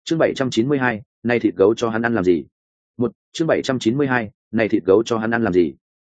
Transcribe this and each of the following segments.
Chương 792, này thịt gấu cho hắn ăn làm gì? Chương 792, này thịt gấu cho hắn ăn làm gì?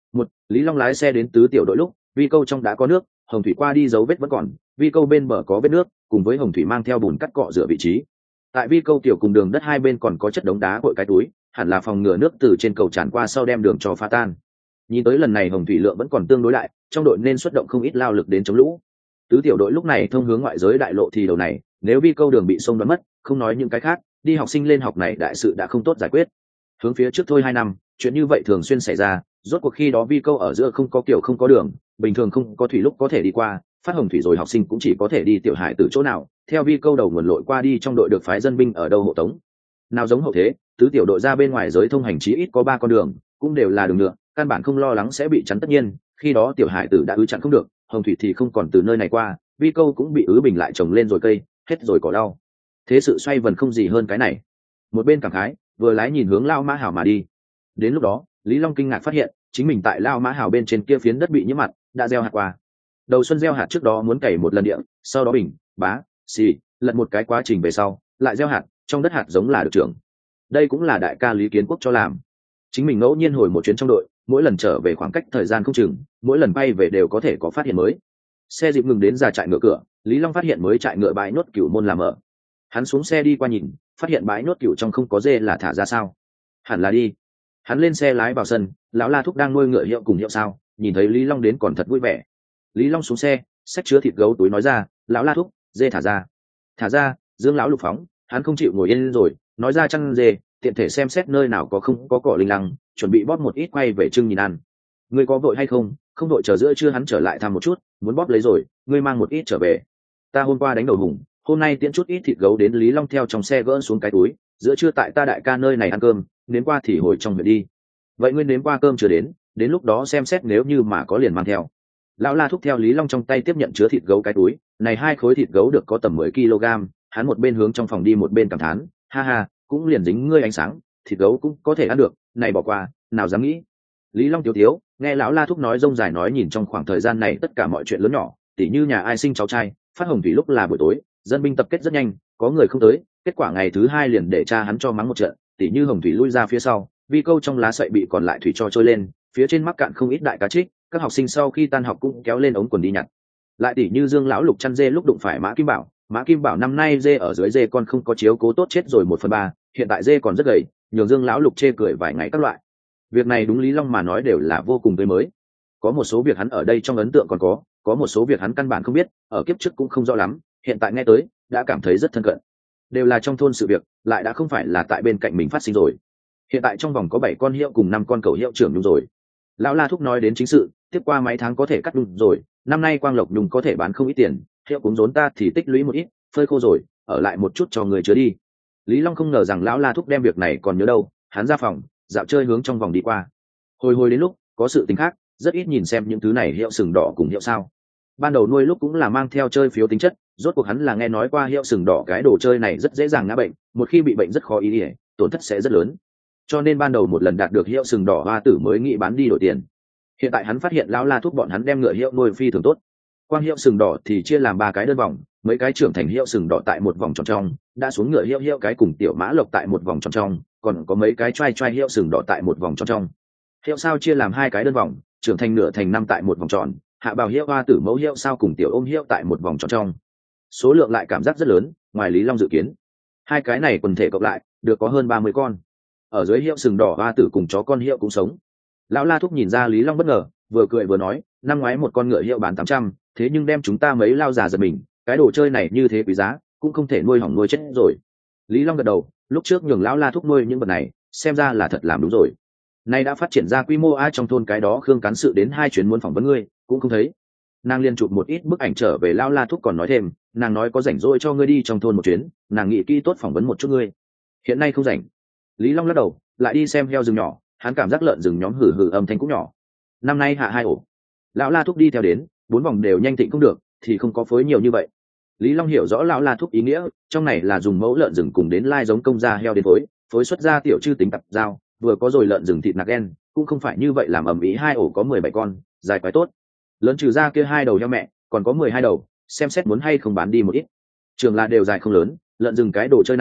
Lý Long lái xe đến tứ tiểu đội lúc, vi câu trong đã có nước, hồng thủy qua đi dấu vết vẫn còn, vi câu bên bờ có vết nước, cùng với hồng thủy mang theo bùn cắt cọ rửa vị trí. Tại vi câu tiểu cùng đường đất hai bên còn có chất đống đá cội cái túi, hẳn là phòng ngừa nước từ trên cầu tràn qua sau đem đường cho phá tan. Nhìn tới lần này hồng thủy lượng vẫn còn tương đối lại, trong đội nên xuất động không ít lao lực đến chống lũ. Tứ tiểu đội lúc này thông hướng ngoại giới đại lộ thì đầu này, nếu vi câu đường bị sông đoán mất, không nói những cái khác, đi học sinh lên học này đại sự đã không tốt giải quyết. Hướng phía trước thôi 2 năm, chuyện như vậy thường xuyên xảy ra, rốt cuộc khi đó vi câu ở giữa không có kiểu không có đường, bình thường không có thủy lúc có thể đi qua, phát hồng thủy rồi học sinh cũng chỉ có thể đi tiểu hải từ chỗ nào, theo vi câu đầu nguồn lội qua đi trong đội được phái dân binh ở đâu hộ tống. Nào giống hậu thế, tứ tiểu đội ra bên ngoài giới thông hành chí ít có 3 con đường, cũng đều là đường nhựa, căn bản không lo lắng sẽ bị chắn. Tất nhiên, khi đó tiểu hải tử đã ứ chặn không được, hồng thủy thì không còn từ nơi này qua, vi câu cũng bị ứ bình lại trồng lên rồi cây, hết rồi cỏ đau. Thế sự xoay vần không gì hơn cái này. Một bên cảm khái, vừa lái nhìn hướng Lao Mã Hào mà đi. Đến lúc đó, Lý Long kinh ngạc phát hiện, chính mình tại Lao Mã Hào bên trên kia phiến đất bị nhiễm mặn, đã gieo hạt qua. Đầu xuân gieo hạt trước đó muốn cày một lần địa, sau đó bình, bá, xì, lật một cái quá trình về sau, lại gieo hạt, trong đất hạt giống là được trưởng. Đây cũng là đại ca Lý Kiến Quốc cho làm. Chính mình ngẫu nhiên hồi một chuyến trong đội, mỗi lần trở về khoảng cách thời gian không chừng, mỗi lần bay về đều có thể có phát hiện mới. Xe dịp ngừng đến ra trại ngựa cửa, Lý Long phát hiện mới trại ngựa bãi nốt cửu môn làm ở. Hắn xuống xe đi qua nhìn, phát hiện bãi nốt cửu trong không có dê là thả ra sao? Hẳn là đi. Hắn lên xe lái vào sân, lão La Thúc đang nuôi ngựa hiệu cùng hiệu sao, nhìn thấy Lý Long đến còn thật vui vẻ. Lý Long xuống xe, xách chứa thịt gấu túi nói ra, lão La Thúc, dê thả ra. Thả ra, Dương lão Lục phóng, hắn không chịu ngồi yên rồi, nói ra chăn dê, tiện thể xem xét nơi nào có không có cỏ linh lăng, chuẩn bị bóp một ít quay về trưng nhìn ăn. Ngươi có vội hay không? Không vội, chờ giữa trưa hắn trở lại thăm một chút, muốn bóp lấy rồi, ngươi mang một ít trở về. Ta hôm qua đánh đầu hùng, hôm nay tiễn chút ít thịt gấu đến. Lý Long theo trong xe gỡ xuống cái túi, giữa trưa tại ta đại ca nơi này ăn cơm, nếm qua thì hồi trong huyện đi. Vậy ngươi nếm qua cơm chưa đến lúc đó xem xét nếu như mà có liền mang theo. Lão La Thúc theo Lý Long trong tay tiếp nhận chứa thịt gấu cái túi, này 2 khối thịt gấu được có tầm 10 kg, hắn một bên hướng trong phòng đi một bên cảm thán, ha ha, cũng liền dính ngươi ánh sáng, thịt gấu cũng có thể ăn được, này bỏ qua, nào dám nghĩ. Lý Long tiếu tiếu, nghe lão La Thúc nói rông dài nói nhìn trong khoảng thời gian này tất cả mọi chuyện lớn nhỏ, tỉ như nhà ai sinh cháu trai, phát hồng thủy lúc là buổi tối, dân binh tập kết rất nhanh, có người không tới, kết quả ngày thứ 2 liền để cha hắn cho mắng một trận, tỉ như hồng thủy lui ra phía sau, vi câu trong lá sậy bị còn lại thủy cho trôi lên, phía trên mắc cạn không ít đại cá trích, các học sinh sau khi tan học cũng kéo lên ống quần đi nhặt. Lại tỉ như Dương lão Lục chăn dê lúc đụng phải Mã Kim Bảo năm nay dê ở dưới dê con không có chiếu cố tốt chết rồi 1/3, hiện tại dê còn rất gầy, nhường Dương lão Lục chê cười vài ngày các loại. Việc này đúng Lý Long mà nói đều là vô cùng tươi mới. Có một số việc hắn ở đây trong ấn tượng còn có một số việc hắn căn bản không biết, ở kiếp trước cũng không rõ lắm, hiện tại nghe tới đã cảm thấy rất thân cận. Đều là trong thôn sự việc, lại đã không phải là tại bên cạnh mình phát sinh rồi. Hiện tại trong vòng có 7 con hiệu cùng 5 con cẩu hiệu trưởng nhung rồi. Lão La Thúc nói đến chính sự, tiếp qua mấy tháng có thể cắt nhung rồi, năm nay quang lộc nhung có thể bán không ít tiền, hiệu cũng rốn ta thì tích lũy một ít, phơi khô rồi, ở lại một chút cho người chứa đi. Lý Long không ngờ rằng lão La Thúc đem việc này còn nhớ đâu, hắn ra phòng, dạo chơi hướng trong vòng đi qua. Hồi đến lúc có sự tình khác, rất ít nhìn xem những thứ này hiệu sừng đỏ cùng hiệu sao. Ban đầu nuôi lúc cũng là mang theo chơi phiếu tính chất, rốt cuộc hắn là nghe nói qua hiệu sừng đỏ cái đồ chơi này rất dễ dàng ngã bệnh, một khi bị bệnh rất khó ý ỉa, tổn thất sẽ rất lớn. Cho nên ban đầu một lần đạt được hiệu sừng đỏ hoa tử mới nghĩ bán đi đổi tiền. Hiện tại hắn phát hiện lão La Thúc bọn hắn đem ngựa hiệu nuôi phi thường tốt. Quang hiệu sừng đỏ thì chia làm 3 cái đơn vòng, mấy cái trưởng thành hiệu sừng đỏ tại một vòng tròn trong, đã xuống ngựa hiệu cái cùng tiểu mã lộc tại một vòng tròn trong, còn có mấy cái trai hiệu sừng đỏ tại một vòng tròn trong. Hiệu sao chia làm 2 cái đơn vòng, trưởng thành nửa thành 5 tại một vòng tròn, hạ bào hiệu hoa tử mẫu hiệu sao cùng tiểu ôm hiệu tại một vòng tròn trong. Số lượng lại cảm giác rất lớn, ngoài Lý Long dự kiến. 2 cái này quần thể cộng lại được có hơn 30 con. Ở dưới hiệu sừng đỏ hoa tử cùng chó con hiệu cũng sống. Lão La Thúc nhìn ra Lý Long bất ngờ, vừa cười vừa nói, năm ngoái một con ngựa hiệu bán 800, thế nhưng đem chúng ta mấy lao già giật mình, cái đồ chơi này như thế quý giá, cũng không thể nuôi hỏng nuôi chết rồi. Lý Long gật đầu, lúc trước nhường lão La Thúc nuôi những vật này, xem ra là thật làm đúng rồi. Nay đã phát triển ra quy mô ai trong thôn cái đó Khương cán sự đến 2 chuyến muốn phỏng vấn ngươi, cũng không thấy. Nàng liên chụp một ít bức ảnh trở về lão La Thúc còn nói thêm, nàng nói có rảnh rỗi cho ngươi đi trong thôn một chuyến, nàng nghĩ kỹ tốt phỏng vấn một chút ngươi. Hiện nay không rảnh. Lý Long lắc đầu, lại đi xem heo rừng nhỏ, hắn cảm giác lợn rừng nhóm hử hử âm thanh cũng nhỏ. Năm nay hạ 2 ổ. Lão La Thúc đi theo đến, 4 vòng đều nhanh thịnh không được, thì không có phối nhiều như vậy. Lý Long hiểu rõ lão La Thúc ý nghĩa, trong này là dùng mẫu lợn rừng cùng đến lai giống công gia heo đến phối xuất ra tiểu chư tính tập giao, vừa có rồi lợn rừng thịt nạc đen, cũng không phải như vậy làm ầm ĩ 2 ổ có 17 con, dài quái tốt. Lớn trừ ra kia 2 đầu heo mẹ, còn có 12 đầu, xem xét muốn hay không bán đi một ít. Trường là đều dài không lớn, lợn rừng cái đồ chơi này,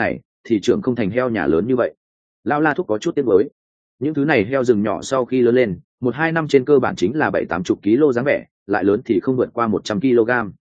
thì trưởng không thành heo nhà lớn như vậy. Lão La Thúc có chút tiếc nuối. Những thứ này heo rừng nhỏ sau khi lớn lên 1-2 năm trên cơ bản chính là 70-80 kg dáng vẻ, lại lớn thì không vượt qua 100 kg.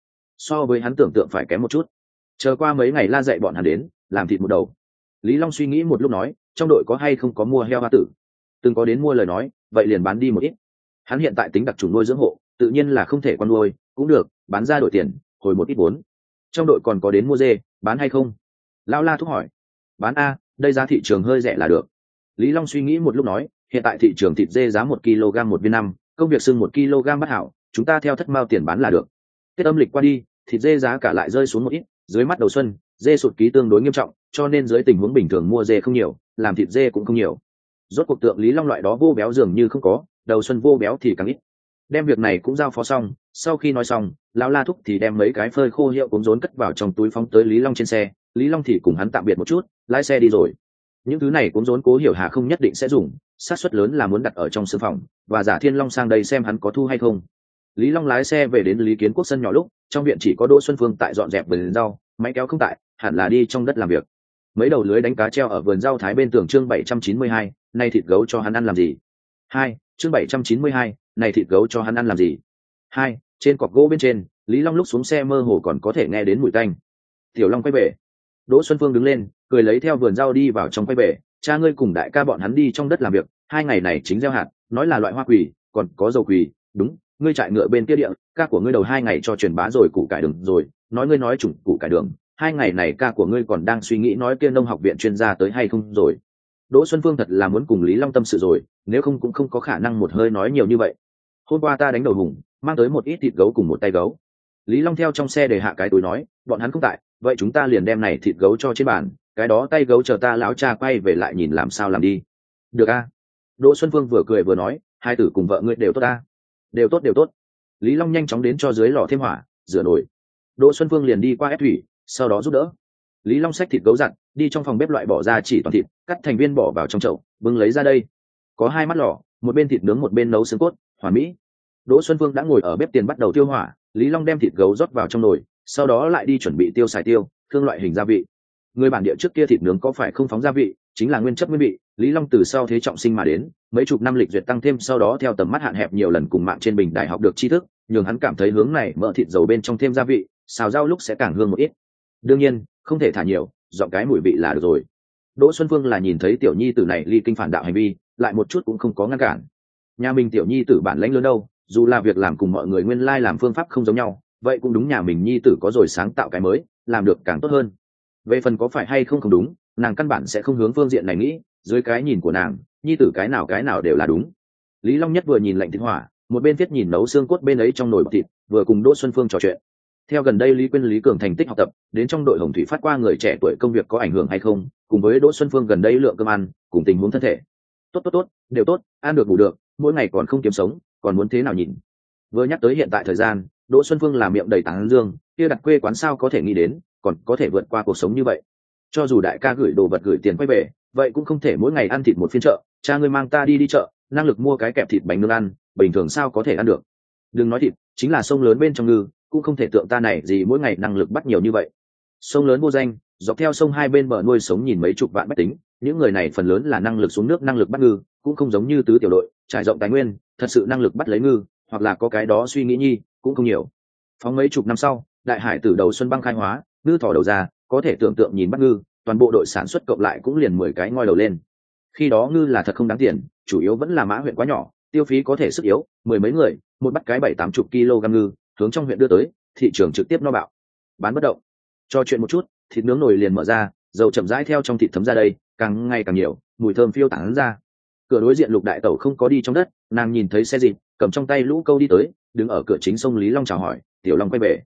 So với hắn tưởng tượng phải kém một chút. Chờ qua mấy ngày La dạy bọn hắn đến làm thịt một đầu. Lý Long suy nghĩ một lúc nói, trong đội có hay không có mua heo hoa tử. Từng có đến mua lời nói, vậy liền bán đi một ít. Hắn hiện tại tính đặc trùng nuôi dưỡng hộ, tự nhiên là không thể con nuôi, cũng được, bán ra đổi tiền, hồi một ít vốn. Trong đội còn có đến mua dê, bán hay không? Lão La Thúc hỏi. Bán a, đây giá thị trường hơi rẻ là được. Lý Long suy nghĩ một lúc nói, hiện tại thị trường thịt dê giá 1 kg một viên năm, công việc xưng 1 kg bắt hảo, chúng ta theo thất mao tiền bán là được. Tết âm lịch qua đi, thịt dê giá cả lại rơi xuống một ít, dưới mắt đầu xuân, dê sụt ký tương đối nghiêm trọng, cho nên dưới tình huống bình thường mua dê không nhiều, làm thịt dê cũng không nhiều. Rốt cuộc tượng Lý Long loại đó vô béo dường như không có, đầu xuân vô béo thì càng ít. Đem việc này cũng giao phó xong, sau khi nói xong, lão La Thúc thì đem mấy cái phơi khô hiệu cốm rốn cất vào trong túi phóng tới Lý Long trên xe, Lý Long thì cùng hắn tạm biệt một chút, lái xe đi rồi. Những thứ này cốm rốn Cố Hiểu Hà không nhất định sẽ dùng, xác suất lớn là muốn đặt ở trong sương phòng, và Giả Thiên Long sang đây xem hắn có thu hay không. Lý Long lái xe về đến Lý Kiến Quốc sân nhỏ lúc, trong viện chỉ có Đỗ Xuân Phương tại dọn dẹp vườn rau, máy kéo không tại, hẳn là đi trong đất làm việc. Mấy đầu lưới đánh cá treo ở vườn rau thái bên tường. Chương 792, này thịt gấu cho hắn ăn làm gì? 2. Chương 792, này thịt gấu cho hắn ăn làm gì? 2. Trên cọc gỗ bên trên, Lý Long lúc xuống xe mơ hồ còn có thể nghe đến mùi tanh. Tiểu Long quay về. Đỗ Xuân Phương đứng lên, cười lấy theo vườn rau đi vào trong quay về. Cha ngươi cùng đại ca bọn hắn đi trong đất làm việc, 2 ngày này chính gieo hạt, nói là loại hoa quỳ, còn có dầu quỳ, đúng, ngươi trại ngựa bên kia địa, ca của ngươi đầu 2 ngày cho truyền bá rồi củ cải đường rồi, nói ngươi nói chủng củ cải đường, 2 ngày này ca của ngươi còn đang suy nghĩ nói kia nông học viện chuyên gia tới hay không rồi. Đỗ Xuân Phương thật là muốn cùng Lý Long tâm sự rồi, nếu không cũng không có khả năng một hơi nói nhiều như vậy. Hôm qua ta đánh đầu hùng, mang tới một ít thịt gấu cùng một tay gấu. Lý Long theo trong xe để hạ cái túi nói, bọn hắn không tại, vậy chúng ta liền đem này thịt gấu cho trên bàn, cái đó tay gấu chờ ta lão cha quay về lại nhìn làm sao làm đi. Được a. Đỗ Xuân Phương vừa cười vừa nói, hai tử cùng vợ ngươi đều tốt a. Đều tốt đều tốt. Lý Long nhanh chóng đến cho dưới lò thêm hỏa, rửa nồi. Đỗ Xuân Phương liền đi qua ép thủy, sau đó giúp đỡ. Lý Long xách thịt gấu dặn, đi trong phòng bếp loại bỏ ra chỉ toàn thịt, cắt thành viên bỏ vào trong chậu, bưng lấy ra đây. Có 2 mắt lò, một bên thịt nướng một bên nấu xương cốt, hoàn mỹ. Đỗ Xuân Phương đã ngồi ở bếp tiền bắt đầu tiêu hỏa, Lý Long đem thịt gấu rót vào trong nồi, sau đó lại đi chuẩn bị tiêu xài tiêu, thương loại hình gia vị. Người bản địa trước kia thịt nướng có phải không phóng gia vị, chính là nguyên chất nguyên vị. Lý Long từ sau thế trọng sinh mà đến, mấy chục năm lịch duyệt tăng thêm sau đó theo tầm mắt hạn hẹp nhiều lần cùng mạng trên bình đại học được tri thức, nhường hắn cảm thấy hướng này mỡ thịt dầu bên trong thêm gia vị, xào rau lúc sẽ càng hương một ít. Đương nhiên, không thể thả nhiều, dọn cái mùi vị là được rồi. Đỗ Xuân Phương là nhìn thấy tiểu nhi tử này ly kinh phản đạo hành vi, lại một chút cũng không có ngăn cản. Nhà mình tiểu nhi tử bản lãnh lớn đâu, dù là việc làm cùng mọi người nguyên lai làm phương pháp không giống nhau, vậy cũng đúng nhà mình nhi tử có rồi sáng tạo cái mới, làm được càng tốt hơn. Về phần có phải hay không không đúng, nàng căn bản sẽ không hướng phương diện này nghĩ, dưới cái nhìn của nàng, nhi tử cái nào đều là đúng. Lý Long Nhất vừa nhìn lạnh thịt hỏa, một bên viết nhìn nấu xương cốt bên ấy trong nồi bọc thịt, vừa cùng Đỗ Xuân Phương trò chuyện. Theo gần đây Lý Quyên Lý Cường thành tích học tập, đến trong đội Hồng Thủy phát qua người trẻ tuổi công việc có ảnh hưởng hay không, cùng với Đỗ Xuân Phương gần đây lượng cơm ăn, cùng tình huống thân thể. Tốt, đều tốt, ăn được ngủ được, mỗi ngày còn không kiếm sống, còn muốn thế nào nhìn. Vừa nhắc tới hiện tại thời gian, Đỗ Xuân Phương làm miệng đầy tán dương, kia đặt quê quán sao có thể nghĩ đến, còn có thể vượt qua cuộc sống như vậy. Cho dù đại ca gửi đồ vật gửi tiền quay về, vậy cũng không thể mỗi ngày ăn thịt một phiên chợ, cha ngươi mang ta đi chợ, năng lực mua cái kẹp thịt bánh nướng ăn, bình thường sao có thể ăn được. Đừng nói thịt, chính là sông lớn bên trong ngư, cũng không thể tượng ta này gì mỗi ngày năng lực bắt nhiều như vậy. Sông lớn vô danh, dọc theo sông hai bên bờ nuôi sống nhìn mấy chục vạn bách tính, những người này phần lớn là năng lực xuống nước năng lực bắt ngư, cũng không giống như tứ tiểu đội trải rộng tài nguyên, thật sự năng lực bắt lấy ngư, hoặc là có cái đó suy nghĩ nhi, cũng không nhiều. Phóng mấy chục năm sau, đại hải từ đầu xuân băng khai hóa, ngư thỏ đầu ra, có thể tưởng tượng nhìn bắt ngư, toàn bộ đội sản xuất cộng lại cũng liền 10 cái ngoi đầu lên. Khi đó ngư là thật không đáng tiền, chủ yếu vẫn là Mã huyện quá nhỏ, tiêu phí có thể sức yếu, 10 mấy người, một bắt cái 70-80 kg ngư, hướng trong huyện đưa tới, thị trường trực tiếp no bạo. Bán bất động. Cho chuyện một chút, thịt nướng nồi liền mở ra, dầu chậm rãi theo trong thịt thấm ra đây, càng ngày càng nhiều, mùi thơm phiêu tán ra. Cửa đối diện Lục đại tẩu không có đi trong đất, nàng nhìn thấy xe dịp, cầm trong tay lũ câu đi tới, đứng ở cửa chính sông Lý Long chào hỏi, Tiểu Long quay về.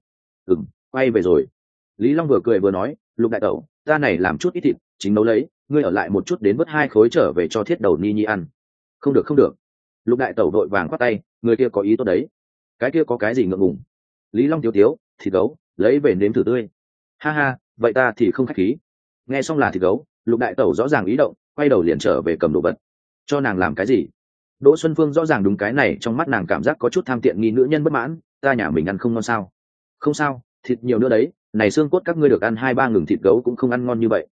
Quay về rồi. Lý Long vừa cười vừa nói, Lục đại tẩu, ta này làm chút ít thịt, chính nấu lấy, ngươi ở lại một chút đến vớt 2 khối trở về cho thiết đầu ni nhi ăn. Không được. Lục đại tẩu vội vàng quát tay, người kia có ý tốt đấy. Cái kia có cái gì ngượng ngùng. Lý Long tiếu, thịt gấu, lấy về nếm thử tươi. Ha ha, vậy ta thì không khách khí. Nghe xong là thịt gấu, Lục đại tẩu rõ ràng ý động, quay đầu liền trở về cầm đồ vật. Cho nàng làm cái gì? Đỗ Xuân Phương rõ ràng đúng cái này trong mắt nàng cảm giác có chút tham tiện nghi nữ nhân bất mãn, ta nhà mình ăn không ngon sao? Không sao, thịt nhiều nữa đấy, này xương cốt các ngươi được ăn 2-3 ngừng thịt gấu cũng không ăn ngon như vậy.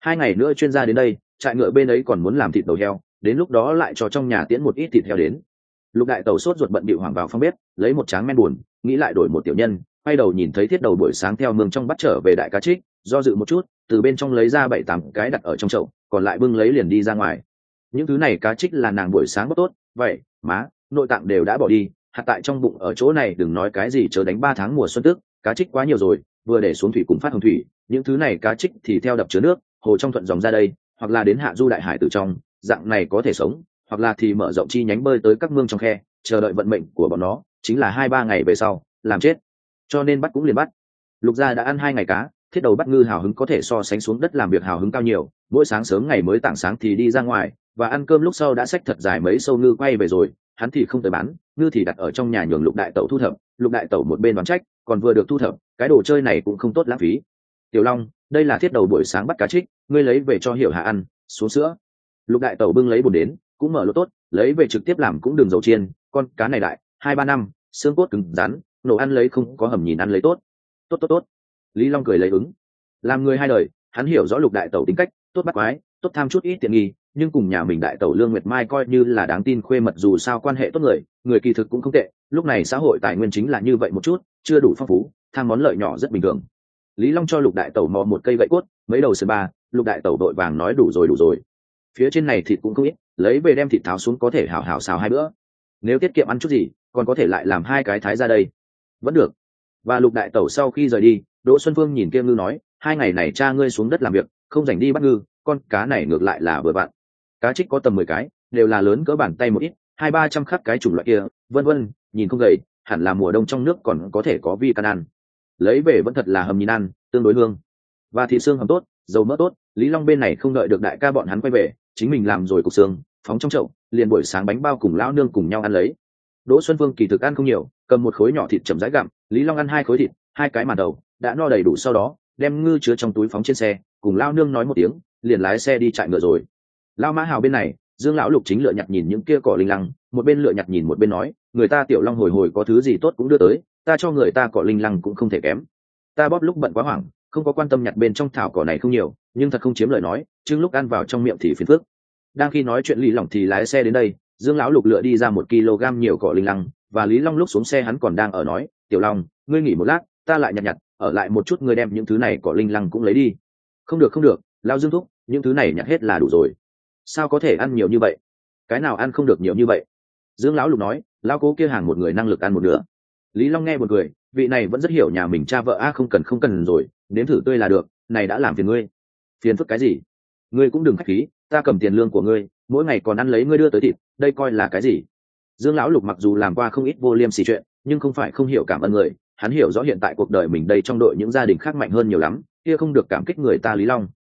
2 ngày nữa chuyên gia đến đây, trại ngựa bên ấy còn muốn làm thịt đầu heo, đến lúc đó lại cho trong nhà tiễn một ít thịt heo đến. Lục đại tẩu sốt ruột bận bịu hoảng vào phòng bếp, lấy một tráng men buồn, nghĩ lại đổi một tiểu nhân, quay đầu nhìn thấy thiết đầu buổi sáng theo mương trong bắt trở về đại cá trích, do dự một chút, từ bên trong lấy ra 7-8 cái đặt ở trong chậu, còn lại bưng lấy liền đi ra ngoài. Những thứ này cá trích là nàng buổi sáng bóc tốt, vậy má nội tạng đều đã bỏ đi, hạt tại trong bụng ở chỗ này đừng nói cái gì chờ đánh 3 tháng mùa xuân tức, cá trích quá nhiều rồi, vừa để xuống thủy cùng phát hồng thủy, những thứ này cá trích thì theo đập chứa nước, hồ trong thuận dòng ra đây, hoặc là đến hạ du đại hải từ trong, dạng này có thể sống, hoặc là thì mở rộng chi nhánh bơi tới các mương trong khe, chờ đợi vận mệnh của bọn nó, chính là 2-3 ngày về sau, làm chết. Cho nên bắt cũng liền bắt. Lục gia đã ăn 2 ngày cá, thiết đầu bắt ngư hào hứng có thể so sánh xuống đất làm việc hào hứng cao nhiều, mỗi sáng sớm ngày mới tảng sáng thì đi ra ngoài, và ăn cơm lúc sau đã xách thật dài mấy sâu ngư quay về rồi, hắn thì không tới bán, ngư thì đặt ở trong nhà nhường Lục đại tẩu thu thập, Lục đại tẩu một bên đoán trách, còn vừa được thu thập, cái đồ chơi này cũng không tốt lãng phí. Tiểu Long, đây là thiết đầu buổi sáng bắt cá trích, ngươi lấy về cho Hiểu Hà ăn, xuống sữa. Lục đại tẩu bưng lấy bồn đến, cũng mở lỗ tốt, lấy về trực tiếp làm cũng đừng dầu chiên, con cá này đại 2-3 năm, xương cốt cứng rắn, nổ ăn lấy không có hầm nhìn ăn lấy tốt. Tốt tốt tốt. Lý Long cười lấy ứng. Làm người hai đời, hắn hiểu rõ Lục đại tẩu tính cách, tốt bắt quái, tốt tham chút ít tiện nghi, nhưng cùng nhà mình đại tẩu Lương Nguyệt Mai coi như là đáng tin khuê mật, dù sao quan hệ tốt người kỳ thực cũng không tệ, lúc này xã hội tài nguyên chính là như vậy một chút, chưa đủ phong phú, tham món lợi nhỏ rất bình thường. Lý Long cho Lục đại tẩu mò một cây gậy cốt, mấy đầu sườn ba, Lục đại tẩu đội vàng nói đủ rồi. Phía trên này thịt cũng không ít, lấy về đem thịt tháo xuống có thể hảo hảo xào 2 bữa. Nếu tiết kiệm ăn chút gì, còn có thể lại làm 2 cái thái ra đây. Vẫn được. Và Lục đại tẩu sau khi rời đi, Đỗ Xuân Phương nhìn kia ngư nói, 2 ngày này cha ngươi xuống đất làm việc, không rảnh đi bắt ngư, con cá này ngược lại là vừa vặn. Cá trích có tầm 10 cái, đều là lớn cỡ bàn tay một ít, 200-300 khắc cái chủng loại kia, vân vân, nhìn không gầy, hẳn là mùa đông trong nước còn có thể có vi can ăn. Lấy về vẫn thật là hầm nhìn ăn, tương đối hương. Và thịt xương hầm tốt, dầu mỡ tốt, Lý Long bên này không đợi được đại ca bọn hắn quay về, chính mình làm rồi cục xương, phóng trong chậu, liền buổi sáng bánh bao cùng lão nương cùng nhau ăn lấy. Đỗ Xuân Phương kỳ thực ăn không nhiều, cầm một khối nhỏ thịt chậm rãi gặm, Lý Long ăn 2 khối thịt, 2 cái màn đầu, đã no đầy đủ, sau đó đem ngư chứa trong túi phóng trên xe, cùng lão nương nói một tiếng, liền lái xe đi chạy ngựa rồi. Lão Mã Hào bên này, Dương lão Lục chính lựa nhặt nhìn những kia cỏ linh lăng, một bên lựa nhặt nhìn một bên nói, người ta Tiểu Long hồi hồi có thứ gì tốt cũng đưa tới, ta cho người ta cỏ linh lăng cũng không thể kém. Ta bóp lúc bận quá hoảng, không có quan tâm nhặt bên trong thảo cỏ này không nhiều, nhưng thật không chiếm lời nói, chưng lúc ăn vào trong miệng thì phiền phức. Đang khi nói chuyện Lý Long thì lái xe đến đây, Dương lão Lục lựa đi ra 1 kg nhiều cỏ linh lăng, và Lý Long lúc xuống xe hắn còn đang ở nói, Tiểu Long, ngươi nghỉ một lát, ta lại nhặt, ở lại một chút ngươi đem những thứ này cỏ linh lăng cũng lấy đi. Không được, lão Dương thúc, những thứ này nhặt hết là đủ rồi. Sao có thể ăn nhiều như vậy? Cái nào ăn không được nhiều như vậy? Dương lão Lục nói, lão cố kia hàng một người năng lực ăn một nửa. Lý Long nghe một người, vị này vẫn rất hiểu nhà mình cha vợ không cần rồi, nếm thử tươi là được, này đã làm phiền ngươi. Phiền phức cái gì? Ngươi cũng đừng khách khí, ta cầm tiền lương của ngươi, mỗi ngày còn ăn lấy ngươi đưa tới thịt, đây coi là cái gì? Dương lão Lục mặc dù làm qua không ít vô liêm sỉ chuyện, nhưng không phải không hiểu cảm ơn người, hắn hiểu rõ hiện tại cuộc đời mình đây trong đội những gia đình khác mạnh hơn nhiều lắm, kia không được cảm kích người ta.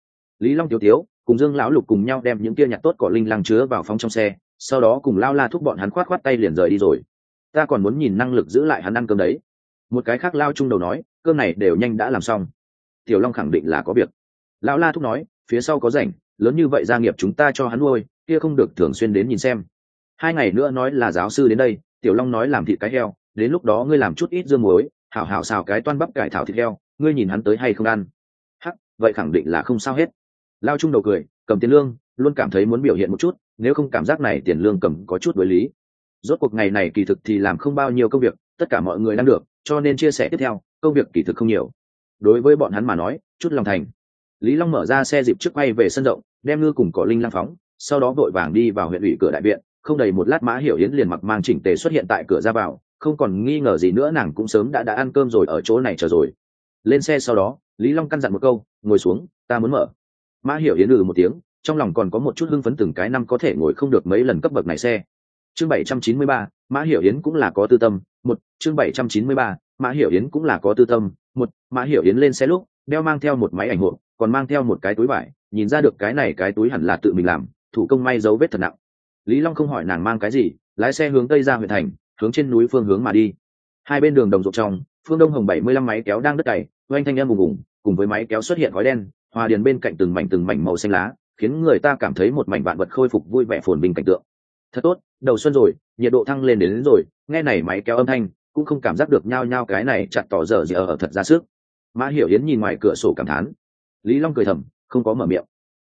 Lý Long tiếu cùng Dương lão Lục cùng nhau đem những kia nhặt tốt cỏ linh lăng chứa vào phóng trong xe, sau đó cùng Lao La thúc bọn hắn khoát tay liền rời đi rồi. Ta còn muốn nhìn năng lực giữ lại hắn ăn cơm đấy. Một cái khác Lao Trung đầu nói, cơm này đều nhanh đã làm xong. Tiểu Long khẳng định là có việc. Lão La thúc nói, phía sau có rảnh, lớn như vậy gia nghiệp chúng ta cho hắn nuôi, kia không được thường xuyên đến nhìn xem. 2 ngày nữa nói là giáo sư đến đây, Tiểu Long nói làm thịt cái heo, đến lúc đó ngươi làm chút ít dương muối, hảo hảo xào cái toan bắp cải thảo thịt heo, ngươi nhìn hắn tới hay không ăn. Hắc, vậy khẳng định là không sao hết. Lao Trung đầu cười, cầm tiền lương, luôn cảm thấy muốn biểu hiện một chút, nếu không cảm giác này tiền lương cầm có chút đối lý. Rốt cuộc ngày này kỳ thực thì làm không bao nhiêu công việc, tất cả mọi người đang được, cho nên chia sẻ tiếp theo, công việc kỳ thực không nhiều. Đối với bọn hắn mà nói, chút lòng thành. Lý Long mở ra xe dịp trước quay về sân rộng, đem ngư cùng cỏ linh lăng phóng, sau đó vội vàng đi vào huyện ủy cửa đại viện, không đầy một lát Mã Hiểu Yến liền mặc mang chỉnh tề xuất hiện tại cửa ra vào, không còn nghi ngờ gì nữa nàng cũng sớm đã ăn cơm rồi, ở chỗ này chờ rồi. Lên xe sau đó, Lý Long căn dặn một câu, ngồi xuống, ta muốn mở. Mã Hiểu Yến một tiếng, trong lòng còn có một chút hưng phấn, từng cái năm có thể ngồi không được mấy lần cấp bậc này xe. Chương 793, Mã Hiểu Yến cũng là có tư tâm. Chương 793, Mã Hiểu Yến cũng là có tư tâm. Mã Hiểu Yến lên xe lúc đeo mang theo một máy ảnh hộp, còn mang theo một cái túi vải, nhìn ra được cái này cái túi hẳn là tự mình làm, thủ công may dấu vết thật nặng. Lý Long không hỏi nàng mang cái gì, lái xe hướng tây ra huyện thành, hướng trên núi phương hướng mà đi. Hai bên đường đồng ruộng trong, phương đông hồng 75 máy kéo đang đất cày, oanh thanh âm ùng ùng, cùng với máy kéo xuất hiện khói đen, hòa điền bên cạnh từng mảnh màu xanh lá, khiến người ta cảm thấy một mảnh vạn vật khôi phục vui vẻ phồn vinh cảnh tượng. Thật tốt, đầu xuân rồi, nhiệt độ thăng lên đến rồi, nghe này máy kéo âm thanh, cũng không cảm giác được nhao nhao cái này chặt tỏ dở gì ở thật ra sức. Mã Hiểu Yến nhìn ngoài cửa sổ cảm thán. Lý Long cười thầm, không có mở miệng.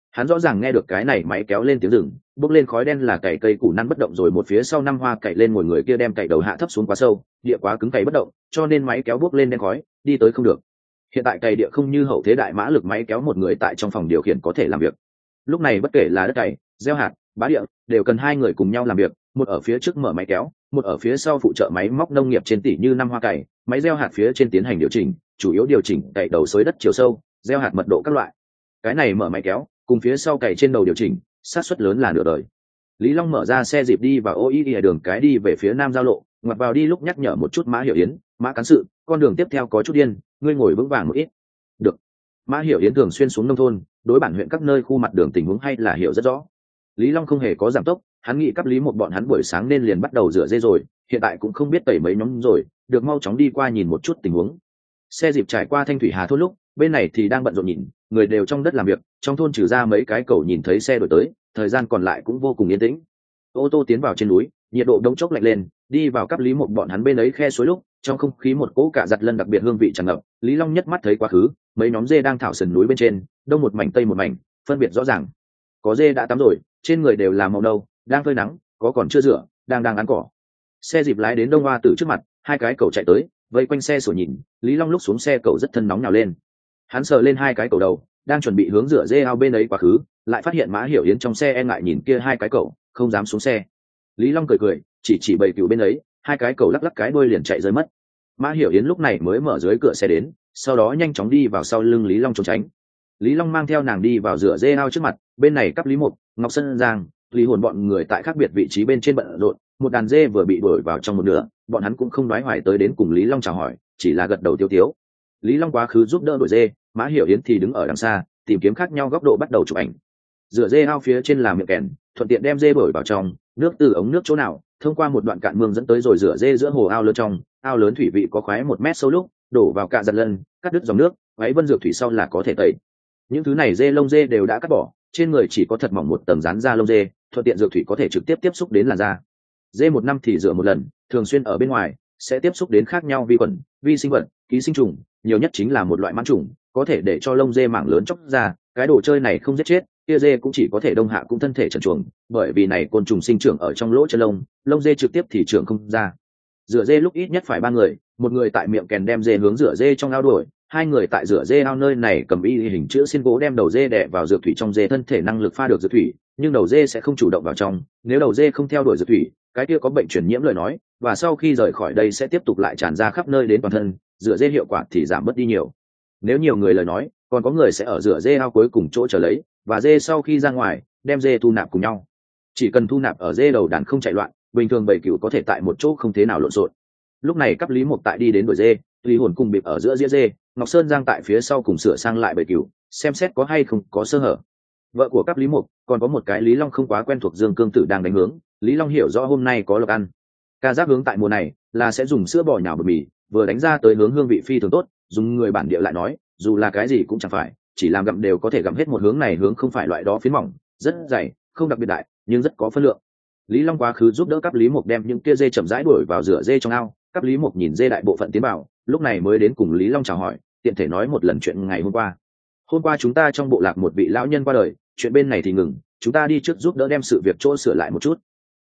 Hắn rõ ràng nghe được cái này máy kéo lên tiếng rừng, bốc lên khói đen là cày cây củ năn bất động, rồi một phía sau năm hoa cày lên ngồi người kia đem cày đầu hạ thấp xuống quá sâu, địa quá cứng cày bất động, cho nên máy kéo bốc lên đen khói, đi tới không được. Hiện tại cày địa không như hậu thế đại mã lực máy kéo một người tại trong phòng điều khiển có thể làm việc. Lúc này bất kể là đất cày, gieo hạt, bá địa, đều cần hai người cùng nhau làm việc, một ở phía trước mở máy kéo, một ở phía sau phụ trợ máy móc nông nghiệp trên tỉ như năm hoa cày, máy gieo hạt phía trên tiến hành điều chỉnh, chủ yếu điều chỉnh cày đầu xới đất chiều sâu, gieo hạt mật độ các loại. Cái này mở máy kéo, cùng phía sau cày trên đầu điều chỉnh, sát suất lớn là nửa đời. Lý Long mở ra xe dịp đi vào OIE đường cái đi về phía nam giao lộ, ngoặt vào đi lúc nhắc nhở một chút Mã Hiểu Yến, Mã cán sự, con đường tiếp theo có chút điên, ngươi ngồi vững vàng một ít. Được. Mã Hiểu Yến thường xuyên xuống nông thôn, đối bản huyện các nơi khu mặt đường tình huống hay là hiểu rất rõ. Lý Long không hề có giảm tốc, hắn nghĩ cấp Lý một bọn hắn buổi sáng nên liền bắt đầu rửa dê rồi, hiện tại cũng không biết tẩy mấy nhóm rồi, được mau chóng đi qua nhìn một chút tình huống. Xe dịp trải qua Thanh Thủy Hà thôn lúc, bên này thì đang bận rộn nhìn, người đều trong đất làm việc, trong thôn trừ ra mấy cái cẩu nhìn thấy xe đổi tới, thời gian còn lại cũng vô cùng yên tĩnh. Ô tô tiến vào trên núi, nhiệt độ đống chốc lạnh lên, đi vào cấp Lý một bọn hắn bên ấy khe suối lúc, trong không khí một cỗ cả giặt lân đặc biệt hương vị tràn ngập. Lý Long nhất mắt thấy quá khứ, mấy nhóm dê đang thảo sườn núi bên trên, đông một mảnh tây một mảnh, phân biệt rõ ràng. Có dê đã tắm rồi, trên người đều là màu nâu, đang phơi nắng, có còn chưa rửa, đang ăn cỏ. Xe dịp lái đến Đông Hoa Tử trước mặt, hai cái cẩu chạy tới, vây quanh xe sủa nhìn. Lý Long lúc xuống xe cẩu rất thân nóng nào lên. Hắn sờ lên hai cái cẩu đầu, đang chuẩn bị hướng rửa dê ao bên ấy quá khứ, lại phát hiện Mã Hiểu Yến trong xe e ngại nhìn kia hai cái cẩu, không dám xuống xe. Lý Long cười cười, chỉ bầy cừu bên ấy, hai cái cẩu lắc lắc cái đuôi liền chạy rơi mất. Mã Hiểu Yến lúc này mới mở dưới cửa xe đến, sau đó nhanh chóng đi vào sau lưng Lý Long trốn tránh. Lý Long mang theo nàng đi vào rửa dê ao trước mặt, bên này cấp Lý Mục, Ngọc Sơn Giang, Lý Hồn bọn người tại khác biệt vị trí bên trên bận rộn, một đàn dê vừa bị đuổi vào trong một nửa, bọn hắn cũng không đoái hoài tới đến cùng Lý Long chào hỏi, chỉ là gật đầu tiêu tiếu. Lý Long quá khứ giúp đỡ đuổi dê, Mã Hiểu Yến thì đứng ở đằng xa, tìm kiếm khác nhau góc độ bắt đầu chụp ảnh. Rửa dê ao phía trên là miệng kèn, thuận tiện đem dê đuổi vào trong, nước từ ống nước chỗ nào, thông qua một đoạn cạn mương dẫn tới rồi rửa dê giữa hồ ao lớn trong, ao lớn thủy vị có khoái 1 mét sâu lúc, đổ vào cạn giật lân, cắt đứt dòng nước, váy vân dược thủy sau là có thể tẩy. Những thứ này dê lông dê đều đã cắt bỏ, trên người chỉ có thật mỏng một tầng dán da lông dê, thuận tiện dược thủy có thể trực tiếp tiếp xúc đến làn da. Dê một năm thì rửa một lần, thường xuyên ở bên ngoài sẽ tiếp xúc đến khác nhau vi khuẩn, vi sinh vật, ký sinh trùng, nhiều nhất chính là một loại mãn trùng, có thể để cho lông dê mảng lớn chóc ra. Cái đồ chơi này không giết chết, kia dê cũng chỉ có thể đông hạ cũng thân thể trần truồng, bởi vì này côn trùng sinh trưởng ở trong lỗ chân lông, lông dê trực tiếp thì trưởng không ra. Rửa dê lúc ít nhất phải 3 người, một người tại miệng kèn đem dê hướng rửa dê trong ao đuổi, hai người tại rửa dê ao nơi này cầm y hình chữ xiên gỗ đem đầu dê đè vào dược thủy trong dê, thân thể năng lực pha được dược thủy, nhưng đầu dê sẽ không chủ động vào trong, nếu đầu dê không theo đuổi dược thủy, cái kia có bệnh truyền nhiễm lời nói, và sau khi rời khỏi đây sẽ tiếp tục lại tràn ra khắp nơi đến toàn thân, rửa dê hiệu quả thì giảm mất đi nhiều. Nếu nhiều người lời nói, còn có người sẽ ở rửa dê ao cuối cùng chỗ chờ lấy, và dê sau khi ra ngoài, đem dê thu nạp cùng nhau. Chỉ cần thu nạp ở dê đầu đàn không chạy loạn, bình thường bầy cừu có thể tại một chỗ không thế nào lộn xộn. Lúc này cấp Lý Mục tại đi đến đuổi dê, Lý Hồn cùng bịp ở giữa dĩa dê, Ngọc Sơn Giang tại phía sau cùng sửa sang lại bầy cừu, xem xét có hay không có sơ hở. Vợ của cấp Lý Mục, còn có một cái Lý Long không quá quen thuộc Dương Cương Tử đang đánh hướng, Lý Long hiểu rõ hôm nay có lộc ăn. Ca giáp hướng tại mùa này là sẽ dùng sữa bò nhào bột mì, vừa đánh ra tới hướng hương vị phi thường tốt, dùng người bản địa lại nói, dù là cái gì cũng chẳng phải, chỉ làm gặm đều có thể gặm hết một hướng này hướng, không phải loại đó phiến mỏng, rất dày, không đặc biệt đại, nhưng rất có phân lượng. Lý Long quá khứ giúp đỡ cấp Lý Mục đem những kia dê chậm rãi đuổi vào rửa dê trong ao, cấp Lý Mục nhìn dê đại bộ phận tiến vào, lúc này mới đến cùng Lý Long chào hỏi, tiện thể nói một lần chuyện ngày hôm qua. Hôm qua chúng ta trong bộ lạc một vị lão nhân qua đời, chuyện bên này thì ngừng, chúng ta đi trước giúp đỡ đem sự việc chỗ sửa lại một chút.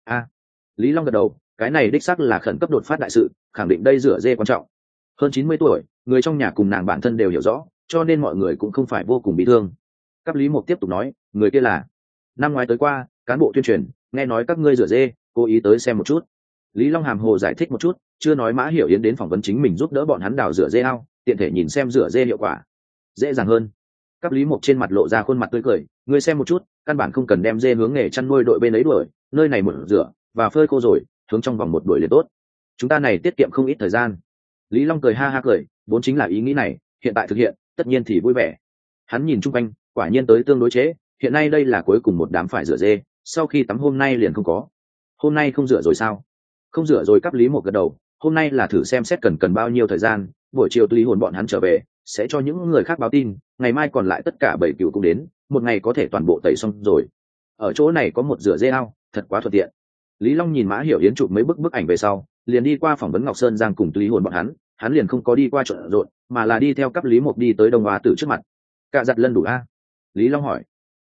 Lý Long gật đầu, cái này đích xác là khẩn cấp đột phát đại sự, khẳng định đây rửa dê quan trọng. Hơn 90 tuổi, người trong nhà cùng nàng bản thân đều hiểu rõ, cho nên mọi người cũng không phải vô cùng bị thương. Cấp Lý Mục tiếp tục nói, người kia là năm ngoái tới qua, cán bộ tuyên truyền, nghe nói các ngươi rửa dê, cố ý tới xem một chút. Lý Long hàm hồ giải thích một chút, chưa nói Mã Hiểu Yến đến phỏng vấn chính mình giúp đỡ bọn hắn đào rửa dê ao, tiện thể nhìn xem rửa dê hiệu quả dễ dàng hơn. Cấp Lý Mục trên mặt lộ ra khuôn mặt tươi cười, ngươi xem một chút, căn bản không cần đem dê hướng nghề chăn nuôi đội bên ấy đuổi, nơi này một rửa và phơi khô rồi, hướng trong vòng một đuổi liền tốt. Chúng ta này tiết kiệm không ít thời gian. Lý Long cười ha ha cười, vốn chính là ý nghĩ này, hiện tại thực hiện, tất nhiên thì vui vẻ. Hắn nhìn chung quanh, quả nhiên tới tương đối chế, hiện nay đây là cuối cùng một đám phải rửa dê, sau khi tắm hôm nay liền không có. Hôm nay không rửa rồi sao? Không rửa rồi. Cấp Lý Mục gật đầu, hôm nay là thử xem xét cần bao nhiêu thời gian, buổi chiều Lý Hồn bọn hắn trở về, sẽ cho những người khác báo tin, ngày mai còn lại tất cả 7 cừu cũng đến, một ngày có thể toàn bộ tẩy xong rồi. Ở chỗ này có một rửa dê ao, thật quá thuận tiện. Lý Long nhìn Mã Hiểu Yến chụp mấy bức ảnh về sau, liền đi qua phỏng vấn Ngọc Sơn Giang cùng Lý Hồn bọn hắn liền không có đi qua trộn rộn, mà là đi theo cấp Lý Mục đi tới Đông Hoa Tử trước mặt. Cả giặt lân đủ a? Lý Long hỏi.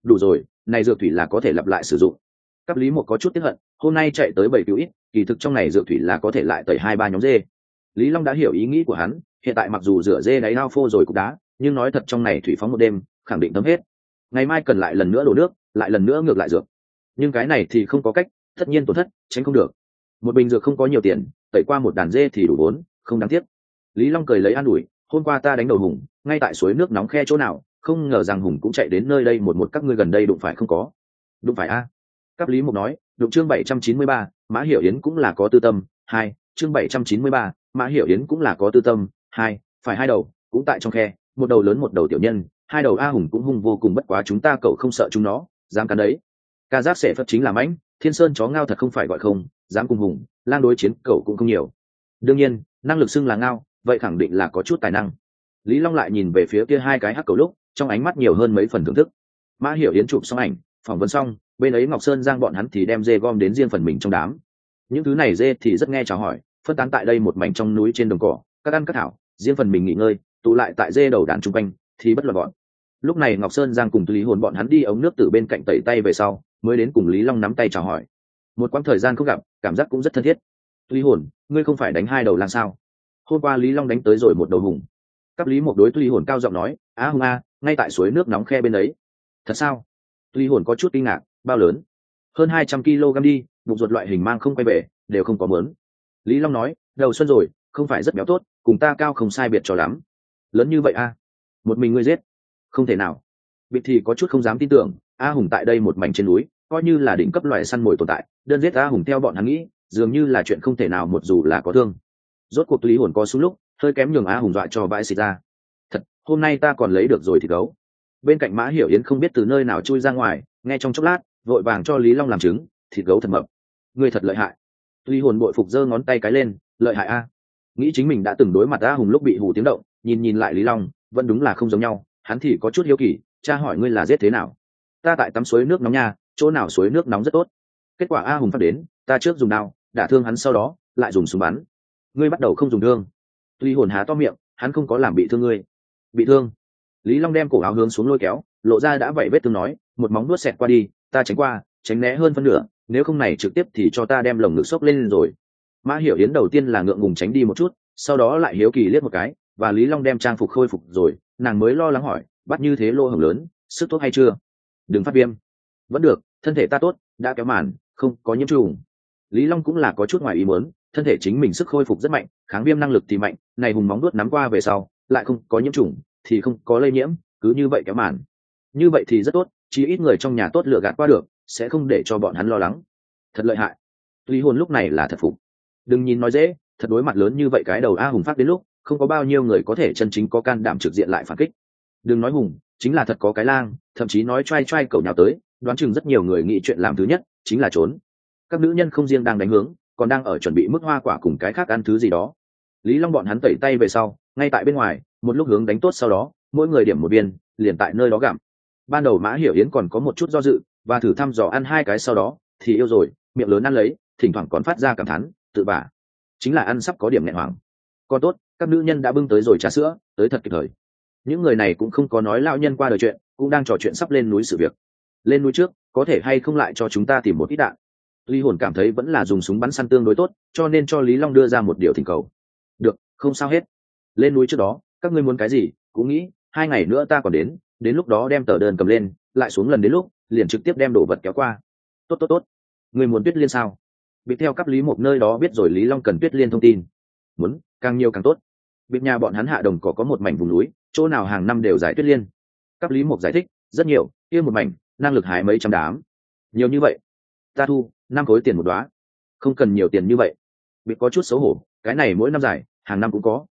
đủ rồi, này dược thủy là có thể lặp lại sử dụng. Cấp lý một có chút tiếc hận, hôm nay chạy tới 7 cứu ít, kỳ thực trong này dược thủy là có thể lại tẩy 2-3 nhóm dê. Lý Long đã hiểu ý nghĩ của hắn, hiện tại mặc dù rửa dê đáy ao phô rồi cục đá, nhưng nói thật trong này thủy phóng một đêm khẳng định thấm hết, ngày mai cần lại lần nữa đổ nước, lại lần nữa ngược lại dược. Nhưng cái này thì không có cách, tất nhiên tổn thất tránh không được. Một bình dược không có nhiều tiền, tẩy qua một đàn dê thì đủ vốn, không đáng tiếc. Lý Long cười lấy an ủi, hôm qua ta đánh đầu hùng ngay tại suối nước nóng khe chỗ nào, không ngờ rằng hùng cũng chạy đến nơi đây một các ngươi gần đây đụng phải không có? Đụng phải a. Cấp lý một nói, đụng chương 793, Mã Hiểu Yến cũng là có tư tâm. 2, chương 793, Mã Hiểu Yến cũng là có tư tâm. 2, phải hai đầu cũng tại trong khe, một đầu lớn một đầu tiểu nhân, hai đầu a hùng cũng hung vô cùng, bất quá chúng ta cậu không sợ chúng nó, dám cắn đấy. Ca giác sẽ phật chính là mãnh, thiên sơn chó ngao thật không phải gọi không, dám cùng hùng lang đối chiến cậu cũng không nhiều. Đương nhiên năng lực xưng là ngao, vậy khẳng định là có chút tài năng. Lý Long lại nhìn về phía kia hai cái hắc cẩu lúc, trong ánh mắt nhiều hơn mấy phần thưởng thức. Mã Hiểu Yến chụp xong ảnh, phỏng vấn xong, bên ấy Ngọc Sơn Giang bọn hắn thì đem dê gom đến riêng phần mình trong đám. Những thứ này dê thì rất nghe chào hỏi, phân tán tại đây một mảnh trong núi trên đồng cỏ, các ăn các thảo, riêng phần mình nghỉ ngơi, tụ lại tại dê đầu đàn trung quanh, thì bất loạn bọn. Lúc này Ngọc Sơn Giang cùng Lý Hồn bọn hắn đi ống nước từ bên cạnh tẩy tay về sau, mới đến cùng Lý Long nắm tay chào hỏi. Một quãng thời gian không gặp, cảm giác cũng rất thân thiết. Lý Hồn, ngươi không phải đánh hai đầu lang sao? Hôm qua Lý Long đánh tới rồi một đầu hùng. Cấp lý một đối Lý Hồn cao giọng nói, á hùng a, ngay tại suối nước nóng khe bên ấy. Thật sao? Lý Hồn có chút kinh ngạc, bao lớn? Hơn 200 kg đi, bụng ruột loại hình mang không quay về, đều không có mớn. Lý Long nói, đầu xuân rồi, không phải rất béo tốt, cùng ta cao không sai biệt cho lắm. Lớn như vậy a? Một mình ngươi giết? Không thể nào. Biệt thì có chút không dám tin tưởng, a hùng tại đây một mảnh trên núi, coi như là đỉnh cấp loài săn mồi tồn tại, đơn giết a hùng theo bọn hắn nghĩ, dường như là chuyện không thể nào, một dù là có thương. Rốt cuộc Lý Hồn có xuống lúc, hơi kém nhường a hùng dọa cho vãi xịt ra. Thật, hôm nay ta còn lấy được rồi thì gấu. Bên cạnh Mã Hiểu Yến không biết từ nơi nào chui ra ngoài, nghe trong chốc lát, vội vàng cho Lý Long làm chứng, thịt gấu thật mập. Ngươi thật lợi hại. Lý Hồn bội phục giơ ngón tay cái lên, lợi hại a. Nghĩ chính mình đã từng đối mặt a hùng lúc bị hù tiếng động, nhìn lại Lý Long, vẫn đúng là không giống nhau, hắn thì có chút hiếu kỳ, cha hỏi ngươi là giết thế nào? Ta tại tắm suối nước nóng nha, chỗ nào suối nước nóng rất tốt. Kết quả a hùng phát đến, ta trước dùng đao đả thương hắn, sau đó lại dùng súng bắn. Ngươi bắt đầu không dùng thương. Lý Hồn há to miệng, hắn không có làm bị thương ngươi. Bị thương? Lý Long đem cổ áo hướng xuống lôi kéo, lộ ra đã vậy vết thương, nói, một móng nuốt xẹt qua đi, ta tránh qua, tránh né hơn phân nửa, nếu không này trực tiếp thì cho ta đem lồng ngực xốc lên rồi. Mã Hiểu Yến đầu tiên là ngượng ngùng tránh đi một chút, sau đó lại hiếu kỳ liếc một cái, và Lý Long đem trang phục khôi phục rồi, nàng mới lo lắng hỏi, bắt như thế lỗ hổng lớn, sức thuốc hay chưa? Đừng phát viêm. Vẫn được, thân thể ta tốt, đã kéo màn, không có nhiễm trùng. Lý Long cũng là có chút ngoài ý muốn, thân thể chính mình sức khôi phục rất mạnh, kháng viêm năng lực thì mạnh, này hùng móng đuốt nắm qua về sau, lại không có nhiễm trùng, thì không có lây nhiễm, cứ như vậy kéo màn. Như vậy thì rất tốt, chỉ ít người trong nhà tốt lựa gạt qua được, sẽ không để cho bọn hắn lo lắng. Thật lợi hại. Lý Hồn lúc này là thật phục. Đừng nhìn nói dễ, thật đối mặt lớn như vậy cái đầu a hùng phát đến lúc, không có bao nhiêu người có thể chân chính có can đảm trực diện lại phản kích. Đừng nói hùng, chính là thật có cái lang, thậm chí nói trai trai cậu nhào tới, đoán chừng rất nhiều người nghĩ chuyện làm thứ nhất chính là trốn. Các nữ nhân không riêng đang đánh hướng, còn đang ở chuẩn bị mức hoa quả cùng cái khác ăn thứ gì đó. Lý Long bọn hắn tẩy tay về sau, ngay tại bên ngoài, một lúc hướng đánh tốt, sau đó mỗi người điểm một viên, liền tại nơi đó gặm. Ban đầu Mã Hiểu Yến còn có một chút do dự, và thử thăm dò ăn hai cái, sau đó thì yêu rồi, miệng lớn ăn lấy, thỉnh thoảng còn phát ra cảm thán, tự bả. Chính là ăn sắp có điểm nghẹn hoảng. Còn tốt, các nữ nhân đã bưng tới rồi trà sữa, tới thật kịp thời. Những người này cũng không có nói lão nhân qua đời chuyện, cũng đang trò chuyện sắp lên núi sự việc. Lên núi trước, có thể hay không lại cho chúng ta tìm một ít đạn? Lý Hồn cảm thấy vẫn là dùng súng bắn săn tương đối tốt, cho nên cho Lý Long đưa ra một điều thỉnh cầu. Được, không sao hết. Lên núi trước đó, các ngươi muốn cái gì, cũng nghĩ, 2 ngày nữa ta còn đến lúc đó đem tờ đơn cầm lên, lại xuống lần đến lúc, liền trực tiếp đem đồ vật kéo qua. Tốt. Ngươi muốn Tuyết Liên sao? Bị theo cấp Lý một nơi đó biết rồi Lý Long cần Tuyết Liên thông tin. Muốn, càng nhiều càng tốt. Biết nhà bọn hắn hạ đồng có một mảnh vùng núi, chỗ nào hàng năm đều giải Tuyết Liên. Cấp Lý một giải thích, rất nhiều, kia một mảnh, năng lực hái mấy trăm đám. Nhiều như vậy, ta thu 5 khối tiền một đóa. Không cần nhiều tiền như vậy. Bị có chút xấu hổ, cái này mỗi năm giải, hàng năm cũng có.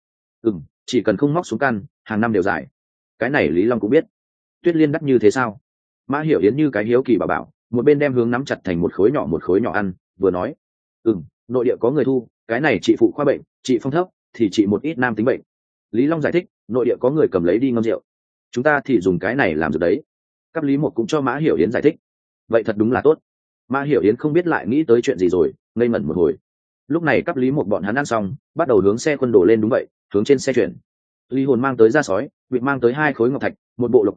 Chỉ cần không móc xuống căn, hàng năm đều giải. Cái này Lý Long cũng biết. Tuyết Liên đắt như thế sao? Mã Hiểu Yến như cái hiếu kỳ bảo, một bên đem hướng nắm chặt thành một khối nhỏ ăn, vừa nói, nội địa có người thu, cái này trị phụ khoa bệnh, trị phong thấp, thì trị một ít nam tính bệnh. Lý Long giải thích, nội địa có người cầm lấy đi ngâm rượu, chúng ta thì dùng cái này làm dược đấy. Cấp Lý một cũng cho Mã Hiểu Yến giải thích. Vậy thật đúng là tốt. Mã Hiểu Yến không biết lại nghĩ tới chuyện gì rồi, ngây ngẩn một hồi. Lúc này Cấp Lý một bọn hắn ăn xong, bắt đầu hướng xe quân đổ lên, đúng vậy, hướng trên xe chuyển. Lý Hồn mang tới da sói, bị mang tới 2 khối ngọc thạch, một bộ lục giác,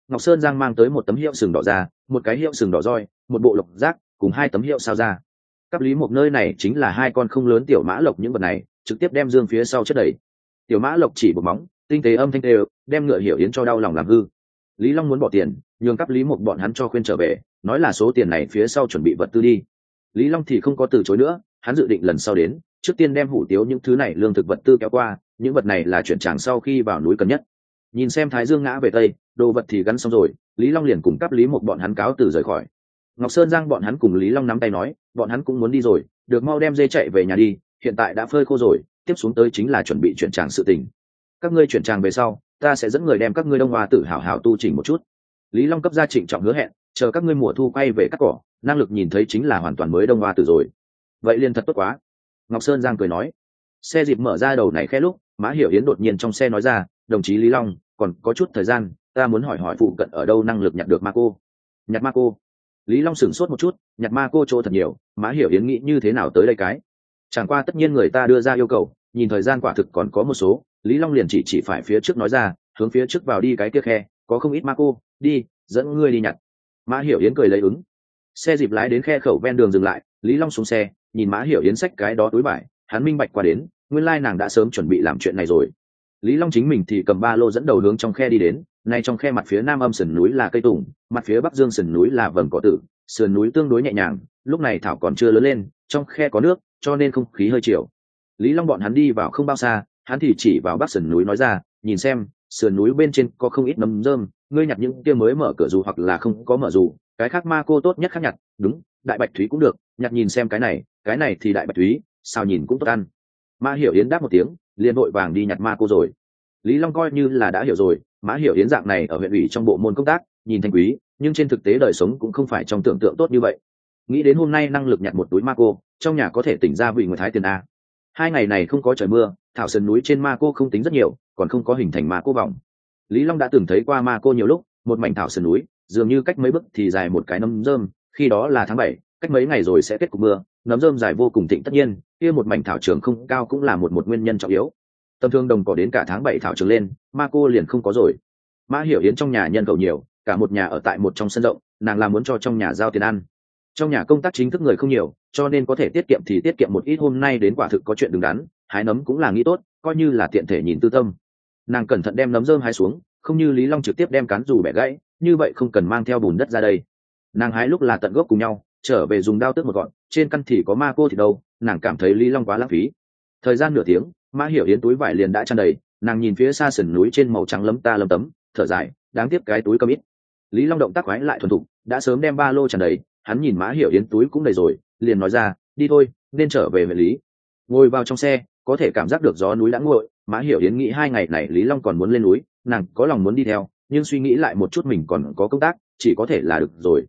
Ngọc Sơn Giang mang tới một tấm hiệu sừng đỏ ra, một cái hiệu sừng đỏ roi, một bộ lộc giác cùng hai tấm hiệu sao ra. Cấp lý một nơi này chính là hai con không lớn tiểu mã lộc, những vật này trực tiếp đem dương phía sau chất đẩy. Tiểu mã lộc chỉ một móng tinh tế âm thanh đều đem Ngựa Hiểu Yến cho đau lòng làm hư. Lý Long muốn bỏ tiền nhường cấp lý một bọn hắn cho khuyên trở về, nói là số tiền này phía sau chuẩn bị vật tư đi. Lý Long thì không có từ chối nữa, hắn dự định lần sau đến trước tiên đem hủ tiếu những thứ này lương thực vật tư kéo qua, những vật này là chuyển tràng sau khi vào núi cần nhất. Nhìn xem thái dương ngã về tây, đồ vật thì gắn xong rồi, Lý Long liền cùng cấp lý một bọn hắn cáo từ rời khỏi. Ngọc Sơn Giang bọn hắn cùng Lý Long nắm tay nói, bọn hắn cũng muốn đi rồi, được mau đem dê chạy về nhà đi, hiện tại đã phơi khô rồi, tiếp xuống tới chính là chuẩn bị chuyển tràng sự tình. Các ngươi chuyển tràng về sau, ta sẽ dẫn người đem các ngươi Đông Hoa Tử hảo hảo tu chỉnh một chút. Lý Long cấp ra trịnh trọng hứa hẹn, chờ các ngươi mùa thu quay về cắt cỏ, năng lực nhìn thấy chính là hoàn toàn mới Đông Hoa Tử rồi. Vậy liền thật tốt quá. Ngọc Sơn Giang cười nói. Xe dịp mở ra đầu này khe lúc, Mã Hiểu Yến đột nhiên trong xe nói ra, đồng chí Lý Long, còn có chút thời gian, ta muốn hỏi hỏi phụ cận ở đâu năng lực nhặt được ma cô. Nhặt ma cô? Lý Long sửng sốt một chút, nhặt ma cô chỗ thật nhiều, Mã Hiểu Yến nghĩ như thế nào tới đây cái? Chẳng qua tất nhiên người ta đưa ra yêu cầu, nhìn thời gian quả thực còn có một số, Lý Long liền chỉ phải phía trước nói ra, hướng phía trước vào đi cái kia khe, có không ít ma cô, đi, dẫn ngươi đi nhặt. Mã Hiểu Yến cười lấy ứng. Xe dịp lái đến khe khẩu ven đường dừng lại, Lý Long xuống xe, nhìn Mã Hiểu Yến xách cái đó túi vải, hắn minh bạch qua đến, nguyên lai nàng đã sớm chuẩn bị làm chuyện này rồi. Lý Long chính mình thì cầm ba lô dẫn đầu hướng trong khe đi đến, nay trong khe mặt phía nam âm sườn núi là cây tùng, mặt phía bắc dương sườn núi là vầng cỏ tử, sườn núi tương đối nhẹ nhàng, lúc này thảo còn chưa lớn lên, trong khe có nước, cho nên không khí hơi chiều. Lý Long bọn hắn đi vào không bao xa, hắn thì chỉ vào bắc sườn núi nói ra, nhìn xem, sườn núi bên trên có không ít nấm rơm, ngươi nhặt những kia mới mở cửa dù hoặc là không có mở dù, cái khác ma cô tốt nhất khác nhặt, đúng, đại bạch thúy cũng được, nhặt nhìn xem cái này thì đại bạch thúy, sao nhìn cũng tốt ăn. Mã Hiểu Yến đáp một tiếng, liền vội vàng đi nhặt ma cô rồi. Lý Long coi như là đã hiểu rồi, Mã Hiểu Yến dạng này ở huyện ủy trong bộ môn công tác, nhìn thanh quý, nhưng trên thực tế đời sống cũng không phải trong tưởng tượng tốt như vậy. Nghĩ đến hôm nay năng lực nhặt một túi ma cô, trong nhà có thể tỉnh ra vị người thái tiền a. Hai ngày này không có trời mưa, thảo sườn núi trên ma cô không tính rất nhiều, còn không có hình thành ma cô vòng. Lý Long đã từng thấy qua ma cô nhiều lúc, một mảnh thảo sườn núi, dường như cách mấy bước thì dài một cái nấm rơm, khi đó là tháng 7, cách mấy ngày rồi sẽ kết cục mưa, nấm rơm dài vô cùng thịnh, tất nhiên, kia một mảnh thảo trường không cao cũng là một nguyên nhân trọng yếu. Tầm thường đồng cỏ đến cả tháng 7 thảo trường lên, ma cô liền không có rồi. Mã Hiểu Yến trong nhà nhân khẩu nhiều, cả một nhà ở tại một trong sân rộng, nàng là muốn cho trong nhà giao tiền ăn. Trong nhà công tác chính thức người không nhiều, cho nên có thể tiết kiệm thì tiết kiệm một ít, hôm nay đến quả thực có chuyện đứng đắn, hái nấm cũng là nghĩ tốt, coi như là tiện thể nhìn tư tâm. Nàng cẩn thận đem nấm rơm hái xuống, không như Lý Long trực tiếp đem cán dù bẻ gãy, như vậy không cần mang theo bùn đất ra đây. Nàng hái lúc là tận gốc cùng nhau, trở về dùng đao tước một gọn, trên căn thì có ma cô thì đâu, nàng cảm thấy Lý Long quá lãng phí. Thời gian nửa tiếng, Mã Hiểu Yến túi vải liền đã tràn đầy, nàng nhìn phía xa sườn núi trên màu trắng lấm ta lấm tấm, thở dài, đáng tiếc cái túi cầm ít. Lý Long động tác quái lại thuần thục, đã sớm đem ba lô tràn đầy, hắn nhìn Mã Hiểu Yến túi cũng đầy rồi, liền nói ra, đi thôi, nên trở về huyện Lý. Ngồi vào trong xe, có thể cảm giác được gió núi đã nguội, Mã Hiểu Yến nghĩ hai ngày này Lý Long còn muốn lên núi, nàng có lòng muốn đi theo, nhưng suy nghĩ lại một chút mình còn có công tác, chỉ có thể là được rồi.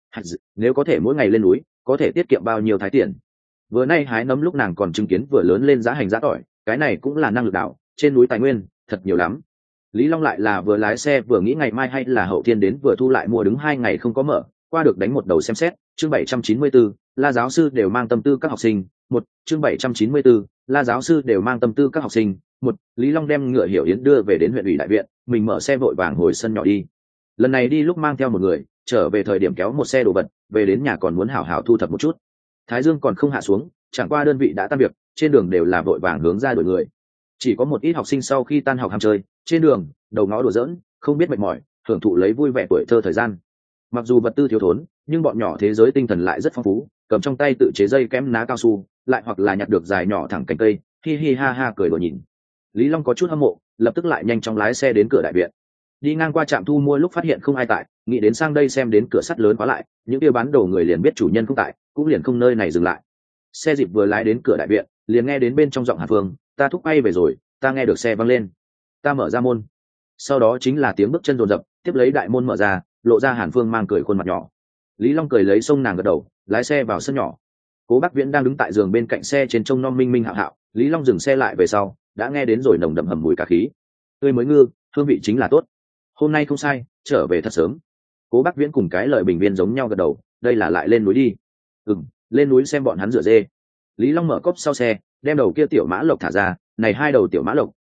Nếu có thể mỗi ngày lên núi, có thể tiết kiệm bao nhiêu thái tiền. Vừa nay hái nấm lúc nàng còn chứng kiến vừa lớn lên giá hành giá tỏi, cái này cũng là năng lực đảo, trên núi tài nguyên thật nhiều lắm. Lý Long lại là vừa lái xe vừa nghĩ ngày mai hay là hậu thiên đến vừa thu lại mua đứng 2 ngày không có mở, qua được đánh một đầu xem xét. Chương 794, La giáo sư đều mang tâm tư các học sinh. Chương 794, La giáo sư đều mang tâm tư các học sinh. Lý Long đem Ngựa Hiểu Yến đưa về đến huyện ủy đại viện, mình mở xe vội vàng hồi sân nhỏ đi. Lần này đi lúc mang theo một người, trở về thời điểm kéo một xe đồ vật, về đến nhà còn muốn hảo hảo thu thập một chút. Thái dương còn không hạ xuống, chẳng qua đơn vị đã tan việc, trên đường đều là vội vàng hướng ra đuổi người. Chỉ có một ít học sinh sau khi tan học ham chơi, trên đường đầu ngõ đùa giỡn, không biết mệt mỏi, hưởng thụ lấy vui vẻ tuổi thơ thời gian. Mặc dù vật tư thiếu thốn, nhưng bọn nhỏ thế giới tinh thần lại rất phong phú, cầm trong tay tự chế dây kém ná cao su, lại hoặc là nhặt được dài nhỏ thẳng cành cây, hi hi ha ha cười đùa nhìn. Lý Long có chút hâm mộ, lập tức lại nhanh chóng lái xe đến cửa đại viện. Đi ngang qua trạm thu mua lúc phát hiện không ai tại, nghĩ đến sang đây xem đến cửa sắt lớn khóa lại, những kia bán đồ người liền biết chủ nhân không tại, cũng liền không nơi này dừng lại. Xe dịp vừa lái đến cửa đại viện, liền nghe đến bên trong giọng Hàn Phương, ta thúc bay về rồi, ta nghe được xe văng lên. Ta mở ra môn. Sau đó chính là tiếng bước chân dồn dập, tiếp lấy đại môn mở ra, lộ ra Hàn Phương mang cười khuôn mặt nhỏ. Lý Long cười lấy xông nàng gật đầu, lái xe vào sân nhỏ. Cố Bác Viễn đang đứng tại giường bên cạnh xe trên trông non minh minh hạo hạo, Lý Long dừng xe lại về sau, đã nghe đến rồi nồng đậm hầm mùi cà khí. Tươi mới ngư, hương vị chính là tốt. Hôm nay không sai, trở về thật sớm. Cố Bác Viễn cùng cái lời bình viên giống nhau gật đầu, đây là lại lên núi đi. Lên núi xem bọn hắn rửa dê. Lý Long mở cốp sau xe, đem đầu kia tiểu mã lộc thả ra, này hai đầu tiểu mã lộc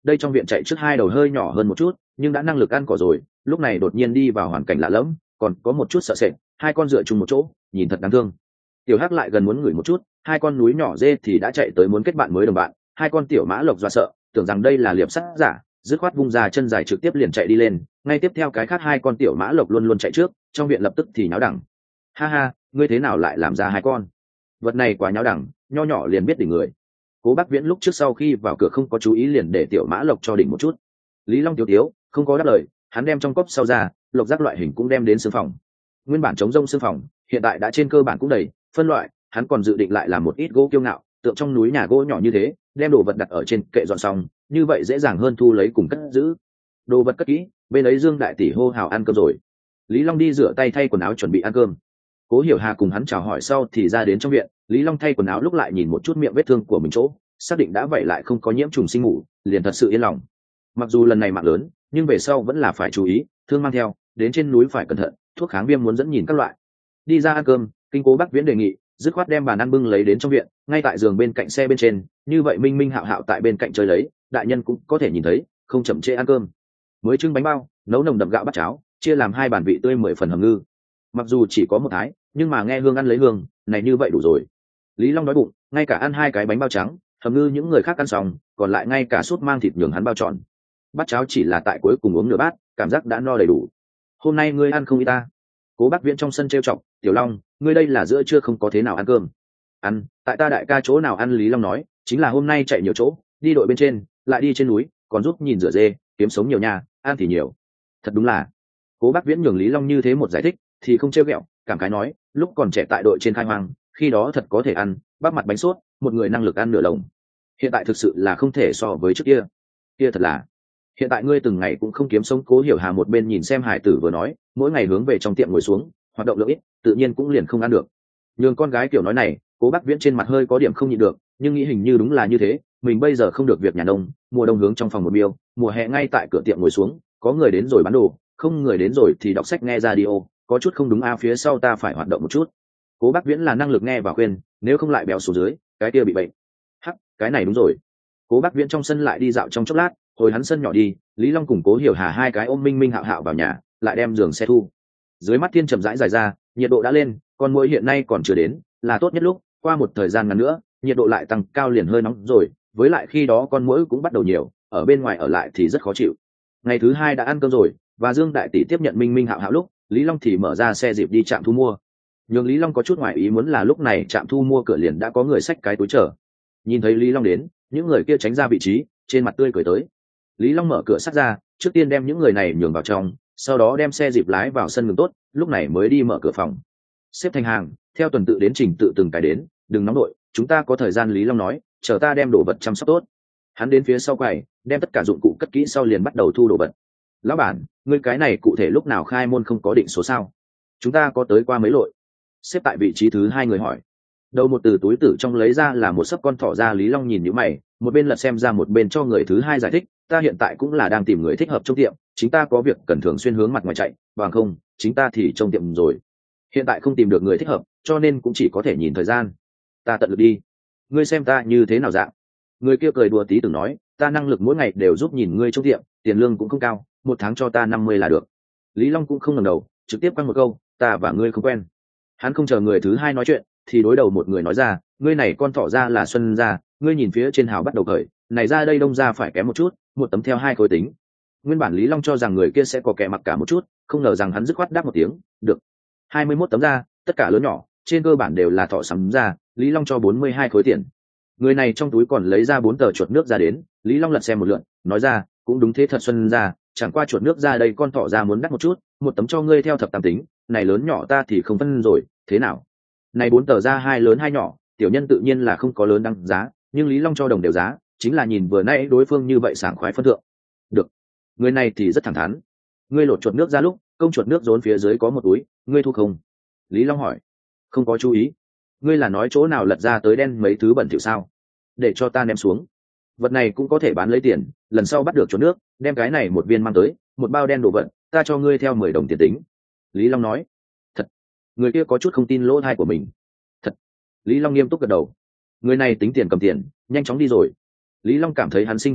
đây trong viện chạy trước hai đầu hơi nhỏ hơn một chút nhưng đã năng lực ăn cỏ rồi, lúc này đột nhiên đi vào hoàn cảnh lạ lẫm, còn có một chút sợ sệt, hai con dựa chung một chỗ nhìn thật đáng thương. Tiểu Hắc lại gần muốn ngửi một chút, hai con núi nhỏ dê thì đã chạy tới muốn kết bạn mới đồng bạn, hai con tiểu mã lộc dọa sợ, tưởng rằng đây là liệp sắt giả, dứt khoát vung ra chân dài trực tiếp liền chạy đi lên, ngay tiếp theo cái khác hai con tiểu mã lộc luôn luôn chạy trước, trong viện lập tức thì nháo đẳng. Ha ha, ngươi thế nào lại làm ra hai con? Vật này quá nháo đẳng, nho nhỏ liền biết đỉnh người. Cố Bác Viễn lúc trước sau khi vào cửa không có chú ý liền để tiểu mã lộc cho đỉnh một chút. Lý Long tiểu tiếu không có đáp lời, hắn đem trong cốc sau ra, lộc giác loại hình cũng đem đến xương phòng. Nguyên bản chống rông xương phòng, hiện tại đã trên cơ bản cũng đầy, phân loại, hắn còn dự định lại làm một ít gỗ kiêu ngạo, tượng trong núi nhà gỗ nhỏ như thế, đem đồ vật đặt ở trên kệ dọn xong, như vậy dễ dàng hơn thu lấy cùng cất giữ. Đồ vật cất kỹ, bên ấy Dương đại tỷ hô hào ăn cơm rồi. Lý Long đi rửa tay thay quần áo chuẩn bị ăn cơm. Cố Hiểu Hà cùng hắn chào hỏi sau thì ra đến trong viện, Lý Long thay quần áo lúc lại nhìn một chút miệng vết thương của mình chỗ, xác định đã vậy lại không có nhiễm trùng sinh ngủ, liền thật sự yên lòng. Mặc dù lần này mạng lớn, nhưng về sau vẫn là phải chú ý, thương mang theo, đến trên núi phải cẩn thận, thuốc kháng viêm muốn dẫn nhìn các loại. Đi ra ăn cơm, kinh Cố Bác Viễn đề nghị, dứt khoát đem bàn ăn bưng lấy đến trong viện, ngay tại giường bên cạnh xe bên trên, như vậy Minh Minh Hạo Hạo tại bên cạnh chơi lấy, đại nhân cũng có thể nhìn thấy, không chậm trễ ăn cơm. Mới trưng bánh bao, nấu nồng đậm gạo bát cháo, chia làm hai bàn vị tươi 10 phần hầm ngư. Mặc dù chỉ có một thái, nhưng mà nghe hương ăn lấy hương, này như vậy đủ rồi. Lý Long đói bụng, ngay cả ăn hai cái bánh bao trắng, hầm ngư những người khác ăn xong, còn lại ngay cả súp mang thịt nhường hắn bao tròn. Bát cháo chỉ là tại cuối cùng uống nửa bát, cảm giác đã no đầy đủ. Hôm nay ngươi ăn không ít ta? Cố Bác Viễn trong sân trêu chọc, Tiểu Long, ngươi đây là giữa trưa không có thế nào ăn cơm? Ăn, tại ta đại ca chỗ nào ăn? Lý Long nói, chính là hôm nay chạy nhiều chỗ, đi đội bên trên, lại đi trên núi, còn giúp nhìn rửa dê, kiếm sống nhiều nhà, ăn thì nhiều. Thật đúng là. Cố Bác Viễn nhường Lý Long như thế một giải thích, thì không trêu ghẹo, cảm khái nói, lúc còn trẻ tại đội trên khai hoang, khi đó thật có thể ăn, bắp mặt bánh sốt, một người năng lực ăn nửa lồng. Hiện tại thực sự là không thể so với trước kia. Kia thật là. Hiện tại ngươi từng ngày cũng không kiếm sống. Cố Hiểu Hà một bên nhìn xem hải tử vừa nói, mỗi ngày hướng về trong tiệm ngồi xuống, hoạt động lượng ít, tự nhiên cũng liền không ăn được. Nhường con gái kiểu nói này, Cố Bác Viễn trên mặt hơi có điểm không nhịn được, nhưng nghĩ hình như đúng là như thế, mình bây giờ không được việc nhà nông, mùa đông hướng trong phòng một biêu, mùa hè ngay tại cửa tiệm ngồi xuống, có người đến rồi bán đồ, không người đến rồi thì đọc sách nghe radio, có chút không đúng a, phía sau ta phải hoạt động một chút. Cố Bác Viễn là năng lực nghe và khuyên, nếu không lại béo xuống dưới, cái kia bị bệnh. Hắc, cái này đúng rồi. Cố Bác Viễn trong sân lại đi dạo trong chốc lát, hồi hắn sân nhỏ đi, Lý Long cùng Cố Hiểu Hà hai cái ôm Minh Minh Hạo Hạo vào nhà, lại đem giường xe thu. Dưới mắt thiên chậm rãi dài ra, nhiệt độ đã lên, con muỗi hiện nay còn chưa đến, là tốt nhất lúc, qua một thời gian ngắn nữa, nhiệt độ lại tăng cao liền hơi nóng rồi, với lại khi đó con muỗi cũng bắt đầu nhiều, ở bên ngoài ở lại thì rất khó chịu. Ngày thứ hai đã ăn cơm rồi, và Dương đại tỷ tiếp nhận Minh Minh Hạo Hạo lúc, Lý Long thì mở ra xe dịp đi trạm thu mua. Nhưng Lý Long có chút ngoài ý muốn là lúc này trạm thu mua cửa liền đã có người xách cái túi chờ. Nhìn thấy Lý Long đến, những người kia tránh ra vị trí, trên mặt tươi cười tới. Lý Long mở cửa sắt ra, trước tiên đem những người này nhường vào trong, sau đó đem xe dịp lái vào sân ngừng tốt, lúc này mới đi mở cửa phòng. Xếp thành hàng, theo tuần tự đến trình tự từng cái đến, đừng nóng đội, chúng ta có thời gian. Lý Long nói, chờ ta đem đồ vật chăm sóc tốt. Hắn đến phía sau quầy, đem tất cả dụng cụ cất kỹ sau liền bắt đầu thu đồ vật. Lão bản, ngươi cái này cụ thể lúc nào khai môn không có định số sao? Chúng ta có tới qua mấy lội? Xếp tại vị trí thứ hai người hỏi. Đầu một từ túi tử trong lấy ra là một sấp con thỏ ra. Lý Long nhìn nhíu mày, một bên lật xem ra một bên cho người thứ hai giải thích, ta hiện tại cũng là đang tìm người thích hợp trong tiệm, chính ta có việc cần thường xuyên hướng mặt ngoài chạy, bằng không chính ta thì trong tiệm rồi. Hiện tại không tìm được người thích hợp, cho nên cũng chỉ có thể nhìn thời gian. Ta tận lực đi. Ngươi xem ta như thế nào dạng? Người kia cười đùa tí từng nói, ta năng lực mỗi ngày đều giúp nhìn ngươi trong tiệm, tiền lương cũng không cao, một tháng cho ta 50 là được. Lý Long cũng không ngẩng đầu, trực tiếp quăng một câu, ta và ngươi không quen. Hắn không chờ người thứ hai nói chuyện, thì đối đầu một người nói ra, ngươi này con thỏ ra là Xuân ra, ngươi nhìn phía trên hào bắt đầu khởi, này ra đây Đông ra phải kém một chút, một tấm theo hai khối tính. Nguyên bản Lý Long cho rằng người kia sẽ có kẻ mặc cả một chút, không ngờ rằng hắn dứt khoát đáp một tiếng, được. 21 tấm ra, tất cả lớn nhỏ, trên cơ bản đều là thỏ sắm ra, Lý Long cho 42 khối tiền. Người này trong túi còn lấy ra 4 tờ chuột nước ra đến, Lý Long lật xem một lượt, nói ra, cũng đúng thế thật Xuân ra, chẳng qua chuột nước ra đây con thỏ ra muốn đắt một chút, một tấm cho ngươi theo thập tam tính, này lớn nhỏ ta thì không phân rồi, thế nào? Này 4 tờ ra hai lớn hai nhỏ, tiểu nhân tự nhiên là không có lớn đăng giá, nhưng Lý Long cho đồng đều giá, chính là nhìn vừa nãy đối phương như vậy sảng khoái phân thượng. Được. Người này thì rất thẳng thắn. Ngươi lột chuột nước ra lúc, công chuột nước rốn phía dưới có một túi, ngươi thu không? Lý Long hỏi. Không có chú ý. Ngươi là nói chỗ nào lật ra tới đen mấy thứ bẩn thỉu sao? Để cho ta ném xuống. Vật này cũng có thể bán lấy tiền, lần sau bắt được chuột nước, đem cái này một viên mang tới, một bao đen đồ vật, ta cho ngươi theo 10 đồng tiền tính. Lý Long nói. Thật. Người kia có chút không tin lỗ tai của mình. Thật. Lý Long nghiêm túc gật đầu. Người này tính tiền cầm tiền, nhanh chóng đi rồi. Lý Long cảm thấy hắn sinh hoạt chỗ,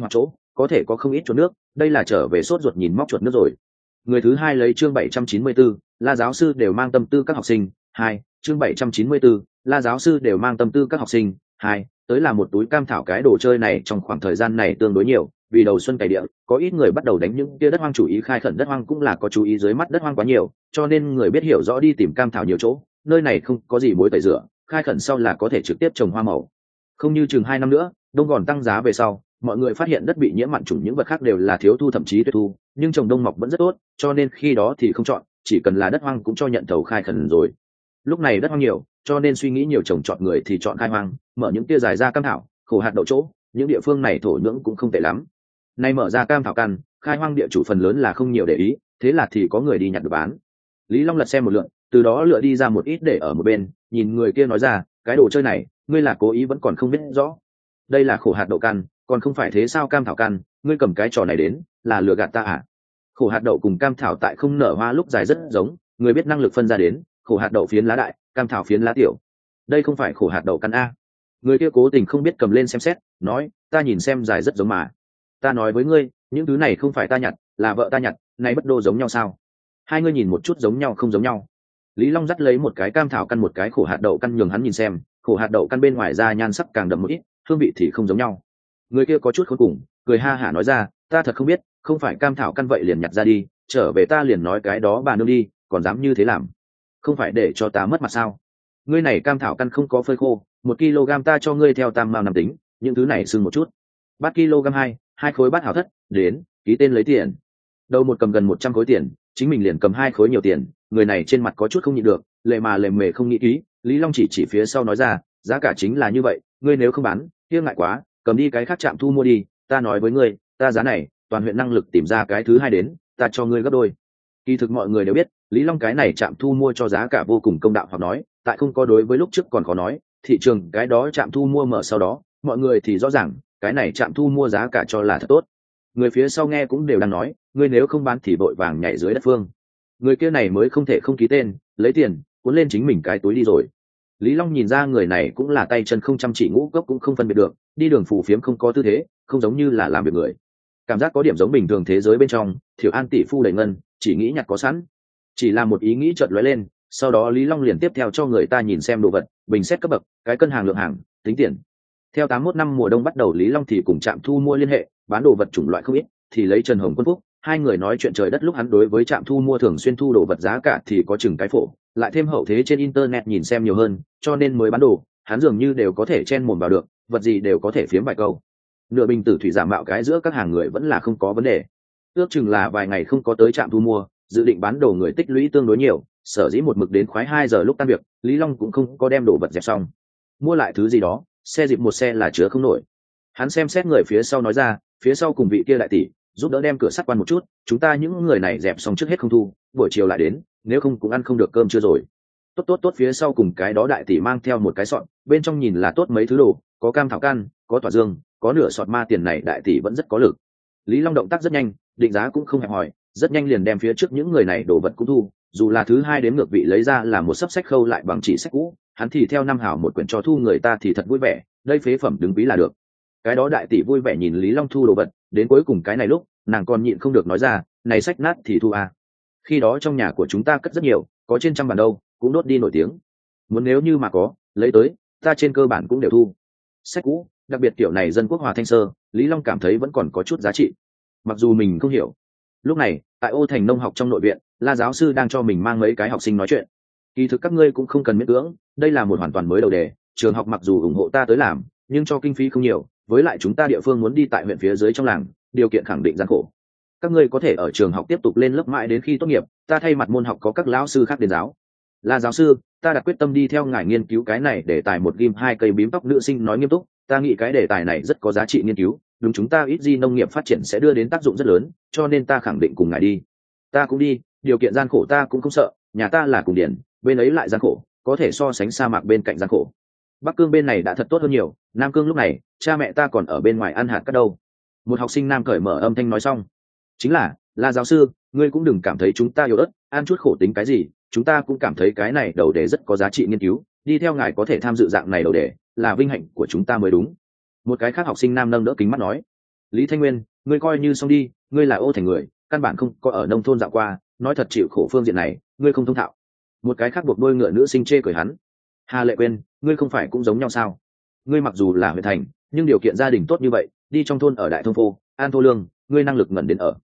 có thể có không ít chuột nước, đây là trở về sốt ruột nhìn móc chuột nước rồi. Người thứ hai lấy chương 794, La giáo sư đều mang tâm tư các học sinh, 2, chương 794, La giáo sư đều mang tâm tư các học sinh, 2, tới là một túi cam thảo. Cái đồ chơi này trong khoảng thời gian này tương đối nhiều, vì đầu xuân cày địa, có ít người bắt đầu đánh những kia đất hoang chủ ý khai khẩn đất hoang, cũng là có chú ý dưới mắt đất hoang quá nhiều, cho nên người biết hiểu rõ đi tìm cam thảo nhiều chỗ, nơi này không có gì mối tẩy rửa, khai khẩn sau là có thể trực tiếp trồng hoa màu. Không như chừng 2 năm nữa, đông gòn tăng giá về sau, mọi người phát hiện đất bị nhiễm mặn trùng những vật khác đều là thiếu thu thậm chí tuyệt thu, nhưng trồng đông mọc vẫn rất tốt, cho nên khi đó thì không chọn, chỉ cần là đất hoang cũng cho nhận thầu khai khẩn rồi. Lúc này đất hoang nhiều, cho nên suy nghĩ nhiều trồng chọn người thì chọn khai hoang, mở những kia dài ra cam thảo, khổ hạt đậu chỗ, những địa phương này thổ nhưỡng cũng không tệ lắm. Nay mở ra cam thảo căn, khai hoang địa chủ phần lớn là không nhiều để ý, thế là thì có người đi nhặt được bán. Lý Long lật xem một lượt, từ đó lựa đi ra một ít để ở một bên, nhìn người kia nói ra, cái đồ chơi này, ngươi là cố ý vẫn còn không biết rõ. Đây là khổ hạt đậu căn, còn không phải thế sao cam thảo căn, ngươi cầm cái trò này đến, là lừa gạt ta à? Khổ hạt đậu cùng cam thảo tại không nở hoa lúc dài rất giống, người biết năng lực phân ra đến, khổ hạt đậu phiến lá đại, cam thảo phiến lá tiểu. Đây không phải khổ hạt đậu căn a. Người kia cố tình không biết cầm lên xem xét, nói, ta nhìn xem dài rất giống mà. Ta nói với ngươi, những thứ này không phải ta nhặt, là vợ ta nhặt, này bất đô giống nhau sao? Hai ngươi nhìn một chút giống nhau không giống nhau. Lý Long dắt lấy một cái cam thảo căn một cái khổ hạt đậu căn nhường hắn nhìn xem, khổ hạt đậu căn bên ngoài da nhan sắc càng đậm một ít, hương vị thì không giống nhau. Người kia có chút khốn cùng, cười ha hả nói ra, ta thật không biết, không phải cam thảo căn vậy liền nhặt ra đi, trở về ta liền nói cái đó bà nương đi, còn dám như thế làm, không phải để cho ta mất mặt sao? Ngươi này cam thảo căn không có phơi khô, 1 kg ta cho ngươi theo tam mao năm tính, những thứ này sưng một chút. Bát kg 2 khối bát hảo thất, đến, ký tên lấy tiền. Đầu một cầm gần 100 khối tiền, chính mình liền cầm 2 khối nhiều tiền, người này trên mặt có chút không nhịn được, lề mà lề mề không nghĩ ký. Lý Long chỉ phía sau nói ra, giá cả chính là như vậy, ngươi nếu không bán, kia ngại quá, cầm đi cái khác trạm thu mua đi, ta nói với ngươi, ta giá này, toàn huyện năng lực tìm ra cái thứ hai đến, ta cho ngươi gấp đôi. Kỳ thực mọi người đều biết, Lý Long cái này trạm thu mua cho giá cả vô cùng công đạo, hoặc nói, tại không có đối với lúc trước còn khó nói, thị trường cái đó trạm thu mua mở sau đó, mọi người thì rõ ràng, cái này trạm thu mua giá cả cho là thật tốt. Người phía sau nghe cũng đều đang nói, ngươi nếu không bán thì vội vàng nhảy dưới đất phương. Người kia này mới không thể không ký tên, lấy tiền, cuốn lên chính mình cái túi đi rồi. Lý Long nhìn ra người này cũng là tay chân không chăm chỉ, ngũ cốc cũng không phân biệt được, đi đường phù phiếm không có tư thế, không giống như là làm việc người. Cảm giác có điểm giống bình thường thế giới bên trong, Thiểu An tỷ phu đầy ngân, chỉ nghĩ nhặt có sẵn. Chỉ là một ý nghĩ chợt lóe lên, sau đó Lý Long liền tiếp theo cho người ta nhìn xem đồ vật, bình xét cấp bậc, cái cân hàng lượng hàng, tính tiền. Theo 81 năm mùa đông bắt đầu, Lý Long thì cùng trạm thu mua liên hệ, bán đồ vật chủng loại không ít, thì lấy Trần Hồng Quân Phúc, hai người nói chuyện trời đất lúc hắn đối với trạm thu mua thường xuyên thu đồ vật giá cả thì có chừng cái phổ, lại thêm hậu thế trên internet nhìn xem nhiều hơn, cho nên mới bán đồ, hắn dường như đều có thể chen mồm vào được, vật gì đều có thể phiếm vài câu. Nửa bình tử thủy giả mạo cái giữa các hàng người vẫn là không có vấn đề. Ước chừng là vài ngày không có tới trạm thu mua, dự định bán đồ người tích lũy tương đối nhiều, sở dĩ một mực đến khoái 2 giờ lúc tan việc, Lý Long cũng không có đem đồ vật dẹp xong. Mua lại thứ gì đó, xe dịp một xe là chứa không nổi. Hắn xem xét người phía sau nói ra, phía sau cùng vị kia đại tỷ, giúp đỡ đem cửa sắt quan một chút, chúng ta những người này dẹp xong trước hết không thu, buổi chiều lại đến, nếu không cũng ăn không được cơm chưa rồi. Tốt, phía sau cùng cái đó đại tỷ mang theo một cái sọt, bên trong nhìn là tốt mấy thứ đồ, có cam thảo căn, có tỏa dương, có nửa sọt ma tiền, này đại tỷ vẫn rất có lực. Lý Long động tác rất nhanh, định giá cũng không hẹp hòi, rất nhanh liền đem phía trước những người này đồ vật cũng thu, dù là thứ hai đếm ngược vị lấy ra là một sấp sách khâu lại bằng chỉ sách cũ, hắn thì theo 5 hảo một quyển cho thu người ta thì thật vui vẻ, đây phế phẩm đứng ví là được. Cái đó đại tỷ vui vẻ nhìn Lý Long thu đồ vật, đến cuối cùng cái này lúc, nàng còn nhịn không được nói ra, này sách nát thì thu à. Khi đó trong nhà của chúng ta cất rất nhiều, có trên 100 bản đâu, cũng đốt đi nổi tiếng. Muốn nếu như mà có, lấy tới, ta trên cơ bản cũng đều thu. Sách cũ, đặc biệt kiểu này dân quốc hòa thanh sơ, Lý Long cảm thấy vẫn còn có chút giá trị. Mặc dù mình không hiểu. Lúc này, tại Ô Thành nông học trong nội viện, La giáo sư đang cho mình mang mấy cái học sinh nói chuyện. Kỳ thực các ngươi cũng không cần miễn cưỡng, đây là một hoàn toàn mới đầu đề, trường học mặc dù ủng hộ ta tới làm, nhưng cho kinh phí không nhiều, với lại chúng ta địa phương muốn đi tại huyện phía dưới trong làng, điều kiện khẳng định gian khổ. Các ngươi có thể ở trường học tiếp tục lên lớp mãi đến khi tốt nghiệp, ta thay mặt môn học có các lão sư khác đến giáo. La giáo sư, ta đã quyết tâm đi theo ngài nghiên cứu cái này để tài một ghim 2 cây bím tóc nữ sinh nói nghiêm túc, ta nghĩ cái đề tài này rất có giá trị nghiên cứu, đúng chúng ta ít di nông nghiệp phát triển sẽ đưa đến tác dụng rất lớn, cho nên ta khẳng định cùng ngài đi. Ta cũng đi, điều kiện gian khổ ta cũng không sợ, nhà ta là cùng điển, bên ấy lại gian khổ, có thể so sánh sa mạc bên cạnh gian khổ. Bắc Cương bên này đã thật tốt hơn nhiều, Nam Cương lúc này, cha mẹ ta còn ở bên ngoài ăn hạt cát đâu. Một học sinh nam cởi mở âm thanh nói xong. Chính là, La giáo sư, ngươi cũng đừng cảm thấy chúng ta yếu ớt, ăn chút khổ tính cái gì, chúng ta cũng cảm thấy cái này đầu đề rất có giá trị nghiên cứu, đi theo ngài có thể tham dự dạng này đầu đề, là vinh hạnh của chúng ta mới đúng. Một cái khác học sinh nam nâng đỡ kính mắt nói. Lý Thanh Nguyên, ngươi coi như xong đi, ngươi là Ô Thành người, căn bản không có ở nông thôn dạo qua, nói thật chịu khổ phương diện này ngươi không thông thạo. Một cái khác buộc đôi ngựa nữ sinh chê cười hắn. Hà Lệ Quyên, ngươi không phải cũng giống nhau sao? Ngươi mặc dù là huyện thành, nhưng điều kiện gia đình tốt như vậy, đi trong thôn ở đại thôn phô an thô lương, ngươi năng lực ngẩn đến ở.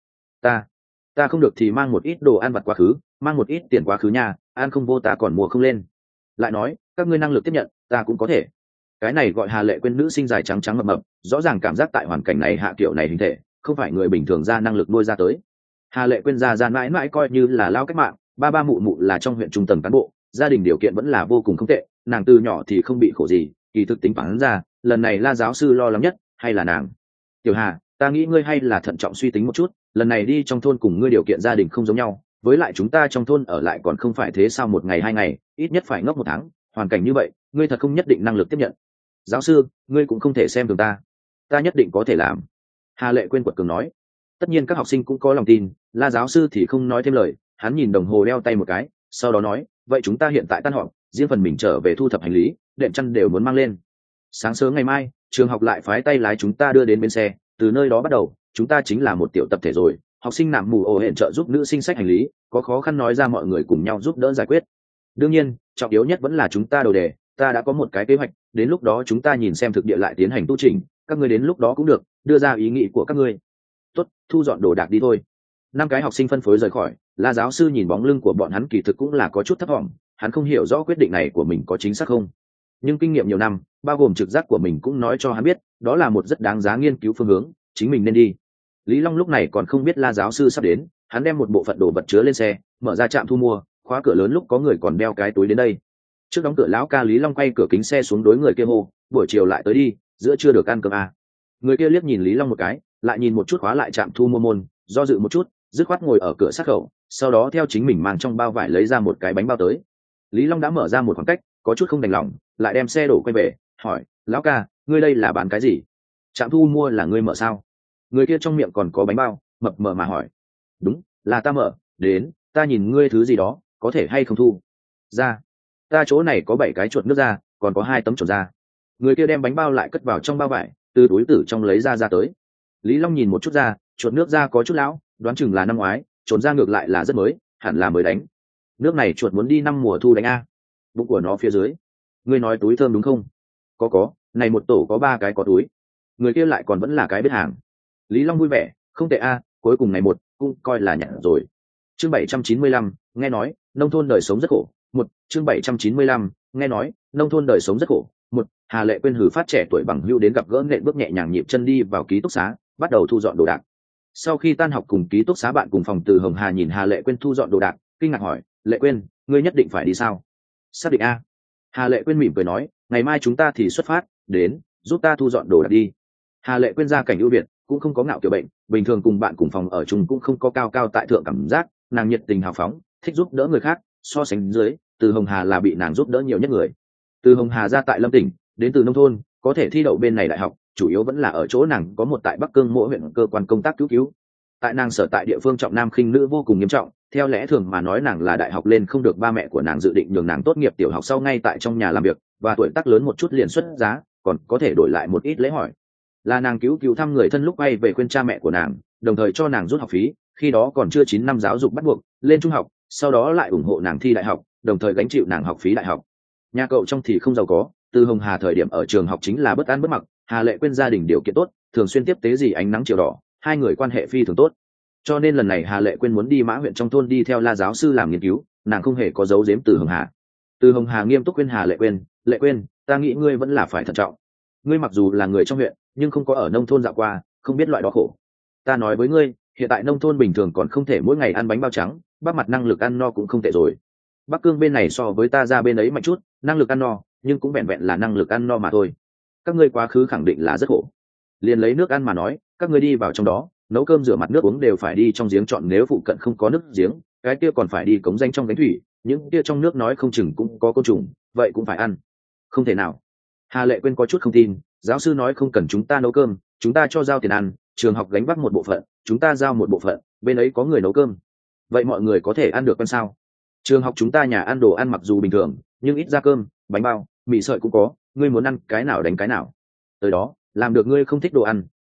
Ta không được thì mang một ít đồ ăn vặt quá khứ, mang một ít tiền quá khứ nhà, ăn không vô ta còn mua không lên. Lại nói các ngươi năng lực tiếp nhận, ta cũng có thể. Cái này gọi Hà Lệ Quyên nữ sinh dài trắng trắng mập mập, rõ ràng cảm giác tại hoàn cảnh này hạ kiểu này hình thể không phải người bình thường ra năng lực nuôi ra tới. Hà Lệ Quyên ra mãi mãi coi như là lao cách mạng, ba mụ mụ là trong huyện trung tầng cán bộ, gia đình điều kiện vẫn là vô cùng không tệ, nàng từ nhỏ thì không bị khổ gì, kỳ thực tính toán ra lần này La giáo sư lo lắng nhất hay là nàng. Tiểu Hà, ta nghĩ ngươi hay là thận trọng suy tính một chút, lần này đi trong thôn cùng ngươi điều kiện gia đình không giống nhau, với lại chúng ta trong thôn ở lại còn không phải thế sao, một ngày 2 ngày ít nhất phải ngốc 1 tháng, hoàn cảnh như vậy ngươi thật không nhất định năng lực tiếp nhận. Giáo sư, ngươi cũng không thể xem thường ta nhất định có thể làm. Hà Lệ Quyên quật cường nói. Tất nhiên các học sinh cũng có lòng tin, La giáo sư thì không nói thêm lời, hắn nhìn đồng hồ đeo tay một cái, sau đó nói, vậy chúng ta hiện tại tan họp, riêng phần mình trở về thu thập hành lý, đệm chăn đều muốn mang lên. Sáng sớm ngày mai trường học lại phái tay lái chúng ta đưa đến bến xe, từ nơi đó bắt đầu chúng ta chính là một tiểu tập thể rồi. Học sinh nạm mù ổ hẹn trợ giúp nữ sinh sách hành lý, có khó khăn nói ra mọi người cùng nhau giúp đỡ giải quyết. Đương nhiên trọng yếu nhất vẫn là chúng ta đầu đề, ta đã có một cái kế hoạch, đến lúc đó chúng ta nhìn xem thực địa lại tiến hành tu chỉnh, các ngươi đến lúc đó cũng được đưa ra ý nghĩ của các ngươi. Tốt, thu dọn đồ đạc đi thôi. 5 cái học sinh phân phối rời khỏi. La giáo sư nhìn bóng lưng của bọn hắn kỳ thực cũng là có chút thất vọng, hắn không hiểu rõ quyết định này của mình có chính xác không, nhưng kinh nghiệm nhiều năm bao gồm trực giác của mình cũng nói cho hắn biết đó là một rất đáng giá nghiên cứu phương hướng, chính mình nên đi. Lý Long lúc này còn không biết La giáo sư sắp đến, hắn đem một bộ phận đồ vật chứa lên xe, mở ra trạm thu mua, khóa cửa lớn, lúc có người còn đeo cái túi đến đây. Trước đóng cửa lão ca Lý Long quay cửa kính xe xuống đối người kia hô, buổi chiều lại tới đi, giữa trưa được ăn cơm à. Người kia liếc nhìn Lý Long một cái, lại nhìn một chút khóa lại trạm thu mua môn, do dự một chút, dứt khoát ngồi ở cửa sát khẩu, sau đó theo chính mình mang trong bao vải lấy ra một cái bánh bao tới. Lý Long đã mở ra một khoảng cách, có chút không đành lòng, lại đem xe đổ quay về, hỏi, lão ca, ngươi đây là bán cái gì? Trạm thu mua là ngươi mở sao? Người kia trong miệng còn có bánh bao, mập mờ mà hỏi. Đúng, là ta mở, đến, ta nhìn ngươi thứ gì đó, có thể hay không thu ra? Ta chỗ này có 7 cái chuột nước ra, còn có 2 tấm chuột ra. Người kia đem bánh bao lại cất vào trong bao vải, từ túi tử trong lấy ra tới. Lý Long nhìn một chút ra, chuột nước ra có chút lão, đoán chừng là năm ngoái, chuột ra ngược lại là rất mới, hẳn là mới đánh. Nước này chuột muốn đi năm mùa thu đánh a. Bụng của nó phía dưới. Ngươi nói túi thơm đúng không? Có, này một tổ có 3 cái có túi. Người kia lại còn vẫn là cái biết hàng. Lý Long vui vẻ, không tệ a, cuối cùng này một cũng coi là nhận rồi. Chương 795, nghe nói nông thôn đời sống rất khổ. Chương 795, nghe nói nông thôn đời sống rất khổ. Hà Lệ Quyên hử phát trẻ tuổi bằng hữu đến gặp gỡ, nện bước nhẹ nhàng nhịp chân đi vào ký túc xá, bắt đầu thu dọn đồ đạc. Sau khi tan học cùng ký túc xá bạn cùng phòng Từ Hồng Hà nhìn Hà Lệ Quyên thu dọn đồ đạc, kinh ngạc hỏi, Lệ Quyên, ngươi nhất định phải đi sao? Xác định a. Hà Lệ Quyên mỉm cười nói, ngày mai chúng ta thì xuất phát, đến giúp ta thu dọn đồ đạc đi. Hà Lệ Quyên gia cảnh ưu việt, cũng không có ngạo kiểu bệnh, bình thường cùng bạn cùng phòng ở chung cũng không có cao cao tại thượng cảm giác, nàng nhiệt tình hào phóng, thích giúp đỡ người khác, so sánh dưới, Từ Hồng Hà là bị nàng giúp đỡ nhiều nhất người. Từ Hồng Hà ra tại Lâm tỉnh, đến từ nông thôn, có thể thi đậu bên này đại học, chủ yếu vẫn là ở chỗ nàng có một tại Bắc Cương mỗi huyện cơ quan công tác cứu. Tại nàng sở tại địa phương trọng nam khinh nữ vô cùng nghiêm trọng, theo lẽ thường mà nói nàng là đại học lên không được, ba mẹ của nàng dự định nhường nàng tốt nghiệp tiểu học sau ngay tại trong nhà làm việc, và tuổi tác lớn một chút liền xuất giá, còn có thể đổi lại một ít lễ hỏi. Là nàng cứu thăm người thân lúc quay về khuyên cha mẹ của nàng, đồng thời cho nàng rút học phí, khi đó còn chưa 9 năm giáo dục bắt buộc, lên trung học, sau đó lại ủng hộ nàng thi đại học, đồng thời gánh chịu nàng học phí đại học. Nhà cậu trong thì không giàu có, Từ Hồng Hà thời điểm ở trường học chính là bất ăn bất mặc, Hà Lệ Quyên gia đình điều kiện tốt, thường xuyên tiếp tế gì ánh nắng chiều đỏ, hai người quan hệ phi thường tốt. Cho nên lần này Hà Lệ Quyên muốn đi Mã huyện trong thôn đi theo La giáo sư làm nghiên cứu, nàng không hề có giấu giếm Từ Hồng Hà. Từ Hồng Hà nghiêm túc khuyên Hà Lệ Quyên, Lệ Quyên, ta nghĩ ngươi vẫn là phải thận trọng. Ngươi mặc dù là người trong huyện, nhưng không có ở nông thôn dạo qua, không biết loại đó khổ. Ta nói với ngươi, hiện tại nông thôn bình thường còn không thể mỗi ngày ăn bánh bao trắng, bác mặt năng lực ăn no cũng không tệ rồi. Bắc Cương bên này so với ta ra bên ấy mạnh chút, năng lực ăn no, nhưng cũng vẹn vẹn là năng lực ăn no mà thôi. Các ngươi quá khứ khẳng định là rất khổ. Liền lấy nước ăn mà nói, các ngươi đi vào trong đó, nấu cơm rửa mặt nước uống đều phải đi trong giếng chọn, nếu phụ cận không có nước giếng, cái kia còn phải đi cống danh trong gánh thủy, những kia trong nước nói không chừng cũng có côn trùng, vậy cũng phải ăn. Không thể nào. Hà Lệ Quyên có chút không tin, giáo sư nói không cần chúng ta nấu cơm, chúng ta cho giao tiền ăn, trường học gánh vác một bộ phận, chúng ta giao một bộ phận, bên ấy có người nấu cơm. Vậy mọi người có thể ăn được con sao? Trường học chúng ta nhà ăn đồ ăn mặc dù bình thường, nhưng ít ra cơm, bánh bao, mì sợi cũng có, ngươi muốn ăn cái nào đánh cái nào. Tới đó, làm được ngươi không thích đồ ăn,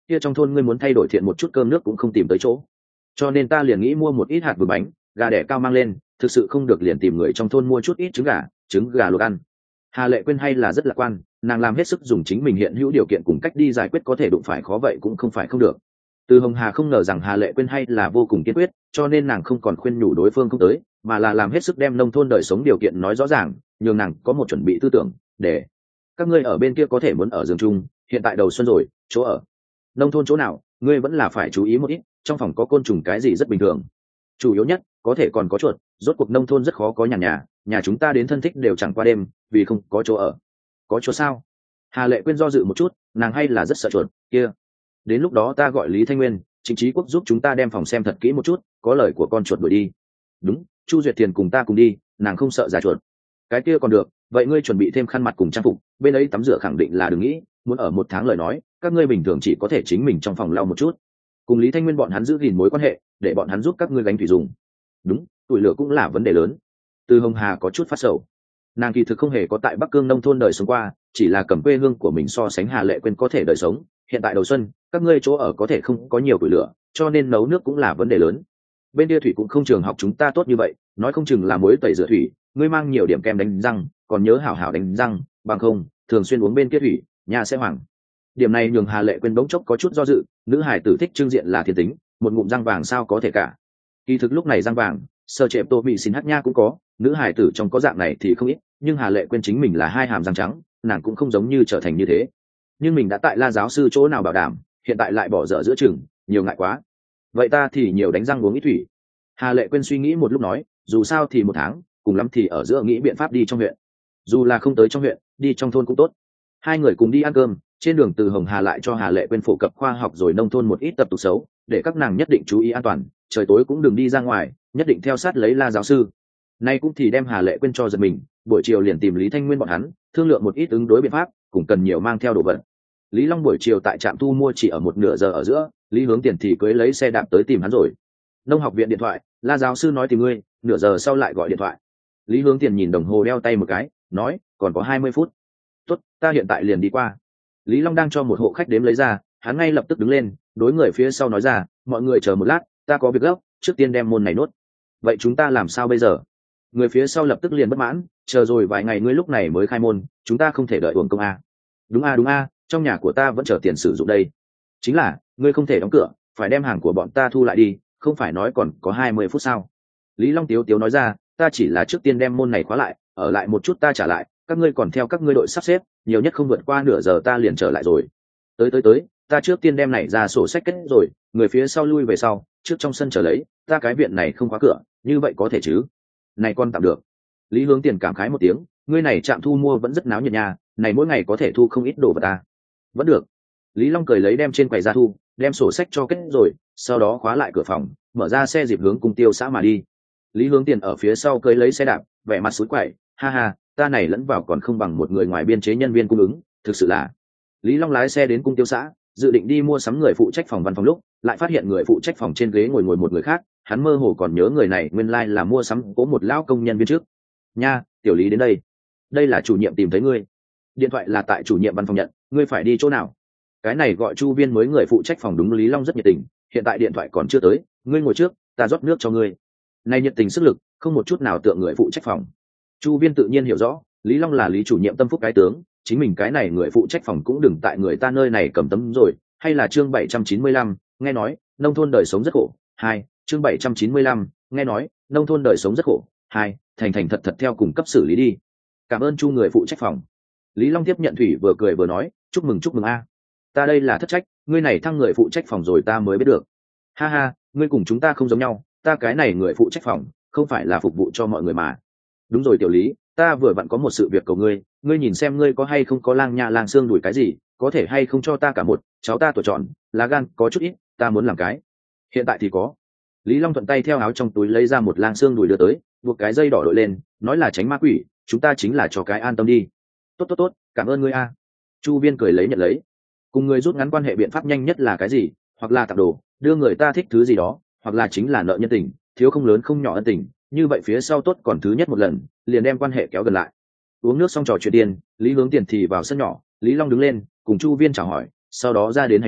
kia trong thôn ngươi muốn thay đổi thiện một chút cơm nước cũng không tìm tới chỗ, cho nên ta liền nghĩ mua một ít hạt vừng bánh gà đẻ cao mang lên, thực sự không được liền tìm người trong thôn mua chút ít trứng gà luộc ăn. Hà Lệ Quyên hay là rất lạc quan, nàng làm hết sức dùng chính mình hiện hữu điều kiện cùng cách đi giải quyết có thể đụng phải khó vậy cũng không phải không được. Từ Hồng Hà không ngờ rằng Hà Lệ Quyên hay là vô cùng kiên quyết, cho nên nàng không còn khuyên nhủ đối phương không tới, mà là làm hết sức đem nông thôn đời sống điều kiện nói rõ ràng, nhường nàng có một chuẩn bị tư tưởng để các ngươi ở bên kia có thể muốn ở giường chung. Hiện tại đầu xuân rồi, chỗ ở nông thôn chỗ nào ngươi vẫn là phải chú ý một ít, trong phòng có côn trùng cái gì rất bình thường, chủ yếu nhất có thể còn có chuột, rốt cuộc nông thôn rất khó có nhà chúng ta đến thân thích đều chẳng qua đêm vì không có chỗ ở. Có chuột sao? Hà Lệ Quyên do dự một chút, nàng hay là rất sợ chuột kia. Đến lúc đó ta gọi Lý Thanh Nguyên, Trịnh Trí Quốc giúp chúng ta đem phòng xem thật kỹ một chút, có lời của con chuột đuổi đi. Đúng, Chu Duyệt Thiền cùng ta cùng đi, nàng không sợ giả chuột. Cái kia còn được, vậy ngươi chuẩn bị thêm khăn mặt cùng trang phục, bên ấy tắm rửa khẳng định là đừng nghĩ, muốn ở 1 tháng lời nói, các ngươi bình thường chỉ có thể chính mình trong phòng lau một chút. Cùng Lý Thanh Nguyên bọn hắn giữ gìn mối quan hệ, để bọn hắn giúp các ngươi gánh thủy dùng. Đúng, tuổi lửa cũng là vấn đề lớn. Từ Hồng Hà có chút phát sầu. Nàng kỳ thực không hề có tại Bắc Cương nông thôn đời sống qua, chỉ là cầm quê hương của mình so sánh Hà Lệ Quyên có thể đời sống. Hiện tại đầu xuân, các ngươi chỗ ở có thể không có nhiều tuổi lửa, cho nên nấu nước cũng là vấn đề lớn. Bên kia thủy cũng không trường học chúng ta tốt như vậy, nói không chừng là muối tẩy rửa thủy, ngươi mang nhiều điểm kem đánh răng, còn nhớ hảo hảo đánh răng, bằng không thường xuyên uống bên kia thủy, nhà sẽ hoảng. Điểm này nhường Hà Lệ Quyên bỗng chốc có chút do dự, nữ hải tử thích trưng diện là thiên tính, một ngụm răng vàng sao có thể cả. Kỳ thực lúc này răng vàng, sơ trệm tô bị xin hát nha cũng có, nữ hải tử trong có dạng này thì không ít, nhưng Hà Lệ Quyên chính mình là 2 hàm răng trắng, nàng cũng không giống như trở thành như thế. Nhưng mình đã tại La giáo sư chỗ nào bảo đảm, hiện tại lại bỏ dở giữa chừng, nhiều ngại quá. Vậy ta thì nhiều đánh răng uống ít thủy. Hà Lệ Quyên suy nghĩ một lúc nói, dù sao thì 1 tháng, cùng lắm thì ở giữa nghĩ biện pháp đi trong huyện. Dù là không tới trong huyện, đi trong thôn cũng tốt. Hai người cùng đi ăn cơm, trên đường từ Hồng Hà lại cho Hà Lệ Quyên phổ cập khoa học rồi nông thôn một ít tập tục xấu, để các nàng nhất định chú ý an toàn, trời tối cũng đừng đi ra ngoài, nhất định theo sát lấy La giáo sư. Nay cũng thì đem Hà Lệ Quyên cho giật mình, buổi chiều liền tìm Lý Thanh Nguyên bọn hắn, thương lượng một ít ứng đối biện pháp, cũng cần nhiều mang theo đồ vật. Lý Long buổi chiều tại trạm thu mua chỉ ở 1 nửa giờ ở giữa, Lý Hướng Tiền thì cưới lấy xe đạp tới tìm hắn rồi. Nông học viện điện thoại, La giáo sư nói tìm ngươi, nửa giờ sau lại gọi điện thoại. Lý Hướng Tiền nhìn đồng hồ đeo tay một cái, nói, còn có 20 phút. Tốt, ta hiện tại liền đi qua. Lý Long đang cho một hộ khách đếm lấy ra, hắn ngay lập tức đứng lên, đối người phía sau nói ra, mọi người chờ một lát, ta có việc gấp, trước tiên đem môn này nốt. Vậy chúng ta làm sao bây giờ? Người phía sau lập tức liền bất mãn, chờ rồi vài ngày ngươi lúc này mới khai môn, chúng ta không thể đợi uổng công a. Đúng a, trong nhà của ta vẫn chờ tiền sử dụng đây. Chính là, ngươi không thể đóng cửa, phải đem hàng của bọn ta thu lại đi, không phải nói còn có 20 phút sao? Lý Long tiếu tiếu nói ra, ta chỉ là trước tiên đem môn này khóa lại, ở lại một chút ta trả lại, các ngươi còn theo các ngươi đội sắp xếp, nhiều nhất không vượt qua nửa giờ ta liền trở lại rồi. Tới, ta trước tiên đem này ra sổ sách kết rồi, người phía sau lui về sau, trước trong sân chờ lấy, ta cái viện này không khóa cửa, như vậy có thể chứ? Này con tạm được. Lý Hướng Tiền cảm khái một tiếng, ngươi này trạm thu mua vẫn rất náo nhiệt nha, này mỗi ngày có thể thu không ít đồ vào ta. Vẫn được. Lý Long cười lấy đem trên quầy ra thu, đem sổ sách cho kết rồi, sau đó khóa lại cửa phòng, mở ra xe dịp hướng Cung Tiêu xã mà đi. Lý Hướng Tiền ở phía sau cưỡi lấy xe đạp, vẻ mặt sủi quậy, ha ha, ta này lẫn vào còn không bằng một người ngoài biên chế nhân viên cung ứng, thực sự là. Lý Long lái xe đến Cung Tiêu xã, dự định đi mua sắm người phụ trách phòng văn phòng lúc, lại phát hiện người phụ trách phòng trên ghế ngồi một người khác, hắn mơ hồ còn nhớ người này nguyên lai là mua sắm cố một lão công nhân viên trước. Nha, tiểu Lý đến đây. Đây là chủ nhiệm tìm thấy ngươi. Điện thoại là tại chủ nhiệm văn phòng nhận, ngươi phải đi chỗ nào? Cái này gọi Chu Viên mới người phụ trách phòng đúng. Lý Long rất nhiệt tình, hiện tại điện thoại còn chưa tới, ngươi ngồi trước, ta rót nước cho ngươi. Này nhiệt tình sức lực, không một chút nào tượng người phụ trách phòng. Chu Viên tự nhiên hiểu rõ, Lý Long là Lý chủ nhiệm tâm phúc cái tướng, chính mình cái này người phụ trách phòng cũng đừng tại người ta nơi này cầm tấm rồi. Hay là chương 795, nghe nói nông thôn đời sống rất khổ. Chương 795, nghe nói nông thôn đời sống rất khổ. Thành thật thật theo cùng cấp xử lý đi. Cảm ơn Chu người phụ trách phòng. Lý Long tiếp nhận thủy vừa cười vừa nói, chúc mừng a. Ta đây là thất trách, ngươi này thăng người phụ trách phòng rồi ta mới biết được. Ha ha, ngươi cùng chúng ta không giống nhau, ta cái này người phụ trách phòng, không phải là phục vụ cho mọi người mà. Đúng rồi tiểu Lý, ta vừa vặn có một sự việc cầu ngươi, ngươi nhìn xem ngươi có hay không có lang nha lang xương đuổi cái gì, có thể hay không cho ta cả một, cháu ta tuổi tròn, lá gan có chút ít, ta muốn làm cái. Hiện tại thì có. Lý Long thuận tay theo áo trong túi lấy ra một lang xương đuổi đưa tới, buộc cái dây đỏ đội lên, nói là tránh ma quỷ, chúng ta chính là cho cái an tâm đi. Tốt, cảm ơn ngươi a. Chu Viên cười lấy nhận lấy. Cùng người rút ngắn quan hệ biện pháp nhanh nhất là cái gì? Hoặc là tặng đồ, đưa người ta thích thứ gì đó, hoặc là chính là nợ nhân tình, thiếu không lớn không nhỏ ân tình, như vậy phía sau tốt còn thứ nhất một lần, liền đem quan hệ kéo gần lại. Uống nước xong trò chuyện tiền, Lý Hướng Tiền thì vào sân nhỏ, Lý Long đứng lên, cùng Chu Viên chào hỏi, sau đó ra đến hành lang,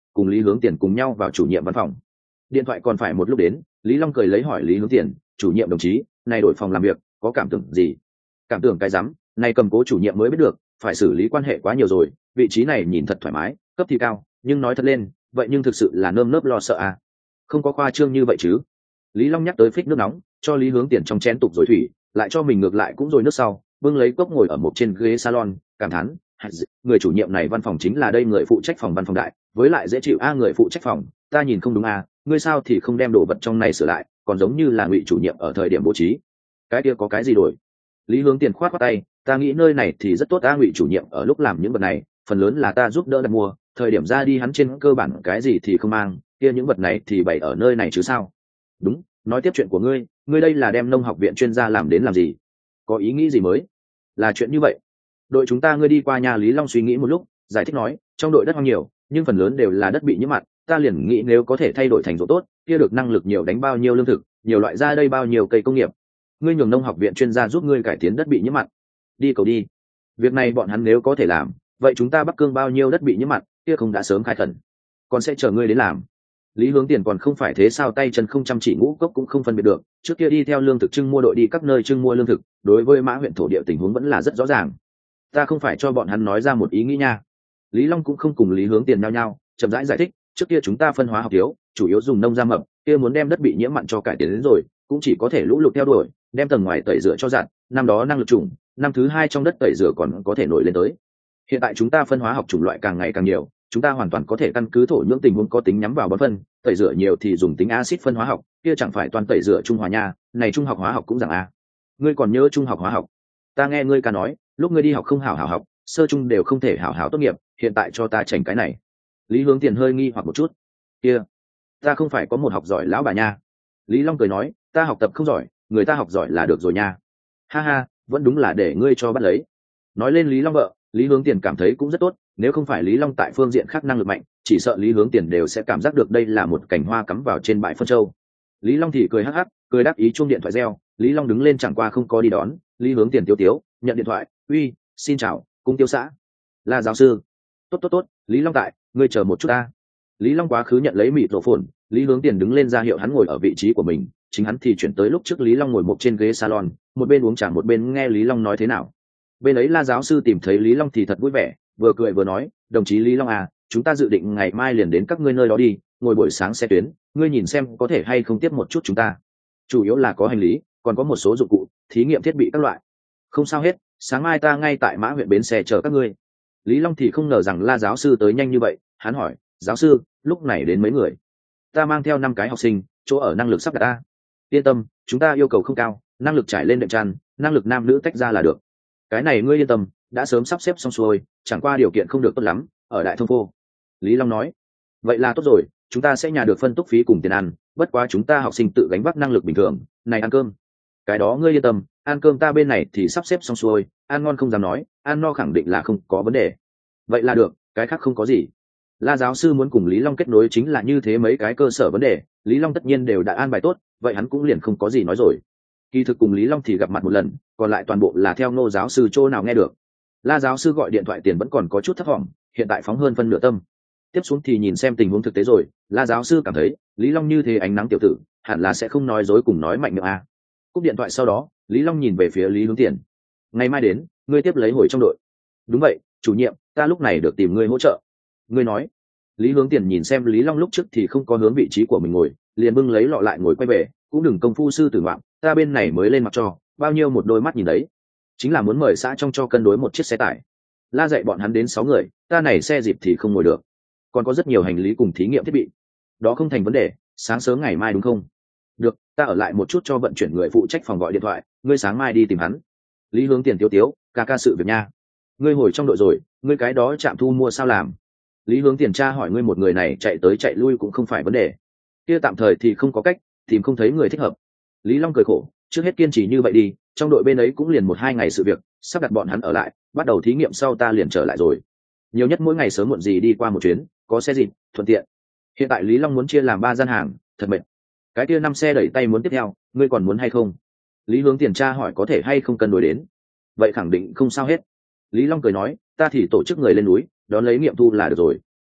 cùng Lý Hướng Tiền cùng nhau vào chủ nhiệm văn phòng. Điện thoại còn phải một lúc đến, Lý Long cười lấy hỏi Lý Hướng Tiền, chủ nhiệm đồng chí, này đổi phòng làm việc có cảm tưởng gì? Cảm tưởng cái rắm, này cầm cố chủ nhiệm mới biết được, phải xử lý quan hệ quá nhiều rồi, vị trí này nhìn thật thoải mái, cấp thì cao, nhưng nói thật lên, vậy nhưng thực sự là nơm nớp lo sợ à? Không có khoa trương như vậy chứ? Lý Long nhắc tới phích nước nóng, cho Lý Hướng Tiền trong chén tục rồi thủy, lại cho mình ngược lại cũng rồi nước sau, bưng lấy cốc ngồi ở một trên ghế salon, cảm thán, người chủ nhiệm này văn phòng chính là đây người phụ trách phòng văn phòng đại, với lại dễ chịu người phụ trách phòng, ta nhìn không đúng ngươi sao thì không đem đồ vật trong này sửa lại, còn giống như là Ngụy chủ nhiệm ở thời điểm bố trí. Cái kia có cái gì đổi? Lý Hướng Tiền khoát khoát tay, ta nghĩ nơi này thì rất tốt Ngụy chủ nhiệm ở lúc làm những vật này, phần lớn là ta giúp đỡ đặt mua, thời điểm ra đi hắn trên cơ bản cái gì thì không mang, kia những vật này thì bày ở nơi này chứ sao? Đúng, nói tiếp chuyện của ngươi đây là đem nông học viện chuyên gia làm đến làm gì? Có ý nghĩ gì mới? Là chuyện như vậy. Đội chúng ta ngươi đi qua nhà. Lý Long suy nghĩ một lúc, giải thích nói, trong đội đất hoang nhiều, nhưng phần lớn đều là đất bị nhiễm mặn, ta liền nghĩ nếu có thể thay đổi thành ruộng tốt, kia được năng lực nhiều đánh bao nhiêu lương thực, nhiều loại ra đây bao nhiêu cây công nghiệp. Ngươi nhường nông học viện chuyên gia giúp ngươi cải tiến đất bị nhiễm mặn. Đi cầu đi. Việc này bọn hắn nếu có thể làm, vậy chúng ta Bắc Cương bao nhiêu đất bị nhiễm mặn, kia không đã sớm khai khẩn. Còn sẽ chờ ngươi đến làm. Lý Hướng Tiền còn không phải thế sao, tay chân không chăm chỉ ngũ cốc cũng không phân biệt được, trước kia đi theo lương thực trưng mua đội đi các nơi trưng mua lương thực, đối với Mã huyện thổ địa tình huống vẫn là rất rõ ràng. Ta không phải cho bọn hắn nói ra một ý nghĩ nha. Lý Long cũng không cùng Lý Hướng Tiền nhau nhau, chậm rãi giải thích, trước kia chúng ta phân hóa học thiếu, chủ yếu dùng nông gia mập, kia muốn đem đất bị nhiễm mặn cho cải tiến đến rồi, cũng chỉ có thể lũ lụt theo đuổi, đem tầng ngoài tẩy rửa cho giặt, năm đó năng lực trùng, năm thứ hai trong đất tẩy rửa còn có thể nổi lên tới. Hiện tại chúng ta phân hóa học chủng loại càng ngày càng nhiều, chúng ta hoàn toàn có thể căn cứ thổ nhưỡng tình huống có tính nhắm vào bón phân, tẩy rửa nhiều thì dùng tính axit phân hóa học, kia chẳng phải toàn tẩy rửa trung hòa nha, này trung học hóa học cũng rằng ngươi còn nhớ trung học hóa học? Ta nghe ngươi ca nói, lúc ngươi đi học không hảo hảo học, sơ trung đều không thể hảo hảo tốt nghiệp, hiện tại cho ta chảnh cái này. Lý Hướng Tiền hơi nghi hoặc một chút. Kia, ta không phải có một học giỏi lão bà nha. Lý Long cười nói, ta học tập không giỏi, người ta học giỏi là được rồi nha. Ha ha, vẫn đúng là để ngươi cho bắt lấy. Nói lên Lý Long vợ, Lý Hướng Tiền cảm thấy cũng rất tốt, nếu không phải Lý Long tại phương diện khác năng lực mạnh, chỉ sợ Lý Hướng Tiền đều sẽ cảm giác được đây là một cành hoa cắm vào trên bãi phân châu. Lý Long thì cười hắc hắc, cười đáp ý chuông điện thoại reo, Lý Long đứng lên chẳng qua không có đi đón, Lý Hướng Tiền tiếu tiếu, nhận điện thoại, uy, xin chào, cung tiêu xã. Là giáo sư. Tốt, Lý Long tại, ngươi chờ một chút ta. Lý Long quá khứ nhận lấy mịt rổ phồn, Lý Hướng Tiền đứng lên ra hiệu hắn ngồi ở vị trí của mình, chính hắn thì chuyển tới lúc trước Lý Long ngồi một trên ghế salon, một bên uống trà một bên nghe Lý Long nói thế nào. Bên ấy La giáo sư tìm thấy Lý Long thì thật vui vẻ, vừa cười vừa nói, đồng chí Lý Long chúng ta dự định ngày mai liền đến các ngươi nơi đó đi, ngồi buổi sáng xe tuyến, ngươi nhìn xem có thể hay không tiếp một chút chúng ta. Chủ yếu là có hành lý, còn có một số dụng cụ, thí nghiệm thiết bị các loại. Không sao hết, sáng mai ta ngay tại Mã huyện bến xe chờ các ngươi. Lý Long thì không ngờ rằng La giáo sư tới nhanh như vậy, hắn hỏi, giáo sư, lúc này đến mấy người? Ta mang theo 5 cái học sinh, chỗ ở năng lực sắp đặt ta. Yên tâm, chúng ta yêu cầu không cao, năng lực trải lên đệm chăn, năng lực nam nữ tách ra là được. Cái này ngươi yên tâm, đã sớm sắp xếp xong xuôi, chẳng qua điều kiện không được tốt lắm, ở Đại Thông Phô. Lý Long nói, vậy là tốt rồi, chúng ta sẽ nhà được phân túc phí cùng tiền ăn, bất quá chúng ta học sinh tự gánh vác năng lực bình thường, này ăn cơm. Cái đó ngươi yên tâm, ăn cơm ta bên này thì sắp xếp xong xuôi, ăn ngon không dám nói, ăn no khẳng định là không có vấn đề. Vậy là được, cái khác không có gì. La giáo sư muốn cùng Lý Long kết nối chính là như thế mấy cái cơ sở vấn đề, Lý Long tất nhiên đều đã an bài tốt, vậy hắn cũng liền không có gì nói rồi. Kỳ thực cùng Lý Long thì gặp mặt một lần, còn lại toàn bộ là theo Ngô giáo sư chỗ nào nghe được. La giáo sư gọi điện thoại tiền vẫn còn có chút thấp vọng, hiện tại phóng hơn phân nửa tâm. Tiếp xuống thì nhìn xem tình huống thực tế rồi, La giáo sư cảm thấy Lý Long như thế ánh nắng tiểu tử, hẳn là sẽ không nói dối cùng nói mạnh miệng Cúp điện thoại sau đó, Lý Long nhìn về phía Lý Hướng Tiền. Ngày mai đến, ngươi tiếp lấy hồi trong đội. Đúng vậy, chủ nhiệm, ta lúc này được tìm ngươi hỗ trợ. Ngươi nói. Lý Hướng Tiền nhìn xem Lý Long lúc trước thì không có hướng vị trí của mình ngồi, liền bưng lấy lọ lại ngồi quay về, cũng đừng công phu sư tử ngoạm, ta bên này mới lên mặt cho, bao nhiêu một đôi mắt nhìn đấy. Chính là muốn mời xã trong cho cân đối một chiếc xe tải. La dạy bọn hắn đến 6 người, ta này xe dịp thì không ngồi được. Còn có rất nhiều hành lý cùng thí nghiệm thiết bị. Đó không thành vấn đề, sáng sớm ngày mai đúng không? Được, ta ở lại một chút cho vận chuyển người phụ trách phòng gọi điện thoại, ngươi sáng mai đi tìm hắn. Lý Hướng Tiền tiếu tiếu, ca sự việc nha. Ngươi hồi trong đội rồi, ngươi cái đó trạm thu mua sao làm? Lý Hướng Tiền tra hỏi ngươi một người này chạy tới chạy lui cũng không phải vấn đề. Kia tạm thời thì không có cách, tìm không thấy người thích hợp. Lý Long cười khổ, trước hết kiên trì như vậy đi, trong đội bên ấy cũng liền 1-2 ngày sự việc, sắp đặt bọn hắn ở lại, bắt đầu thí nghiệm sau ta liền trở lại rồi. Nhiều nhất mỗi ngày sớm muộn gì đi qua một chuyến, có xe dịp, thuận tiện. Hiện tại Lý Long muốn chia làm 3 gian hàng, thật mệt. Cái kia 5 xe đẩy tay muốn tiếp theo, ngươi còn muốn hay không? Lý Hướng Tiền tra hỏi có thể hay không cân đối đến. Vậy khẳng định không sao hết. Lý Long cười nói, ta thì tổ chức người lên núi, đón lấy nghiệm thu là được rồi. Được,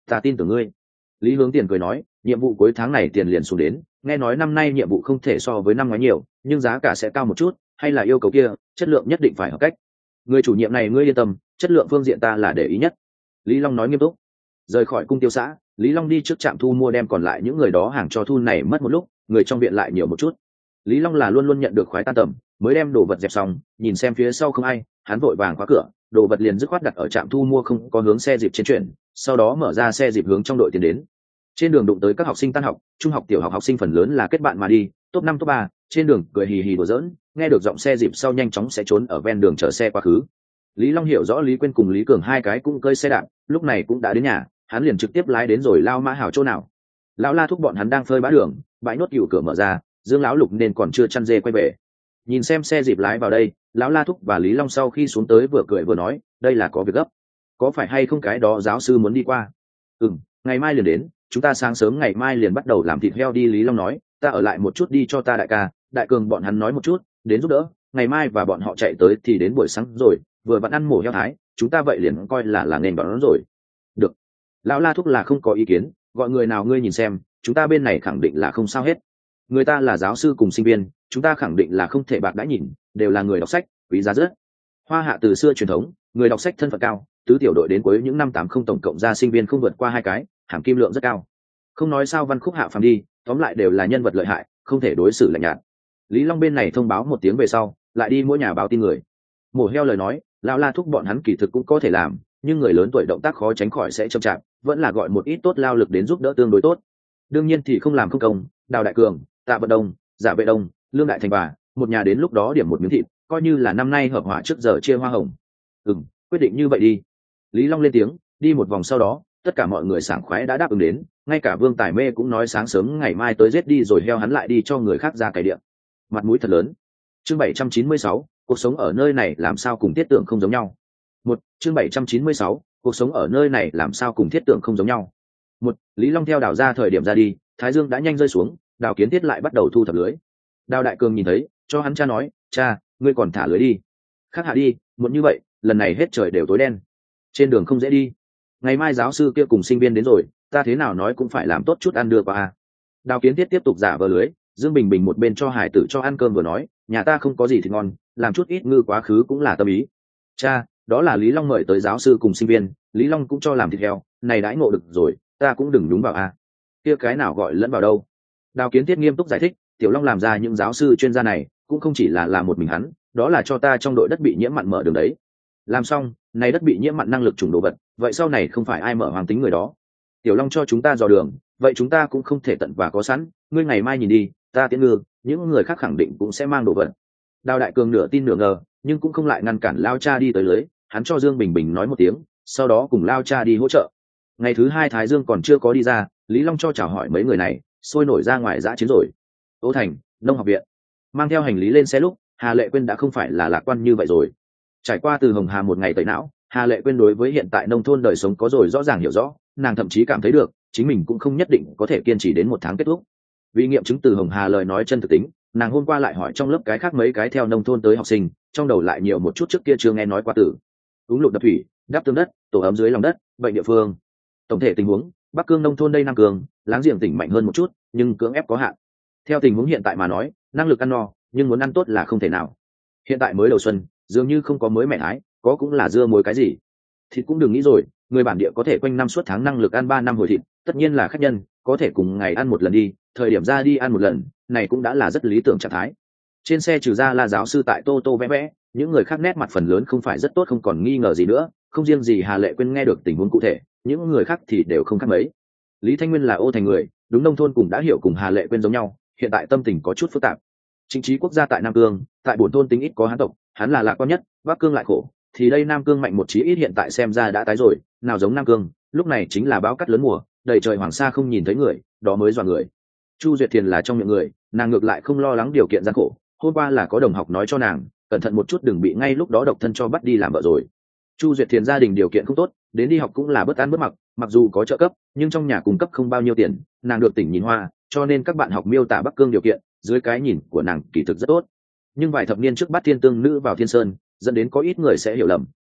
Ta tin tưởng ngươi. Lý Hướng Tiền cười nói, nhiệm vụ cuối tháng này tiền liền xuống đến, nghe nói năm nay nhiệm vụ không thể so với năm ngoái nhiều, nhưng giá cả sẽ cao một chút, hay là yêu cầu kia, chất lượng nhất định phải hợp cách. Người chủ nhiệm này ngươi yên tâm, chất lượng phương diện ta là để ý nhất. Lý Long nói nghiêm túc. Rời khỏi cung tiêu xã, Lý Long đi trước trạm thu mua đem còn lại những người đó hàng cho thu này mất một lúc, người trong viện lại nhiều một chút. Lý Long là luôn luôn nhận được khoái tan tầm, mới đem đồ vật dẹp xong, nhìn xem phía sau không ai, hắn vội vàng khóa cửa, đồ vật liền dứt khoát đặt ở trạm thu mua không có hướng xe dịp trên chuyển, sau đó mở ra xe dịp hướng trong đội tiến đến. Trên đường đụng tới các học sinh tan học, trung học tiểu học học sinh phần lớn là kết bạn mà đi, top 5 top 3, trên đường cười hì hì đùa giỡn, nghe được giọng xe dịp sau nhanh chóng sẽ trốn ở ven đường chờ xe qua khứ. Lý Long hiểu rõ Lý Quyên cùng Lý Cường hai cái cũng cơi xe đạp, lúc này cũng đã đến nhà, hắn liền trực tiếp lái đến rồi lao mã hảo chỗ nào. Lão La thúc bọn hắn đang phơi bã đường, bãi nốt cừu cửa mở ra, Dương lão Lục nên còn chưa chăn dê quay về. Nhìn xem xe dịp lái vào đây, lão La thúc và Lý Long sau khi xuống tới vừa cười vừa nói, đây là có việc gấp. Có phải hay không cái đó giáo sư muốn đi qua? Ngày mai liền đến, chúng ta sáng sớm ngày mai liền bắt đầu làm thịt heo đi. Lý Long nói, ta ở lại một chút đi cho ta đại ca, đại cường bọn hắn nói một chút, đến giúp đỡ, ngày mai và bọn họ chạy tới thì đến buổi sáng rồi, vừa vẫn ăn mổ heo thái, chúng ta vậy liền coi là nên đón rồi. Được. Lão La thúc là không có ý kiến, gọi người nào ngươi nhìn xem, chúng ta bên này khẳng định là không sao hết. Người ta là giáo sư cùng sinh viên, chúng ta khẳng định là không thể bạc đãi nhìn, đều là người đọc sách, quý giá rất. Hoa Hạ từ xưa truyền thống, người đọc sách thân phận cao, tứ tiểu đội đến cuối những năm 80 tổng cộng ra sinh viên không vượt qua 2 cái, hàm kim lượng rất cao. Không nói sao Văn Khúc Hạ phàm đi, tóm lại đều là nhân vật lợi hại, không thể đối xử lạnh nhạt. Lý Long bên này thông báo một tiếng về sau, lại đi mỗi nhà báo tin người. Mổ heo lời nói, lão La thúc bọn hắn kỳ thực cũng có thể làm, nhưng người lớn tuổi động tác khó tránh khỏi sẽ chậm chạp, vẫn là gọi một ít tốt lao lực đến giúp đỡ tương đối tốt. Đương nhiên thì không làm không công, Đào Đại Cường, Tạ Vận Đông, Giả Vệ Đông, Lương Đại Thành bà, một nhà đến lúc đó điểm một miếng thịt, coi như là năm nay hợp hỏa trước giờ chia hoa hồng. Quyết định như vậy đi. Lý Long lên tiếng, đi một vòng sau đó, tất cả mọi người sảng khoái đã đáp ứng đến, ngay cả Vương Tài Mê cũng nói sáng sớm ngày mai tới giết đi rồi heo hắn lại đi cho người khác ra cày điện. Mặt mũi thật lớn. Chương 796, cuộc sống ở nơi này làm sao cùng thiết tưởng không giống nhau. Chương 796, cuộc sống ở nơi này làm sao cùng thiết tưởng không giống nhau. Lý Long theo Đào ra thời điểm ra đi, thái dương đã nhanh rơi xuống, Đào Kiến Thiết lại bắt đầu thu thập lưới. Đào Đại Cường nhìn thấy, cho hắn cha nói, cha, ngươi còn thả lưới đi. Khác hạ đi, muộn như vậy, lần này hết trời đều tối đen. Trên đường không dễ đi. Ngày mai giáo sư kia cùng sinh viên đến rồi, ta thế nào nói cũng phải làm tốt chút ăn đưa qua. Đào Kiến Thiết tiếp tục giả vờ lưới, Dương Bình Bình một bên cho hải tử cho ăn cơm vừa nói, nhà ta không có gì thì ngon, làm chút ít ngư quá khứ cũng là tâm ý. Cha, đó là Lý Long mời tới giáo sư cùng sinh viên, Lý Long cũng cho làm thịt heo, này đãi ngộ được rồi, ta cũng đừng đúng vào kia cái nào gọi lẫn vào đâu. Đào Kiến Thiết nghiêm túc giải thích, Tiểu Long làm ra những giáo sư chuyên gia này cũng không chỉ là một mình hắn, đó là cho ta trong đội đất bị nhiễm mặn mở đường đấy. Làm xong, này đất bị nhiễm mặn năng lực trùng đồ vật, vậy sau này không phải ai mở hoàng tính người đó. Tiểu Long cho chúng ta dò đường, vậy chúng ta cũng không thể tận và có sẵn, ngươi ngày mai nhìn đi, ta tiễn ngư, những người khác khẳng định cũng sẽ mang đồ vật. Đào Đại Cường nửa tin nửa ngờ, nhưng cũng không lại ngăn cản lao cha đi tới lưới, hắn cho Dương Bình Bình nói một tiếng, sau đó cùng lao cha đi hỗ trợ. Ngày thứ hai Thái Dương còn chưa có đi ra, Lý Long cho chào hỏi mấy người này, sôi nổi ra ngoài dã chiến rồi. Ô Thành, Nông học viện, mang theo hành lý lên xe lúc, Hà Lệ Quyên đã không phải là lạc quan như vậy rồi. Trải qua từ Hồng Hà một ngày tẩy não, Hà Lệ Quyên đối với hiện tại nông thôn đời sống có rồi rõ ràng hiểu rõ, nàng thậm chí cảm thấy được chính mình cũng không nhất định có thể kiên trì đến 1 tháng kết thúc. Vì nghiệm chứng từ Hồng Hà lời nói chân thực tính, nàng hôm qua lại hỏi trong lớp cái khác mấy cái theo nông thôn tới học sinh, trong đầu lại nhiều một chút trước kia chưa nghe nói qua từ úng lụt đập thủy, đắp tương đất, tổ ấm dưới lòng đất, bệnh địa phương. Tổng thể tình huống, Bắc Cương nông thôn đây Nam Cương, láng giềng tỉnh mạnh hơn một chút, nhưng cưỡng ép có hạn. Theo tình huống hiện tại mà nói, năng lực ăn no, nhưng muốn ăn tốt là không thể nào. Hiện tại mới đầu xuân, dường như không có mới mẻ thái, có cũng là dưa muối cái gì. Thịt cũng đừng nghĩ rồi, người bản địa có thể quanh năm suốt tháng năng lực ăn 3 năm hồi thịt, tất nhiên là khách nhân, có thể cùng ngày ăn một lần đi, thời điểm ra đi ăn một lần, này cũng đã là rất lý tưởng trạng thái. Trên xe trừ ra là giáo sư tại tô tô vẽ vẽ, những người khác nét mặt phần lớn không phải rất tốt không còn nghi ngờ gì nữa, không riêng gì Hà Lệ Quyên nghe được tình huống cụ thể, những người khác thì đều không khác mấy. Lý Thanh Nguyên là Ô Thành người, đúng nông thôn cũng đã hiểu cùng Hà Lệ Quyên giống nhau, hiện tại tâm tình có chút phức tạp. Chính trị quốc gia tại Nam Cương, tại bổn thôn tính ít có Hán tộc, hắn là lạc quan nhất, Bắc Cương lại khổ, thì đây Nam Cương mạnh một chí ít hiện tại xem ra đã tái rồi, nào giống Nam Cương, lúc này chính là bão cắt lớn mùa, đầy trời hoàng sa không nhìn thấy người, đó mới dọa người. Chu Duyệt Thiền là trong những người, nàng ngược lại không lo lắng điều kiện gian khổ, hôm qua là có đồng học nói cho nàng, cẩn thận một chút đừng bị ngay lúc đó độc thân cho bắt đi làm vợ rồi. Chu Duyệt Thiền gia đình điều kiện không tốt, đến đi học cũng là bớt ăn bớt mặc, mặc dù có trợ cấp, nhưng trong nhà cung cấp không bao nhiêu tiền, nàng được tỉnh nhìn hoa, cho nên các bạn học miêu tả Bắc Cương điều kiện, dưới cái nhìn của nàng kỳ thực rất tốt. Nhưng vài thập niên trước bắt Thiên Tương nữ vào Thiên Sơn, dẫn đến có ít người sẽ hiểu lầm,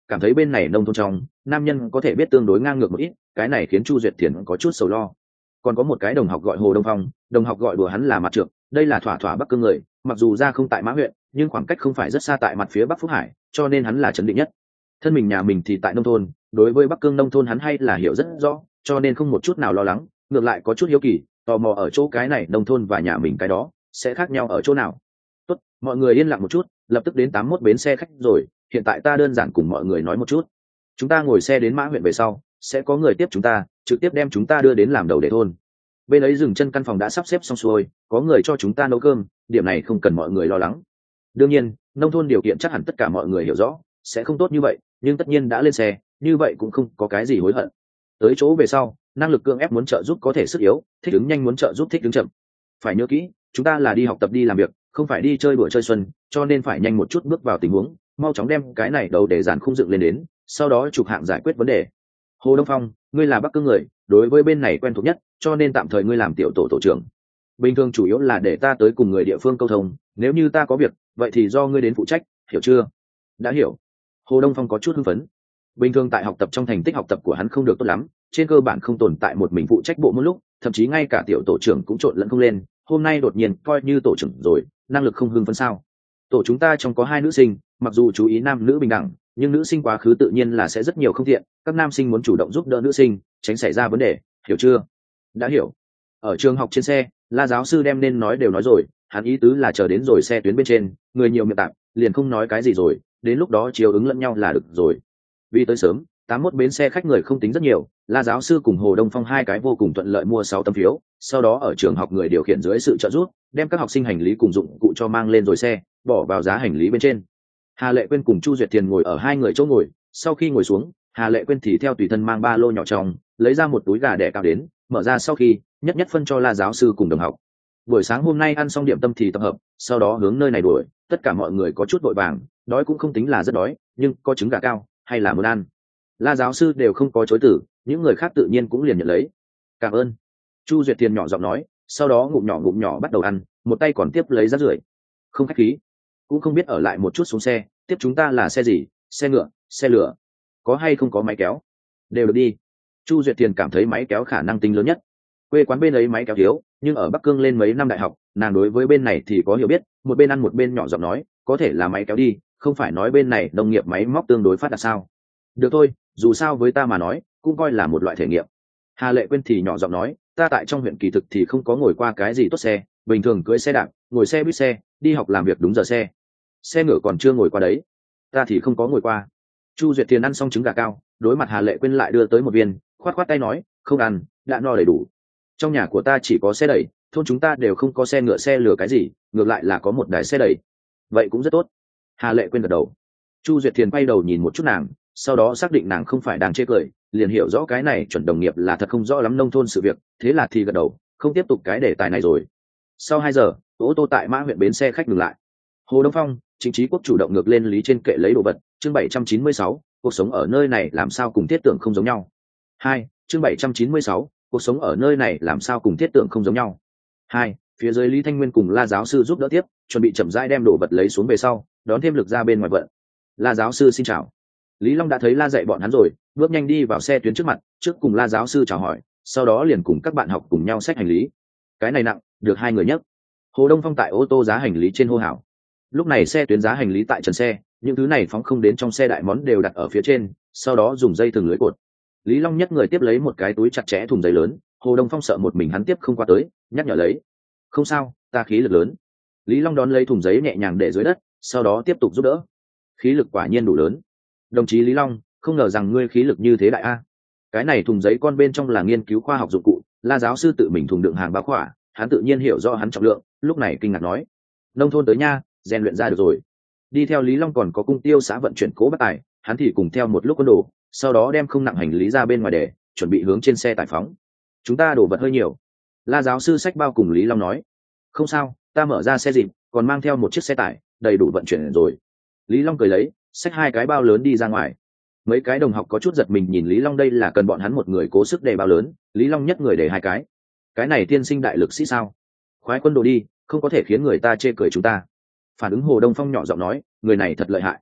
cảm thấy bên này nông thôn trong nam nhân có thể biết tương đối ngang ngược một ít, cái này khiến Chu Duyệt Thiền có chút sầu lo. Còn có một cái đồng học gọi Hồ Đông Phong, đồng học gọi đùa hắn là mặt trược, đây là thỏa thỏa Bắc Cương người, mặc dù ra không tại Mã huyện, nhưng khoảng cách không phải rất xa tại mặt phía Bắc Phúc Hải, cho nên hắn là trấn định nhất. Thân mình nhà mình thì tại nông thôn, đối với Bắc Cương nông thôn hắn hay là hiểu rất rõ, cho nên không một chút nào lo lắng, ngược lại có chút hiếu kỳ, tò mò ở chỗ cái này nông thôn và nhà mình cái đó sẽ khác nhau ở chỗ nào. Tốt, mọi người yên lặng một chút, lập tức đến 81 bến xe khách rồi, hiện tại ta đơn giản cùng mọi người nói một chút. Chúng ta ngồi xe đến Mã huyện về sau, sẽ có người tiếp chúng ta, trực tiếp đem chúng ta đưa đến làm đầu để thôn. Bên ấy dừng chân căn phòng đã sắp xếp xong xuôi, có người cho chúng ta nấu cơm, điểm này không cần mọi người lo lắng. Đương nhiên, nông thôn điều kiện chắc hẳn tất cả mọi người hiểu rõ, sẽ không tốt như vậy, nhưng tất nhiên đã lên xe, như vậy cũng không có cái gì hối hận. Tới chỗ về sau, năng lực cưỡng ép muốn trợ giúp có thể sức yếu, thích ứng nhanh muốn trợ giúp thích ứng chậm. Phải nhớ kỹ, chúng ta là đi học tập đi làm việc, không phải đi chơi đùa chơi xuân, cho nên phải nhanh một chút bước vào tình huống, mau chóng đem cái này đầu để dàn khung dựng lên đến, sau đó chụp hạng giải quyết vấn đề. Hồ Đông Phong, ngươi là Bắc Cương người, đối với bên này quen thuộc nhất, cho nên tạm thời ngươi làm tiểu tổ tổ trưởng. Bình thường chủ yếu là để ta tới cùng người địa phương câu thông, nếu như ta có việc, vậy thì do ngươi đến phụ trách, hiểu chưa? Đã hiểu. Hồ Đông Phong có chút hưng phấn. Bình thường tại học tập trong thành tích học tập của hắn không được tốt lắm, trên cơ bản không tồn tại một mình phụ trách bộ môn lúc, thậm chí ngay cả tiểu tổ trưởng cũng trộn lẫn không lên, hôm nay đột nhiên coi như tổ trưởng rồi, năng lực không hưng phấn sao? Tổ chúng ta trong có 2 nữ sinh, mặc dù chú ý nam nữ bình đẳng, nhưng nữ sinh quá khứ tự nhiên là sẽ rất nhiều không tiện, các nam sinh muốn chủ động giúp đỡ nữ sinh, tránh xảy ra vấn đề, hiểu chưa? Đã hiểu. Ở trường học trên xe, La giáo sư đem nên nói đều nói rồi, hắn ý tứ là chờ đến rồi xe tuyến bên trên, người nhiều miệng tạm, liền không nói cái gì rồi, đến lúc đó chiếu ứng lẫn nhau là được rồi. Vì tới sớm, 81 bến xe khách người không tính rất nhiều, La giáo sư cùng Hồ Đông Phong hai cái vô cùng thuận lợi mua 6 tấm phiếu, sau đó ở trường học người điều khiển dưới sự trợ giúp, đem các học sinh hành lý cùng dụng cụ cho mang lên rồi xe, bỏ vào giá hành lý bên trên. Hà Lệ Quyên cùng Chu Duyệt Thiền ngồi ở 2 người chỗ ngồi, sau khi ngồi xuống, Hà Lệ Quyên thì theo tùy thân mang ba lô nhỏ trong, lấy ra một túi gà đẻ cao đến, mở ra sau khi, nhất nhất phân cho La giáo sư cùng đồng học. Buổi sáng hôm nay ăn xong điểm tâm thì tập hợp, sau đó hướng nơi này đuổi, tất cả mọi người có chút vội vàng, đói cũng không tính là rất đói, nhưng có trứng gà cao, hay là muốn ăn. La giáo sư đều không có chối từ, những người khác tự nhiên cũng liền nhận lấy. Cảm ơn. Chu Duyệt Thiền nhỏ giọng nói, sau đó ngụm nhỏ bắt đầu ăn, một tay còn tiếp lấy rác rưởi. Không khách khí, cũng không biết ở lại một chút xuống xe, tiếp chúng ta là xe gì, xe ngựa, xe lửa, có hay không có máy kéo, đều được đi. Chu Duyệt Thiền cảm thấy máy kéo khả năng tính lớn nhất. Quê quán bên ấy máy kéo thiếu, nhưng ở Bắc Cương lên mấy năm đại học, nàng đối với bên này thì có hiểu biết, một bên ăn một bên nhỏ giọng nói, có thể là máy kéo đi, không phải nói bên này nông nghiệp máy móc tương đối phát đạt sao? Được thôi, dù sao với ta mà nói, cũng coi là một loại thể nghiệm. Hà Lệ Quyên thì nhỏ giọng nói, ta tại trong huyện kỳ thực thì không có ngồi qua cái gì tốt xe, bình thường cưỡi xe đạp, ngồi xe buýt xe, đi học làm việc đúng giờ xe. Xe ngựa còn chưa ngồi qua đấy, ta thì không có ngồi qua. Chu Duyệt Thiền ăn xong trứng gà cao, đối mặt Hà Lệ Quyên lại đưa tới một viên, khoát tay nói, không ăn, đã no đầy đủ. Trong nhà của ta chỉ có xe đẩy, thôn chúng ta đều không có xe ngựa xe lửa cái gì, ngược lại là có một đài xe đẩy. Vậy cũng rất tốt. Hà Lệ Quyên gật đầu. Chu Duyệt Thiền quay đầu nhìn một chút nàng, sau đó xác định nàng không phải đang chê cười, liền hiểu rõ cái này chuẩn đồng nghiệp là thật không rõ lắm nông thôn sự việc, thế là thì gật đầu, không tiếp tục cái đề tài này rồi. Sau 2 giờ, ô tô tại Mã huyện bến xe khách dừng lại. Hồ Đông Phong, Trịnh Chí Quốc chủ động ngược lên lý trên kệ lấy đồ vật, chương 796, cuộc sống ở nơi này làm sao cùng thiết tưởng không giống nhau. 2, chương 796, cuộc sống ở nơi này làm sao cùng thiết tưởng không giống nhau. 2, phía dưới Lý Thanh Nguyên cùng La giáo sư giúp đỡ tiếp, chuẩn bị chậm rãi đem đồ vật lấy xuống về sau, đón thêm lực ra bên ngoài vận. La giáo sư xin chào. Lý Long đã thấy La dạy bọn hắn rồi, bước nhanh đi vào xe tuyến trước mặt, trước cùng La giáo sư chào hỏi, sau đó liền cùng các bạn học cùng nhau xách hành lý. Cái này nặng, được 2 người nhấc. Hồ Đông Phong tại ô tô giá hành lý trên hô hào. Lúc này xe tuyến giá hành lý tại trần xe, những thứ này phóng không đến trong xe đại món đều đặt ở phía trên, sau đó dùng dây thừng lưới cột. Lý Long nhất người tiếp lấy một cái túi chặt chẽ thùng giấy lớn, Hồ Đông Phong sợ một mình hắn tiếp không qua tới, nhắc nhở lấy. Không sao, ta khí lực lớn. Lý Long đón lấy thùng giấy nhẹ nhàng để dưới đất, sau đó tiếp tục giúp đỡ. Khí lực quả nhiên đủ lớn. Đồng chí Lý Long, không ngờ rằng ngươi khí lực như thế đại a. Cái này thùng giấy con bên trong là nghiên cứu khoa học dụng cụ, La giáo sư tự mình thùng đựng hàng báo khỏa, hắn tự nhiên hiểu rõ hắn trọng lượng, lúc này kinh ngạc nói: nông thôn tới nha, rèn luyện ra được rồi. Đi theo Lý Long còn có Cung Tiêu xã vận chuyển cố bác tài, hắn thì cùng theo một lúc quân đồ, sau đó đem không nặng hành lý ra bên ngoài để chuẩn bị hướng trên xe tải phóng. Chúng ta đổ vật hơi nhiều. La giáo sư xách bao cùng Lý Long nói. Không sao, ta mở ra xe dịp, còn mang theo một chiếc xe tải, đầy đủ vận chuyển rồi. Lý Long cười lấy, xách 2 cái bao lớn đi ra ngoài. Mấy cái đồng học có chút giật mình nhìn Lý Long, đây là cần bọn hắn một người cố sức đề bao lớn, Lý Long nhất người để 2 cái. Cái này tiên sinh đại lực sĩ sao? Khoái quân đồ đi, không có thể khiến người ta chê cười chúng ta. Phản ứng Hồ Đông Phong nhỏ giọng nói, người này thật lợi hại.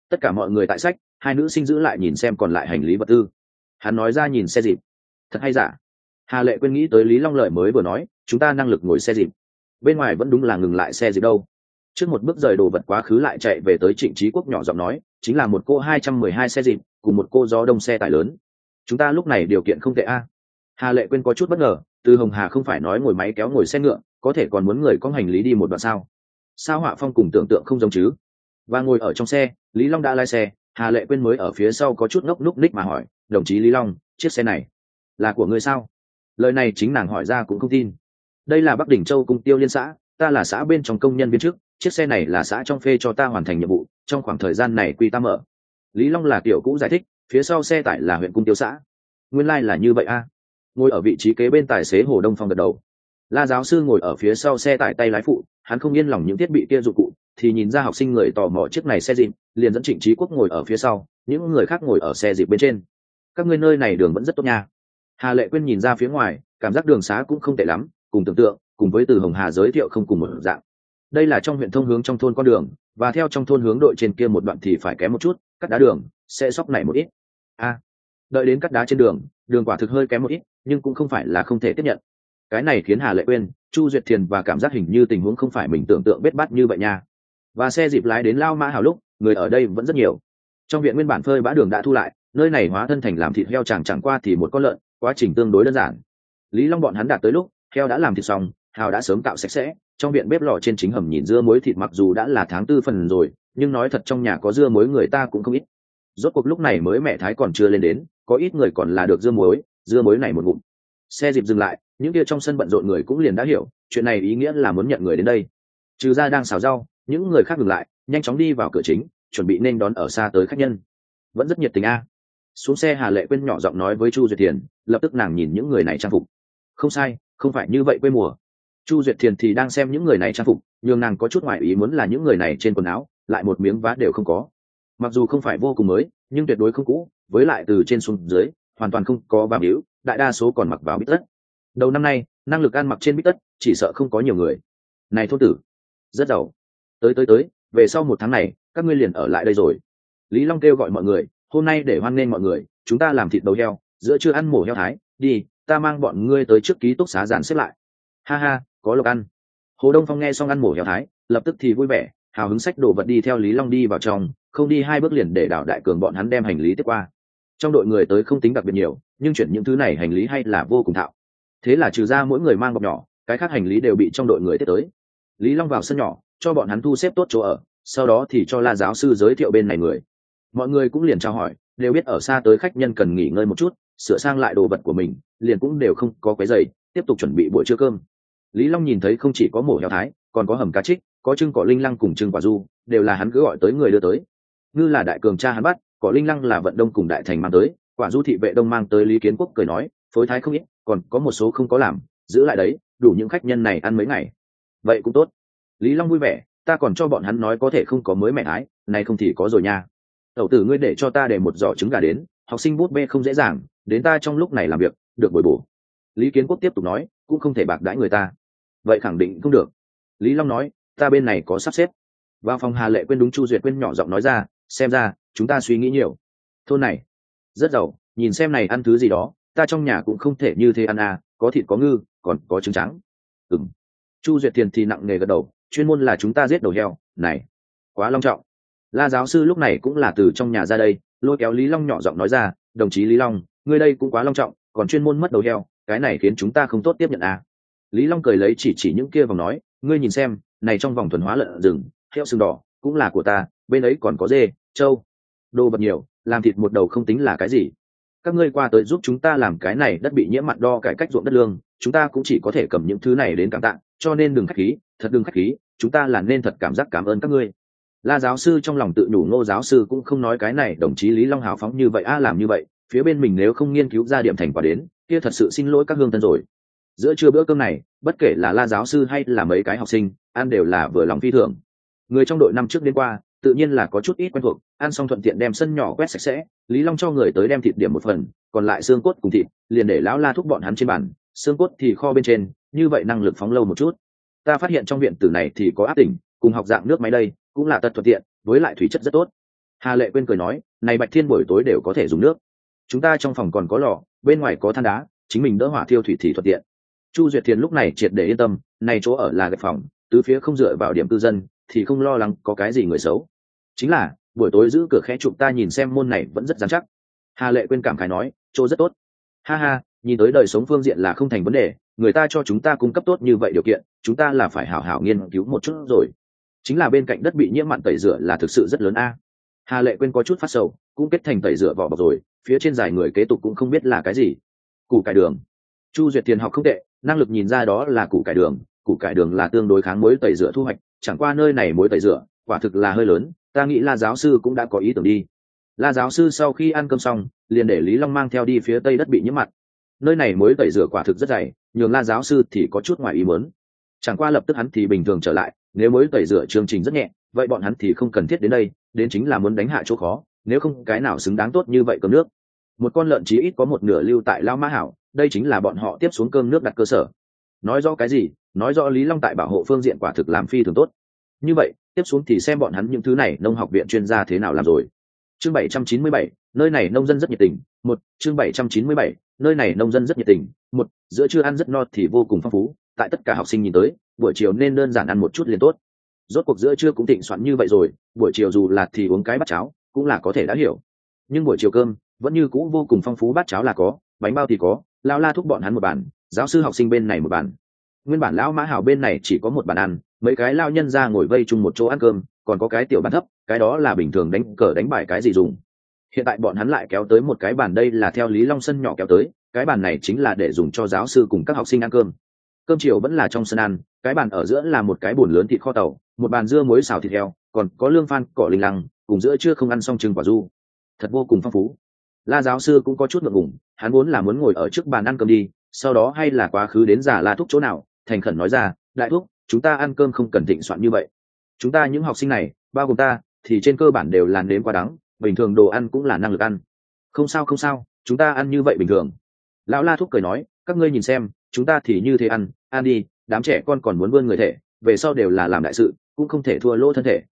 Tất cả mọi người tại sách, hai nữ sinh giữ lại nhìn xem còn lại hành lý vật tư. Hắn nói ra nhìn xe dịp. Thật hay giả? Hà Lệ Quyên nghĩ tới Lý Long lợi mới vừa nói, chúng ta năng lực ngồi xe dịp. Bên ngoài vẫn đúng là ngừng lại xe dịp đâu. Trước một bước rời đồ vật quá khứ lại chạy về tới Trịnh Chí Quốc nhỏ giọng nói, chính là một cô 212 xe dịp, cùng một cô gió đông xe tải lớn. Chúng ta lúc này điều kiện không tệ a. Hà Lệ Quyên có chút bất ngờ, Từ Hồng Hà không phải nói ngồi máy kéo ngồi xe ngựa, có thể còn muốn người có hành lý đi một đoạn sao? Sao Họa Phong cùng tưởng tượng không giống chứ? Và ngồi ở trong xe, Lý Long đã lái xe, Hà Lệ Quyên mới ở phía sau có chút ngốc núc ních mà hỏi, đồng chí Lý Long, chiếc xe này là của ngươi sao? Lời này chính nàng hỏi ra cũng không tin. Đây là Bắc Đỉnh Châu Cung Tiêu Liên xã, ta là xã bên trong công nhân viên chức, chiếc xe này là xã trong phê cho ta hoàn thành nhiệm vụ, trong khoảng thời gian này quy ta mở. Lý Long là kiểu cũ giải thích, phía sau xe tải là huyện Cung Tiêu xã. Nguyên lai là như vậy a. Ngồi ở vị trí kế bên tài xế Hồ Đông Phong gật đầu. La giáo sư ngồi ở phía sau xe tải tay lái phụ, hắn không yên lòng những thiết bị kia dụng cụ, thì nhìn ra học sinh người tò mò chiếc này xe dịp, liền dẫn Trịnh Chí Quốc ngồi ở phía sau, những người khác ngồi ở xe dịp bên trên. Các ngươi nơi này đường vẫn rất tốt nha. Hà Lệ Quyên nhìn ra phía ngoài, cảm giác đường xá cũng không tệ lắm, cùng tưởng tượng, cùng với Từ Hồng Hà giới thiệu không cùng một dạng. Đây là trong huyện thông hướng trong thôn con đường, và theo trong thôn hướng đội trên kia một đoạn thì phải kém một chút, cắt đá đường sẽ sóc này một ít. Đợi đến cắt đá trên đường, đường quả thực hơi kém một ít, nhưng cũng không phải là không thể tiếp nhận. Cái này khiến Hà Lệ Quyên, Chu Duyệt Thiền và cảm giác hình như tình huống không phải mình tưởng tượng bết bát như vậy nha. Và xe dịp lái đến Lao Mã Hào lúc, người ở đây vẫn rất nhiều. Trong viện nguyên bản phơi bã đường đã thu lại, nơi này hóa thân thành làm thịt heo chẳng qua thì một con lợn, quá trình tương đối đơn giản. Lý Long bọn hắn đạt tới lúc, heo đã làm thịt xong, Hào đã sớm cạo sạch sẽ, trong viện bếp lò trên chính hầm nhìn dưa muối thịt mặc dù đã là tháng tư phần rồi, nhưng nói thật trong nhà có dưa muối người ta cũng không ít. Rốt cuộc lúc này mới mẹ thái còn chưa lên đến, có ít người còn là được dưa muối này một ngụm. Xe dịp dừng lại, những kia trong sân bận rộn người cũng liền đã hiểu, chuyện này ý nghĩa là muốn nhận người đến đây. Trừ ra đang xào rau, những người khác ngừng lại, nhanh chóng đi vào cửa chính, chuẩn bị nên đón ở xa tới khách nhân. Vẫn rất nhiệt tình a. Xuống xe Hà Lệ Quyên nhỏ giọng nói với Chu Duyệt Thiền, lập tức nàng nhìn những người này trang phục. Không sai, không phải như vậy quê mùa. Chu Duyệt Thiền thì đang xem những người này trang phục, nhưng nàng có chút ngoại ý muốn là những người này trên quần áo lại một miếng vá đều không có. Mặc dù không phải vô cùng mới, nhưng tuyệt đối không cũ, với lại từ trên xuống dưới hoàn toàn không có vàng hữu, đại đa số còn mặc vào bít tất. Đầu năm nay, năng lực ăn mặc trên bít tất chỉ sợ không có nhiều người. Này thôn tử, rất giàu. Tới, về sau một tháng này, các ngươi liền ở lại đây rồi. Lý Long kêu gọi mọi người, hôm nay để hoan nghênh mọi người, chúng ta làm thịt đầu heo, giữa trưa ăn mổ heo thái, đi, ta mang bọn ngươi tới trước ký túc xá dàn xếp lại. Ha ha, có lộc ăn. Hồ Đông Phong nghe xong ăn mổ heo thái, lập tức thì vui vẻ, hào hứng xách đồ vật đi theo Lý Long đi vào trong, không đi hai bước liền để Đào Đại Cường bọn hắn đem hành lý tiếp qua. Trong đội người tới không tính đặc biệt nhiều, nhưng chuyển những thứ này hành lý hay là vô cùng thạo. Thế là trừ ra mỗi người mang bọc nhỏ, cái khác hành lý đều bị trong đội người tiếp tới. Lý Long vào sân nhỏ, cho bọn hắn thu xếp tốt chỗ ở, sau đó thì cho La giáo sư giới thiệu bên này người. Mọi người cũng liền chào hỏi, đều biết ở xa tới khách nhân cần nghỉ ngơi một chút, sửa sang lại đồ vật của mình, liền cũng đều không có quấy rầy, tiếp tục chuẩn bị buổi trưa cơm. Lý Long nhìn thấy không chỉ có mổ heo thái, còn có hầm cá trích, có trưng cỏ linh lăng cùng trưng quả du, đều là hắn cứ gọi tới người đưa tới. Ngư là Đại Cường cha hắn bắt, cỏ linh lăng là Vận Đông cùng Đại Thành mang tới, quả du thị vệ Đông mang tới. Lý Kiến Quốc cười nói, phối thái không ít, còn có một số không có làm, giữ lại đấy, đủ những khách nhân này ăn mấy ngày. Vậy cũng tốt. Lý Long vui vẻ, ta còn cho bọn hắn nói có thể không có mới mẹ thái, này không thì có rồi nha. Tẩu tử ngươi để cho ta để một giỏ trứng gà đến, học sinh bút bê không dễ dàng, đến ta trong lúc này làm việc, được bồi bổ. Lý Kiến Quốc tiếp tục nói, cũng không thể bạc đãi người ta. Vậy khẳng định không được. Lý Long nói, ta bên này có sắp xếp. Vào phòng Hà Lệ Quyên đúng Chu Duyệt Quyên nhỏ giọng nói ra, xem ra chúng ta suy nghĩ nhiều. Thôn này rất giàu, nhìn xem này ăn thứ gì đó, ta trong nhà cũng không thể như thế ăn à, có thịt có ngư, còn có trứng trắng. Chu Duyệt Tiền thì nặng nề gật đầu, chuyên môn là chúng ta giết đầu heo, này quá long trọng. La giáo sư lúc này cũng là từ trong nhà ra đây, lôi kéo Lý Long nhỏ giọng nói ra, đồng chí Lý Long, ngươi đây cũng quá long trọng, còn chuyên môn mất đầu heo, cái này khiến chúng ta không tốt tiếp nhận à. Lý Long cười lấy chỉ những kia vòng nói, ngươi nhìn xem, này trong vòng thuần hóa lợn rừng, heo sừng đỏ cũng là của ta, bên ấy còn có dê, trâu, đồ vật nhiều, làm thịt một đầu không tính là cái gì. Các ngươi qua tới giúp chúng ta làm cái này đất bị nhiễm mặn đo cải cách ruộng đất lương, chúng ta cũng chỉ có thể cầm những thứ này đến cảm tạ, cho nên đừng khách khí, thật đừng khách khí, chúng ta là nên thật cảm giác cảm ơn các ngươi. La giáo sư trong lòng tự nhủ, Ngô giáo sư cũng không nói cái này đồng chí Lý Long hào phóng như vậy a, làm như vậy phía bên mình nếu không nghiên cứu ra điểm thành quả đến, kia thật sự xin lỗi các hương thân rồi. Giữa trưa bữa cơm này, bất kể là La giáo sư hay là mấy cái học sinh, ăn đều là vừa lòng phi thường. Người trong đội năm trước đến qua, tự nhiên là có chút ít quen thuộc, ăn xong thuận tiện đem sân nhỏ quét sạch sẽ. Lý Long cho người tới đem thịt điểm một phần, còn lại xương cốt cùng thịt liền để lão La thúc bọn hắn trên bàn, xương cốt thì kho bên trên, như vậy năng lực phóng lâu một chút. Ta phát hiện trong viện tử này thì có áp tỉnh cùng học dạng nước máy đây, cũng là tật thuận tiện, với lại thủy chất rất tốt. Hà Lệ Quyên cười nói, này Bạch Thiên buổi tối đều có thể dùng nước, chúng ta trong phòng còn có lò, bên ngoài có than đá, chính mình đỡ hỏa thiêu thủy thì thuận tiện. Chu Duyệt Thiền lúc này triệt để yên tâm, này chỗ ở là gạch phòng, tứ phía không dựa vào điểm cư dân thì không lo lắng có cái gì người xấu. Chính là buổi tối giữ cửa khẽ chụp ta nhìn xem môn này vẫn rất dán chắc. Hà Lệ Quyên cảm khái nói, chỗ rất tốt. Ha ha, nhìn tới đời sống phương diện là không thành vấn đề, người ta cho chúng ta cung cấp tốt như vậy điều kiện, chúng ta là phải hảo hảo nghiên cứu một chút rồi. Chính là bên cạnh đất bị nhiễm mặn tẩy rửa là thực sự rất lớn a. Hà Lệ Quyên có chút phát sầu, cũng kết thành tẩy rửa vỏ bọc rồi, phía trên dài người kế tục cũng không biết là cái gì. Củ cải đường. Chu Duyệt Thiền học không tệ, năng lực nhìn ra đó là củ cải đường là tương đối kháng muối tẩy rửa thu hoạch, chẳng qua nơi này muối tẩy rửa quả thực là hơi lớn, ta nghĩ La giáo sư cũng đã có ý tưởng đi. La giáo sư sau khi ăn cơm xong liền để Lý Long mang theo đi phía tây đất bị nhiễm mặn. Nơi này muối tẩy rửa quả thực rất dày, nhường La giáo sư thì có chút ngoài ý muốn. Chẳng qua lập tức hắn thì bình thường trở lại, nếu muối tẩy rửa chương trình rất nhẹ, vậy bọn hắn thì không cần thiết đến đây, đến chính là muốn đánh hạ chỗ khó, nếu không cái nào xứng đáng tốt như vậy cơm nước. Một con lợn chí ít có một nửa lưu tại Lao Mã Hảo, đây chính là bọn họ tiếp xuống cơm nước đặt cơ sở. Nói rõ cái gì? Nói rõ Lý Long tại bảo hộ phương diện quả thực làm phi thường tốt. Như vậy tiếp xuống thì xem bọn hắn những thứ này nông học viện chuyên gia thế nào làm rồi. Chương 797, nơi này nông dân rất nhiệt tình. Chương 797, nơi này nông dân rất nhiệt tình. Giữa trưa ăn rất no thì vô cùng phong phú, tại tất cả học sinh nhìn tới, buổi chiều nên đơn giản ăn một chút liền tốt. Rốt cuộc giữa trưa cũng thịnh soạn như vậy rồi, buổi chiều dù là thì uống cái bát cháo, cũng là có thể đã hiểu. Nhưng buổi chiều cơm vẫn như cũ vô cùng phong phú, bát cháo là có, bánh bao thì có, Lão La thúc bọn hắn một bàn, giáo sư học sinh bên này một bàn. Nguyên bản Lão Mã Hảo bên này chỉ có một bàn ăn, mấy cái lao nhân ra ngồi vây chung một chỗ ăn cơm, còn có cái tiểu bàn thấp, cái đó là bình thường đánh cờ đánh bài cái gì dùng. Hiện tại bọn hắn lại kéo tới một cái bàn, đây là theo Lý Long sân nhỏ kéo tới, cái bàn này chính là để dùng cho giáo sư cùng các học sinh ăn cơm. Cơm chiều vẫn là trong sân ăn, cái bàn ở giữa là một cái bồn lớn thịt kho tàu, một bàn dưa muối xào thịt heo, còn có lương phan cỏ linh lăng, cùng giữa trưa không ăn xong trứng quả du, thật vô cùng phong phú. La giáo sư cũng có chút ngượng ngùng, hắn vốn là muốn ngồi ở trước bàn ăn cơm đi, sau đó hay là quá khứ đến giả La thúc chỗ nào, thành khẩn nói ra, đại thúc, chúng ta ăn cơm không cần thịnh soạn như vậy. Chúng ta những học sinh này, bao gồm ta, thì trên cơ bản đều là nếm quá đắng, bình thường đồ ăn cũng là năng lực ăn. Không sao không sao, chúng ta ăn như vậy bình thường. Lão La thúc cười nói, các ngươi nhìn xem, chúng ta thì như thế ăn đi, đám trẻ con còn muốn vươn người thể, về sau đều là làm đại sự, cũng không thể thua lỗ thân thể.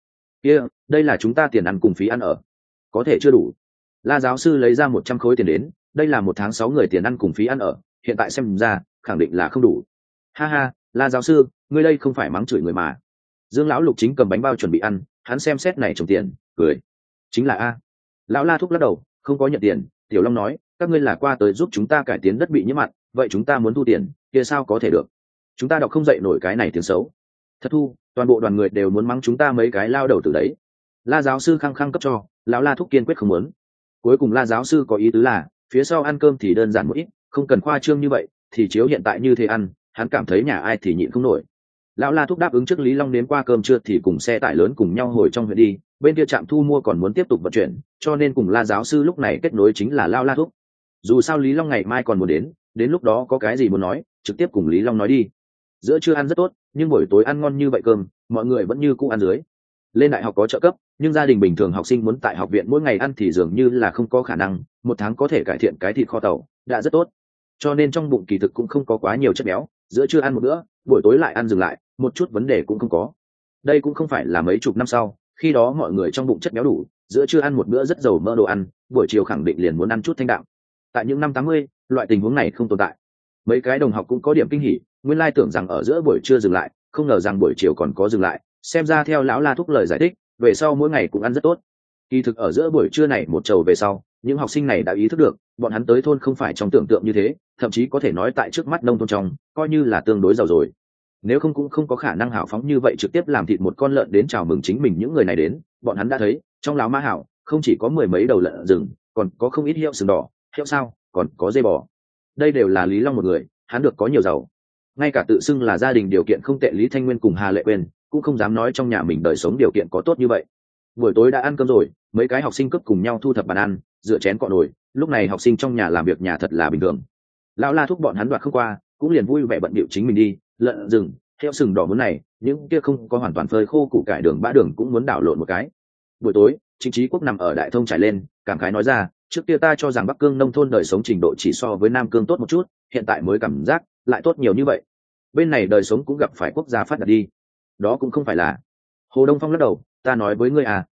Đây là chúng ta tiền ăn cùng phí ăn ở, có thể chưa đủ. La giáo sư lấy ra 100 khối tiền đến, đây là một tháng 6 người tiền ăn cùng phí ăn ở, hiện tại xem ra khẳng định là không đủ. Ha ha, La giáo sư, ngươi đây không phải mắng chửi người mà. Dương lão lục chính cầm bánh bao chuẩn bị ăn, hắn xem xét này trồng tiền, cười. Chính là a. Lão La thúc lắc đầu, không có nhận tiền. Tiểu Long nói, các ngươi là qua tới giúp chúng ta cải tiến đất bị nhiễm mặn, vậy chúng ta muốn thu tiền, kia sao có thể được? Chúng ta đọc không dậy nổi cái này tiếng xấu. Thật thu, toàn bộ đoàn người đều muốn mắng chúng ta mấy cái lao đầu từ đấy. La giáo sư khăng khăng cấp cho, lão La thúc kiên quyết không muốn. Cuối cùng La giáo sư có ý tứ là, phía sau ăn cơm thì đơn giản một ít, không cần khoa trương như vậy, thì chiếu hiện tại như thế ăn, hắn cảm thấy nhà ai thì nhịn không nổi. Lão La thúc đáp ứng trước Lý Long đến qua cơm trưa thì cùng xe tải lớn cùng nhau hồi trong huyện đi, bên kia trạm thu mua còn muốn tiếp tục vận chuyển, cho nên cùng La giáo sư lúc này kết nối chính là Lão La thúc. Dù sao Lý Long ngày mai còn muốn đến lúc đó có cái gì muốn nói, trực tiếp cùng Lý Long nói đi. Giữa trưa ăn rất tốt, nhưng buổi tối ăn ngon như vậy cơm, mọi người vẫn như cũ ăn dưới. Lên đại học có trợ cấp, nhưng gia đình bình thường học sinh muốn tại học viện mỗi ngày ăn thì dường như là không có khả năng, một tháng có thể cải thiện cái thịt kho tàu, đã rất tốt. Cho nên trong bụng kỳ thực cũng không có quá nhiều chất béo, giữa trưa ăn một bữa, buổi tối lại ăn dừng lại, một chút vấn đề cũng không có. Đây cũng không phải là mấy chục năm sau, khi đó mọi người trong bụng chất béo đủ, giữa trưa ăn một bữa rất giàu mỡ đồ ăn, buổi chiều khẳng định liền muốn ăn chút thanh đạm. Tại những năm 80, loại tình huống này không tồn tại. Mấy cái đồng học cũng có điểm kinh hỉ, nguyên lai tưởng rằng ở giữa buổi trưa dừng lại, không ngờ rằng buổi chiều còn có dừng lại, xem ra theo lão La thúc lời giải thích, về sau mỗi ngày cũng ăn rất tốt. Kỳ thực ở giữa buổi trưa này một trầu về sau, những học sinh này đã ý thức được, bọn hắn tới thôn không phải trong tưởng tượng như thế, thậm chí có thể nói tại trước mắt nông thôn trong, coi như là tương đối giàu rồi. Nếu không cũng không có khả năng hào phóng như vậy trực tiếp làm thịt một con lợn đến chào mừng chính mình những người này đến, bọn hắn đã thấy, trong Lão Mã Hảo, không chỉ có 10 mấy đầu lợn rừng, còn có không ít heo sừng đỏ, heo sao, còn có dê bò. Đây đều là Lý Long một người, hắn được có nhiều giàu. Ngay cả tự xưng là gia đình điều kiện không tệ Lý Thanh Nguyên cùng Hà Lệ Quyên cũng không dám nói trong nhà mình đời sống điều kiện có tốt như vậy. Buổi tối đã ăn cơm rồi, mấy cái học sinh cướp cùng nhau thu thập bàn ăn, dựa chén cọ nồi, lúc này học sinh trong nhà làm việc nhà thật là bình thường. Lão La thúc bọn hắn đoạt không qua, cũng liền vui vẻ bận bịu chính mình đi, lợn rừng, heo sừng đỏ muốn này, những kia không có hoàn toàn phơi khô củ cải đường bã đường cũng muốn đảo lộn một cái. Buổi tối, Trịnh Chí Quốc nằm ở Đại Thông trải lên, cảm khái nói ra, trước kia ta cho rằng Bắc Cương nông thôn đời sống trình độ chỉ so với Nam Cương tốt một chút, hiện tại mới cảm giác lại tốt nhiều như vậy. Bên này đời sống cũng gặp phải quốc gia phát đạt đi. Đó cũng không phải là. Hồ Đông Phong lắc đầu, ta nói với ngươi à,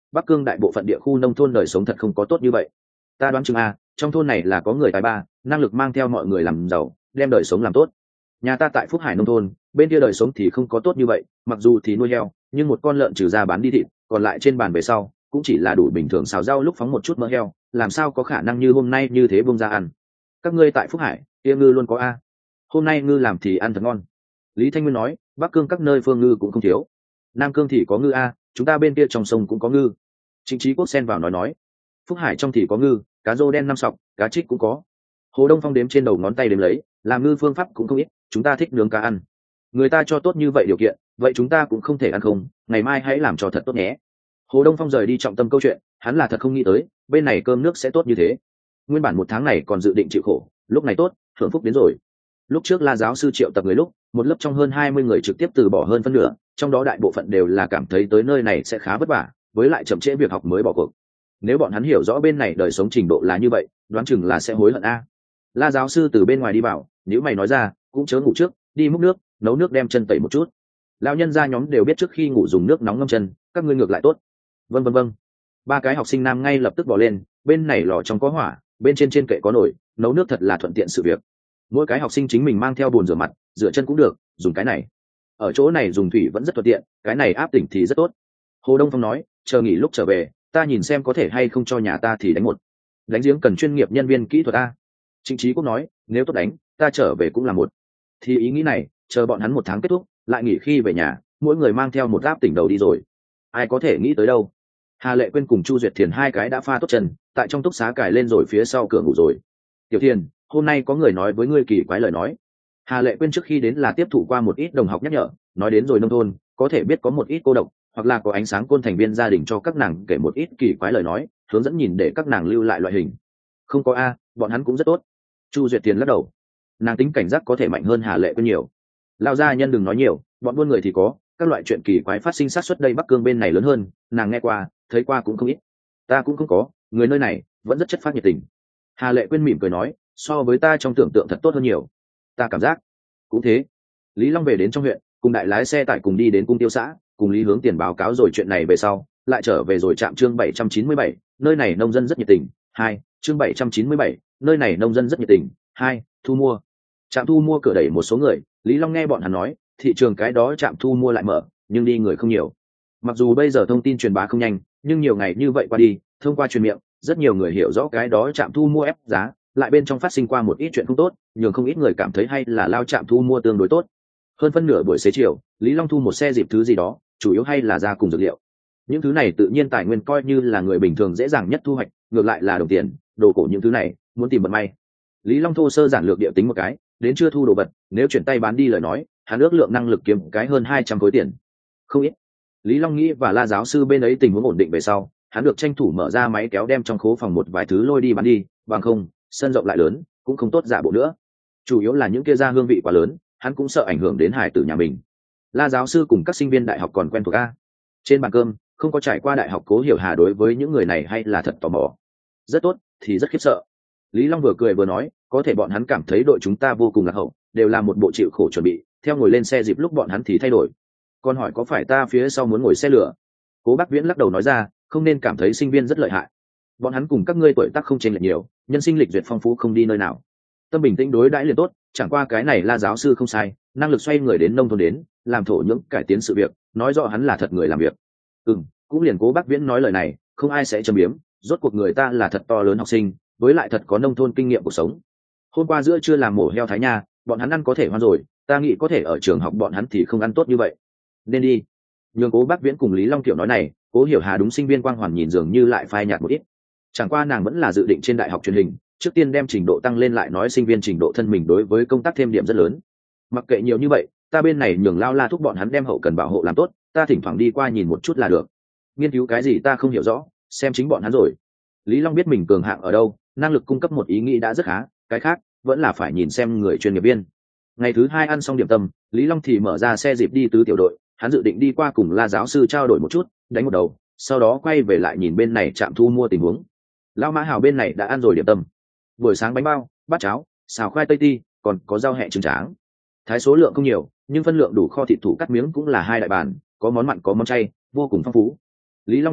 Bắc Cương đại bộ phận địa khu nông thôn đời sống thật không có tốt như vậy. Ta đoán chừng trong thôn này là có người tài ba, năng lực mang theo mọi người làm giàu, đem đời sống làm tốt. Nhà ta tại Phúc Hải nông thôn, bên kia đời sống thì không có tốt như vậy, mặc dù thì nuôi heo, nhưng một con lợn trừ ra bán đi thịt, còn lại trên bàn về sau cũng chỉ là đủ bình thường xào rau lúc phóng một chút mỡ heo, làm sao có khả năng như hôm nay như thế bông ra ăn. Các ngươi tại Phúc Hải kia ngư luôn có hôm nay ngư làm thì ăn thật ngon. Lý Thanh Nguyên nói, Bắc Cương các nơi phương ngư cũng không thiếu, Nam Cương thì có ngư chúng ta bên kia trong sông cũng có ngư. Trịnh Chí Quốc xen vào nói, Phúc Hải trong thì có ngư, cá rô đen 5 sọc, cá trích cũng có. Hồ Đông Phong đếm trên đầu ngón tay đếm lấy, làm ngư phương pháp cũng không ít, chúng ta thích nướng cá ăn. Người ta cho tốt như vậy điều kiện, vậy chúng ta cũng không thể ăn không, ngày mai hãy làm cho thật tốt nhé. Hồ Đông Phong rời đi trọng tâm câu chuyện, hắn là thật không nghĩ tới bên này cơm nước sẽ tốt như thế. Nguyên bản một tháng này còn dự định chịu khổ, lúc này tốt, hưởng phúc đến rồi. Lúc trước La giáo sư triệu tập người lúc, một lớp trong hơn 20 người trực tiếp từ bỏ hơn phân nửa, trong đó đại bộ phận đều là cảm thấy tới nơi này sẽ khá vất vả, với lại chậm trễ việc học mới bỏ cuộc. Nếu bọn hắn hiểu rõ bên này đời sống trình độ là như vậy, đoán chừng là sẽ hối hận La giáo sư từ bên ngoài đi vào, nếu mày nói ra, cũng chớ ngủ trước, đi múc nước, nấu nước đem chân tẩy một chút. Lão nhân gia nhóm đều biết trước khi ngủ dùng nước nóng ngâm chân, các ngươi ngược lại tốt. Vâng. Ba cái học sinh nam ngay lập tức bỏ lên, bên này lò trong có hỏa, bên trên kệ có nồi, nấu nước thật là thuận tiện sự việc. Mỗi cái học sinh chính mình mang theo bồn rửa mặt, rửa chân cũng được, dùng cái này. Ở chỗ này dùng thủy vẫn rất thuận tiện, cái này áp tỉnh thì rất tốt. Hồ Đông Phong nói, chờ nghỉ lúc trở về, ta nhìn xem có thể hay không cho nhà ta thì đánh một. Đánh giếng cần chuyên nghiệp nhân viên kỹ thuật Trịnh Chí Quốc nói, nếu tốt đánh, ta trở về cũng là một. Thì ý nghĩ này, chờ bọn hắn 1 tháng kết thúc, lại nghỉ khi về nhà, mỗi người mang theo một áp tỉnh đầu đi rồi. Ai có thể nghĩ tới đâu. Hà Lệ Quyên cùng Chu Duyệt Thiền hai cái đã pha tốt chân, tại trong túc xá cài lên rồi phía sau cửa ngủ rồi. Tiểu Thiền, hôm nay có người nói với ngươi kỳ quái lời nói. Hà Lệ Quyên trước khi đến là tiếp thụ qua một ít đồng học nhắc nhở, nói đến rồi nông thôn, có thể biết có một ít cô độc, hoặc là có ánh sáng côn thành viên gia đình cho các nàng kể một ít kỳ quái lời nói, hướng dẫn nhìn để các nàng lưu lại loại hình. Không có bọn hắn cũng rất tốt. Chu Duyệt Thiền lắc đầu, nàng tính cảnh giác có thể mạnh hơn Hà Lệ Quyên nhiều. Lão gia nhân đừng nói nhiều, bọn buôn người thì có, các loại chuyện kỳ quái phát sinh sát suất đây Bắc Cương bên này lớn hơn, nàng nghe qua, thấy qua cũng không ít. Ta cũng không có, người nơi này vẫn rất chất phác nhiệt tình. Hà Lệ Quyên mỉm cười nói, so với ta trong tưởng tượng thật tốt hơn nhiều. Ta cảm giác cũng thế. Lý Long về đến trong huyện, cùng đại lái xe tải cùng đi đến cung tiêu xã, cùng Lý Hướng Tiền báo cáo rồi chuyện này về sau, lại trở về rồi trạm chương 797, nơi này nông dân rất nhiệt tình. 2, chương 797, nơi này nông dân rất nhiệt tình. 2, thu mua. Trạm thu mua cửa đẩy một số người, Lý Long nghe bọn hắn nói, thị trường cái đó trạm thu mua lại mở, nhưng đi người không nhiều. Mặc dù bây giờ thông tin truyền bá không nhanh, nhưng nhiều ngày như vậy qua đi, thông qua truyền miệng, rất nhiều người hiểu rõ cái đó trạm thu mua ép giá, lại bên trong phát sinh qua một ít chuyện không tốt, nhường không ít người cảm thấy hay là lao trạm thu mua tương đối tốt. Hơn phân nửa buổi xế chiều, Lý Long thu một xe dịp thứ gì đó, chủ yếu hay là ra cùng dược liệu. Những thứ này tự nhiên tài nguyên coi như là người bình thường dễ dàng nhất thu hoạch, ngược lại là đồng tiền, đồ cổ những thứ này, muốn tìm vận may. Lý Long thô sơ giản lược địa tính một cái, đến chưa thu đồ vật, nếu chuyển tay bán đi lời nói, hắn ước lượng năng lực kiếm cái hơn 200 khối tiền. Không ít. Lý Long nghĩ và La giáo sư bên ấy tình huống ổn định về sau, hắn được tranh thủ mở ra máy kéo đem trong khố phòng một vài thứ lôi đi bán đi, bằng không, sân rộng lại lớn, cũng không tốt giả bộ nữa. Chủ yếu là những kia ra hương vị quá lớn, hắn cũng sợ ảnh hưởng đến hài tử nhà mình. La giáo sư cùng các sinh viên đại học còn quen thuộc Trên bàn cơm, không có trải qua đại học Cố Hiểu Hà đối với những người này hay là thật tò mò. Rất tốt, thì rất khiếp sợ. Lý Long vừa cười vừa nói, có thể bọn hắn cảm thấy đội chúng ta vô cùng lạc hậu, đều là một bộ chịu khổ chuẩn bị, theo ngồi lên xe dịp lúc bọn hắn thì thay đổi. Còn hỏi có phải ta phía sau muốn ngồi xe lửa? Cố Bác Viễn lắc đầu nói ra, không nên cảm thấy sinh viên rất lợi hại. Bọn hắn cùng các ngươi tuổi tác không chênh lệch nhiều, nhân sinh lịch duyệt phong phú không đi nơi nào. Tâm bình tĩnh đối đãi liền tốt, chẳng qua cái này La giáo sư không sai, năng lực xoay người đến nông thôn đến, làm thổ nhưỡng cải tiến sự việc, nói rõ hắn là thật người làm việc. Cũng liền Cố Bác Viễn nói lời này, không ai sẽ châm biếm, rốt cuộc người ta là thật to lớn học sinh, với lại thật có nông thôn kinh nghiệm cuộc sống. Hôm qua giữa trưa làm mổ heo thái nha, bọn hắn ăn có thể hoan rồi, ta nghĩ có thể ở trường học bọn hắn thì không ăn tốt như vậy. Nên đi. Nhường Cố Bác Viễn cùng Lý Long Kiểu nói này, Cố Hiểu Hà đúng sinh viên quang hoàn nhìn dường như lại phai nhạt một ít. Chẳng qua nàng vẫn là dự định trên đại học truyền hình, trước tiên đem trình độ tăng lên lại nói sinh viên trình độ thân mình đối với công tác thêm điểm rất lớn. Mặc kệ nhiều như vậy, ta bên này nhường Lao La thúc bọn hắn đem hậu cần bảo hộ làm tốt, ta thỉnh thoảng đi qua nhìn một chút là được. Nghiên cứu cái gì ta không hiểu rõ, xem chính bọn hắn rồi. Lý Long biết mình cường hạng ở đâu, năng lực cung cấp một ý nghĩ đã rất khá, cái khác vẫn là phải nhìn xem người chuyên nghiệp viên. Ngày thứ 2 ăn xong điểm tâm, Lý Long thì mở ra xe dịp đi tứ tiểu đội, hắn dự định đi qua cùng La giáo sư trao đổi một chút, đánh một đầu, sau đó quay về lại nhìn bên này trạm thu mua tình huống. Lão Mã Hào bên này đã ăn rồi điểm tâm. Buổi sáng bánh bao, bát cháo, xào khoai tây ti, còn có rau hẹ trứng tráng. Thái số lượng không nhiều, nhưng phân lượng đủ kho thịt thủ cắt miếng cũng là 2 đại bàn, có món mặn có món chay, vô cùng phong phú. Lý Long đến lúc,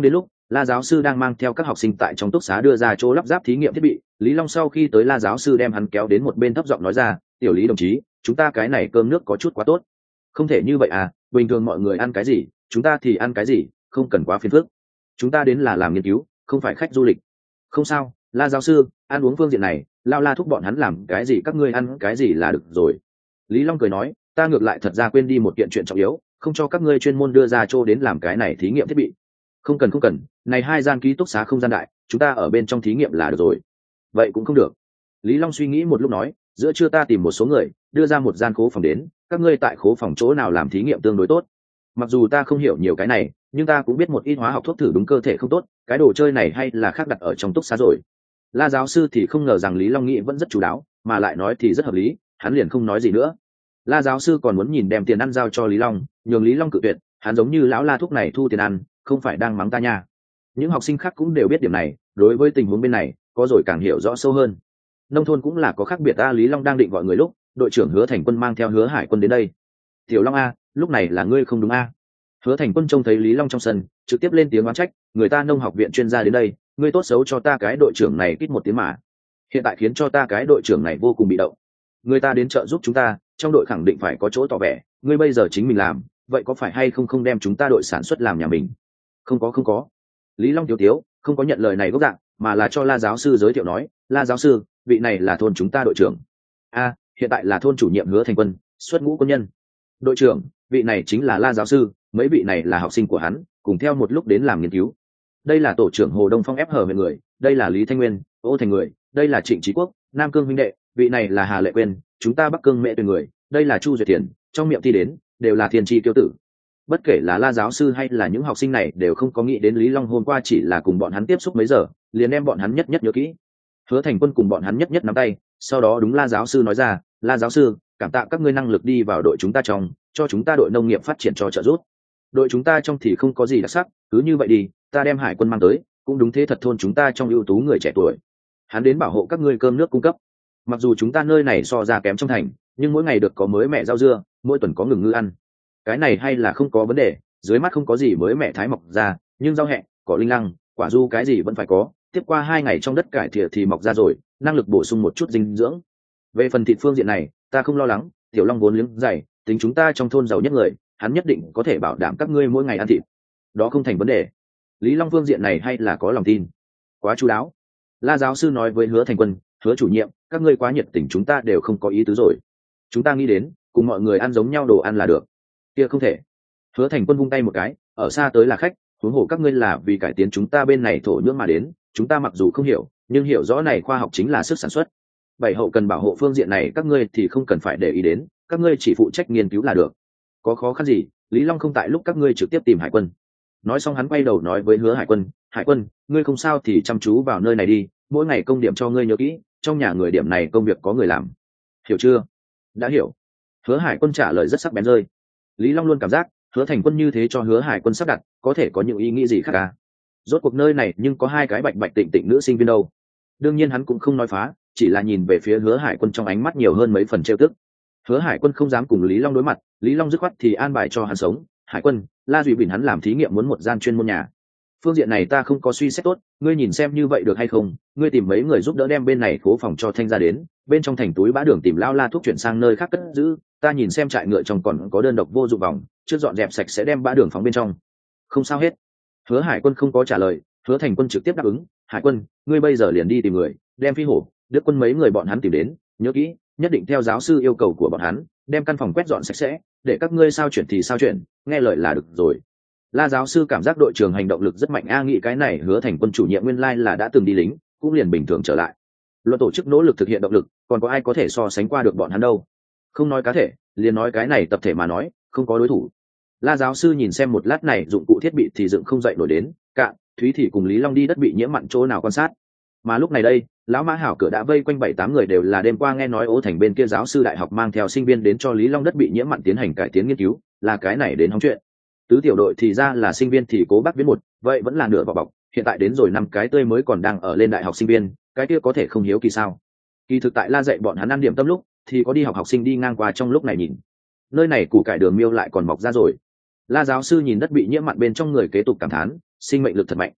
La giáo sư đang mang theo các học sinh tại trong túc xá đưa ra chỗ lắp ráp thí nghiệm thiết bị. Lý Long sau khi tới, La giáo sư đem hắn kéo đến một bên thấp giọng nói ra, tiểu Lý đồng chí, chúng ta cái này cơm nước có chút quá tốt, không thể như vậy à, bình thường mọi người ăn cái gì chúng ta thì ăn cái gì, không cần quá phiền phức. Chúng ta đến là làm nghiên cứu, không phải khách du lịch. Không sao, La giáo sư, ăn uống phương diện này lao La thúc bọn hắn làm cái gì các ngươi ăn cái gì là được rồi. Lý Long cười nói, ta ngược lại thật ra quên đi một kiện chuyện trọng yếu, không cho các ngươi chuyên môn đưa ra chỗ đến làm cái này thí nghiệm thiết bị. Không cần không cần, này 2 gian ký túc xá không gian đại, chúng ta ở bên trong thí nghiệm là được rồi. Vậy cũng không được. Lý Long suy nghĩ một lúc nói, giữa trưa ta tìm một số người đưa ra một gian khố phòng đến, các ngươi tại khố phòng chỗ nào làm thí nghiệm tương đối tốt. Mặc dù ta không hiểu nhiều cái này, nhưng ta cũng biết một ít hóa học thuốc thử đúng cơ thể không tốt, cái đồ chơi này hay là khác đặt ở trong túc xá rồi. La giáo sư thì không ngờ rằng Lý Long nghĩ vẫn rất chú đáo, mà lại nói thì rất hợp lý, hắn liền không nói gì nữa. La giáo sư còn muốn nhìn đem tiền ăn giao cho Lý Long, nhường Lý Long cự tuyệt, hắn giống như lão La thúc này thu tiền ăn, không phải đang mắng ta nha. Những học sinh khác cũng đều biết điểm này, đối với tình huống bên này có rồi càng hiểu rõ sâu hơn. Nông thôn cũng là có khác biệt ta. Lý Long đang định gọi người lúc, đội trưởng Hứa Thành Quân mang theo Hứa Hải Quân đến đây. Tiểu Long a, lúc này là ngươi không đúng a. Hứa Thành Quân trông thấy Lý Long trong sân, trực tiếp lên tiếng oán trách, người ta nông học viện chuyên gia đến đây, ngươi tốt xấu cho ta cái đội trưởng này kít một tiếng mà. Hiện tại khiến cho ta cái đội trưởng này vô cùng bị động. Người ta đến trợ giúp chúng ta, trong đội khẳng định phải có chỗ tỏ vẻ, ngươi bây giờ chính mình làm, vậy có phải hay không đem chúng ta đội sản xuất làm nhà mình? Không có. Lý Long tiếu tiếu, không có nhận lời này gốc dạng, mà là cho La giáo sư giới thiệu nói, La giáo sư, vị này là thôn chúng ta đội trưởng. A, hiện tại là thôn chủ nhiệm Hứa Thành Quân, xuất ngũ quân nhân. Đội trưởng, vị này chính là La giáo sư, mấy vị này là học sinh của hắn, cùng theo một lúc đến làm nghiên cứu. Đây là tổ trưởng Hồ Đông Phong ép hở huyện người, đây là Lý Thanh Nguyên, Ô Thành người, đây là Trịnh Chí Quốc, Nam Cương huynh đệ, vị này là Hà Lệ Quyên, chúng ta Bắc Cương Mẹ Tuyền người, đây là Chu Duyệt Thiền, trong miệng thi đến đều là thiên tri tiêu tử. Bất kể là La giáo sư hay là những học sinh này đều không có nghĩ đến Lý Long hôm qua chỉ là cùng bọn hắn tiếp xúc mấy giờ, liền đem bọn hắn nhất nhất nhớ kỹ. Hứa Thành Quân cùng bọn hắn nhất nhất nắm tay, sau đó đúng La giáo sư nói ra, La giáo sư, cảm tạ các ngươi năng lực đi vào đội chúng ta trong, cho chúng ta đội nông nghiệp phát triển cho trợ giúp. Đội chúng ta trong thì không có gì đặc sắc, cứ như vậy đi, ta đem Hải Quân mang tới, cũng đúng thế thật thôn chúng ta trong ưu tú người trẻ tuổi. Hắn đến bảo hộ các ngươi cơm nước cung cấp. Mặc dù chúng ta nơi này so ra kém trong thành, nhưng mỗi ngày được có mới mẹ rau dưa, mỗi tuần có ngừng ngư ăn. Cái này hay là không có vấn đề, dưới mắt không có gì mới mẹ thái mọc ra, nhưng rau hẹ, cỏ linh lăng, quả du cái gì vẫn phải có. Tiếp qua 2 ngày trong đất cải thiện thì mọc ra rồi, năng lực bổ sung một chút dinh dưỡng. Về phần thịt phương diện này, ta không lo lắng, Tiểu Long vốn liếng dày, tính chúng ta trong thôn giàu nhất người, hắn nhất định có thể bảo đảm các ngươi mỗi ngày ăn thịt. Đó không thành vấn đề. Lý Long phương diện này hay là có lòng tin. Quá chu đáo. La giáo sư nói với Hứa Thành Quân, Hứa chủ nhiệm, các ngươi quá nhiệt tình chúng ta đều không có ý tứ rồi. Chúng ta nghĩ đến, cùng mọi người ăn giống nhau đồ ăn là được. Kia không thể. Hứa Thành Quân vung tay một cái, ở xa tới là khách, huống hồ các ngươi là vì cải tiến chúng ta bên này thổ nhưỡng mà đến, chúng ta mặc dù không hiểu, nhưng hiểu rõ này khoa học chính là sức sản xuất. Bảy hậu cần bảo hộ phương diện này các ngươi thì không cần phải để ý đến, các ngươi chỉ phụ trách nghiên cứu là được. Có khó khăn gì, Lý Long không tại lúc các ngươi trực tiếp tìm Hải Quân. Nói xong hắn quay đầu nói với Hứa Hải Quân, Hải Quân, ngươi không sao thì chăm chú vào nơi này đi, mỗi ngày công điểm cho ngươi nhớ kỹ, trong nhà người điểm này công việc có người làm. Hiểu chưa? Đã hiểu. Hứa Hải Quân trả lời rất sắc bén rơi. Lý Long luôn cảm giác Hứa Thành Quân như thế cho Hứa Hải Quân sắp đặt, có thể có những ý nghĩ gì khác à? Rốt cuộc nơi này nhưng có 2 cái bạch bạch tịnh tịnh nữ sinh viên đâu. Đương nhiên hắn cũng không nói phá, chỉ là nhìn về phía Hứa Hải Quân trong ánh mắt nhiều hơn mấy phần trêu tức. Hứa Hải Quân không dám cùng Lý Long đối mặt, Lý Long dứt khoát thì an bài cho hắn sống. Hải Quân, La Duy Bình hắn làm thí nghiệm muốn một gian chuyên môn nhà. Phương diện này ta không có suy xét tốt, ngươi nhìn xem như vậy được hay không? Ngươi tìm mấy người giúp đỡ đem bên này khố phòng cho Thanh ra đến, bên trong thành túi bã đường tìm lao La thuốc chuyển sang nơi khác cất giữ. Ta nhìn xem trại ngựa trong còn có đơn độc vô dụng vòng, trước dọn dẹp sạch sẽ đem bã đường phóng bên trong. Không sao hết. Hứa Hải Quân không có trả lời, Hứa Thành Quân trực tiếp đáp ứng. Hải Quân, ngươi bây giờ liền đi tìm người, đem Phi Hổ, Đức Quân mấy người bọn hắn tìm đến, nhớ kỹ, nhất định theo giáo sư yêu cầu của bọn hắn, đem căn phòng quét dọn sạch sẽ, để các ngươi sao chuyển thì sao chuyển, nghe lời là được rồi. La giáo sư cảm giác đội trưởng hành động lực rất mạnh nghĩ cái này Hứa Thành Quân chủ nhiệm nguyên lai là đã từng đi lính, cũng liền bình thường trở lại. Luật tổ chức nỗ lực thực hiện động lực, còn có ai có thể so sánh qua được bọn hắn đâu? Không nói cá thể, liền nói cái này tập thể mà nói, không có đối thủ. La giáo sư nhìn xem một lát này dụng cụ thiết bị thì dựng không dậy nổi đến, Cạn, Thúy thì cùng Lý Long đi đất bị nhiễm mặn chỗ nào quan sát. Mà lúc này đây, lão Mã Hảo cửa đã vây quanh 7-8 người đều là đêm qua nghe nói Ô Thành bên kia giáo sư đại học mang theo sinh viên đến cho Lý Long đất bị nhiễm mặn tiến hành cải tiến nghiên cứu, là cái này đến hóng chuyện. Tứ tiểu đội thì ra là sinh viên thì Cố Bác Viễn một, vậy vẫn là nửa vỏ bọc, hiện tại đến rồi 5 cái tươi mới còn đang ở lên đại học sinh viên, cái kia có thể không hiếu kỳ sao? Kỳ thực tại La dạy bọn hắn ăn điểm tâm lúc, thì có đi học học sinh đi ngang qua trong lúc này nhìn. Nơi này củ cải đường miêu lại còn mọc ra rồi. La giáo sư nhìn đất bị nhiễm mặn bên trong người kế tục cảm thán, sinh mệnh lực thật mạnh.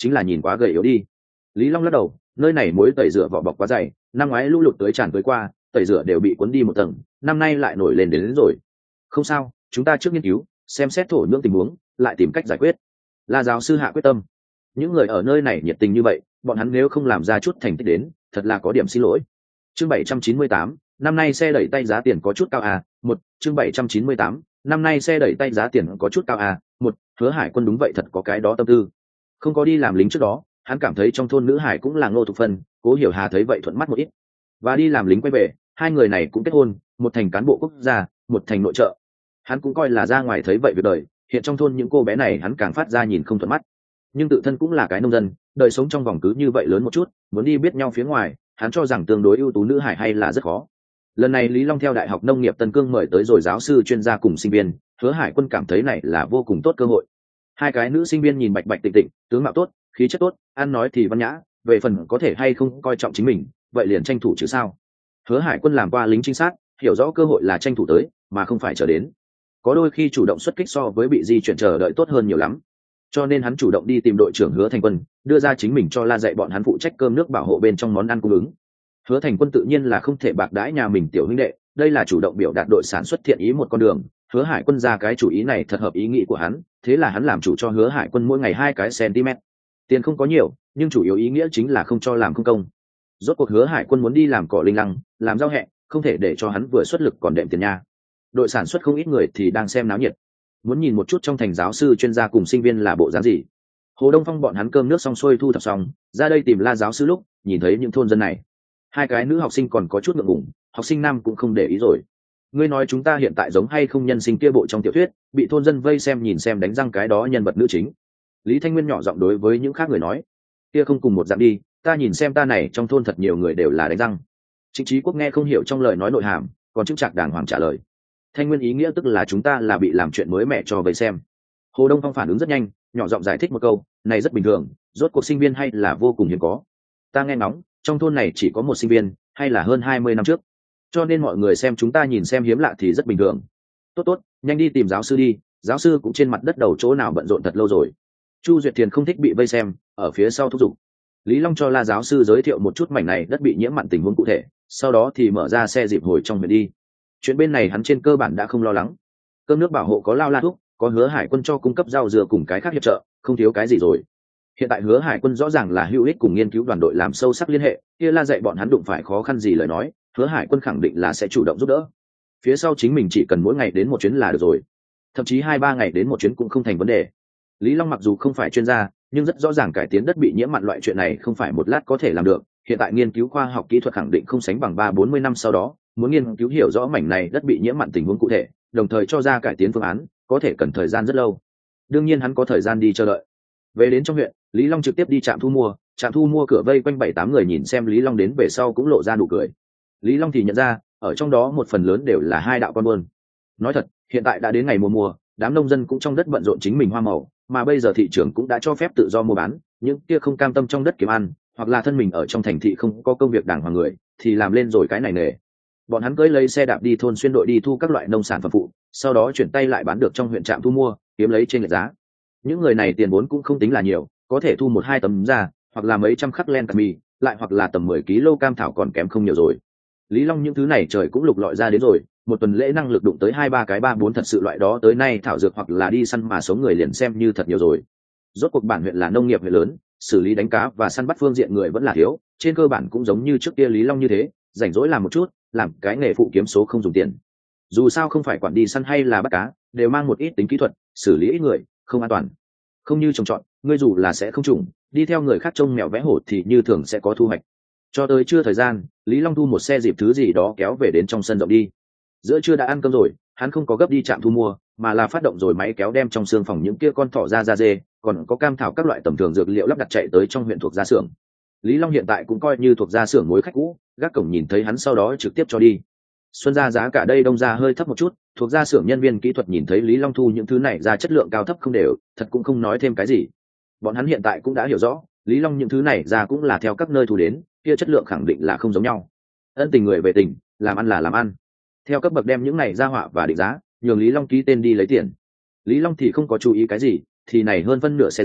chính là nhìn quá gầy yếu đi. Lý Long lắc đầu, nơi này muối tẩy rửa vỏ bọc quá dày, năm ngoái lũ lụt tới tràn tới qua, tẩy rửa đều bị cuốn đi một tầng, năm nay lại nổi lên đến rồi. Không sao, chúng ta trước nghiên cứu, xem xét thổ nhưỡng tình huống, lại tìm cách giải quyết. La giáo sư hạ quyết tâm. Những người ở nơi này nhiệt tình như vậy, bọn hắn nếu không làm ra chút thành tích đến, thật là có điểm xin lỗi. Chương 798, năm nay xe đẩy tay giá tiền có chút cao à? Chương 798, năm nay xe đẩy tay giá tiền có chút cao à? Hứa Hải Quân đúng vậy thật có cái đó tâm tư. Không có đi làm lính trước đó, hắn cảm thấy trong thôn nữ hải cũng là Ngô Thục Phân, Cố Hiểu Hà thấy vậy thuận mắt một ít. Và đi làm lính quay về, hai người này cũng kết hôn, một thành cán bộ quốc gia, một thành nội trợ. Hắn cũng coi là ra ngoài thấy vậy việc đời, hiện trong thôn những cô bé này hắn càng phát ra nhìn không thuận mắt. Nhưng tự thân cũng là cái nông dân, đời sống trong vòng cứ như vậy lớn một chút, muốn đi biết nhau phía ngoài, hắn cho rằng tương đối ưu tú nữ hải hay là rất khó. Lần này Lý Long theo Đại học Nông nghiệp Tân Cương mời tới rồi giáo sư chuyên gia cùng sinh viên, Hứa Hải Quân cảm thấy này là vô cùng tốt cơ hội. Hai cái nữ sinh viên nhìn bạch bạch tịnh tịnh, tướng mạo tốt, khí chất tốt, ăn nói thì văn nhã, về phần có thể hay không coi trọng chính mình, vậy liền tranh thủ chứ sao. Hứa Hải Quân làm qua lính trinh sát, hiểu rõ cơ hội là tranh thủ tới, mà không phải chờ đến. Có đôi khi chủ động xuất kích so với bị di chuyển chờ đợi tốt hơn nhiều lắm. Cho nên hắn chủ động đi tìm đội trưởng Hứa Thành Quân, đưa ra chính mình cho La dạy bọn hắn phụ trách cơm nước bảo hộ bên trong món ăn cung ứng. Hứa Thành Quân tự nhiên là không thể bạc đãi nhà mình tiểu huynh đệ, đây là chủ động biểu đạt đội sản xuất thiện ý một con đường. Hứa Hải Quân ra cái chủ ý này thật hợp ý nghĩ của hắn, thế là hắn làm chủ cho Hứa Hải Quân mỗi ngày 2 cái cm. Tiền không có nhiều, nhưng chủ yếu ý nghĩa chính là không cho làm không công. Rốt cuộc Hứa Hải Quân muốn đi làm cỏ linh lăng, làm rau hẹ, không thể để cho hắn vừa xuất lực còn đệm tiền nha. Đội sản xuất không ít người thì đang xem náo nhiệt, muốn nhìn một chút trong thành giáo sư chuyên gia cùng sinh viên là bộ dáng gì. Hồ Đông Phong bọn hắn cơm nước xong xuôi thu thập xong, ra đây tìm La giáo sư lúc nhìn thấy những thôn dân này, hai cái nữ học sinh còn có chút ngượng ngùng, học sinh nam cũng không để ý rồi. Ngươi nói chúng ta hiện tại giống hay không nhân sinh kia bộ trong tiểu thuyết, bị thôn dân vây xem nhìn xem đánh răng cái đó nhân vật nữ chính. Lý Thanh Nguyên nhỏ giọng đối với những khác người nói, kia không cùng một dạng đi, ta nhìn xem ta này trong thôn thật nhiều người đều là đánh răng. Trịnh Chí Quốc nghe không hiểu trong lời nói nội hàm, còn chứng trạc đàng hoàng trả lời. Thanh Nguyên ý nghĩa tức là chúng ta là bị làm chuyện mới mẻ cho vây xem. Hồ Đông Phong phản ứng rất nhanh, nhỏ giọng giải thích một câu, này rất bình thường, rốt cuộc sinh viên hay là vô cùng hiếm có. Ta nghe ngóng, trong thôn này chỉ có một sinh viên, hay là hơn 20 năm trước. Cho nên mọi người xem chúng ta nhìn xem hiếm lạ thì rất bình thường. Tốt tốt, nhanh đi tìm giáo sư đi, giáo sư cũng trên mặt đất đầu chỗ nào bận rộn thật lâu rồi. Chu Duyệt Thiền không thích bị vây xem, ở phía sau thúc giục. Lý Long cho La giáo sư giới thiệu một chút mảnh này đất bị nhiễm mặn tình huống cụ thể, sau đó thì mở ra xe dịp hồi trong huyện đi. Chuyện bên này hắn trên cơ bản đã không lo lắng. Cơm nước bảo hộ có Lao La thuốc, có Hứa Hải Quân cho cung cấp rau dừa cùng cái khác hiệp trợ, không thiếu cái gì rồi. Hiện tại Hứa Hải Quân rõ ràng là hữu ích cùng nghiên cứu đoàn đội làm sâu sắc liên hệ, kia La dạy bọn hắn đụng phải khó khăn gì lời nói, Hứa Hải Quân khẳng định là sẽ chủ động giúp đỡ. Phía sau chính mình chỉ cần mỗi ngày đến một chuyến là được rồi, thậm chí 2-3 ngày đến một chuyến cũng không thành vấn đề. Lý Long mặc dù không phải chuyên gia, nhưng rất rõ ràng cải tiến đất bị nhiễm mặn loại chuyện này không phải một lát có thể làm được. Hiện tại nghiên cứu khoa học kỹ thuật khẳng định không sánh bằng 30-40 năm sau đó, muốn nghiên cứu hiểu rõ mảnh này đất bị nhiễm mặn tình huống cụ thể, đồng thời cho ra cải tiến phương án, có thể cần thời gian rất lâu. Đương nhiên hắn có thời gian đi chờ đợi. Về đến trong huyện, Lý Long trực tiếp đi trạm thu mua cửa vây quanh 7-8 người nhìn xem Lý Long đến về sau cũng lộ ra nụ cười. Lý Long thì nhận ra, ở trong đó một phần lớn đều là hai đạo con buôn. Nói thật, hiện tại đã đến ngày mùa, đám nông dân cũng trong đất bận rộn chính mình hoa màu, mà bây giờ thị trường cũng đã cho phép tự do mua bán, những kia không cam tâm trong đất kiếm ăn, hoặc là thân mình ở trong thành thị không có công việc đàng hoàng người, thì làm lên rồi cái này nghề. Bọn hắn cưỡi lấy xe đạp đi thôn xuyên đội đi thu các loại nông sản phẩm phụ, sau đó chuyển tay lại bán được trong huyện trạm thu mua, kiếm lấy trên lệch giá. Những người này tiền vốn cũng không tính là nhiều, có thể thu 1-2 tấm da, hoặc là mấy trăm khắc len cà mì, lại hoặc là tầm 10 kg cam thảo còn kém không nhiều rồi. Lý Long những thứ này trời cũng lục lọi ra đến rồi, một tuần lễ năng lực đụng tới 2-3 cái 3-4 thật sự loại đó tới nay thảo dược hoặc là đi săn mà sống người liền xem như thật nhiều rồi. Rốt cuộc bản huyện là nông nghiệp huyện lớn, xử lý đánh cá và săn bắt phương diện người vẫn là thiếu, trên cơ bản cũng giống như trước kia Lý Long như thế, rảnh rỗi làm một chút, làm cái nghề phụ kiếm số không dùng tiền. Dù sao không phải quản đi săn hay là bắt cá, đều mang một ít tính kỹ thuật, xử lý ít người, không an toàn. Không như trồng trọt, ngươi dù là sẽ không trùng, đi theo người khác trông mèo vẽ hổ thì như thường sẽ có thu hoạch. Cho tới trưa thời gian, Lý Long thu một xe dịp thứ gì đó kéo về đến trong sân rộng đi. Giữa trưa đã ăn cơm rồi, hắn không có gấp đi trạm thu mua, mà là phát động rồi máy kéo đem trong xương phòng những kia con thỏ ra dê, còn có cam thảo các loại tầm thường dược liệu lắp đặt chạy tới trong huyện thuộc gia xưởng. Lý Long hiện tại cũng coi như thuộc gia xưởng mối khách cũ, gác cổng nhìn thấy hắn sau đó trực tiếp cho đi. Xuân ra giá cả đây đông ra hơi thấp một chút, thuộc gia xưởng nhân viên kỹ thuật nhìn thấy Lý Long thu những thứ này ra chất lượng cao thấp không đều, thật cũng không nói thêm cái gì. Bọn hắn hiện tại cũng đã hiểu rõ, Lý Long những thứ này ra cũng là theo các nơi thu đến, kia chất lượng khẳng định là không giống nhau. Ân tình người về tình, làm ăn là làm ăn. Theo cấp bậc đem những này ra họa và định giá, nhường Lý Long ký tên đi lấy tiền. Lý Long thì không có chú ý cái gì, thì này hơn phân nửa xe ra,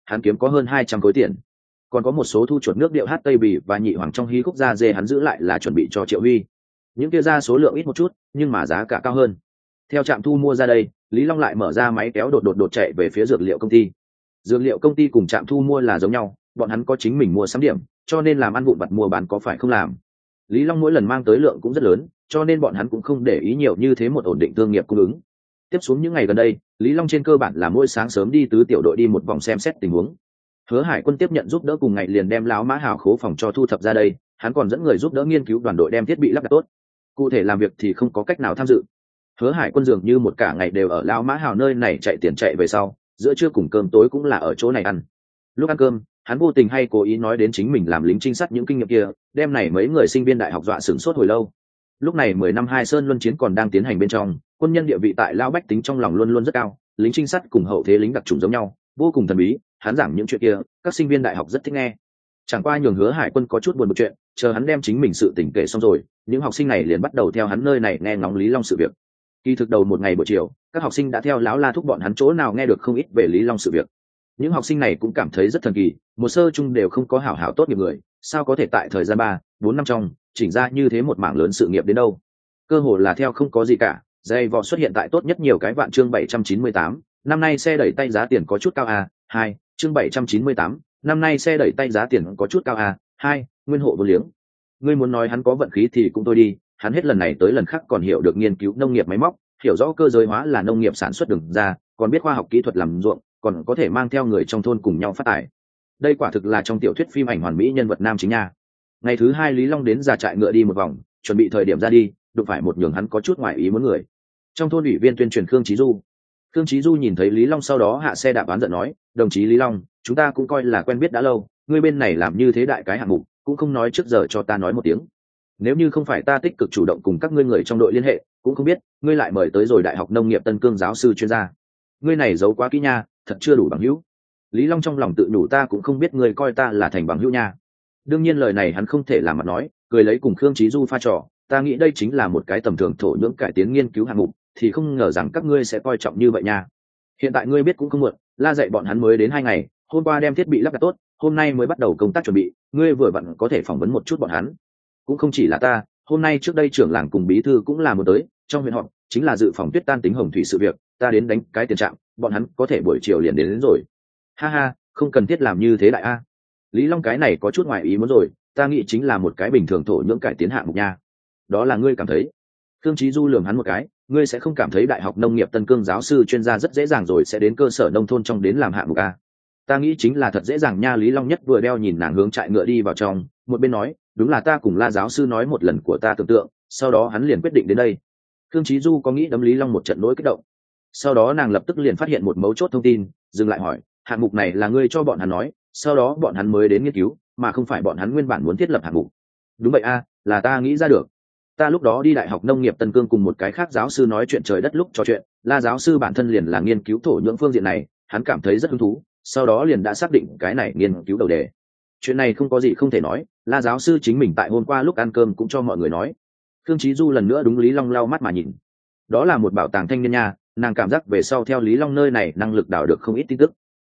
hắn kiếm có hơn 200 khối tiền. Còn có một số thu chuột nước điệu hát tây bì và nhị hoàng trong hí khúc da dê hắn giữ lại là chuẩn bị cho Triệu Huy. Những kia ra số lượng ít một chút nhưng mà giá cả cao hơn. Theo trạm thu mua ra đây, Lý Long lại mở ra máy kéo đột chạy về phía dược liệu công ty. Dược liệu công ty cùng trạm thu mua là giống nhau, bọn hắn có chính mình mua sắm điểm, cho nên làm ăn vụn vặt mua bán có phải không làm. Lý Long mỗi lần mang tới lượng cũng rất lớn, cho nên bọn hắn cũng không để ý nhiều như thế một ổn định thương nghiệp cung ứng. Tiếp xuống những ngày gần đây, Lý Long trên cơ bản là mỗi sáng sớm đi tứ tiểu đội đi một vòng xem xét tình huống. Hứa Hải Quân tiếp nhận giúp đỡ cùng ngày liền đem lão Mã Hào khố phòng cho thu thập ra đây, hắn còn dẫn người giúp đỡ nghiên cứu đoàn đội đem thiết bị lắp đặt tốt. Cụ thể làm việc thì không có cách nào tham dự. Hứa Hải Quân dường như một cả ngày đều ở lão Mã Hào nơi này chạy tiền chạy về sau, giữa trưa cùng cơm tối cũng là ở chỗ này ăn. Lúc ăn cơm, hắn vô tình hay cố ý nói đến chính mình làm lính trinh sát những kinh nghiệm kia, đem này mấy người sinh viên đại học dọa sửng sốt hồi lâu. Lúc này 10 năm hai sơn luân chiến còn đang tiến hành bên trong, quân nhân địa vị tại lão bách tính trong lòng luôn luôn rất cao, lính trinh sát cùng hậu thế lính đặc trùng giống nhau, vô cùng thần bí. Hắn giảng những chuyện kia, các sinh viên đại học rất thích nghe. Chẳng qua nhường Hứa Hải Quân có chút buồn một chuyện, chờ hắn đem chính mình sự tình kể xong rồi, những học sinh này liền bắt đầu theo hắn nơi này nghe ngóng Lý Long sự việc. Kỳ thực đầu một ngày buổi chiều, các học sinh đã theo lão La thúc bọn hắn chỗ nào nghe được không ít về Lý Long sự việc. Những học sinh này cũng cảm thấy rất thần kỳ, một sơ chung đều không có hảo hảo tốt nghiệp người, sao có thể tại thời gian 3-4 năm trong chỉnh ra như thế một mảng lớn sự nghiệp đến đâu. Cơ hồ là theo không có gì cả, dây vò xuất hiện tại tốt nhất nhiều cái vạn. Chương 798, năm nay xe đẩy tay giá tiền có chút cao à. 2, chương 798, năm nay xe đẩy tay giá tiền có chút cao à. 2, nguyên hộ vô liếng. Ngươi muốn nói hắn có vận khí thì cũng thôi đi, hắn hết lần này tới lần khác còn hiểu được nghiên cứu nông nghiệp máy móc, hiểu rõ cơ giới hóa là nông nghiệp sản xuất đường ra, còn biết khoa học kỹ thuật làm ruộng, còn có thể mang theo người trong thôn cùng nhau phát tài. Đây quả thực là trong tiểu thuyết phim ảnh hoàn mỹ nhân vật nam chính nha. Ngày thứ 2 Lý Long đến già trại ngựa đi một vòng, chuẩn bị thời điểm ra đi, đụng phải một nhường hắn có chút ngoài ý muốn người. Trong thôn ủy viên tuyên truyền Khương Chí Du. Khương Chí Du nhìn thấy Lý Long sau đó hạ xe đạp oán giận nói, đồng chí Lý Long, chúng ta cũng coi là quen biết đã lâu, ngươi bên này làm như thế đại cái hạng mục, cũng không nói trước giờ cho ta nói một tiếng. Nếu như không phải ta tích cực chủ động cùng các ngươi người trong đội liên hệ, cũng không biết ngươi lại mời tới rồi Đại học Nông nghiệp Tân Cương giáo sư chuyên gia. Ngươi này giấu quá kỹ nha, thật chưa đủ bằng hữu. Lý Long trong lòng tự nhủ, ta cũng không biết ngươi coi ta là thành bằng hữu nha. Đương nhiên lời này hắn không thể làm mặt nói, cười lấy cùng Khương Chí Du pha trò, ta nghĩ đây chính là một cái tầm thường thổ nhưỡng cải tiến nghiên cứu hạng mục, thì không ngờ rằng các ngươi sẽ coi trọng như vậy nha. Hiện tại ngươi biết cũng không muộn, La dạy bọn hắn mới đến 2 ngày, hôm qua đem thiết bị lắp đặt tốt, hôm nay mới bắt đầu công tác chuẩn bị, ngươi vừa vặn có thể phỏng vấn một chút bọn hắn. Cũng không chỉ là ta, hôm nay trước đây trưởng làng cùng bí thư cũng là muốn tới, trong huyện họp chính là dự phòng tuyết tan tính hồng thủy sự việc, ta đến đánh cái tiền trạng, bọn hắn có thể buổi chiều liền đến rồi. Ha ha, không cần thiết làm như thế đại a. Lý Long cái này có chút ngoài ý muốn rồi, ta nghĩ chính là một cái bình thường thổ nhưỡng cải tiến hạng mục nha. Đó là ngươi cảm thấy. Khương Chí Du lườm hắn một cái, ngươi sẽ không cảm thấy Đại học Nông nghiệp Tân Cương giáo sư chuyên gia rất dễ dàng rồi sẽ đến cơ sở nông thôn trong đến làm hạng mục a. Ta nghĩ chính là thật dễ dàng nha. Lý Long nhất vừa đeo nhìn nàng hướng trại ngựa đi vào trong, một bên nói, đúng là ta cùng La giáo sư nói một lần của ta tưởng tượng, sau đó hắn liền quyết định đến đây. Khương Chí Du có nghĩ đấm Lý Long một trận nỗi kích động. Sau đó nàng lập tức liền phát hiện một mấu chốt thông tin, dừng lại hỏi, hạng mục này là ngươi cho bọn hắn nói, sau đó bọn hắn mới đến nghiên cứu, mà không phải bọn hắn nguyên bản muốn thiết lập hạng mục. Đúng vậy a, là ta nghĩ ra được. Ta lúc đó đi Đại học Nông nghiệp Tân Cương cùng một cái khác giáo sư nói chuyện trời đất lúc trò chuyện, La giáo sư bản thân liền là nghiên cứu thổ nhưỡng phương diện này, hắn cảm thấy rất hứng thú, sau đó liền đã xác định cái này nghiên cứu đầu đề. Chuyện này không có gì không thể nói, La giáo sư chính mình tại hôm qua lúc ăn cơm cũng cho mọi người nói. Khương Chí Du lần nữa đúng Lý Long lau mắt mà nhìn. Đó là một bảo tàng thanh niên nha, nàng cảm giác về sau theo Lý Long nơi này năng lực đào được không ít tin tức.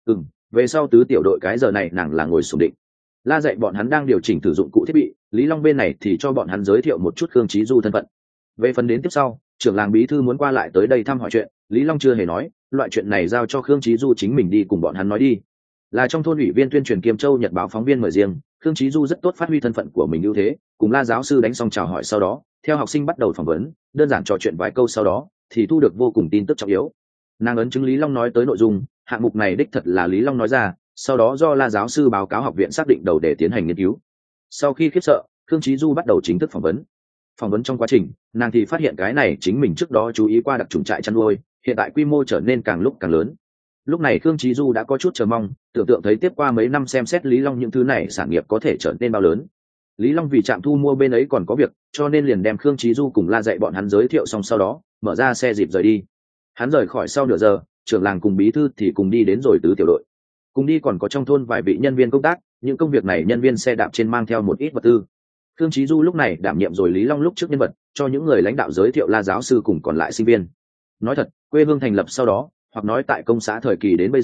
Về sau tứ tiểu đội cái giờ này nàng là ngồi sủng định. La dạy bọn hắn đang điều chỉnh thử dụng cụ thiết bị, Lý Long bên này thì cho bọn hắn giới thiệu một chút Khương Chí Du thân phận. Về phần đến tiếp sau, trưởng làng bí thư muốn qua lại tới đây thăm hỏi chuyện, Lý Long chưa hề nói, loại chuyện này giao cho Khương Chí Du chính mình đi cùng bọn hắn nói đi. Là trong thôn ủy viên tuyên truyền Kiêm Châu Nhật báo phóng viên mời riêng, Khương Chí Du rất tốt phát huy thân phận của mình ưu thế, cùng La giáo sư đánh xong chào hỏi sau đó, theo học sinh bắt đầu phỏng vấn, đơn giản trò chuyện vài câu sau đó, thì thu được vô cùng tin tức trọng yếu. Nàng ấn chứng Lý Long nói tới nội dung, hạng mục này đích thật là Lý Long nói ra, sau đó do La giáo sư báo cáo học viện xác định đầu để tiến hành nghiên cứu. Sau khi khiếp sợ, Khương Chí Du bắt đầu chính thức phỏng vấn. Phỏng vấn trong quá trình, nàng thì phát hiện cái này chính mình trước đó chú ý qua đặc chủng trại chăn nuôi, hiện tại quy mô trở nên càng lúc càng lớn. Lúc này Khương Chí Du đã có chút chờ mong, tưởng tượng thấy tiếp qua mấy năm xem xét Lý Long những thứ này sản nghiệp có thể trở nên bao lớn. Lý Long vì trạm thu mua bên ấy còn có việc, cho nên liền đem Khương Chí Du cùng La dạy bọn hắn giới thiệu xong sau đó, mở ra xe dịp rời đi. Hắn rời khỏi sau nửa giờ, trưởng làng cùng bí thư thì cùng đi đến rồi tứ tiểu đội. Cùng đi còn có trong thôn vài vị nhân viên công tác, những công việc này nhân viên xe đạp trên mang theo một ít vật tư. Khương Chí Du lúc này đảm nhiệm rồi Lý Long lúc trước nhân vật, cho những người lãnh đạo giới thiệu La giáo sư cùng còn lại sinh viên. Nói thật, quê hương thành lập sau đó, hoặc nói tại công xã thời kỳ đến bây giờ,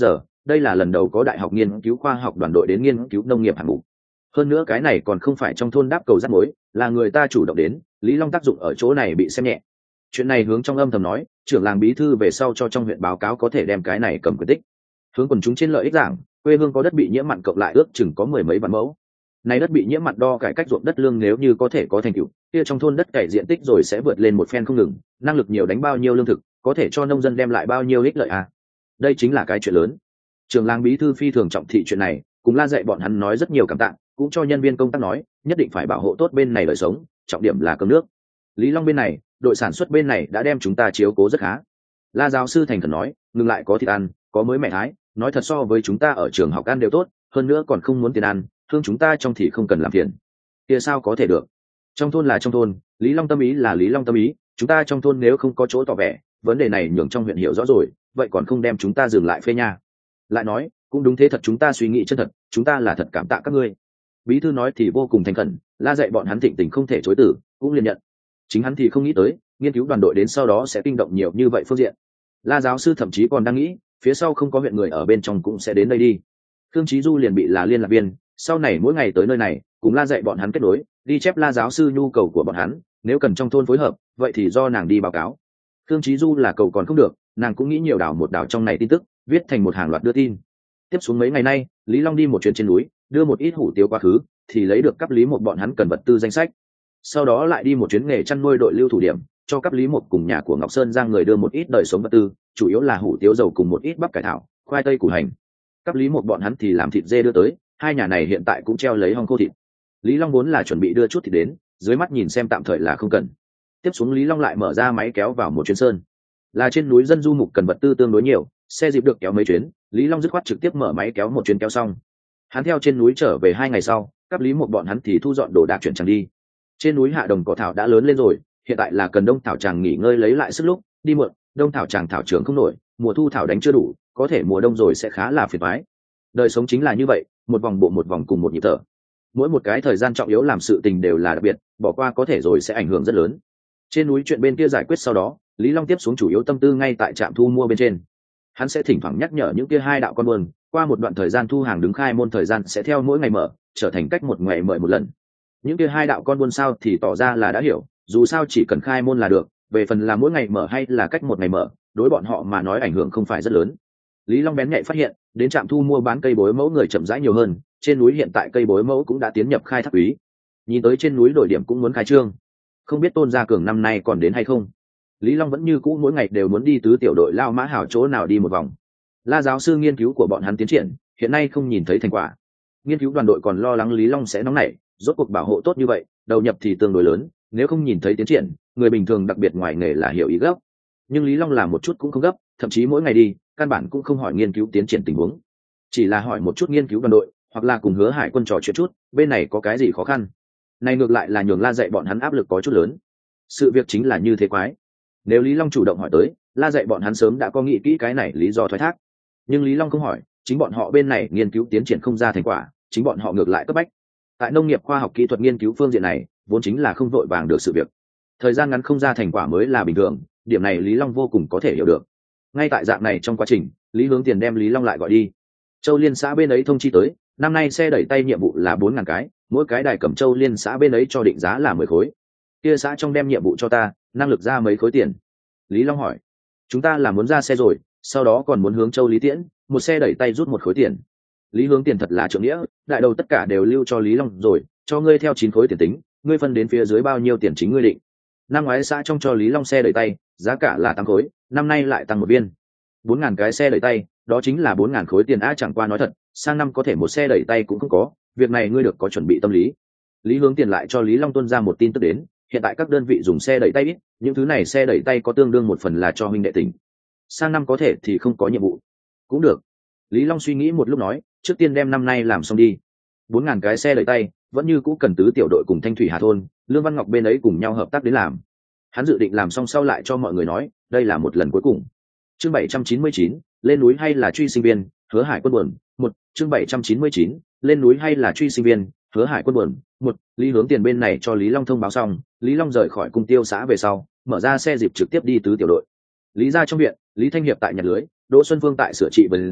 đây là lần đầu có đại học nghiên cứu khoa học đoàn đội đến nghiên cứu nông nghiệp hạng mục. Hơn nữa cái này còn không phải trong thôn đáp cầu rắc mối, là người ta chủ động đến, Lý Long tác dụng ở chỗ này bị xem nhẹ. Chuyện này hướng trong âm thầm nói, trưởng làng bí thư về sau cho trong huyện báo cáo có thể đem cái này cầm quyết tích. Hướng quần chúng trên lợi ích giảng, quê hương có đất bị nhiễm mặn cộng lại ước chừng có 10 mấy vạn mẫu. Này đất bị nhiễm mặn đo cải cách ruộng đất lương nếu như có thể có thành tựu, kia trong thôn đất cải diện tích rồi sẽ vượt lên một phen không ngừng, năng lực nhiều đánh bao nhiêu lương thực, có thể cho nông dân đem lại bao nhiêu ích lợi à. Đây chính là cái chuyện lớn. Trưởng làng bí thư phi thường trọng thị chuyện này, cùng la dạy bọn hắn nói rất nhiều cảm tạ, cũng cho nhân viên công tác nói, nhất định phải bảo hộ tốt bên này đời sống, trọng điểm là cơm nước. Lý Long bên này, đội sản xuất bên này đã đem chúng ta chiếu cố rất khá. La giáo sư thành khẩn nói, ngừng lại có thịt ăn, có mới mẹ thái, nói thật so với chúng ta ở trường học ăn đều tốt, hơn nữa còn không muốn tiền ăn, thương chúng ta trong thì không cần làm phiền. Kia sao có thể được? Trong thôn là trong thôn, Lý Long tâm ý là Lý Long tâm ý, chúng ta trong thôn nếu không có chỗ tỏ vẻ, vấn đề này nhường trong huyện hiểu rõ rồi, vậy còn không đem chúng ta dừng lại phê nha. Lại nói, cũng đúng thế thật, chúng ta suy nghĩ chân thật, chúng ta là thật cảm tạ các ngươi. Bí thư nói thì vô cùng thành khẩn, la dạy bọn hắn thịnh tình không thể chối từ, cũng liền nhận. Chính hắn thì không nghĩ tới, nghiên cứu đoàn đội đến sau đó sẽ kinh động nhiều như vậy phương diện. La giáo sư thậm chí còn đang nghĩ, phía sau không có huyện người ở bên trong cũng sẽ đến đây đi. Khương Chí Du liền bị là liên lạc viên, sau này mỗi ngày tới nơi này, cùng la dạy bọn hắn kết nối, đi chép la giáo sư nhu cầu của bọn hắn, nếu cần trong thôn phối hợp, vậy thì do nàng đi báo cáo. Khương Chí Du là cầu còn không được, nàng cũng nghĩ nhiều đảo một đảo trong này tin tức, viết thành một hàng loạt đưa tin. Tiếp xuống mấy ngày nay, Lý Long đi một chuyến trên núi, đưa một ít hủ tiếu quá khứ, thì lấy được cấp Lý một bọn hắn cần vật tư danh sách. Sau đó lại đi một chuyến nghề chăn nuôi đội lưu thủ điểm, cho cấp Lý một cùng nhà của Ngọc Sơn Giang người đưa một ít đời sống vật tư, chủ yếu là hủ tiếu dầu cùng một ít bắp cải thảo, khoai tây củ hành. Cấp Lý một bọn hắn thì làm thịt dê đưa tới, hai nhà này hiện tại cũng treo lấy hong khô thịt. Lý Long vốn là chuẩn bị đưa chút thịt đến, dưới mắt nhìn xem tạm thời là không cần. Tiếp xuống Lý Long lại mở ra máy kéo vào một chuyến sơn. Là trên núi dân du mục cần vật tư tương đối nhiều, xe dịp được kéo mấy chuyến, Lý Long dứt khoát trực tiếp mở máy kéo một chuyến kéo xong. Hắn theo trên núi trở về 2 ngày sau, cấp Lý một bọn hắn thì thu dọn đồ đạc chuyển chẳng đi. Trên núi hạ đồng cỏ thảo đã lớn lên rồi, hiện tại là cần đông thảo tràng nghỉ ngơi lấy lại sức lúc, đi muộn, đông thảo tràng thảo trưởng không nổi, mùa thu thảo đánh chưa đủ, có thể mùa đông rồi sẽ khá là phiền toái. Đời sống chính là như vậy, một vòng bộ một vòng cùng một nhịp thở. Mỗi một cái thời gian trọng yếu làm sự tình đều là đặc biệt, bỏ qua có thể rồi sẽ ảnh hưởng rất lớn. Trên núi chuyện bên kia giải quyết sau đó, Lý Long tiếp xuống chủ yếu tâm tư ngay tại trạm thu mua bên trên. Hắn sẽ thỉnh thoảng nhắc nhở những kia hai đạo con buôn, qua một đoạn thời gian thu hàng đứng khai môn thời gian sẽ theo mỗi ngày mở, trở thành cách một ngày mời một lần. Những kia hai đạo con buôn sao thì tỏ ra là đã hiểu, dù sao chỉ cần khai môn là được, về phần là mỗi ngày mở hay là cách một ngày mở, đối bọn họ mà nói ảnh hưởng không phải rất lớn. Lý Long bén nhạy phát hiện, đến trạm thu mua bán cây bối mẫu người chậm rãi nhiều hơn, trên núi hiện tại cây bối mẫu cũng đã tiến nhập khai thác quý. Nhìn tới trên núi đổi điểm cũng muốn khai trương, không biết Tôn Gia Cường năm nay còn đến hay không. Lý Long vẫn như cũ mỗi ngày đều muốn đi tứ tiểu đội lao mã hảo chỗ nào đi một vòng. La giáo sư nghiên cứu của bọn hắn tiến triển, hiện nay không nhìn thấy thành quả. Nghiên cứu đoàn đội còn lo lắng Lý Long sẽ nóng nảy, rốt cuộc bảo hộ tốt như vậy, đầu nhập thì tương đối lớn, nếu không nhìn thấy tiến triển, người bình thường đặc biệt ngoài nghề là hiểu ý gấp. Nhưng Lý Long làm một chút cũng không gấp, thậm chí mỗi ngày đi, căn bản cũng không hỏi nghiên cứu tiến triển tình huống, chỉ là hỏi một chút nghiên cứu đoàn đội, hoặc là cùng Hứa Hải Quân trò chuyện chút, bên này có cái gì khó khăn. Này ngược lại là nhường La dạy bọn hắn áp lực có chút lớn. Sự việc chính là như thế quái. Nếu Lý Long chủ động hỏi tới, La dạy bọn hắn sớm đã có nghĩ kỹ cái này lý do thoái thác. Nhưng Lý Long không hỏi, chính bọn họ bên này nghiên cứu tiến triển không ra thành quả, chính bọn họ ngược lại cấp bách. Tại nông nghiệp khoa học kỹ thuật nghiên cứu phương diện này, vốn chính là không vội vàng được sự việc. Thời gian ngắn không ra thành quả mới là bình thường, điểm này Lý Long vô cùng có thể hiểu được. Ngay tại dạng này trong quá trình, Lý Hướng Tiền đem Lý Long lại gọi đi. Châu Liên xã bên ấy thông chi tới, năm nay xe đẩy tay nhiệm vụ là 4.000 cái, mỗi cái đài Cẩm Châu Liên xã bên ấy cho định giá là 10 khối. Kia xã trong đem nhiệm vụ cho ta, năng lực ra mấy khối tiền. Lý Long hỏi, chúng ta là muốn ra xe rồi, sau đó còn muốn hướng Châu Lý Tiễn, một xe đẩy tay rút 1 khối tiền. Lý Hướng Tiền thật là trượng nghĩa, đại đầu tất cả đều lưu cho Lý Long rồi, cho ngươi theo 9 khối tiền tính, ngươi phân đến phía dưới bao nhiêu tiền chính ngươi định. Năm ngoái xã trong cho Lý Long xe đẩy tay, giá cả là 8 khối, năm nay lại tăng 1 viên. 4.000 cái xe đẩy tay, đó chính là 4.000 khối tiền. Chẳng qua nói thật, sang năm có thể một xe đẩy tay cũng không có, việc này ngươi được có chuẩn bị tâm lý. Lý Hướng Tiền lại cho Lý Long tuân ra một tin tức đến, hiện tại các đơn vị dùng xe đẩy tay ít, những thứ này xe đẩy tay có tương đương một phần là cho huynh đệ tỉnh. Sang năm có thể thì không có nhiệm vụ. Cũng được. Lý Long suy nghĩ một lúc nói, trước tiên đem năm nay làm xong đi. 4.000 cái xe đẩy tay, vẫn như cũ cần tứ tiểu đội cùng Thanh Thủy Hà thôn, Lương Văn Ngọc bên ấy cùng nhau hợp tác đến làm. Hắn dự định làm xong sau lại cho mọi người nói, đây là một lần cuối cùng. Chương 799, lên núi hay là truy sinh viên, Hứa Hải Quân buồn. Một, chương 799, lên núi hay là truy sinh viên, Hứa Hải Quân buồn. Một, Lý Hướng Tiền bên này cho Lý Long thông báo xong, Lý Long rời khỏi cung tiêu xã về sau, mở ra xe dịp trực tiếp đi tứ tiểu đội. Lý gia trong viện, Lý Thanh Hiệp tại nhặt lưới, Đỗ Xuân Phương tại sửa trị vườn rau,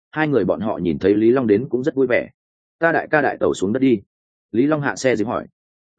hai người bọn họ nhìn thấy Lý Long đến cũng rất vui vẻ. Ta đại ca đại tẩu xuống đất đi. Lý Long hạ xe dịp hỏi.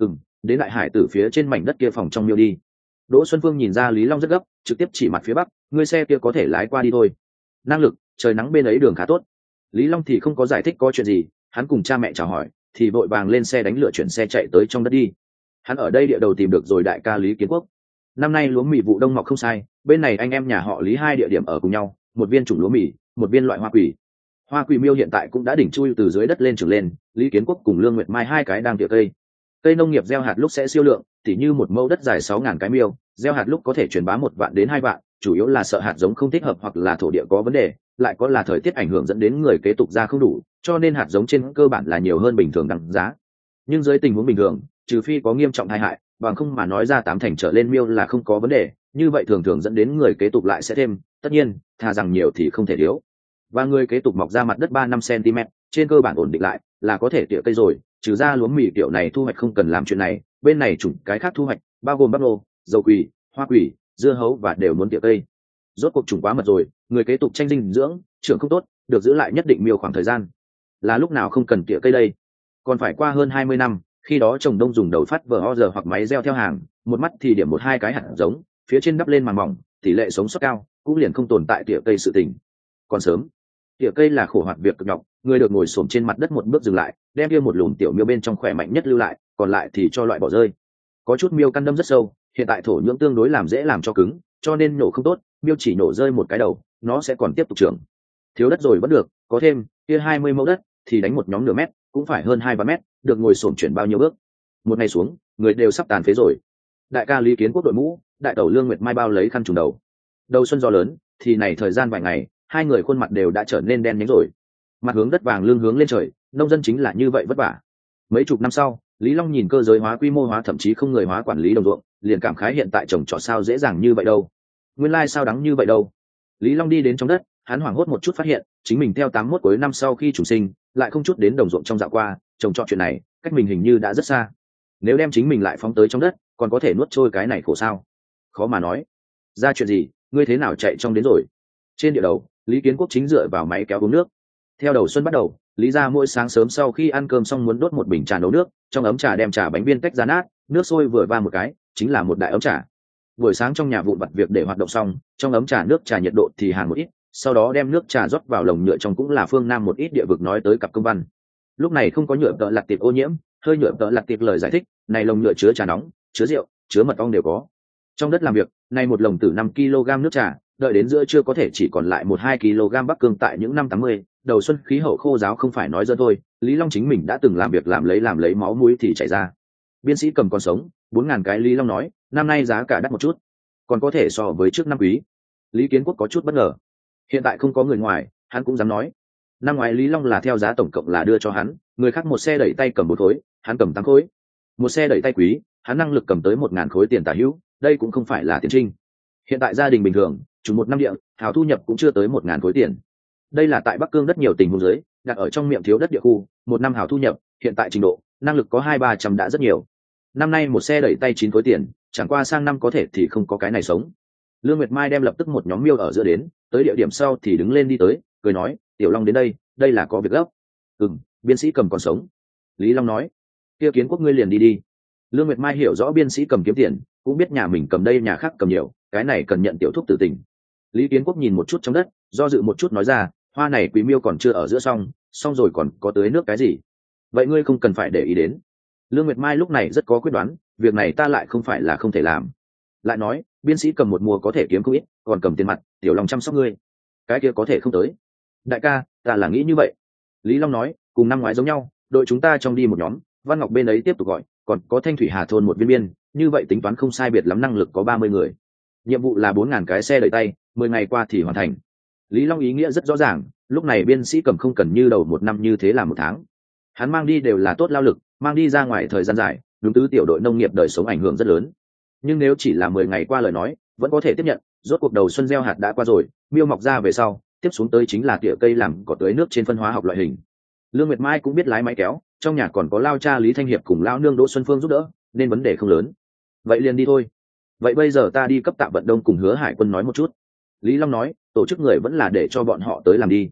Đến đại hải tử phía trên mảnh đất kia phòng trong miêu đi. Đỗ Xuân Phương nhìn ra Lý Long rất gấp, trực tiếp chỉ mặt phía bắc, ngươi xe kia có thể lái qua đi thôi. Năng lực, trời nắng bên ấy đường khá tốt. Lý Long thì không có giải thích có chuyện gì, hắn cùng cha mẹ chào hỏi thì vội vàng lên xe đánh lửa chuyển xe chạy tới trong đất đi. Hắn ở đây địa đầu tìm được rồi đại ca Lý Kiến Quốc. Năm nay lúa mì vụ đông mọc không sai, bên này anh em nhà họ Lý hai địa điểm ở cùng nhau, một viên chủng lúa mì, một viên loại hoa quỷ. Hoa quỷ miêu hiện tại cũng đã đỉnh chui từ dưới đất lên trưởng lên, Lý Kiến Quốc cùng Lương Nguyệt Mai hai cái đang tỉa cây. Cây nông nghiệp gieo hạt lúc sẽ siêu lượng, tỉ như một mẫu đất dài 6.000 cái miêu, gieo hạt lúc có thể truyền bá 1 vạn đến 2 vạn, chủ yếu là sợ hạt giống không thích hợp hoặc là thổ địa có vấn đề, lại có là thời tiết ảnh hưởng dẫn đến người kế tục ra không đủ, cho nên hạt giống trên cơ bản là nhiều hơn bình thường đăng giá. Nhưng dưới tình huống bình thường, trừ phi có nghiêm trọng tai hại, bằng không mà nói ra 8 thành trở lên miêu là không có vấn đề, như vậy thường thường dẫn đến người kế tục lại sẽ thêm, tất nhiên, thà rằng nhiều thì không thể thiếu. Và người kế tục mọc ra mặt đất 3-5 cm, trên cơ bản ổn định lại, là có thể tỉa cây rồi, trừ ra lúa mì kiểu này thu hoạch không cần làm chuyện này, bên này chủng cái khác thu hoạch, bao gồm bắp nô, dầu quỳ, hoa quỳ, dưa hấu và đều muốn tỉa cây. Rốt cuộc chủng quá mật rồi, người kế tục tranh dinh dưỡng, trưởng không tốt, được giữ lại nhất định miêu khoảng thời gian. Là lúc nào không cần tỉa cây đây? Còn phải qua hơn 20 năm, khi đó trồng đông dùng đầu phát vờ giờ hoặc máy gieo theo hàng, một mắt thì điểm 1-2 cái hạt giống, phía trên đắp lên màng mỏng, tỷ lệ sống sót cao, cũng liền không tồn tại tỉa cây sự tình. Còn sớm, tỉa cây là khổ hoạt việc cực nhọc, người được ngồi xổm trên mặt đất một bước dừng lại, đem kia một lùm tiểu miêu bên trong khỏe mạnh nhất lưu lại, còn lại thì cho loại bỏ rơi. Có chút miêu căn đâm rất sâu, hiện tại thổ nhưỡng tương đối làm dễ làm cho cứng, cho nên nổ không tốt, miêu chỉ nổ rơi một cái đầu, nó sẽ còn tiếp tục trưởng. Thiếu đất rồi vẫn được, có thêm kia 20 mẫu đất thì đánh một nhóm nửa mét, cũng phải hơn 2-3 mét, được ngồi xổm chuyển bao nhiêu bước. Một ngày xuống, người đều sắp tàn phế rồi. Đại ca Lý Kiến Quốc đội mũ, đại tẩu Lương Nguyệt Mai bao lấy khăn trùm đầu. Đầu xuân gió lớn, thì này thời gian vài ngày, hai người khuôn mặt đều đã trở nên đen nhánh rồi. Mặt hướng đất vàng lưng hướng lên trời, nông dân chính là như vậy vất vả. Mấy chục năm sau, Lý Long nhìn cơ giới hóa quy mô hóa thậm chí không người hóa quản lý đồng ruộng, liền cảm khái hiện tại trồng trọt sao dễ dàng như vậy đâu. Nguyên lai sao đắng như vậy đâu. Lý Long đi đến trong đất, hắn hoảng hốt một chút phát hiện, chính mình theo 81 cuối năm sau khi chủ sinh, lại không chút đến đồng ruộng trong dạo qua, trồng trọt chuyện này, cách mình hình như đã rất xa. Nếu đem chính mình lại phóng tới trong đất, còn có thể nuốt trôi cái này khổ sao? Khó mà nói. Ra chuyện gì, ngươi thế nào chạy trong đến rồi? Trên địa đầu, Lý Kiến Quốc chính dựa vào máy kéo uống nước. Theo đầu xuân bắt đầu, Lý gia mỗi sáng sớm sau khi ăn cơm xong muốn đốt một bình trà nấu nước, trong ấm trà đem trà bánh viên tách ra nát, nước sôi vừa va một cái, chính là một đại ấm trà. Buổi sáng trong nhà vụn vặt việc để hoạt động xong, trong ấm trà nước trà nhiệt độ thì hàng một ít, sau đó đem nước trà rót vào lồng nhựa trong cũng là phương Nam một ít địa vực nói tới cặp công văn. Lúc này không có nhựa tợ lặt tiệp ô nhiễm, hơi nhựa tợ lặt tiệp lời giải thích, này lồng nhựa chứa trà nóng, chứa rượu, chứa mật ong đều có. Trong đất làm việc, này một lồng từ 5 kg nước trà, đợi đến giữa trưa có thể chỉ còn lại 1-2 kg bắc cương tại những năm 80, đầu xuân khí hậu khô giáo không phải nói dơ thôi, Lý Long chính mình đã từng làm việc làm lấy máu mũi thì chảy ra. Biên sĩ cầm con sống, 4.000 cái Lý Long nói, năm nay giá cả đắt một chút, còn có thể so với trước năm quý. Lý Kiến Quốc có chút bất ngờ. Hiện tại không có người ngoài, hắn cũng dám nói. Năm ngoái Lý Long là theo giá tổng cộng là đưa cho hắn, người khác một xe đẩy tay cầm 4 khối, hắn cầm 8 khối. Một xe đẩy tay quý, hắn năng lực cầm tới 1.000 khối tiền tả hữu, đây cũng không phải là tiền trinh. Hiện tại gia đình bình thường, chủ một năm địa, hào thu nhập cũng chưa tới 1.000 khối tiền. Đây là tại Bắc Cương rất nhiều tình huống dưới, đặt ở trong miệng thiếu đất địa khu, một năm hào thu nhập, hiện tại trình độ, năng lực có 200-300 đã rất nhiều. Năm nay một xe đẩy tay 9 khối tiền, chẳng qua sang năm có thể thì không có cái này sống. Lương Nguyệt Mai đem lập tức một nhóm miêu ở giữa đến, tới địa điểm sau thì đứng lên đi tới, cười nói, Tiểu Long đến đây, đây là có việc gấp. Biên sĩ cầm còn sống. Lý Long nói, kia Kiến Quốc ngươi liền đi đi. Lương Nguyệt Mai hiểu rõ biên sĩ cầm kiếm tiền, cũng biết nhà mình cầm đây nhà khác cầm nhiều, cái này cần nhận tiểu thúc tử tình. Lý Kiến Quốc nhìn một chút trong đất, do dự một chút nói ra, hoa này quý miêu còn chưa ở giữa xong rồi còn có tưới nước cái gì? Vậy ngươi không cần phải để ý đến. Lương Nguyệt Mai lúc này rất có quyết đoán, việc này ta lại không phải là không thể làm. Lại nói, biên sĩ cầm một mùa có thể kiếm không ít, còn cầm tiền mặt, Tiểu Long chăm sóc ngươi. Cái kia có thể không tới. Đại ca, ta là nghĩ như vậy. Lý Long nói, cùng năm ngoái giống nhau, đội chúng ta trong đi một nhóm, Văn Ngọc bên ấy tiếp tục gọi, còn có Thanh Thủy Hà thôn một viên biên, như vậy tính toán không sai biệt lắm năng lực có 30 người. Nhiệm vụ là 4.000 cái xe đẩy tay, 10 ngày qua thì hoàn thành. Lý Long ý nghĩa rất rõ ràng, lúc này biên sĩ cầm không cần như đầu một năm như thế là một tháng. Hắn mang đi đều là tốt lao lực, mang đi ra ngoài thời gian dài, đúng tứ tiểu đội nông nghiệp đời sống ảnh hưởng rất lớn. Nhưng nếu chỉ là 10 ngày qua lời nói, vẫn có thể tiếp nhận, rốt cuộc đầu xuân gieo hạt đã qua rồi, miêu mọc ra về sau, tiếp xuống tới chính là tỉa cây làm cỏ tưới nước trên phân hóa học loại hình. Lương Nguyệt Mai cũng biết lái máy kéo, trong nhà còn có lao cha Lý Thanh Hiệp cùng lao nương Đỗ Xuân Phương giúp đỡ, nên vấn đề không lớn. Vậy liền đi thôi. Vậy bây giờ ta đi cấp Tạ Vận Đông cùng Hứa Hải Quân nói một chút. Lý Long nói, tổ chức người vẫn là để cho bọn họ tới làm đi.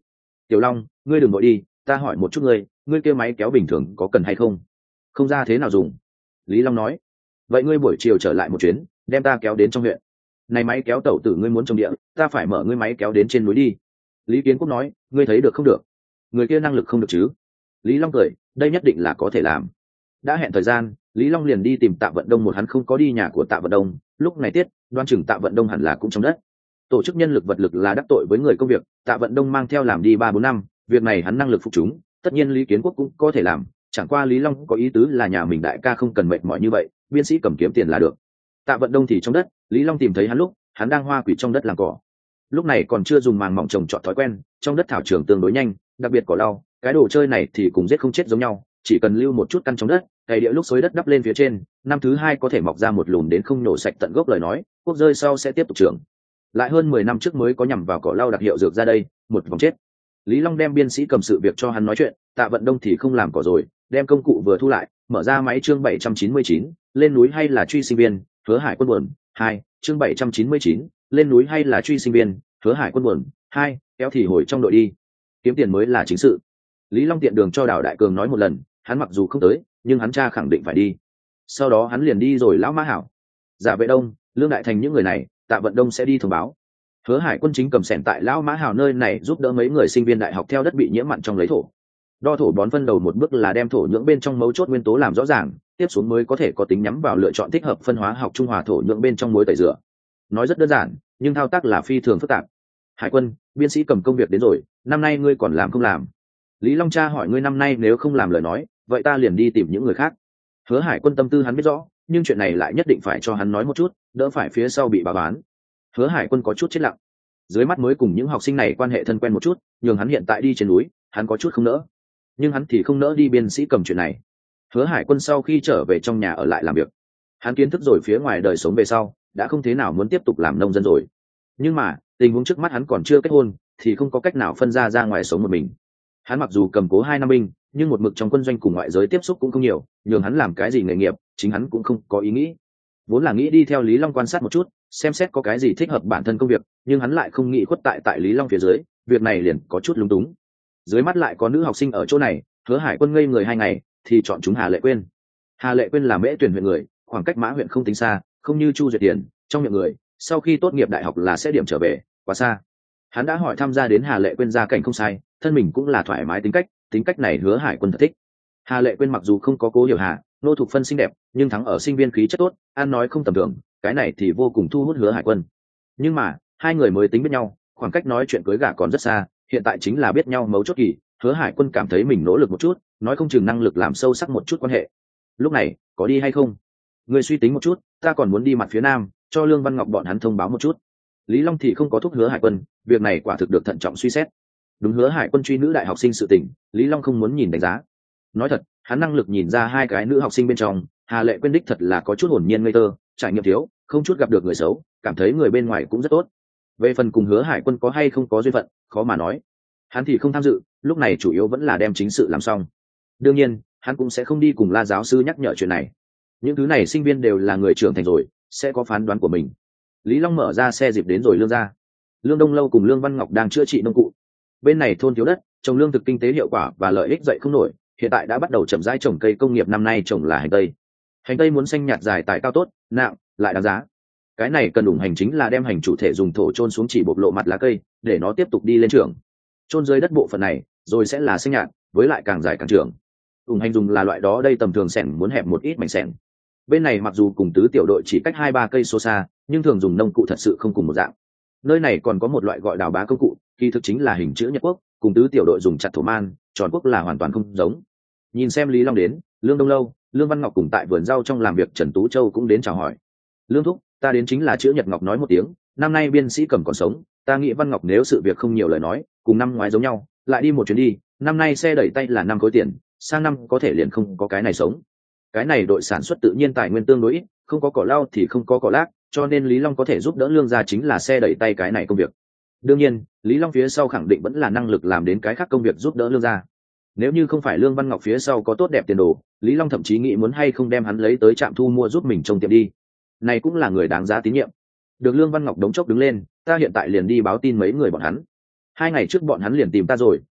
Tiểu Long, ngươi đừng vội đi, ta hỏi một chút ngươi kia máy kéo bình thường có cần hay không? Không ra thế nào dùng. Lý Long nói. Vậy ngươi buổi chiều trở lại một chuyến, đem ta kéo đến trong huyện. Này máy kéo tẩu tử ngươi muốn trồng địa, ta phải mở ngươi máy kéo đến trên núi đi. Lý Kiến Quốc nói, ngươi thấy được không được? Người kia năng lực không được chứ? Lý Long cười, đây nhất định là có thể làm. Đã hẹn thời gian, Lý Long liền đi tìm Tạ Vận Đông, một hắn không có đi nhà của Tạ Vận Đông, lúc này tiết, đoan chừng Tạ Vận Đông hẳn là cũng trong đất. Tổ chức nhân lực vật lực là đắc tội với người công việc, Tạ Vận Đông mang theo làm đi 3-4 năm, việc này hắn năng lực phục chúng, tất nhiên Lý Kiến Quốc cũng có thể làm, chẳng qua Lý Long có ý tứ là nhà mình đại ca không cần mệt mỏi như vậy, biên sĩ cầm kiếm tiền là được. Tạ Vận Đông thì trong đất, Lý Long tìm thấy hắn lúc, hắn đang hoa quỷ trong đất làm cỏ. Lúc này còn chưa dùng màng mỏng trồng trọt thói quen, trong đất thảo trưởng tương đối nhanh, đặc biệt cỏ lau, cái đồ chơi này thì cùng giết không chết giống nhau, chỉ cần lưu một chút căn trong đất, cày địa lúc xới đất đắp lên phía trên, năm thứ hai có thể mọc ra một lùn đến không nổ sạch tận gốc lời nói, quốc rơi sau sẽ tiếp tục trưởng. Lại hơn 10 năm trước mới có nhằm vào cỏ lau đặc hiệu dược ra đây, một vòng chết. Lý Long đem biên sĩ cầm sự việc cho hắn nói chuyện, Tạ Vận Đông thì không làm cỏ rồi, đem công cụ vừa thu lại, mở ra máy chương 799, lên núi hay là truy sinh viên, Hứa Hải Quân buồn, 2, chương 799, lên núi hay là truy sinh viên, Hứa Hải Quân buồn, 2, kéo thì hồi trong đội đi. Kiếm tiền mới là chính sự. Lý Long tiện đường cho Đào Đại Cường nói một lần, hắn mặc dù không tới, nhưng hắn cha khẳng định phải đi. Sau đó hắn liền đi rồi lão Mã Hảo, Giả Vệ Đông, Lương Đại Thành những người này, Tạ Vận Đông sẽ đi thông báo. Hứa Hải Quân chính cầm sẻn tại lão Mã Hảo nơi này giúp đỡ mấy người sinh viên đại học theo đất bị nhiễm mặn trong lấy thổ. Đo thổ bón phân đầu một bước là đem thổ nhưỡng bên trong mấu chốt nguyên tố làm rõ ràng, tiếp xuống mới có thể có tính nhắm vào lựa chọn thích hợp phân hóa học trung hòa thổ nhưỡng bên trong muối tẩy rửa. Nói rất đơn giản, nhưng thao tác là phi thường phức tạp. Hải Quân, biên sĩ cầm công việc đến rồi, năm nay ngươi còn làm không làm? Lý Long cha hỏi ngươi năm nay nếu không làm lời nói, vậy ta liền đi tìm những người khác. Hứa Hải Quân tâm tư hắn biết rõ, nhưng chuyện này lại nhất định phải cho hắn nói một chút, đỡ phải phía sau bị bà bán. Hứa Hải Quân có chút chết lặng. Dưới mắt mới cùng những học sinh này quan hệ thân quen một chút, nhường hắn hiện tại đi trên núi, hắn có chút không nỡ. Nhưng hắn thì không nỡ đi biên sĩ cầm chuyện này. Hứa Hải Quân sau khi trở về trong nhà ở lại làm việc. Hắn kiến thức rồi phía ngoài đời sống về sau, đã không thế nào muốn tiếp tục làm nông dân rồi. Nhưng mà, tình huống trước mắt hắn còn chưa kết hôn, thì không có cách nào phân ra ngoài sống một mình. Hắn mặc dù cầm cố 2 năm binh, nhưng một mực trong quân doanh cùng ngoại giới tiếp xúc cũng không nhiều, nhường hắn làm cái gì nghề nghiệp, chính hắn cũng không có ý nghĩ. Vốn là nghĩ đi theo Lý Long quan sát một chút, xem xét có cái gì thích hợp bản thân công việc, nhưng hắn lại không nghĩ khuất tại Lý Long phía dưới, việc này liền có chút lúng túng. Dưới mắt lại có nữ học sinh ở chỗ này, Hứa Hải Quân ngây người 2 ngày, thì chọn chúng Hà Lệ Quyên. Hà Lệ Quyên là Mễ Tuyển huyện người, khoảng cách Mã huyện không tính xa, không như Chu Duyệt Tiền, trong miệng người, sau khi tốt nghiệp đại học là sẽ điểm trở về, quá xa. Hắn đã hỏi tham gia đến Hà Lệ Quyên gia cảnh không sai, thân mình cũng là thoải mái tính cách này Hứa Hải Quân thật thích. Hà Lệ Quyên mặc dù không có Cố Hiểu Hà, nô thục phân xinh đẹp, nhưng thắng ở sinh viên khí chất tốt, ăn nói không tầm thường, cái này thì vô cùng thu hút Hứa Hải Quân. Nhưng mà, hai người mới tính biết nhau, khoảng cách nói chuyện cưới gả còn rất xa, hiện tại chính là biết nhau mấu chốt kỳ, Hứa Hải Quân cảm thấy mình nỗ lực một chút, nói không chừng năng lực làm sâu sắc một chút quan hệ. Lúc này, có đi hay không? Người suy tính một chút, ta còn muốn đi mặt phía nam, cho Lương Văn Ngọc bọn hắn thông báo một chút. Lý Long thì không có thúc Hứa Hải Quân, việc này quả thực được thận trọng suy xét. Đúng, Hứa Hải Quân truy nữ đại học sinh sự tình, Lý Long không muốn nhìn đánh giá. Nói thật, hắn năng lực nhìn ra 2 cái nữ học sinh bên trong, Hà Lệ Quyên đích thật là có chút hồn nhiên ngây thơ, trải nghiệm thiếu, không chút gặp được người xấu, cảm thấy người bên ngoài cũng rất tốt. Về phần cùng Hứa Hải Quân có hay không có duyên phận, khó mà nói. Hắn thì không tham dự, lúc này chủ yếu vẫn là đem chính sự làm xong. Đương nhiên, hắn cũng sẽ không đi cùng La giáo sư nhắc nhở chuyện này. Những thứ này sinh viên đều là người trưởng thành rồi, sẽ có phán đoán của mình. Lý Long mở ra xe dịp đến rồi Lương gia. Lương Đông Lâu cùng Lương Văn Ngọc đang chữa trị nông cụ. Bên này thôn thiếu đất, trồng lương thực kinh tế hiệu quả và lợi ích dậy không nổi, hiện tại đã bắt đầu chậm rãi trồng cây công nghiệp, năm nay trồng là hành tây. Hành tây muốn xanh nhạt dài tải cao tốt, nặng, lại đáng giá. Cái này cần ủng hành chính là đem hành chủ thể dùng thổ chôn xuống chỉ bộc lộ mặt lá cây, để nó tiếp tục đi lên trưởng. Chôn dưới đất bộ phận này, rồi sẽ là xanh nhạt, với lại càng dài càng trưởng. Ủng hành dùng là loại đó, đây tầm thường xẻng muốn hẹp một ít mảnh xẻng. Bên này mặc dù cùng tứ tiểu đội chỉ cách 2-3 cây số xa, nhưng thường dùng nông cụ thật sự không cùng một dạng. Nơi này còn có một loại gọi đào bá công cụ, kỳ thực chính là hình chữ nhật quốc, cùng tứ tiểu đội dùng chặt thổ man, tròn quốc là hoàn toàn không giống. Nhìn xem Lý Long đến, Lương Đông Lâu, Lương Văn Ngọc cùng tại vườn rau trong làm việc Trần Tú Châu cũng đến chào hỏi. Lương thúc, ta đến chính là chữ nhật Ngọc nói một tiếng, năm nay biên sĩ Cẩm còn sống, ta nghĩ Văn Ngọc nếu sự việc không nhiều lời nói, cùng năm ngoái giống nhau, lại đi một chuyến đi, năm nay xe đẩy tay là 5 khối tiền, sang năm có thể liền không có cái này sống. Cái này đội sản xuất tự nhiên tài nguyên tương đối ít, không có cỏ lau thì không có cỏ lác, cho nên Lý Long có thể giúp đỡ Lương gia chính là xe đẩy tay cái này công việc. Đương nhiên, Lý Long phía sau khẳng định vẫn là năng lực làm đến cái khác công việc giúp đỡ Lương gia. Nếu như không phải Lương Văn Ngọc phía sau có tốt đẹp tiền đồ, Lý Long thậm chí nghĩ muốn hay không đem hắn lấy tới trạm thu mua giúp mình trông tiệm đi. Này cũng là người đáng giá tín nhiệm. Được, Lương Văn Ngọc đống chốc đứng lên, ta hiện tại liền đi báo tin mấy người bọn hắn. 2 ngày trước bọn hắn liền tìm ta rồi,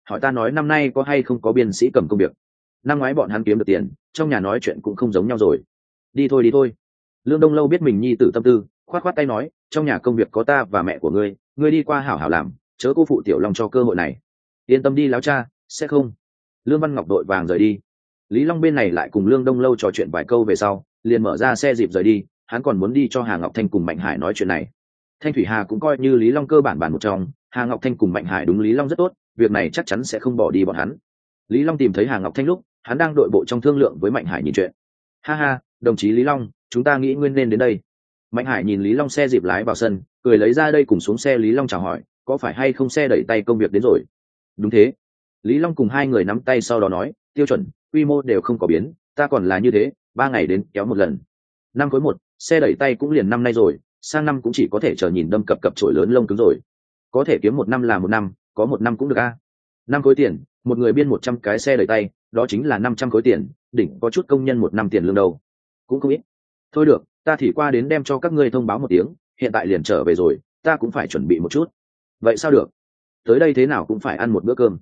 hỏi ta nói năm nay có hay không có biên sĩ cầm công việc. Năm ngoái bọn hắn kiếm được tiền, trong nhà nói chuyện cũng không giống nhau rồi. Đi thôi đi thôi. Lương Đông Lâu biết mình nhi tử tâm tư, khoát khoát tay nói, trong nhà công việc có ta và mẹ của ngươi đi qua hảo hảo làm, chớ cô phụ Tiểu Long cho cơ hội này. Yên tâm đi láo cha, sẽ không. Lương Văn Ngọc đội vàng rời đi. Lý Long bên này lại cùng Lương Đông Lâu trò chuyện vài câu về sau, liền mở ra xe dịp rời đi. Hắn còn muốn đi cho Hà Ngọc Thanh cùng Mạnh Hải nói chuyện này. Thanh Thủy Hà cũng coi như Lý Long cơ bản một trong, Hà Ngọc Thanh cùng Mạnh Hải đúng Lý Long rất tốt, việc này chắc chắn sẽ không bỏ đi bọn hắn. Lý Long tìm thấy Hà Ngọc Thanh lúc, hắn đang đội bộ trong thương lượng với Mạnh Hải nhìn chuyện. Ha ha, đồng chí Lý Long, chúng ta nghĩ nguyên nên đến đây. Mạnh Hải nhìn Lý Long xe dịp lái vào sân, cười lấy ra đây cùng xuống xe. Lý Long chào hỏi, có phải hay không xe đẩy tay công việc đến rồi? Đúng thế. Lý Long cùng hai người nắm tay sau đó nói, tiêu chuẩn, quy mô đều không có biến, ta còn là như thế, 3 ngày đến kéo một lần. 5 khối 1, xe đẩy tay cũng liền năm nay rồi, sang năm cũng chỉ có thể chờ nhìn đâm cập cập chổi lớn lông cứng rồi. Có thể kiếm 1 năm là 1 năm, có 1 năm cũng được a. 5 khối tiền, một người biên 100 cái xe đẩy tay, đó chính là 500 khối tiền, đỉnh có chút công nhân 1 năm tiền lương đâu. Cũng không ít. Thôi được, ta thì qua đến đem cho các ngươi thông báo một tiếng, hiện tại liền trở về rồi, ta cũng phải chuẩn bị một chút. Vậy sao được? Tới đây thế nào cũng phải ăn một bữa cơm.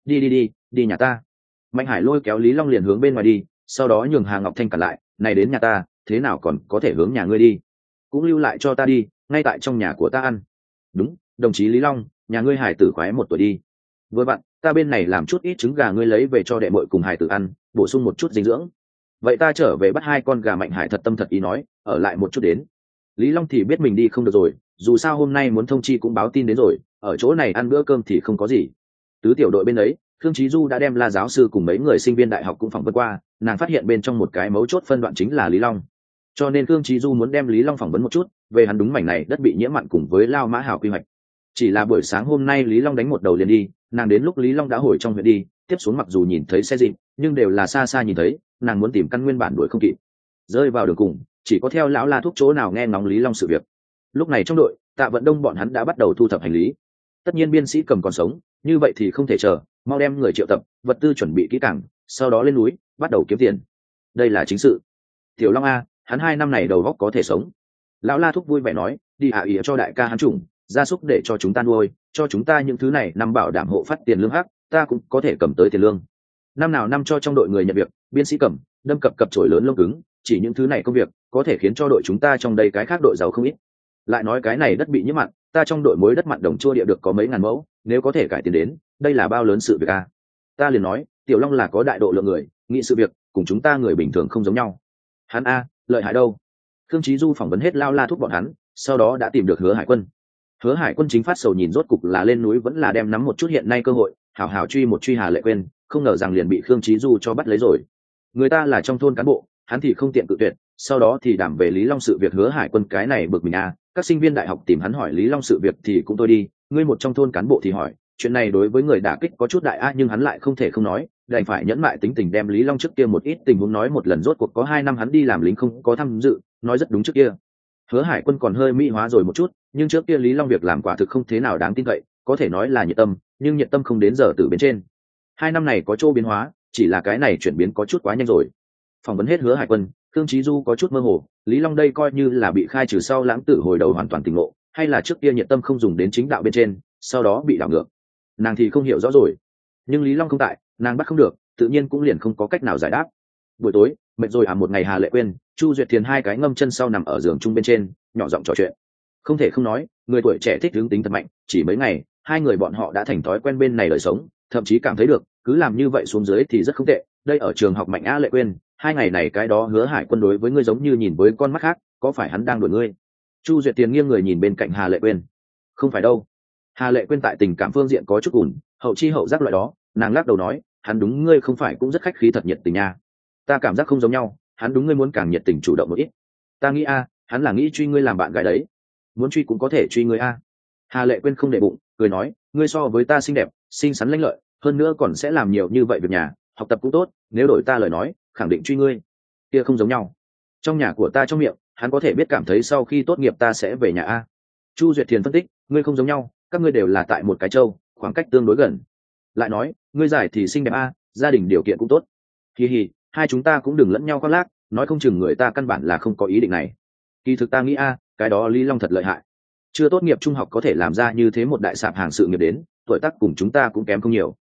Đi nhà ta. Mạnh Hải lôi kéo Lý Long liền hướng bên ngoài đi, sau đó nhường Hà Ngọc Thanh cản lại, này đến nhà ta, thế nào còn có thể hướng nhà ngươi đi? Cũng lưu lại cho ta đi, ngay tại trong nhà của ta ăn. Đúng, đồng chí Lý Long, nhà ngươi Hải tử khoái 1 tuổi đi. Vừa vặn, ta bên này làm chút ít trứng gà ngươi lấy về cho đệ muội cùng Hải tử ăn, bổ sung một chút dinh dưỡng. Vậy ta trở về bắt 2 con gà. Mạnh Hải thật tâm thật ý nói, ở lại một chút đến. Lý Long thì biết mình đi không được rồi, dù sao hôm nay muốn thông chi cũng báo tin đến rồi, ở chỗ này ăn bữa cơm thì không có gì. Tứ tiểu đội bên ấy, Khương Chí Du đã đem La giáo sư cùng mấy người sinh viên đại học cũng phỏng vấn qua, nàng phát hiện bên trong một cái mấu chốt phân đoạn chính là Lý Long. Cho nên Khương Chí Du muốn đem Lý Long phỏng vấn một chút, về hắn đúng mảnh này đất bị nhiễm mặn cùng với Lao Mã Hảo quy hoạch. Chỉ là buổi sáng hôm nay Lý Long đánh một đầu liền đi, nàng đến lúc Lý Long đã hồi trong huyện đi, tiếp xuống mặc dù nhìn thấy xe dịp, nhưng đều là xa xa nhìn thấy, nàng muốn tìm căn nguyên bản đuổi không kịp. Rơi vào đường cùng, chỉ có theo lão La thúc chỗ nào nghe ngóng Lý Long sự việc. Lúc này trong đội, Tạ Vận Đông bọn hắn đã bắt đầu thu thập hành lý. Tất nhiên biên sĩ cầm còn sống, như vậy thì không thể chờ, mau đem người triệu tập, vật tư chuẩn bị kỹ càng, sau đó lên núi, bắt đầu kiếm tiền. Đây là chính sự. Tiểu Long a, hắn 2 năm này đầu óc có thể sống. Lão La thúc vui vẻ nói, đi hạ ý cho đại ca hắn chủng, gia súc để cho chúng ta nuôi, cho chúng ta những thứ này năm bảo đảm hộ phát tiền lương hắc, ta cũng có thể cầm tới tiền lương. Năm nào năm cho trong đội người nhận việc, biên sĩ cầm, đâm cập cập chổi lớn lông cứng, chỉ những thứ này công việc có thể khiến cho đội chúng ta trong đây cái khác đội giàu không ít. Lại nói cái này đất bị nhiễm mặn, ta trong đội muối đất mặn đồng chua địa được có mấy ngàn mẫu, nếu có thể cải tiến đến, đây là bao lớn sự việc a. Ta liền nói, Tiểu Long là có đại độ lượng người, nghĩ sự việc cùng chúng ta người bình thường không giống nhau. Hắn a, lợi hại đâu? Khương Chí Du phỏng vấn hết Lao La thúc bọn hắn, sau đó đã tìm được Hứa Hải Quân. Hứa Hải Quân chính phát sầu nhìn rốt cục là lên núi vẫn là đem nắm một chút hiện nay cơ hội, hảo hảo truy một truy Hà Lệ Quyên, không ngờ rằng liền bị Khương Chí Du cho bắt lấy rồi. Người ta là trong thôn cán bộ, hắn thì không tiện cự tuyệt, sau đó thì đảm về Lý Long sự việc. Hứa Hải Quân cái này bực mình a, các sinh viên đại học tìm hắn hỏi Lý Long sự việc thì cũng tôi đi, ngươi một trong thôn cán bộ thì hỏi, chuyện này đối với người đả kích có chút đại a, nhưng hắn lại không thể không nói, đành phải nhẫn mại tính tình đem Lý Long trước kia một ít tình huống nói một lần. Rốt cuộc có 2 năm hắn đi làm lính không có tham dự, nói rất đúng trước kia. Hứa Hải Quân còn hơi mỹ hóa rồi một chút, nhưng trước kia Lý Long việc làm quả thực không thế nào đáng tin cậy, có thể nói là nhiệt tâm, nhưng nhiệt tâm không đến giờ từ bên trên. 2 năm này có chỗ biến hóa, chỉ là cái này chuyển biến có chút quá nhanh rồi. Phỏng vấn hết Hứa Hải Quân, Khương Chí Du có chút mơ hồ, Lý Long đây coi như là bị khai trừ sau lãng tử hồi đầu hoàn toàn tỉnh ngộ, hay là trước kia nhiệt tâm không dùng đến chính đạo bên trên, sau đó bị đảo ngược. Nàng thì không hiểu rõ rồi. Nhưng Lý Long không tại, nàng bắt không được, tự nhiên cũng liền không có cách nào giải đáp. Buổi tối, mệt rồi một ngày, Hà Lệ Quyên, Chu Duyệt Thiền 2 cái ngâm chân sau nằm ở giường chung bên trên, nhỏ giọng trò chuyện. Không thể không nói, người tuổi trẻ thích hướng tính thật mạnh, chỉ mấy ngày, 2 người bọn họ đã thành thói quen bên này đời sống, thậm chí cảm thấy được, cứ làm như vậy xuống dưới thì rất không tệ. Đây ở trường học Mạnh A Lệ Quyên, 2 ngày này cái đó Hứa Hải Quân đối với ngươi giống như nhìn với con mắt khác, có phải hắn đang đuổi ngươi? Chu Duyệt Tiền nghiêng người nhìn bên cạnh Hà Lệ Quyên. Không phải đâu. Hà Lệ Quyên tại tình cảm phương diện có chút ủn, hậu chi hậu giác loại đó, nàng lắc đầu nói, hắn đúng ngươi không phải cũng rất khách khí thật nhiệt tình nha. Ta cảm giác không giống nhau, hắn đúng ngươi muốn càng nhiệt tình chủ động một ít. Ta nghĩ a, hắn là nghĩ truy ngươi làm bạn gái đấy. Muốn truy cũng có thể truy ngươi a. Hà Lệ Quyên không để bụng, cười nói, ngươi so với ta xinh đẹp, xinh xắn lanh lợi, hơn nữa còn sẽ làm nhiều như vậy việc nhà, học tập cũng tốt, nếu đổi ta lời nói, khẳng định truy ngươi. Kia không giống nhau. Trong nhà của ta trong miệng, hắn có thể biết cảm thấy sau khi tốt nghiệp ta sẽ về nhà a. Chu Duyệt Thiền phân tích, ngươi không giống nhau, các ngươi đều là tại một cái châu, khoảng cách tương đối gần. Lại nói, ngươi giải thì xinh đẹp a, gia đình điều kiện cũng tốt. Hi hi, hai chúng ta cũng đừng lẫn nhau khoác lác, nói không chừng người ta căn bản là không có ý định này. Kỳ thực ta nghĩ a, cái đó Lý Long thật lợi hại. Chưa tốt nghiệp trung học có thể làm ra như thế một đại sạp hàng sự nghiệp đến, tuổi tác cùng chúng ta cũng kém không nhiều.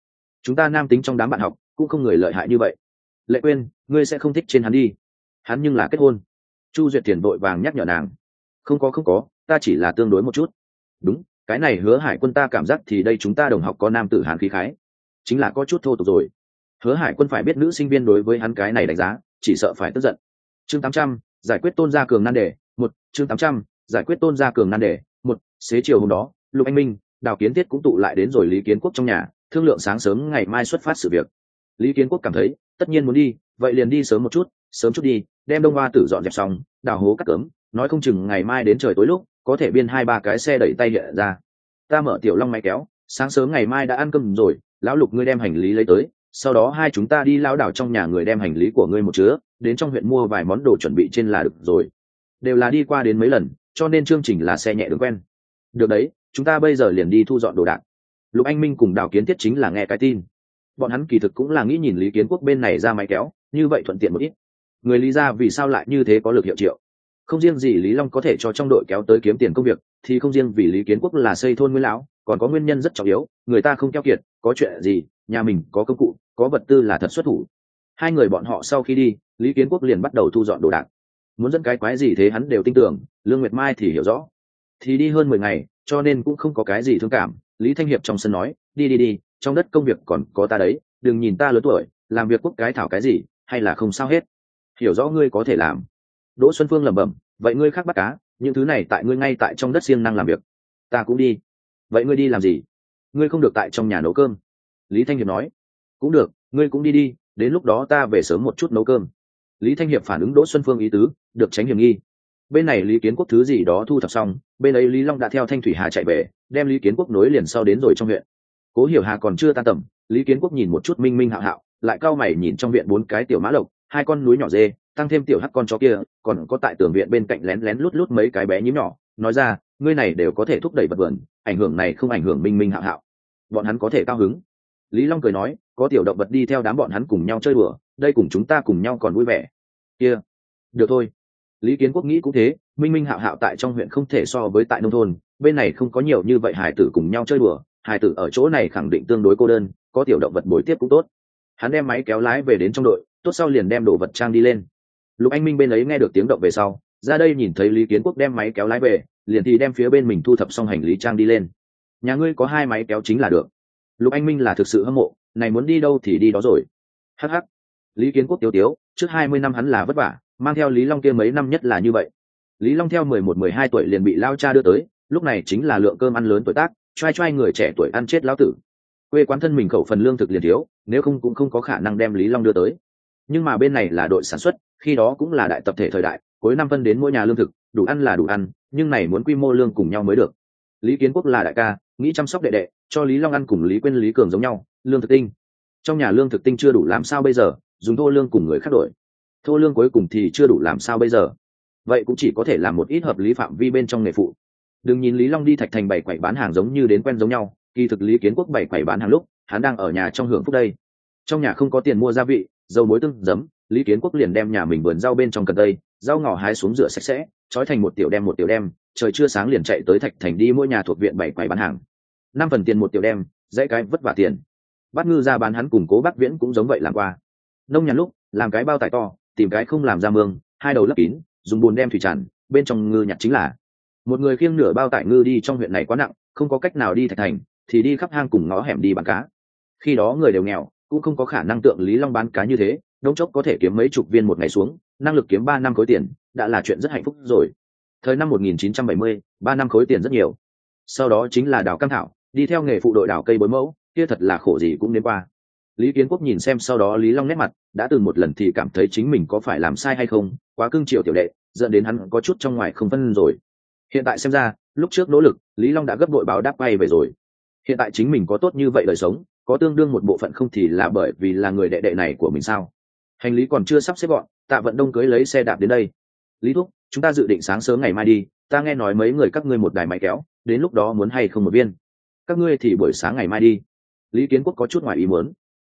chúng ta nam tính trong đám bạn học cũng không người lợi hại như vậy. Lệ Quyên, ngươi sẽ không thích trên hắn đi, hắn nhưng là kết hôn. Chu Duyệt Thiền vội vàng nhắc nhở nàng. Không có, ta chỉ là tương đối một chút. Đúng, cái này Hứa Hải Quân ta cảm giác thì đây chúng ta đồng học có nam tử hán khí khái, chính là có chút thô tục rồi. Hứa Hải Quân phải biết nữ sinh viên đối với hắn cái này đánh giá, chỉ sợ phải tức giận. Chương 800, giải quyết Tôn Gia Cường nan đề. Một, chương 800, giải quyết Tôn Gia Cường nan đề. Một, xế chiều hôm đó, Lục Anh Minh, Đào Kiến Thiết cũng tụ lại đến rồi Lý Kiến Quốc trong nhà, thương lượng sáng sớm ngày mai xuất phát sự việc. Lý Kiến Quốc cảm thấy, tất nhiên muốn đi, vậy liền đi sớm một chút đi, đem đông hoa tử dọn dẹp xong, đào hố cắt cớm, nói không chừng ngày mai đến trời tối lúc, có thể biên 2-3 cái xe đẩy tay hiện ra. Ta mở tiểu long máy kéo, sáng sớm ngày mai đã ăn cơm rồi, lão Lục ngươi đem hành lý lấy tới, sau đó hai chúng ta đi lao đảo trong nhà người đem hành lý của ngươi một chứa, đến trong huyện mua vài món đồ chuẩn bị trên là được rồi. Đều là đi qua đến mấy lần, cho nên chương trình là xe nhẹ đường quen. Được đấy, chúng ta bây giờ liền đi thu dọn đồ đạc. Lục Anh Minh cùng Đào Kiến Thiết chính là nghe cái tin. Bọn hắn kỳ thực cũng là nghĩ nhìn Lý Kiến Quốc bên này ra máy kéo, như vậy thuận tiện một ít. Người Lý gia vì sao lại như thế có lực hiệu triệu? Không riêng gì Lý Long có thể cho trong đội kéo tới kiếm tiền công việc, thì không riêng vì Lý Kiến Quốc là xây thôn nguyên lão, còn có nguyên nhân rất trọng yếu, người ta không keo kiệt, có chuyện gì, nhà mình có công cụ, có vật tư là thật xuất thủ. Hai người bọn họ sau khi đi, Lý Kiến Quốc liền bắt đầu thu dọn đồ đạc. Muốn dẫn cái quái gì thế hắn đều tin tưởng, Lương Nguyệt Mai thì hiểu rõ. Thì đi hơn 10 ngày, cho nên cũng không có cái gì thương cảm. Lý Thanh Hiệp trong sân nói, đi, trong đất công việc còn có ta đấy, đừng nhìn ta lớn tuổi, làm việc quốc cái thảo cái gì, hay là không sao hết. Hiểu rõ ngươi có thể làm. Đỗ Xuân Phương lẩm bẩm, vậy ngươi khác bắt cá, những thứ này tại ngươi ngay tại trong đất siêng năng làm việc. Ta cũng đi. Vậy ngươi đi làm gì? Ngươi không được tại trong nhà nấu cơm. Lý Thanh Hiệp nói, cũng được, ngươi cũng đi, đến lúc đó ta về sớm một chút nấu cơm. Lý Thanh Hiệp phản ứng Đỗ Xuân Phương ý tứ, được tránh hiểm nghi. Bên này Lý Kiến Quốc thứ gì đó thu thập xong, bên ấy Lý Long đã theo Thanh Thủy Hà chạy về, đem Lý Kiến Quốc nối liền sau đến rồi trong huyện. Cố Hiểu Hà còn chưa tan tầm, Lý Kiến Quốc nhìn một chút Minh Minh Hạo Hạo, lại cau mày nhìn trong viện 4 cái tiểu mã lộc, 2 con núi nhỏ dê, tăng thêm tiểu hắc con chó kia, còn có tại tường viện bên cạnh lén lén lút lút mấy cái bé nhím nhỏ, nói ra, ngươi này đều có thể thúc đẩy vật vườn, ảnh hưởng này không ảnh hưởng Minh Minh Hạo Hạo. Bọn hắn có thể cao hứng. Lý Long cười nói, có tiểu động vật đi theo đám bọn hắn cùng nhau chơi đùa, đây cùng chúng ta cùng nhau còn vui vẻ. Kia, được thôi. Lý Kiến Quốc nghĩ cũng thế, Minh Minh Hạo Hạo tại trong huyện không thể so với tại nông thôn, bên này không có nhiều như vậy hải tử cùng nhau chơi đùa, hải tử ở chỗ này khẳng định tương đối cô đơn, có tiểu động vật bồi tiếp cũng tốt. Hắn đem máy kéo lái về đến trong đội, tốt sau liền đem đồ vật trang đi lên. Lục Anh Minh bên ấy nghe được tiếng động về sau, ra đây nhìn thấy Lý Kiến Quốc đem máy kéo lái về, liền thì đem phía bên mình thu thập xong hành lý trang đi lên. Nhà ngươi có 2 máy kéo chính là được. Lục Anh Minh là thực sự hâm mộ, này muốn đi đâu thì đi đó rồi. Hắc hắc. Lý Kiến Quốc tiếu, trước 20 năm hắn là vất vả, mang theo Lý Long kia mấy năm nhất là như vậy. Lý Long theo 11-12 tuổi liền bị lao cha đưa tới, lúc này chính là lượng cơm ăn lớn tuổi tác, choai người trẻ tuổi ăn chết lão tử. Quê quán thân mình khẩu phần lương thực liền thiếu, nếu không cũng không có khả năng đem Lý Long đưa tới. Nhưng mà bên này là đội sản xuất, khi đó cũng là đại tập thể thời đại, cuối năm phân đến mỗi nhà lương thực, đủ ăn là đủ ăn, nhưng này muốn quy mô lương cùng nhau mới được. Lý Kiến Quốc là đại ca, nghĩ chăm sóc đệ đệ, cho Lý Long ăn cùng Lý Quyên Lý Cường giống nhau, lương thực tinh. Trong nhà lương thực tinh chưa đủ làm sao bây giờ, dùng thô lương cùng người khác đổi. Thô lương cuối cùng thì chưa đủ làm sao bây giờ. Vậy cũng chỉ có thể làm một ít hợp lý phạm vi bên trong nghề phụ. Đừng nhìn Lý Long đi Thạch Thành bày quầy bán hàng giống như đến quen giống nhau, kỳ thực Lý Kiến Quốc bày quầy bán hàng lúc, hắn đang ở nhà trong hưởng phúc đây. Trong nhà không có tiền mua gia vị, dầu muối tương giấm, Lý Kiến Quốc liền đem nhà mình vườn rau bên trong cần tây, rau ngò hái xuống rửa sạch sẽ, trói thành một tiểu đem, trời chưa sáng liền chạy tới Thạch Thành đi mỗi nhà thuộc viện bày quầy bán hàng. 5 phần tiền một tiểu đem, dãy cái vất vả tiền. Bát Ngư ra bán hắn cùng Cố Bác Viễn cũng giống vậy làm qua. Nông nhàn lúc, làm cái bao tải to, tìm cái không làm ra mương, 2 đầu lấp kín, dùng bùn đem thủy tràn, bên trong ngư nhặt chính là. Một người khiêng nửa bao tải ngư đi trong huyện này quá nặng, không có cách nào đi Thạch Thành, thì đi khắp hang cùng ngõ hẻm đi bán cá. Khi đó người đều nghèo, cũng không có khả năng tượng Lý Long bán cá như thế, đống chốc có thể kiếm mấy chục viên một ngày xuống, năng lực kiếm 3 năm khối tiền, đã là chuyện rất hạnh phúc rồi. Thời năm 1970, 3 năm khối tiền rất nhiều. Sau đó chính là đào cam thảo, đi theo nghề phụ đội đào cây bối mẫu, kia thật là khổ gì cũng đến qua. Lý Kiến Quốc nhìn xem sau đó Lý Long nét mặt, đã từng một lần thì cảm thấy chính mình có phải làm sai hay không, quá cưng chiều tiểu đệ, dẫn đến hắn có chút trong ngoài không phân rồi. Hiện tại xem ra, lúc trước nỗ lực, Lý Long đã gấp đội báo đáp quay về rồi. Hiện tại chính mình có tốt như vậy đời sống, có tương đương một bộ phận không thì là bởi vì là người đệ đệ này của mình sao? Hành lý còn chưa sắp xếp gọn, Tạ Vận Đông cưới lấy xe đạp đến đây. Lý thúc, chúng ta dự định sáng sớm ngày mai đi, ta nghe nói mấy người các ngươi một đài máy kéo, đến lúc đó muốn hay không một viên. Các ngươi thì buổi sáng ngày mai đi. Lý Kiến Quốc có chút ngoài ý muốn.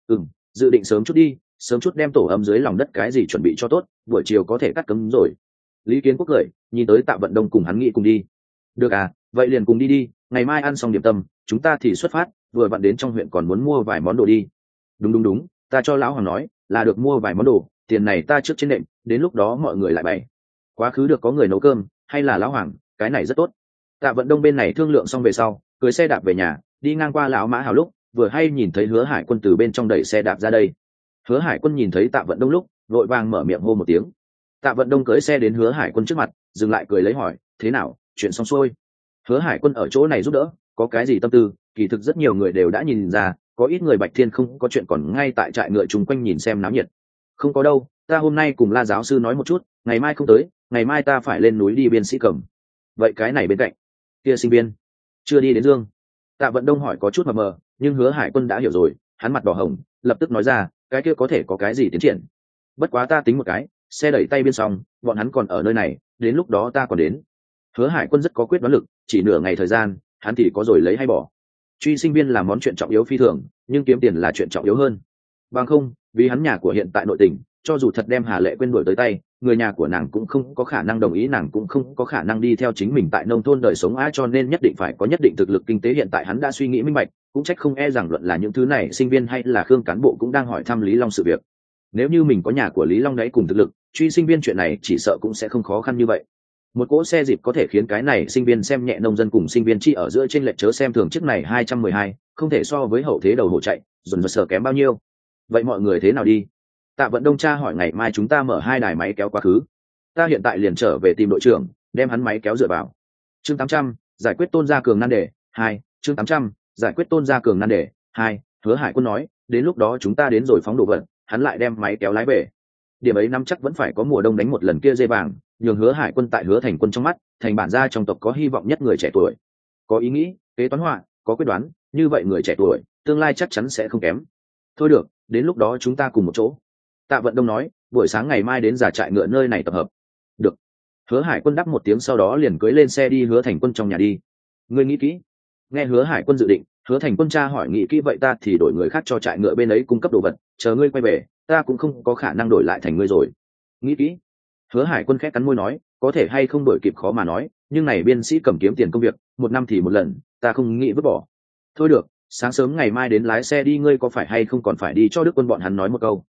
Dự định sớm chút đi, sớm chút đem tổ ấm dưới lòng đất cái gì chuẩn bị cho tốt, buổi chiều có thể cắt cấm rồi. Lý Kiến Quốc cười, nhìn tới Tạ Vận Đông cùng hắn nghĩ cùng đi. Được à, vậy liền cùng đi, ngày mai ăn xong điểm tâm, chúng ta thì xuất phát, vừa vặn đến trong huyện còn muốn mua vài món đồ đi. Đúng đúng đúng, ta cho lão hoàng nói là được mua vài món đồ, tiền này ta trước trên nệm, đến lúc đó mọi người lại bày. Quá khứ được có người nấu cơm, hay là lão hoàng, cái này rất tốt. Tạ Vận Đông bên này thương lượng xong về sau, cưới xe đạp về nhà, đi ngang qua lão Mã Hào lúc, vừa hay nhìn thấy Hứa Hải Quân từ bên trong đẩy xe đạp ra đây. Hứa Hải Quân nhìn thấy Tạ Vận Đông lúc, vội vàng mở miệng hô một tiếng. Tạ Vận Đông cưỡi xe đến Hứa Hải Quân trước mặt, dừng lại cười lấy hỏi, thế nào, chuyện xong xuôi? Hứa Hải Quân ở chỗ này giúp đỡ, có cái gì tâm tư, kỳ thực rất nhiều người đều đã nhìn ra, có ít người Bạch Thiên không có chuyện còn ngay tại trại ngựa chung quanh nhìn xem náo nhiệt. Không có đâu, ta hôm nay cùng La giáo sư nói một chút, ngày mai không tới, ngày mai ta phải lên núi đi biên sĩ cầm. Vậy cái này bên cạnh, kia sinh viên chưa đi đến Dương. Tạ Vận Đông hỏi có chút mờ mờ, nhưng Hứa Hải Quân đã hiểu rồi, hắn mặt đỏ hồng, lập tức nói ra, cái kia có thể có cái gì tiến triển. Bất quá ta tính một cái, xe đẩy tay biên xong, bọn hắn còn ở nơi này, đến lúc đó ta còn đến. Hứa Hải Quân rất có quyết đoán lực, chỉ nửa ngày thời gian, hắn thì có rồi lấy hay bỏ. Truy sinh viên là món chuyện trọng yếu phi thường, nhưng kiếm tiền là chuyện trọng yếu hơn. Bằng không, vì hắn nhà của hiện tại nội tình, cho dù thật đem Hà Lệ Quyên đuổi tới tay, người nhà của nàng cũng không có khả năng đồng ý, nàng cũng không có khả năng đi theo chính mình tại nông thôn đời sống á, cho nên nhất định phải có nhất định thực lực kinh tế. Hiện tại hắn đã suy nghĩ minh bạch, cũng trách không e rằng luận là những thứ này sinh viên hay là Khương cán bộ cũng đang hỏi thăm Lý Long sự việc. Nếu như mình có nhà của Lý Long đấy cùng thực lực, truy sinh viên chuyện này chỉ sợ cũng sẽ không khó khăn như vậy. Một cỗ xe dịp có thể khiến cái này sinh viên xem nhẹ nông dân cùng sinh viên chi ở giữa trên lệch, chớ xem thường chiếc này 212, không thể so với hậu thế đầu hổ chạy, dồn dập sở kém bao nhiêu. Vậy mọi người thế nào đi? Tạ Vận Đông cha hỏi ngày mai chúng ta mở 2 đài máy kéo quá khứ. Ta hiện tại liền trở về tìm đội trưởng, đem hắn máy kéo dựa vào. Chương 800, giải quyết Tôn Gia Cường nan đề 2, chương 800, giải quyết Tôn Gia Cường nan đề 2, Hứa Hải Quân nói, đến lúc đó chúng ta đến rồi phóng đồ vật, hắn lại đem máy kéo lái về. Điểm ấy năm chắc vẫn phải có mùa đông đánh một lần kia dê vàng, nhường Hứa Hải Quân tại Hứa Thành Quân trong mắt, thành bản gia trong tộc có hy vọng nhất người trẻ tuổi. Có ý nghĩ, kế toán họa, có quyết đoán, như vậy người trẻ tuổi, tương lai chắc chắn sẽ không kém. Thôi được, đến lúc đó chúng ta cùng một chỗ. Tạ Vận Đông nói, buổi sáng ngày mai đến giả trại ngựa nơi này tập hợp. Được. Hứa Hải Quân đáp một tiếng, sau đó liền cưỡi lên xe đi Hứa Thành Quân trong nhà đi. Ngươi nghĩ kỹ? Nghe Hứa Hải Quân dự định, Hứa Thành Quân cha hỏi nghĩ kỹ, vậy ta thì đổi người khác cho trại ngựa bên ấy cung cấp đồ vật, chờ ngươi quay về, ta cũng không có khả năng đổi lại thành ngươi rồi. Nghĩ kỹ? Hứa Hải Quân khẽ cắn môi nói, có thể hay không đổi kịp khó mà nói, nhưng này biên sĩ cầm kiếm tiền công việc, một năm thì một lần, ta không nghĩ vứt bỏ. Thôi được, sáng sớm ngày mai đến lái xe đi, ngươi có phải hay không còn phải đi cho Đức Quân bọn hắn nói một câu?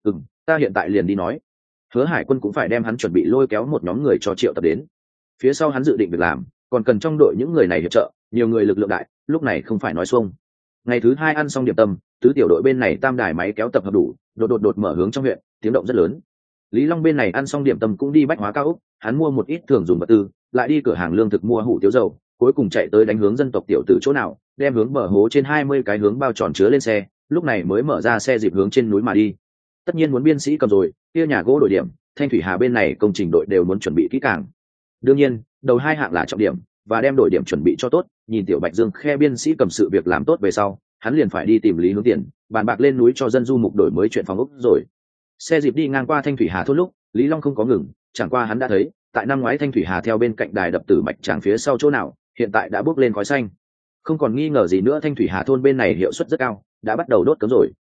Ta hiện tại liền đi nói. Hứa Hải Quân cũng phải đem hắn chuẩn bị lôi kéo một nhóm người cho triệu tập đến. Phía sau hắn dự định việc làm, còn cần trong đội những người này hiệp trợ, nhiều người lực lượng đại, lúc này không phải nói xuông. Ngày thứ 2 ăn xong điểm tâm, tứ tiểu đội bên này tam đài máy kéo tập hợp đủ, đột mở hướng trong huyện, tiếng động rất lớn. Lý Long bên này ăn xong điểm tâm cũng đi bách hóa cao ốc, hắn mua một ít thường dùng vật tư, lại đi cửa hàng lương thực mua hủ tiếu dầu, cuối cùng chạy tới đánh hướng dân tộc tiểu tử chỗ nào, đem hướng bờ hố trên 20 cái hướng bao tròn chứa lên xe, lúc này mới mở ra xe dịp hướng trên núi mà đi. Tất nhiên muốn biên sĩ cầm rồi, kia nhà gỗ đổi điểm, Thanh Thủy Hà bên này công trình đội đều muốn chuẩn bị kỹ càng. Đương nhiên, đầu 2 hạng là trọng điểm, và đem đổi điểm chuẩn bị cho tốt. Nhìn Tiểu Bạch Dương khe biên sĩ cầm sự việc làm tốt về sau, hắn liền phải đi tìm Lý Hướng Tiền, bàn bạc lên núi cho dân du mục đổi mới chuyện phòng ốc rồi. Xe dịp đi ngang qua Thanh Thủy Hà thôn lúc, Lý Long không có ngừng, chẳng qua hắn đã thấy, tại năm ngoái Thanh Thủy Hà theo bên cạnh đài đập tử mạch tràng phía sau chỗ nào, hiện tại đã bốc lên khói xanh. Không còn nghi ngờ gì nữa, Thanh Thủy Hà thôn bên này hiệu suất rất cao, đã bắt đầu đốt cấm rồi.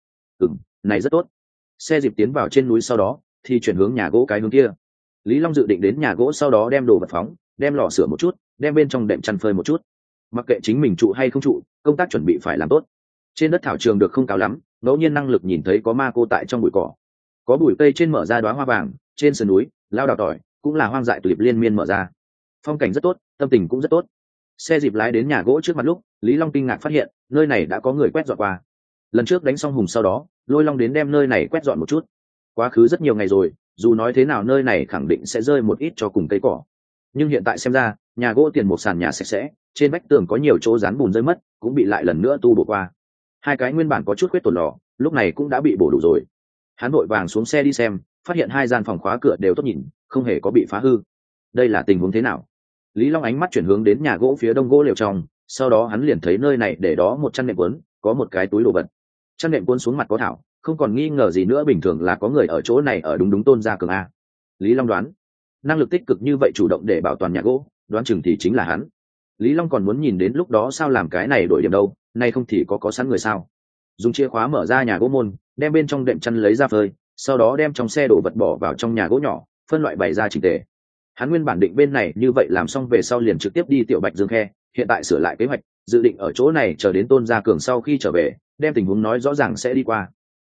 Này rất tốt. Xe dịp tiến vào trên núi sau đó thì chuyển hướng nhà gỗ cái hướng kia. Lý Long dự định đến nhà gỗ sau đó đem đồ vật phóng, đem lò sửa một chút, đem bên trong đệm chăn phơi một chút. Mặc kệ chính mình trụ hay không trụ, công tác chuẩn bị phải làm tốt. Trên đất thảo trường được không cao lắm, ngẫu nhiên năng lực nhìn thấy có ma cô tại trong bụi cỏ, có bụi cây trên mở ra đóa hoa vàng, trên sườn núi lao đào tỏi cũng là hoang dại tulip liên miên mở ra, phong cảnh rất tốt, tâm tình cũng rất tốt. Xe dịp lái đến nhà gỗ trước mặt lúc, Lý Long kinh ngạc phát hiện nơi này đã có người quét dọn qua. Lần trước đánh xong hùng sau đó, Lôi Long đến đem nơi này quét dọn một chút. Quá khứ rất nhiều ngày rồi, dù nói thế nào nơi này khẳng định sẽ rơi một ít cho cùng cây cỏ, nhưng hiện tại xem ra nhà gỗ tiền một sàn nhà sạch sẽ, trên vách tường có nhiều chỗ dán bùn rơi mất, cũng bị lại lần nữa tu bổ qua. 2 cái nguyên bản có chút khuyết tổn lò lúc này cũng đã bị bổ đủ rồi. Hắn vội vàng xuống xe đi xem, phát hiện 2 gian phòng khóa cửa đều tốt nhìn, không hề có bị phá hư. Đây là tình huống thế nào? Lý Long ánh mắt chuyển hướng đến nhà gỗ phía đông gỗ lều trong, sau đó hắn liền thấy nơi này để đó một chăn nệm cuốn, có một cái túi đồ vật. Chăn nệm cuốn xuống mặt có thảo, không còn nghi ngờ gì nữa, bình thường là có người ở chỗ này ở, đúng Tôn Gia Cường a. Lý Long đoán, năng lực tích cực như vậy chủ động để bảo toàn nhà gỗ, đoán chừng thì chính là hắn. Lý Long còn muốn nhìn đến lúc đó sao làm cái này đổi điểm đâu, nay không thì có sẵn người sao? Dùng chìa khóa mở ra nhà gỗ môn, đem bên trong đệm chăn lấy ra phơi, sau đó đem trong xe đồ vật bỏ vào trong nhà gỗ nhỏ, phân loại bày ra chỉnh tề. Hắn nguyên bản định bên này như vậy làm xong về sau liền trực tiếp đi Tiểu Bạch Dương khe, hiện tại sửa lại kế hoạch, dự định ở chỗ này chờ đến Tôn Gia Cường sau khi trở về, đem tình huống nói rõ ràng sẽ đi qua.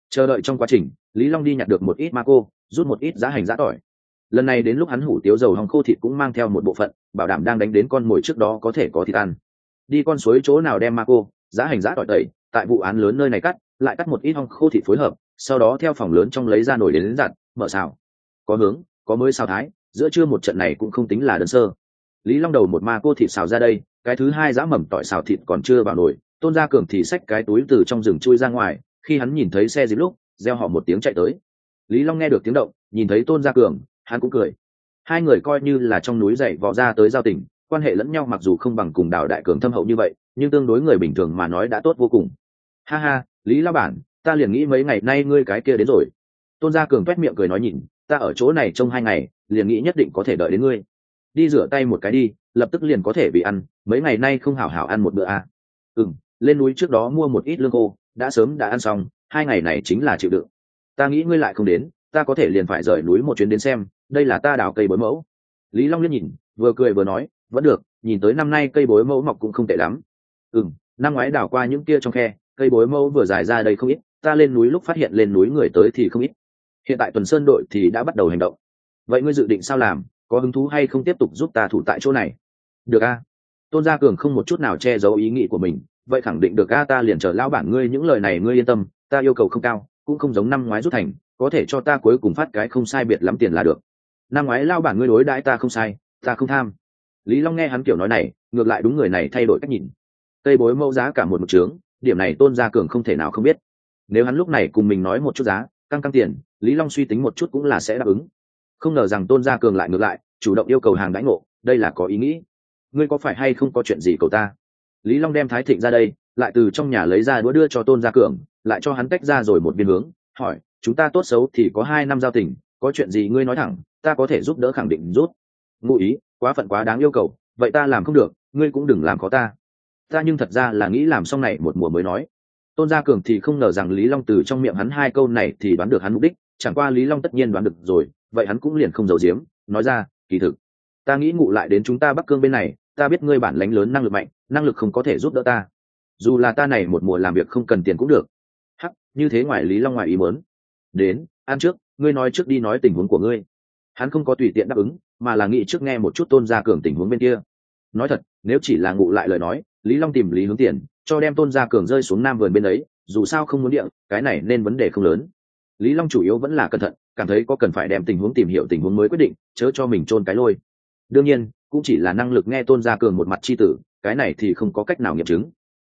Chờ đợi trong quá trình, Lý Long đi nhặt được một ít ma cô, rút một ít giá hành giá tỏi. Lần này đến lúc hắn hủ tiếu dầu hong khô thịt cũng mang theo một bộ phận, bảo đảm đang đánh đến con mồi trước đó có thể có thịt ăn. Đi con suối chỗ nào đem ma cô, giá hành giá tỏi tẩy, tại vụ án lớn nơi này cắt, lại cắt một ít hong khô thịt phối hợp, sau đó theo phòng lớn trong lấy ra nồi đến giặt, mở xào. Có hướng, có mới xào thái, giữa trưa một trận này cũng không tính là đơn sơ. Lý Long đầu một ma cô thịt xào ra đây, cái thứ hai giã mầm tỏi xào thịt còn chưa vào nồi, Tôn Gia Cường thì xách cái túi từ trong rừng chui ra ngoài, khi hắn nhìn thấy xe dịp lúc, reo họ một tiếng chạy tới. Lý Long nghe được tiếng động, nhìn thấy Tôn Gia Cường, hắn cũng cười. Hai người coi như là trong núi dậy vò ra tới giao tình, quan hệ lẫn nhau mặc dù không bằng cùng Đào Đại Cường thâm hậu như vậy, nhưng tương đối người bình thường mà nói đã tốt vô cùng. Ha ha, Lý lão bản, ta liền nghĩ mấy ngày nay ngươi cái kia đến rồi. Tôn Gia Cường toét miệng cười nói, nhìn, ta ở chỗ này trong 2 ngày, liền nghĩ nhất định có thể đợi đến ngươi. Đi rửa tay một cái đi, lập tức liền có thể bị ăn, mấy ngày nay không hảo hảo ăn một bữa à. Lên núi trước đó mua một ít lương khô, đã sớm đã ăn xong, 2 ngày này chính là chịu đựng. Ta nghĩ ngươi lại không đến, ta có thể liền phải rời núi một chuyến đến xem, đây là ta đào cây bối mẫu. Lý Long liếc nhìn, vừa cười vừa nói, vẫn được, nhìn tới năm nay cây bối mẫu mọc cũng không tệ lắm. Năm ngoái đào qua những kia trong khe, cây bối mẫu vừa dài ra đây không ít, ta lên núi lúc phát hiện lên núi người tới thì không ít. Hiện tại Tuần Sơn đội thì đã bắt đầu hành động. Vậy ngươi dự định sao làm, có hứng thú hay không tiếp tục giúp ta thủ tại chỗ này? Được a. Tôn Gia Cường không một chút nào che giấu ý nghĩ của mình, vậy khẳng định được a, ta liền chờ lão bản ngươi những lời này ngươi yên tâm, ta yêu cầu không cao, cũng không giống năm ngoái rút thành, có thể cho ta cuối cùng phát cái không sai biệt lắm tiền là được. Năm ngoái lão bản ngươi đối đãi ta không sai, ta không tham. Lý Long nghe hắn kiểu nói này, ngược lại đúng người này thay đổi cách nhìn. Cây bối mẫu giá cả một trướng, điểm này Tôn Gia Cường không thể nào không biết. Nếu hắn lúc này cùng mình nói một chút giá, căng tiền, Lý Long suy tính một chút cũng là sẽ đáp ứng. Không ngờ rằng Tôn Gia Cường lại ngược lại, chủ động yêu cầu hàng đãi ngộ, đây là có ý nghĩ. Ngươi có phải hay không có chuyện gì cầu ta? Lý Long đem Thái Thịnh ra đây, lại từ trong nhà lấy ra đũa đưa cho Tôn Gia Cường, lại cho hắn tách ra rồi một viên hướng, hỏi, chúng ta tốt xấu thì có 2 năm giao tình, có chuyện gì ngươi nói thẳng, ta có thể giúp đỡ khẳng định giúp. Ngụ ý, quá phận quá đáng yêu cầu, vậy ta làm không được, ngươi cũng đừng làm khó ta. Ta nhưng thật ra là nghĩ làm xong này một mùa mới nói. Tôn Gia Cường thì không ngờ rằng Lý Long từ trong miệng hắn 2 câu này thì đoán được hắn mục đích, chẳng qua Lý Long tất nhiên đoán được rồi, vậy hắn cũng liền không giấu giếm, nói ra, kỳ thực, ta nghĩ ngụ lại đến chúng ta Bắc Cương bên này, ta biết ngươi bản lãnh lớn năng lực mạnh, năng lực không có thể giúp đỡ ta. Dù là ta này một mùa làm việc không cần tiền cũng được. Hắc, như thế ngoài Lý Long ngoài ý muốn. Đến, ăn trước, ngươi nói trước đi nói tình huống của ngươi. Hắn không có tùy tiện đáp ứng, mà là nghĩ trước nghe một chút Tôn Gia Cường tình huống bên kia. Nói thật, nếu chỉ là ngụ lại lời nói, Lý Long tìm Lý Hướng Tiền, cho đem Tôn Gia Cường rơi xuống Nam vườn bên ấy, dù sao không muốn địa, cái này nên vấn đề không lớn. Lý Long chủ yếu vẫn là cẩn thận, cảm thấy có cần phải đem tình huống tìm hiểu tình huống mới quyết định, chớ cho mình chôn cái lôi. Đương nhiên, cũng chỉ là năng lực nghe Tôn Gia Cường một mặt chi tử, cái này thì không có cách nào nghiệm chứng.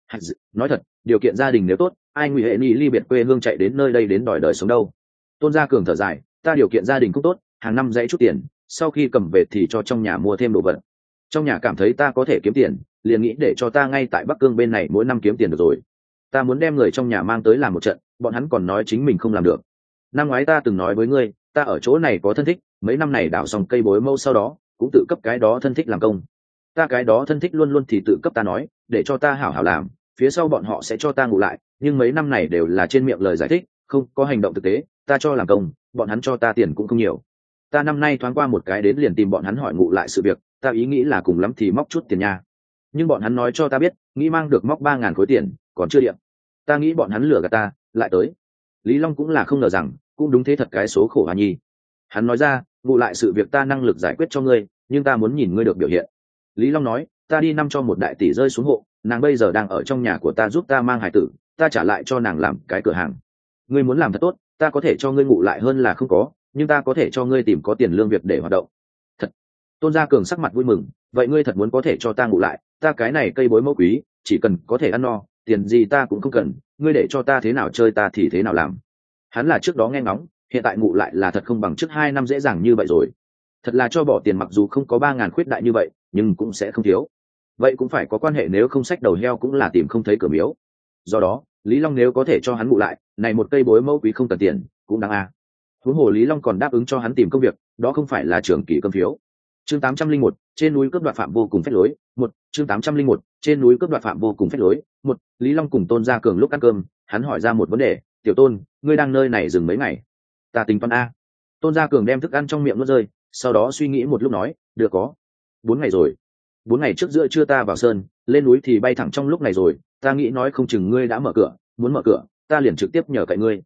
Nói thật, điều kiện gia đình nếu tốt, ai nguy hệ ni ly biệt quê hương chạy đến nơi đây đến đòi đời sống đâu. Tôn Gia Cường thở dài, ta điều kiện gia đình cũng tốt, hàng năm dãy chút tiền, sau khi cầm về thì cho trong nhà mua thêm đồ vật. Trong nhà cảm thấy ta có thể kiếm tiền, liền nghĩ để cho ta ngay tại Bắc Cương bên này mỗi năm kiếm tiền được rồi. Ta muốn đem người trong nhà mang tới làm một trận, bọn hắn còn nói chính mình không làm được. Năm ngoái ta từng nói với ngươi, ta ở chỗ này có thân thích, mấy năm này đào xong cây bối mẫu sau đó, cũng tự cấp cái đó thân thích làm công. Ta cái đó thân thích luôn luôn thì tự cấp ta nói, để cho ta hảo hảo làm, phía sau bọn họ sẽ cho ta ngủ lại, nhưng mấy năm này đều là trên miệng lời giải thích, không có hành động thực tế, ta cho làm công, bọn hắn cho ta tiền cũng không nhiều. Ta năm nay thoáng qua một cái đến liền tìm bọn hắn hỏi ngủ lại sự việc, ta ý nghĩ là cùng lắm thì móc chút tiền nha. Nhưng bọn hắn nói cho ta biết, nghĩ mang được móc 3.000 khối tiền, còn chưa điện. Ta nghĩ bọn hắn lừa gạt ta, lại tới. Lý Long cũng là không ngờ rằng, cũng đúng thế thật cái số khổ Hà Nhi. Hắn nói ra, ngủ lại sự việc ta năng lực giải quyết cho ngươi, nhưng ta muốn nhìn ngươi được biểu hiện. Lý Long nói, ta đi năm cho một đại tỷ rơi xuống hộ, nàng bây giờ đang ở trong nhà của ta giúp ta mang hài tử, ta trả lại cho nàng làm cái cửa hàng. Ngươi muốn làm thật tốt, ta có thể cho ngươi ngủ lại hơn là không có, nhưng ta có thể cho ngươi tìm có tiền lương việc để hoạt động. Thật. Tôn Gia Cường sắc mặt vui mừng, vậy ngươi thật muốn có thể cho ta ngủ lại, ta cái này cây bối mẫu quý, chỉ cần có thể ăn no, tiền gì ta cũng không cần, ngươi để cho ta thế nào chơi ta thì thế nào làm. Hắn là trước đó nghe ngóng, hiện tại ngủ lại là thật không bằng trước 2 năm dễ dàng như vậy rồi. Thật là cho bỏ tiền mặc dù không có 3.000 khuyết đại như vậy, nhưng cũng sẽ không thiếu. Vậy cũng phải có quan hệ, nếu không sách đầu heo cũng là tìm không thấy cửa miếu. Do đó, Lý Long nếu có thể cho hắn ngủ lại, này một cây bối mẫu quý không cần tiền, cũng đáng a. Huống hồ Lý Long còn đáp ứng cho hắn tìm công việc, đó không phải là trưởng kỳ cơm phiếu. Chương 801, trên núi cướp đoạt phạm vô cùng phách lối. Chương 801, trên núi cướp đoạt phạm vô cùng phách lối. Lý Long cùng Tôn Gia Cường lúc ăn cơm, hắn hỏi ra một vấn đề, "Tiểu Tôn, ngươi đang nơi này dừng mấy ngày?" "Ta tính toán a." Tôn Gia Cường đem thức ăn trong miệng nuốt rơi, sau đó suy nghĩ một lúc nói, "Được có 4 ngày rồi. 4 ngày trước giữa trưa ta vào sơn, lên núi thì bay thẳng trong lúc này rồi, ta nghĩ nói không chừng ngươi đã mở cửa, muốn mở cửa, ta liền trực tiếp nhờ cậy ngươi."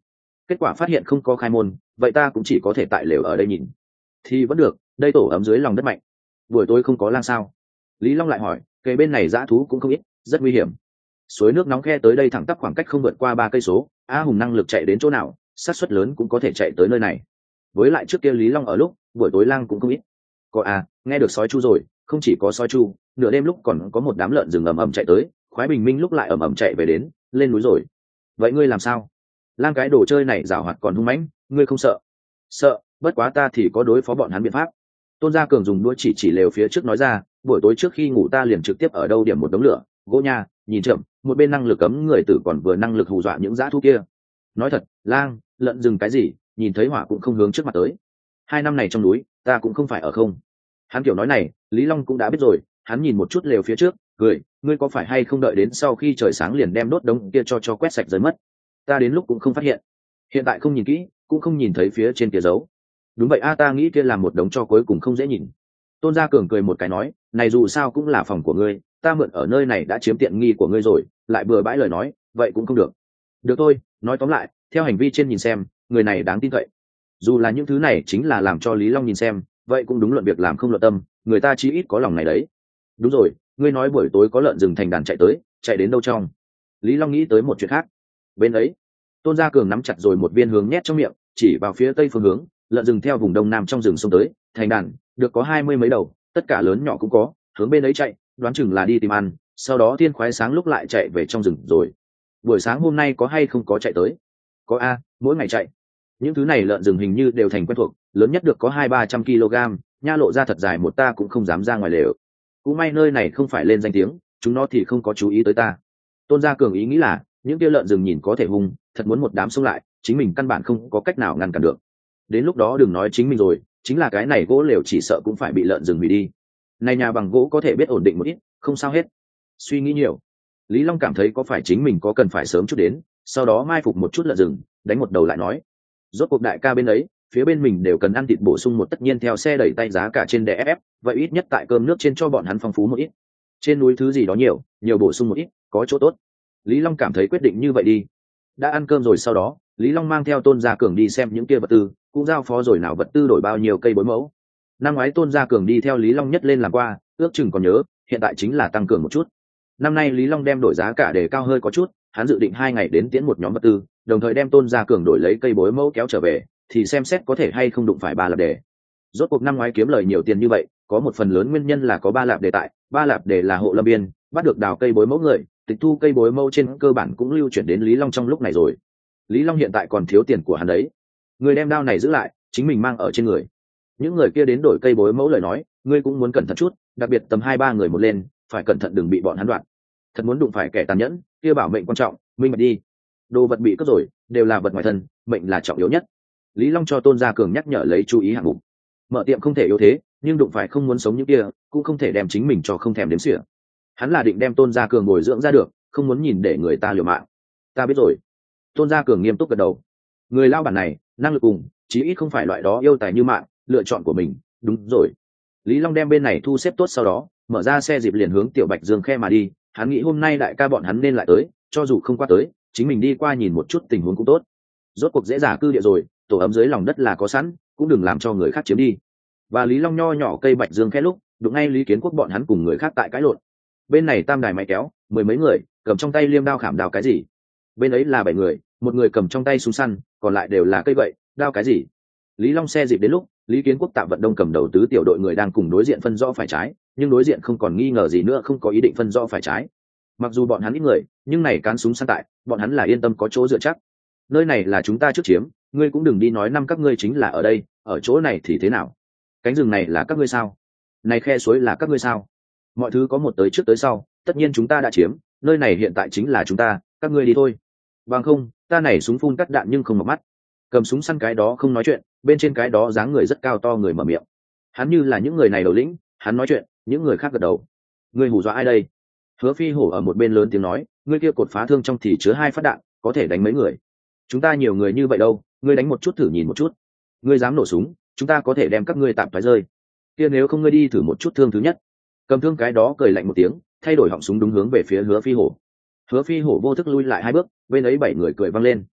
kết quả phát hiện không có khai môn, vậy ta cũng chỉ có thể tại lều ở đây nhìn. Thì vẫn được, đây tổ ấm dưới lòng đất mạnh. Buổi tối không có lang sao? Lý Long lại hỏi, cây bên này dã thú cũng không ít, rất nguy hiểm. Suối nước nóng khe tới đây thẳng tắp khoảng cách không vượt qua 3 cây số, A Hùng năng lực chạy đến chỗ nào, xác suất lớn cũng có thể chạy tới nơi này. Với lại trước kia Lý Long ở lúc, buổi tối lang cũng không ít. Có nghe được sói chu rồi, không chỉ có sói chu, nửa đêm lúc còn có một đám lợn rừng ầm ầm chạy tới, khoái bình minh lúc lại ầm ầm chạy về đến, lên núi rồi. Vậy ngươi làm sao? Lang cái đồ chơi này giảo hoạt còn hung mãnh, ngươi không sợ? Sợ, bất quá ta thì có đối phó bọn hắn biện pháp. Tôn Gia Cường dùng đuôi chỉ lều phía trước nói ra, buổi tối trước khi ngủ ta liền trực tiếp ở đâu điểm một đống lửa, gỗ nha, nhìn chậm, một bên năng lực cấm người tử còn vừa năng lực hù dọa những dã thú kia. Nói thật, lang, lợn rừng cái gì, nhìn thấy hỏa cũng không hướng trước mặt tới. 2 năm này trong núi, ta cũng không phải ở không. Hắn kiểu nói này, Lý Long cũng đã biết rồi, hắn nhìn một chút lều phía trước, cười, ngươi có phải hay không đợi đến sau khi trời sáng liền đem đốt đống kia cho quét sạch rơi mất. Ta đến lúc cũng không phát hiện. Hiện tại không nhìn kỹ, cũng không nhìn thấy phía trên kia dấu. Đúng vậy ta nghĩ kia làm một đống cho cuối cùng không dễ nhìn. Tôn Gia Cường cười một cái nói, này dù sao cũng là phòng của ngươi, ta mượn ở nơi này đã chiếm tiện nghi của ngươi rồi, lại bừa bãi lời nói, vậy cũng không được. Được thôi, nói tóm lại, theo hành vi trên nhìn xem, người này đáng tin cậy. Dù là những thứ này chính là làm cho Lý Long nhìn xem, vậy cũng đúng luận việc làm không luận tâm, người ta chí ít có lòng này đấy. Đúng rồi, ngươi nói buổi tối có lợn rừng thành đàn chạy tới, chạy đến đâu trong? Lý Long nghĩ tới một chuyện khác. Bên ấy, Tôn Gia Cường nắm chặt rồi một viên hướng nhét trong miệng, chỉ vào phía tây phương hướng, lợn rừng theo vùng đông nam trong rừng xông tới, thành đàn, được có 20 mấy đầu, tất cả lớn nhỏ cũng có, hướng bên ấy chạy, đoán chừng là đi tìm ăn, sau đó thiên khoái sáng lúc lại chạy về trong rừng rồi. Buổi sáng hôm nay có hay không có chạy tới? Có mỗi ngày chạy. Những thứ này lợn rừng hình như đều thành quen thuộc, lớn nhất được có 200-300 kg, nha lộ ra thật dài một ta cũng không dám ra ngoài lều. Cũng may nơi này không phải lên danh tiếng, chúng nó thì không có chú ý tới ta. Tôn Gia Cường ý nghĩ là, những kia lợn rừng nhìn có thể hung, thật muốn một đám xông lại, chính mình căn bản không có cách nào ngăn cản được. Đến lúc đó đừng nói chính mình rồi, chính là cái này gỗ lều chỉ sợ cũng phải bị lợn rừng hủy đi. Này nhà bằng gỗ có thể biết ổn định một ít, không sao hết. Suy nghĩ nhiều, Lý Long cảm thấy có phải chính mình có cần phải sớm chút đến, sau đó mai phục một chút lợn rừng, đánh một đầu lại nói. Rốt cuộc đại ca bên ấy, phía bên mình đều cần ăn thịt bổ sung một tất nhiên theo xe đẩy tay giá cả trên đè ép, vậy ít nhất tại cơm nước trên cho bọn hắn phong phú một ít. Trên núi thứ gì đó nhiều, nhiều bổ sung một ít, có chỗ tốt. Lý Long cảm thấy quyết định như vậy đi. Đã ăn cơm rồi sau đó, Lý Long mang theo Tôn Gia Cường đi xem những kia vật tư, cũng giao phó rồi nào vật tư đổi bao nhiêu cây bối mẫu. Năm ngoái Tôn Gia Cường đi theo Lý Long nhất lên làm qua, ước chừng còn nhớ, hiện tại chính là tăng cường một chút. Năm nay Lý Long đem đổi giá cả để cao hơi có chút, hắn dự định 2 ngày đến tiễn một nhóm vật tư, đồng thời đem Tôn Gia Cường đổi lấy cây bối mẫu kéo trở về, thì xem xét có thể hay không đụng phải 3 lạp đề. Rốt cuộc năm ngoái kiếm lời nhiều tiền như vậy, có một phần lớn nguyên nhân là có 3 lạp đề tại, 3 lạp đề là hộ lâm biên, bắt được đào cây bối mẫu người, tịch thu cây bối mẫu trên cơ bản cũng lưu chuyển đến Lý Long trong lúc này rồi. Lý Long hiện tại còn thiếu tiền của hắn đấy. Người đem đao này giữ lại, chính mình mang ở trên người. Những người kia đến đổi cây bối mẫu lời nói, ngươi cũng muốn cẩn thận chút, đặc biệt tầm 2-3 người một lên, phải cẩn thận đừng bị bọn hắn đoạn. Thật muốn đụng phải kẻ tàn nhẫn, kia bảo mệnh quan trọng, minh bạch đi. Đồ vật bị cướp rồi, đều là vật ngoài thân, mệnh là trọng yếu nhất. Lý Long cho Tôn Gia Cường nhắc nhở lấy chú ý hạng mục. Mở tiệm không thể yếu thế, nhưng đụng phải không muốn sống như kia, cũng không thể đem chính mình cho không thèm đếm xỉa. Hắn là định đem Tôn Gia Cường bồi dưỡng ra được, không muốn nhìn để người ta liều mạng. Ta biết rồi. Tôn Gia Cường nghiêm túc gật đầu. Người lao bản này, năng lực cùng, chí ít không phải loại đó yêu tài như mạng, lựa chọn của mình, đúng rồi. Lý Long đem bên này thu xếp tốt sau đó, mở ra xe dịp liền hướng Tiểu Bạch Dương khe mà đi. Hắn nghĩ hôm nay đại ca bọn hắn nên lại tới, cho dù không qua tới, chính mình đi qua nhìn một chút tình huống cũng tốt. Rốt cuộc dễ dàng cư địa rồi, tổ ấm dưới lòng đất là có sẵn, cũng đừng làm cho người khác chiếm đi. Và Lý Long nho nhỏ cây Bạch Dương khe lúc, đụng ngay Lý Kiến Quốc bọn hắn cùng người khác tại cãi lộn. Bên này tam đài máy kéo, 10 mấy người, cầm trong tay liêm đao khảm đao cái gì. Bên ấy là 7 người, một người cầm trong tay súng săn, còn lại đều là cây gậy, đao cái gì. Lý Long xe dịp đến lúc, Lý Kiến Quốc Tạ Vận Đông cầm đầu tứ tiểu đội người đang cùng đối diện phân rõ phải trái, nhưng đối diện không còn nghi ngờ gì nữa, không có ý định phân rõ phải trái. Mặc dù bọn hắn ít người, nhưng này cán súng săn tại, bọn hắn là yên tâm có chỗ dựa chắc. Nơi này là chúng ta trước chiếm, ngươi cũng đừng đi nói năm các ngươi chính là ở đây, ở chỗ này thì thế nào? Cánh rừng này là các ngươi sao? Này khe suối là các ngươi sao? Mọi thứ có một tới trước tới sau, tất nhiên chúng ta đã chiếm, nơi này hiện tại chính là chúng ta, các ngươi đi thôi. Bằng không, ta này súng phun cắt đạn nhưng không mở mắt. Cầm súng săn cái đó không nói chuyện, bên trên cái đó dáng người rất cao to người mở miệng. Hắn như là những người này đầu lĩnh, hắn nói chuyện, những người khác gật đầu. Ngươi hù dọa ai đây? Hứa Phi Hổ ở một bên lớn tiếng nói, ngươi kia cột phá thương trong thì chứa 2 phát đạn, có thể đánh mấy người. Chúng ta nhiều người như vậy đâu, ngươi đánh một chút thử nhìn một chút. Ngươi dám nổ súng, chúng ta có thể đem các ngươi tạm thoái rơi. Kia nếu không ngươi đi thử một chút thương thứ nhất. Cầm thương cái đó cười lạnh một tiếng, thay đổi họng súng đúng hướng về phía Hứa Phi Hổ. Hứa Phi Hổ vô thức lui lại 2 bước, bên ấy 7 người cười vang lên.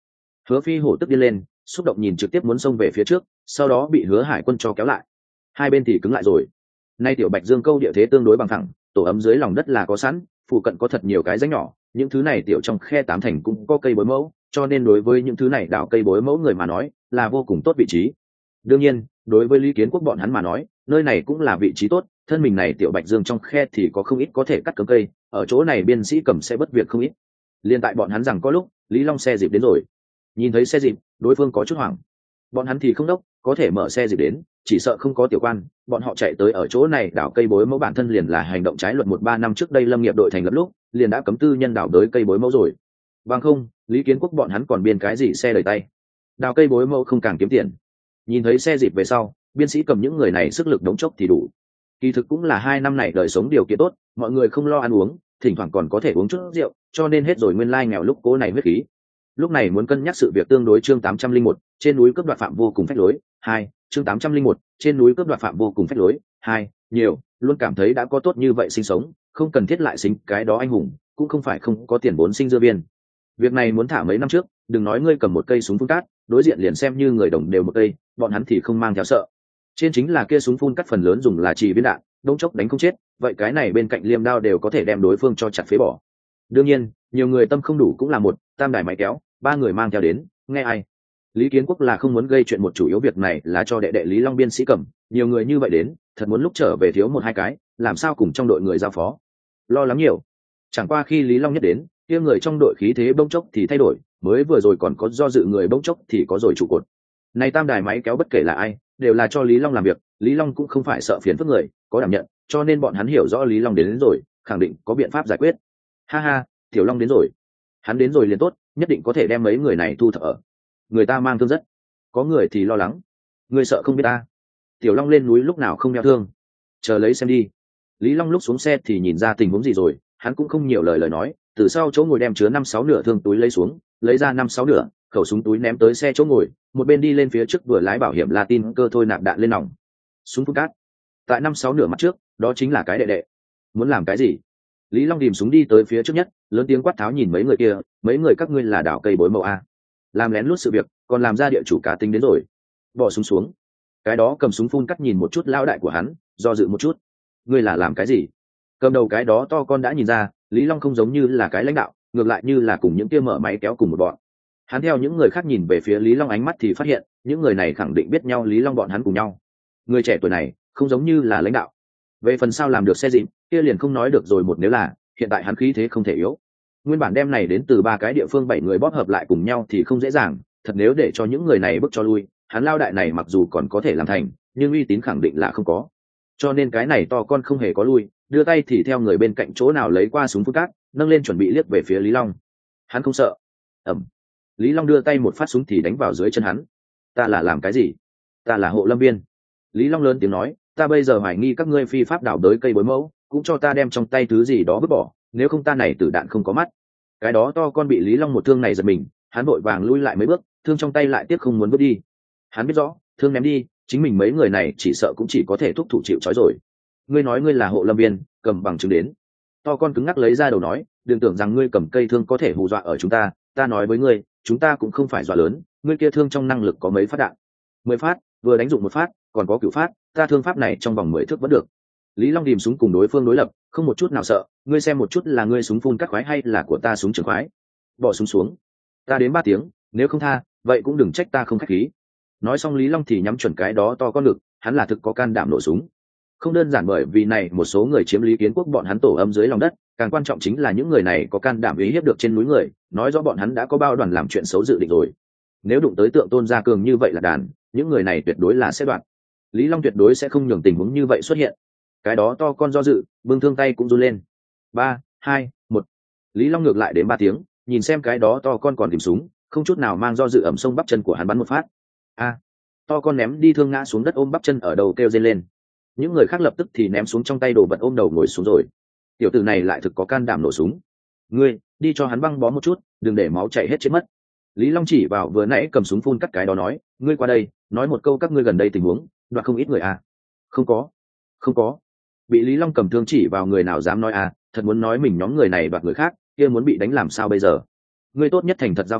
Hứa Phi Hổ tức điên lên, xúc động nhìn trực tiếp muốn xông về phía trước, sau đó bị Hứa Hải Quân cho kéo lại. Hai bên thì cứng lại rồi. Nay tiểu Bạch Dương câu địa thế tương đối bằng phẳng, tổ ấm dưới lòng đất là có sẵn, phụ cận có thật nhiều cái rãnh nhỏ, những thứ này tiểu trong khe tám thành cũng có cây bối mẫu, cho nên đối với những thứ này đào cây bối mẫu người mà nói, là vô cùng tốt vị trí. Đương nhiên, đối với Lý Kiến Quốc bọn hắn mà nói, nơi này cũng là vị trí tốt, thân mình này tiểu Bạch Dương trong khe thì có không ít có thể cắt cấm cây, ở chỗ này biên sĩ cầm sẽ bất việc không ít. Liên tại bọn hắn rằng có lúc, Lý Long xe dịp đến rồi. Nhìn thấy xe dịp, đối phương có chút hoảng. Bọn hắn thì không đốc, có thể mở xe dịp đến, chỉ sợ không có tiểu quan, bọn họ chạy tới ở chỗ này đào cây bối mẫu bản thân liền là hành động trái luật 1-3 năm trước đây lâm nghiệp đội thành lập lúc, liền đã cấm tư nhân đào đới cây bối mẫu rồi. Bằng không, Lý Kiến Quốc bọn hắn còn biên cái gì xe đời tay. Đào cây bối mẫu không càng kiếm tiền. Nhìn thấy xe dịp về sau, biên sĩ cầm những người này sức lực đống chốc thì đủ. Kỳ thực cũng là 2 năm này đời sống điều kiện tốt, mọi người không lo ăn uống, thỉnh thoảng còn có thể uống chút rượu, cho nên hết rồi nguyên lai nghèo lúc cố này huyết khí. Lúc này muốn cân nhắc sự việc tương đối chương 801, trên núi cướp đoạt phạm vô cùng phách lối, 2, chương 801, trên núi cướp đoạt phạm vô cùng phách lối, 2, nhiều, luôn cảm thấy đã có tốt như vậy sinh sống, không cần thiết lại sinh cái đó anh hùng, cũng không phải không có tiền vốn sinh dưa viên. Việc này muốn thả mấy năm trước, đừng nói ngươi cầm một cây súng phun cát, đối diện liền xem như người đồng đều một cây, bọn hắn thì không mang theo sợ. Trên chính là kia súng phun cát phần lớn dùng là chỉ viên đạn, đống chốc đánh không chết, vậy cái này bên cạnh liêm đao đều có thể đem đối phương cho chặt phế bỏ. Đương nhiên, nhiều người tâm không đủ cũng là một, tam đài máy kéo, 3 người mang theo đến, nghe ai. Lý Kiến Quốc là không muốn gây chuyện, một chủ yếu việc này là cho đệ đệ Lý Long biên sĩ cầm, nhiều người như vậy đến, thật muốn lúc trở về thiếu 1-2 cái, làm sao cùng trong đội người giao phó. Lo lắng nhiều. Chẳng qua khi Lý Long nhất đến, kia người trong đội khí thế bỗng chốc thì thay đổi, mới vừa rồi còn có do dự người bỗng chốc thì có rồi trụ cột. Này tam đài máy kéo bất kể là ai, đều là cho Lý Long làm việc, Lý Long cũng không phải sợ phiền phức người, có đảm nhận, cho nên bọn hắn hiểu rõ Lý Long đến rồi, khẳng định có biện pháp giải quyết. Ha ha, Tiểu Long đến rồi. Hắn đến rồi liền tốt, nhất định có thể đem mấy người này thu thập ở. Người ta mang thương rất, có người thì lo lắng. Người sợ không biết ta. Tiểu Long lên núi lúc nào không đeo thương, chờ lấy xem đi. Lý Long lúc xuống xe thì nhìn ra tình huống gì rồi, hắn cũng không nhiều lời nói, từ sau chỗ ngồi đem chứa 5-6 nửa thương túi lấy xuống, lấy ra 5-6 nửa, khẩu súng túi ném tới xe chỗ ngồi, một bên đi lên phía trước vừa lái bảo hiểm Latin cơ thôi nạp đạn lên nòng. Súng phun cát. Tại 5-6 nửa mặt trước, đó chính là cái đệ đệ. Muốn làm cái gì? Lý Long tìm súng đi tới phía trước nhất, lớn tiếng quát tháo nhìn mấy người kia, mấy người các ngươi là đào cây bối mẫu a, làm lén lút sự việc, còn làm ra địa chủ cá tính đến rồi. Bỏ súng xuống. Cái đó cầm súng phun cắt nhìn một chút lão đại của hắn, do dự một chút. Ngươi là làm cái gì? Cầm đầu cái đó to con đã nhìn ra, Lý Long không giống như là cái lãnh đạo, ngược lại như là cùng những kia mở máy kéo cùng một bọn. Hắn theo những người khác nhìn về phía Lý Long ánh mắt thì phát hiện, những người này khẳng định biết nhau Lý Long bọn hắn cùng nhau. Người trẻ tuổi này, không giống như là lãnh đạo. Về phần sao làm được xe dịm, kia liền không nói được rồi, một nếu là, hiện tại hắn khí thế không thể yếu. Nguyên bản đem này đến từ 3 cái địa phương 7 người bóp hợp lại cùng nhau thì không dễ dàng, thật nếu để cho những người này bước cho lui, hắn lao đại này mặc dù còn có thể làm thành, nhưng uy tín khẳng định là không có. Cho nên cái này to con không hề có lui, đưa tay thì theo người bên cạnh chỗ nào lấy qua súng phun cát, nâng lên chuẩn bị liếc về phía Lý Long. Hắn không sợ. Ầm. Lý Long đưa tay một phát súng thì đánh vào dưới chân hắn. Ta là làm cái gì? Ta là hộ lâm viên. Lý Long lớn tiếng nói, ta bây giờ hoài nghi các ngươi phi pháp đào đới cây bối mẫu, cũng cho ta đem trong tay thứ gì đó vứt bỏ, nếu không ta này tử đạn không có mắt. Cái đó to con bị Lý Long một thương này giật mình, hắn vội vàng lui lại mấy bước, thương trong tay lại tiếc không muốn vứt đi. Hắn biết rõ, thương ném đi, chính mình mấy người này chỉ sợ cũng chỉ có thể thúc thủ chịu trói rồi. Ngươi nói ngươi là hộ lâm viên, cầm bằng chứng đến. To con cứng ngắc lấy ra đầu nói, đừng tưởng rằng ngươi cầm cây thương có thể hù dọa ở chúng ta, ta nói với ngươi, chúng ta cũng không phải dọa lớn, ngươi kia thương trong năng lực có mấy phát đạn? 10 phát, vừa đánh dụng 1 phát, còn có 9 phát, ta thương pháp này trong vòng 10 thước vẫn được. Lý Long tìm súng cùng đối phương đối lập, không một chút nào sợ, ngươi xem một chút là ngươi súng phun cắt khoái hay là của ta súng trường khoái. Bỏ súng xuống. Ta đến 3 tiếng, nếu không tha, vậy cũng đừng trách ta không khách khí. Nói xong Lý Long thì nhắm chuẩn cái đó to con ngực, hắn là thực có can đảm nổ súng. Không đơn giản bởi vì này một số người chiếm Lý Kiến Quốc bọn hắn tổ âm dưới lòng đất, càng quan trọng chính là những người này có can đảm uy hiếp được trên núi người, nói rõ bọn hắn đã có bao đoàn làm chuyện xấu dự định rồi. Nếu đụng tới tượng Tôn Gia Cường như vậy là đàn, những người này tuyệt đối là sẽ đoạn. Lý Long tuyệt đối sẽ không nhường tình huống như vậy xuất hiện. Cái đó to con do dự, bưng thương tay cũng run lên. 3, 2, 1. Lý Long ngược lại đến 3 tiếng, nhìn xem cái đó to con còn tìm súng, không chút nào mang do dự ẩm sông bắp chân của hắn bắn một phát. A. To con ném đi thương ngã xuống đất ôm bắp chân ở đầu kêu rên lên. Những người khác lập tức thì ném xuống trong tay đồ vật ôm đầu ngồi xuống rồi. Tiểu tử này lại thực có can đảm nổ súng. Ngươi, đi cho hắn băng bó một chút, đừng để máu chảy hết chết mất. Lý Long chỉ vào vừa nãy cầm súng phun cắt cái đó nói, ngươi qua đây, nói một câu các ngươi gần đây tình huống, đoạt không ít người à? Không có, không có. Bị Lý Long cầm thương chỉ vào người nào dám nói à? Thật muốn nói mình nhóm người này đoạt người khác, kia muốn bị đánh làm sao bây giờ? Ngươi tốt nhất thành thật giao phó,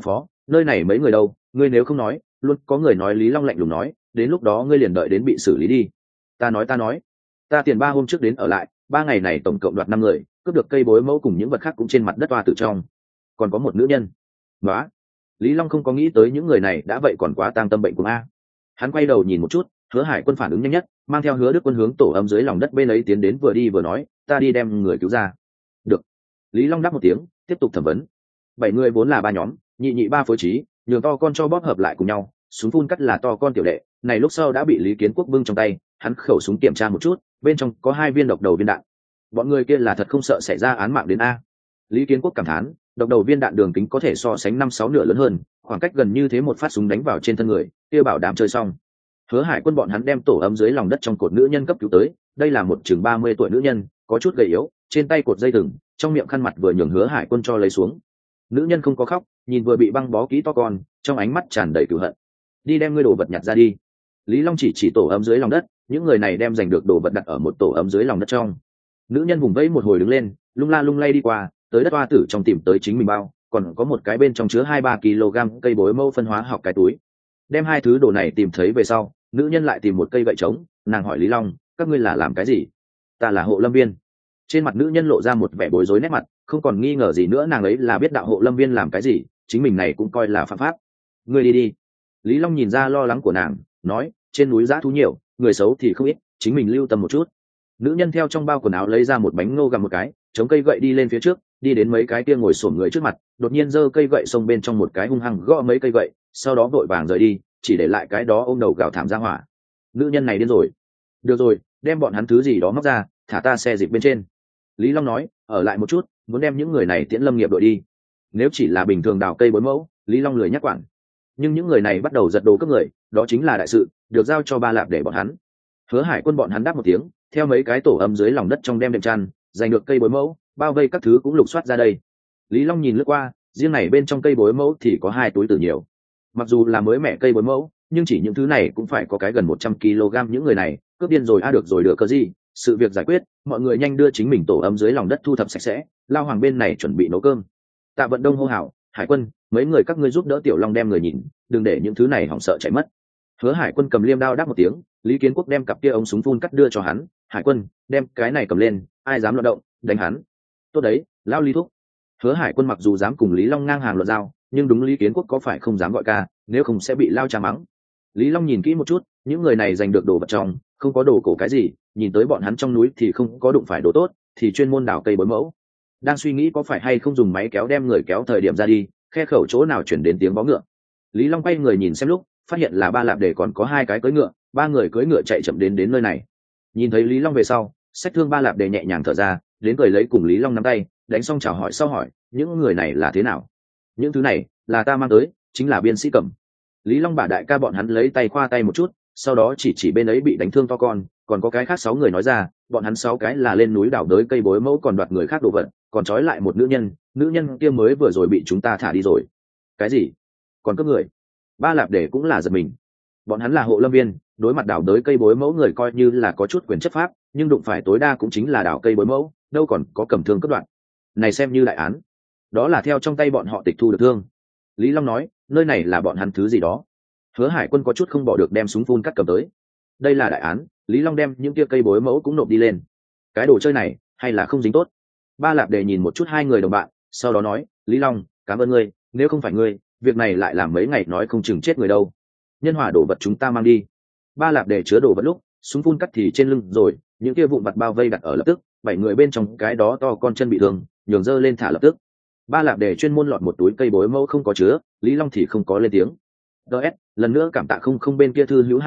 nơi này mấy người đâu, ngươi nếu không nói luôn có người nói. Lý Long lạnh lùng nói, đến lúc đó ngươi liền đợi đến bị xử lý đi. Ta nói, ta tiền 3 hôm trước đến ở lại, 3 ngày này tổng cộng đoạt 5 người, cướp được cây bối mẫu cùng những vật khác cũng trên mặt đất toa tử trong, còn có một nữ nhân. Đó, Lý Long không có nghĩ tới những người này đã vậy còn quá tang tâm bệnh của a. Hắn quay đầu nhìn một chút, Hứa Hải Quân phản ứng nhanh nhất, mang theo Hứa Đức Quân hướng tổ ấm dưới lòng đất bên ấy tiến đến, vừa đi vừa nói, ta đi đem người cứu ra. Được. Lý Long đáp một tiếng, tiếp tục thẩm vấn. 7 người vốn là 3 nhóm, nhị nhị 3 phối trí, nhường to con cho bóp hợp lại cùng nhau, súng phun cắt là to con tiểu đệ, này lúc sau đã bị Lý Kiến Quốc bưng trong tay, hắn khẩu súng kiểm tra một chút, bên trong có 2 viên độc đầu viên đạn. Bọn người kia là thật không sợ xảy ra án mạng đến a. Lý Kiến Quốc cảm thán, độc đầu viên đạn đường kính có thể so sánh 5-6 nửa lớn hơn, khoảng cách gần như thế một phát súng đánh vào trên thân người, kia bảo đảm chơi xong. Hứa Hải Quân bọn hắn đem tổ ấm dưới lòng đất trong cột nữ nhân cấp cứu tới, đây là một chừng 30 tuổi nữ nhân, có chút gầy yếu, trên tay cột dây thừng, trong miệng khăn mặt vừa nhường Hứa Hải Quân cho lấy xuống. Nữ nhân không có khóc, nhìn vừa bị băng bó kỹ to con, trong ánh mắt tràn đầy cừu hận. Đi đem ngươi đồ vật nhặt ra đi. Lý Long chỉ tổ ấm dưới lòng đất, những người này đem giành được đồ vật đặt ở một tổ ấm dưới lòng đất trong. Nữ nhân vùng vẫy một hồi đứng lên, lung la lung lay đi qua, tới đất oa tử trong tìm tới chính mình bao, còn có một cái bên trong chứa 2-3 kg cây bối mẫu phân hóa học cái túi. Đem 2 thứ đồ này tìm thấy về sau, nữ nhân lại tìm một cây gậy trống, nàng hỏi Lý Long, các ngươi là làm cái gì? Ta là hộ lâm viên. Trên mặt nữ nhân lộ ra một vẻ bối rối nét mặt, không còn nghi ngờ gì nữa, nàng ấy là biết đạo hộ lâm viên làm cái gì, chính mình này cũng coi là phạm pháp. Ngươi đi đi. Lý Long nhìn ra lo lắng của nàng, nói, trên núi dã thú nhiều, người xấu thì không ít, chính mình lưu tâm một chút. Nữ nhân theo trong bao quần áo lấy ra một bánh ngô gặm một cái, chống cây gậy đi lên phía trước, đi đến mấy cái kia ngồi xổm người trước mặt, đột nhiên giơ cây gậy xông bên trong một cái hung hăng gõ mấy cây gậy, sau đó vội vàng rời đi, chỉ để lại cái đó ôm đầu gào thảm ra hỏa. Nữ nhân này điên rồi. Được rồi, đem bọn hắn thứ gì đó móc ra, thả ta xe dịp bên trên. Lý Long nói, ở lại một chút, muốn đem những người này tiễn lâm nghiệp đội đi. Nếu chỉ là bình thường đào cây bối mẫu, Lý Long lười nhắc quản. Nhưng những người này bắt đầu giật đồ cướp người, đó chính là đại sự, được giao cho Ba Lạp để bọn hắn. Hứa Hải Quân bọn hắn đáp một tiếng, theo mấy cái tổ ấm dưới lòng đất trong đem đệm chăn, giành được cây bối mẫu, bao vây các thứ cũng lục soát ra đây. Lý Long nhìn lướt qua, riêng này bên trong cây bối mẫu thì có 2 túi tử nhiều. Mặc dù là mới mẹ cây bối mẫu, nhưng chỉ những thứ này cũng phải có cái gần 100 kg. Những người này cướp điên rồi, được rồi, được cơ gì, sự việc giải quyết, mọi người nhanh đưa chính mình tổ ấm dưới lòng đất thu thập sạch sẽ. Lao Hoàng bên này chuẩn bị nấu cơm. Tạ Vận Đông hô hào, Hải Quân, mấy người các ngươi giúp đỡ Tiểu Long đem người nhìn, đừng để những thứ này hỏng sợ chạy mất. Hứa Hải Quân cầm liêm đao đáp một tiếng, Lý Kiến Quốc đem cặp kia ống súng phun cắt đưa cho hắn, Hải Quân, đem cái này cầm lên, ai dám loạn động, đánh hắn. Tốt đấy, lao Lý thúc. Hứa Hải Quân mặc dù dám cùng Lý Long ngang hàng luận giao, nhưng đúng Lý Kiến Quốc có phải không dám gọi ca, nếu không sẽ bị lao cha mắng. Lý Long nhìn kỹ một chút, những người này giành được đồ vật trong, không có đồ cổ cái gì, nhìn tới bọn hắn trong núi thì không có đụng phải đồ tốt, thì chuyên môn đào cây bối mẫu. Đang suy nghĩ có phải hay không dùng máy kéo đem người kéo thời điểm ra đi, khe khẩu chỗ nào chuyển đến tiếng vó ngựa. Lý Long quay người nhìn xem lúc, phát hiện là Ba Lạp để còn có 2 cái cưỡi ngựa, 3 người cưỡi ngựa chạy chậm đến nơi này. Nhìn thấy Lý Long về sau, Sách Thương Ba Lạp để nhẹ nhàng thở ra, đến cười lấy cùng Lý Long nắm tay, đánh xong chào hỏi sau hỏi, những người này là thế nào? Những thứ này là ta mang tới, chính là biên sĩ Cẩm. Lý Long bả đại ca bọn hắn lấy tay khoa tay một chút, sau đó chỉ bên ấy bị đánh thương to con, còn có cái khác 6 người nói ra, bọn hắn 6 cái là lên núi đào đới cây bối mẫu còn đoạt người khác đồ vật, còn trói lại một nữ nhân kia mới vừa rồi bị chúng ta thả đi rồi. Cái gì? Còn cướp người? Ba Lạp để cũng là giật mình. Bọn hắn là hộ lâm viên, đối mặt đào đới cây bối mẫu người coi như là có chút quyền chấp pháp, nhưng đụng phải tối đa cũng chính là đào cây bối mẫu, đâu còn có cầm thương cướp đoạt. Này xem như đại án, đó là theo trong tay bọn họ tịch thu được thương. Lý Long nói, nơi này là bọn hắn thứ gì đó. Hứa Hải Quân có chút không bỏ được đem súng phun cắt cầm tới. Đây là đại án, Lý Long đem những kia cây bối mẫu cũng nộp đi lên. Cái đồ chơi này hay là không dính tốt. Ba Lạp để nhìn một chút 2 người đồng bạn, sau đó nói, Lý Long, cảm ơn ngươi, nếu không phải ngươi, việc này lại làm mấy ngày nói không chừng chết người đâu. Nhân hòa đồ vật chúng ta mang đi. Ba Lạp để chứa đồ vật lúc, súng phun cắt thì trên lưng rồi, những kia vụn vặt bao vây đặt ở lập tức, 7 người bên trong cái đó to con chân bị thương, nhường dơ lên thả lập tức. Ba Lạp để chuyên môn lọt một túi cây bối mẫu không có chứa, Lý Long thì không có lên tiếng. DS, lần nữa cảm tạ không bên kia thư hữu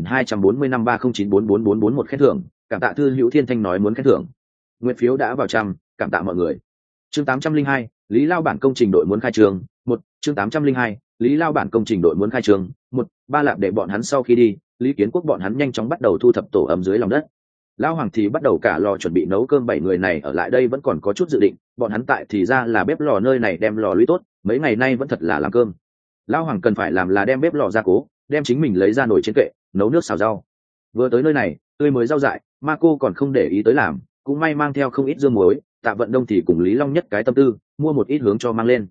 20.24530944441 khen thưởng, cảm tạ thư hữu Thiên Thanh nói muốn khen thưởng. Nguyện phiếu đã vào trăm, cảm tạ mọi người. Chương 802, Lý Lao bản công trình đội muốn khai trường, 1, chương 802, Lý Lao bản công trình đội muốn khai trường, 1, Ba Lạp để bọn hắn sau khi đi, Lý Kiến Quốc bọn hắn nhanh chóng bắt đầu thu thập tổ ấm dưới lòng đất. Lao Hoàng thì bắt đầu cả lò chuẩn bị nấu cơm, 7 người này ở lại đây vẫn còn có chút dự định, bọn hắn tại thì ra là bếp lò nơi này đem lò lũy tốt, mấy ngày nay vẫn thật là làm cơm. Lao Hoàng cần phải làm là đem bếp lò ra cố, đem chính mình lấy ra nồi trên kệ, nấu nước xào rau. Vừa tới nơi này, tươi mới rau dại, ma cô còn không để ý tới làm, cũng may mang theo không ít dương muối. Tạ Vận Đông thì cùng Lý Long nhất cái tâm tư, mua một ít hướng cho mang lên.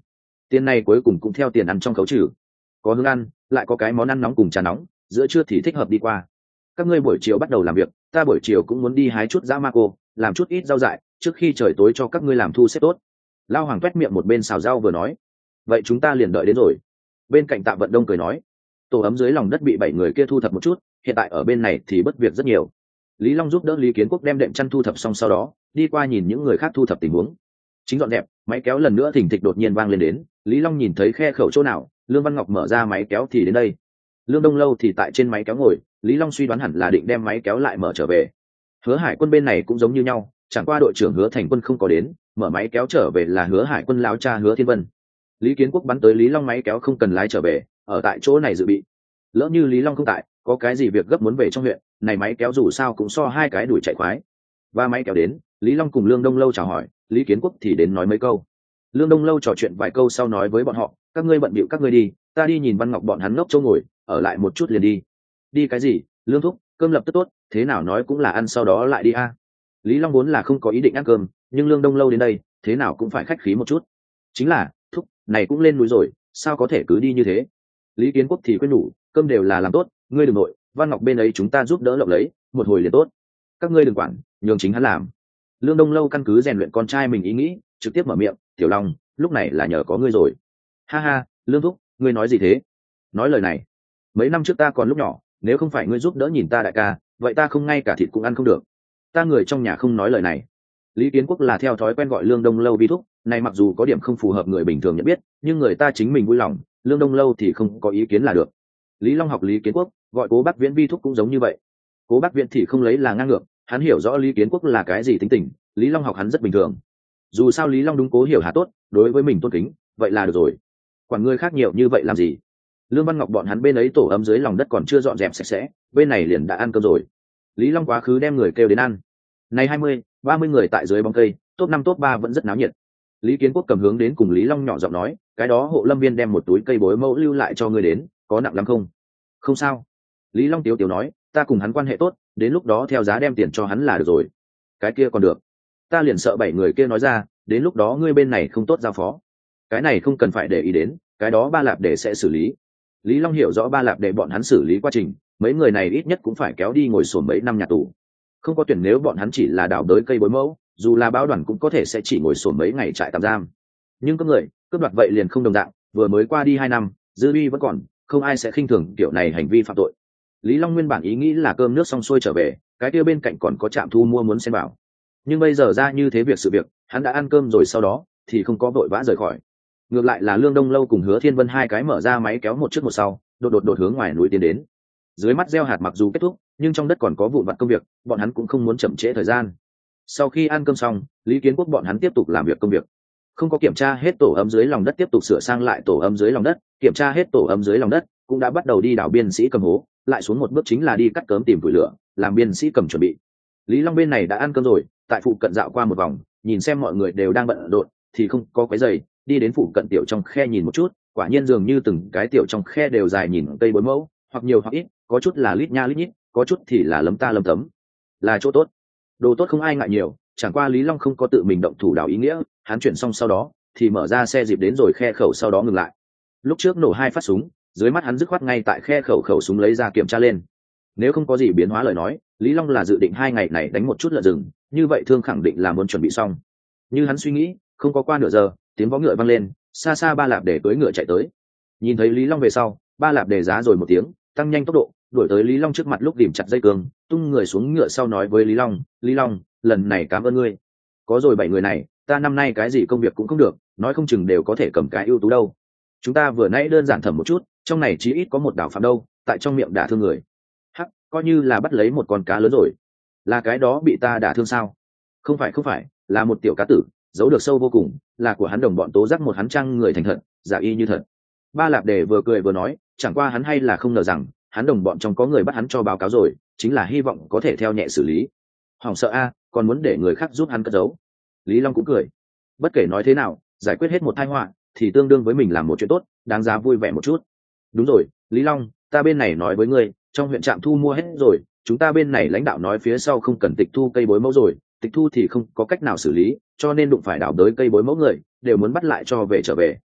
Tiền này cuối cùng cũng theo tiền ăn trong khấu trừ. Có hương ăn, lại có cái món ăn nóng cùng trà nóng, giữa trưa thì thích hợp đi qua. Các ngươi buổi chiều bắt đầu làm việc, ta buổi chiều cũng muốn đi hái chút dã ma cô, làm chút ít rau dại, trước khi trời tối cho các ngươi làm thu xếp tốt. Lao Hoàng toét miệng một bên xào rau vừa nói. Vậy chúng ta liền đợi đến rồi. Bên cạnh Tạ Vận Đông cười nói. Tổ ấm dưới lòng đất bị 7 người kia thu thập một chút, hiện tại ở bên này thì bất việc rất nhiều. Lý Long giúp đỡ Lý Kiến Quốc đem đệm chăn thu thập xong, sau đó đi qua nhìn những người khác thu thập tình huống. Chính dọn đẹp, máy kéo lần nữa thình thịch đột nhiên vang lên đến. Lý Long nhìn thấy khe khẩu chỗ nào, Lương Văn Ngọc mở ra máy kéo thì đến đây. Lương Đông Lâu thì tại trên máy kéo ngồi, Lý Long suy đoán hẳn là định đem máy kéo lại mở trở về. Hứa Hải Quân bên này cũng giống như nhau, chẳng qua đội trưởng Hứa Thành Quân không có đến, mở máy kéo trở về là Hứa Hải Quân láo cha Hứa Thiên Vân. Lý Kiến Quốc bắn tới Lý Long máy kéo không cần lái trở về, ở tại chỗ này dự bị. Lỡ như Lý Long không tại, có cái gì việc gấp muốn về trong huyện, này máy kéo dù sao cũng so hai cái đuổi chạy khoái. Và máy kéo đến, Lý Long cùng Lương Đông Lâu chào hỏi, Lý Kiến Quốc thì đến nói mấy câu. Lương Đông Lâu trò chuyện vài câu sau nói với bọn họ, các ngươi bận bịu các ngươi đi, ta đi nhìn Văn Ngọc bọn hắn ngốc chỗ ngồi, ở lại một chút liền đi. Đi cái gì? Lương thúc, cơm lập tức tốt, thế nào nói cũng là ăn sau đó lại đi a. Lý Long vốn là không có ý định ăn cơm, nhưng Lương Đông Lâu đến đây, thế nào cũng phải khách khí một chút. Chính là, thúc, này cũng lên núi rồi, sao có thể cứ đi như thế? Lý Kiến Quốc thì khuyên nhủ, cơm đều là làm tốt, ngươi đừng nội, Văn Ngọc bên ấy chúng ta giúp đỡ lộng lấy, một hồi liền tốt. Các ngươi đừng quản, nhường chính hắn làm. Lương Đông Lâu căn cứ rèn luyện con trai mình ý nghĩ, trực tiếp mở miệng, Tiểu Long, lúc này là nhờ có ngươi rồi. Ha ha, Lương thúc, ngươi nói gì thế? Nói lời này, mấy năm trước ta còn lúc nhỏ, nếu không phải ngươi giúp đỡ nhìn ta đại ca, vậy ta không ngay cả thịt cũng ăn không được. Ta người trong nhà không nói lời này. Lý Kiến Quốc là theo thói quen gọi Lương Đông Lâu vi thúc, này mặc dù có điểm không phù hợp người bình thường nhận biết, nhưng người ta chính mình vui lòng, Lương Đông Lâu thì không có ý kiến là được. Lý Long học Lý Kiến Quốc, gọi Cố Bắc Viễn vi thúc cũng giống như vậy. Cố Bắc Viễn thì không lấy là ngang ngược, hắn hiểu rõ Lý Kiến Quốc là cái gì tính tình, Lý Long học hắn rất bình thường. Dù sao Lý Long đúng Cố hiểu hà tốt, đối với mình tôn kính, vậy là được rồi. Quản người khác nhiều như vậy làm gì? Lương Văn Ngọc bọn hắn bên ấy tổ ấm dưới lòng đất còn chưa dọn dẹp sạch sẽ, bên này liền đã ăn cơm rồi. Lý Long quá khứ đem người kêu đến ăn. Này 20-30 người tại dưới bóng cây, top 5 top 3 vẫn rất náo nhiệt. Lý Kiến Quốc cầm hướng đến cùng Lý Long nhỏ giọng nói, cái đó hộ lâm viên đem một túi cây bối mẫu lưu lại cho ngươi đến, có nặng lắm không? Không sao. Lý Long tiếu tiếu nói, ta cùng hắn quan hệ tốt, đến lúc đó theo giá đem tiền cho hắn là được rồi. Cái kia còn được. Ta liền sợ 7 người kia nói ra, đến lúc đó ngươi bên này không tốt giao phó. Cái này không cần phải để ý đến, cái đó Ba Lạp để sẽ xử lý. Lý Long hiểu rõ Ba Lạp để bọn hắn xử lý quá trình, mấy người này ít nhất cũng phải kéo đi ngồi sổm mấy năm nhà tù. Không có tuyển nếu bọn hắn chỉ là đào đới cây bối mẫu, dù là báo đoàn cũng có thể sẽ chỉ ngồi sổm mấy ngày trại tạm giam. Nhưng có người cướp đoạt vậy liền không đồng dạng, vừa mới qua đi 2 năm, dư uy vẫn còn, không ai sẽ khinh thường kiểu này hành vi phạm tội. Lý Long nguyên bản ý nghĩ là cơm nước xong xuôi trở về, cái kia bên cạnh còn có trạm thu mua muốn xen vào. Nhưng bây giờ ra như thế sự việc, hắn đã ăn cơm rồi sau đó thì không có vội vã rời khỏi. Ngược lại là Lương Đông Lâu cùng Hứa Thiên Vân hai cái mở ra máy kéo một trước một sau, đột hướng ngoài núi tiến đến. Dưới mắt gieo hạt mặc dù kết thúc, nhưng trong đất còn có vụn vặt công việc, bọn hắn cũng không muốn chậm trễ thời gian. Sau khi ăn cơm xong, Lý Kiến Quốc bọn hắn tiếp tục làm việc công việc. Không có kiểm tra hết tổ ấm dưới lòng đất, tiếp tục sửa sang lại tổ ấm dưới lòng đất, kiểm tra hết tổ ấm dưới lòng đất, cũng đã bắt đầu đi đào biên sĩ cầm hố, lại xuống một bước chính là đi cắt cớm tìm củi lửa, làm biên sĩ cầm chuẩn bị. Lý Long bên này đã ăn cơm rồi, tại phụ cận dạo qua một vòng, nhìn xem mọi người đều đang bận rộn, thì không có quấy rầy, đi đến phụ cận tiểu trong khe nhìn một chút, quả nhiên dường như từng cái tiểu trong khe đều dài nhìn cây bối mẫu, hoặc nhiều hoặc ít, có chút là lít nha lít nhít, có chút thì là lấm ta lấm tấm, là chỗ tốt. Đồ tốt không ai ngại nhiều, chẳng qua Lý Long không có tự mình động thủ đào ý nghĩa, hắn chuyển xong sau đó thì mở ra xe dịp đến rồi khe khẩu sau đó ngừng lại. Lúc trước nổ 2 phát súng, dưới mắt hắn dứt khoát ngay tại khe khẩu súng lấy ra kiểm tra lên. Nếu không có gì biến hóa lời nói, Lý Long là dự định 2 ngày này đánh một chút lợn rừng, như vậy thương khẳng định là muốn chuẩn bị xong. Như hắn suy nghĩ, không có qua nửa giờ, tiếng vó ngựa vang lên, xa xa Ba Lạp để cưỡi ngựa chạy tới. Nhìn thấy Lý Long về sau, Ba Lạp để giá rồi một tiếng, tăng nhanh tốc độ, đuổi tới Lý Long trước mặt, lúc ghìm chặt dây cương, tung người xuống ngựa sau nói với Lý Long, Lý Long, lần này cảm ơn ngươi. Có rồi 7 người này, ta năm nay cái gì công việc cũng không được, nói không chừng đều có thể cầm cái ưu tú đâu. Chúng ta vừa nãy đơn giản thẩm một chút, trong này chí ít có một đảo phạm đâu, tại trong miệng đả thương người. Hắc, coi như là bắt lấy một con cá lớn rồi. Là cái đó bị ta đả thương sao? Không phải, là một tiểu cá tử, giấu được sâu vô cùng, là của hắn đồng bọn tố giác một hắn trang người thành thật, giả y như thật. Ba Lạp Đề vừa cười vừa nói, chẳng qua hắn hay là không ngờ rằng hắn đồng bọn trong có người bắt hắn cho báo cáo rồi, chính là hy vọng có thể theo nhẹ xử lý. Hỏng sợ a, còn muốn để người khác giúp hắn cất giấu. Lý Long cũng cười. Bất kể nói thế nào, giải quyết hết một tai họa thì tương đương với mình làm một chuyện tốt, đáng giá vui vẻ một chút. Đúng rồi, Lý Long, ta bên này nói với ngươi, trong huyện trạm thu mua hết rồi, chúng ta bên này lãnh đạo nói phía sau không cần tịch thu cây bối mẫu rồi, tịch thu thì không có cách nào xử lý, cho nên đụng phải đào đới cây bối mẫu người đều muốn bắt lại cho về trở về,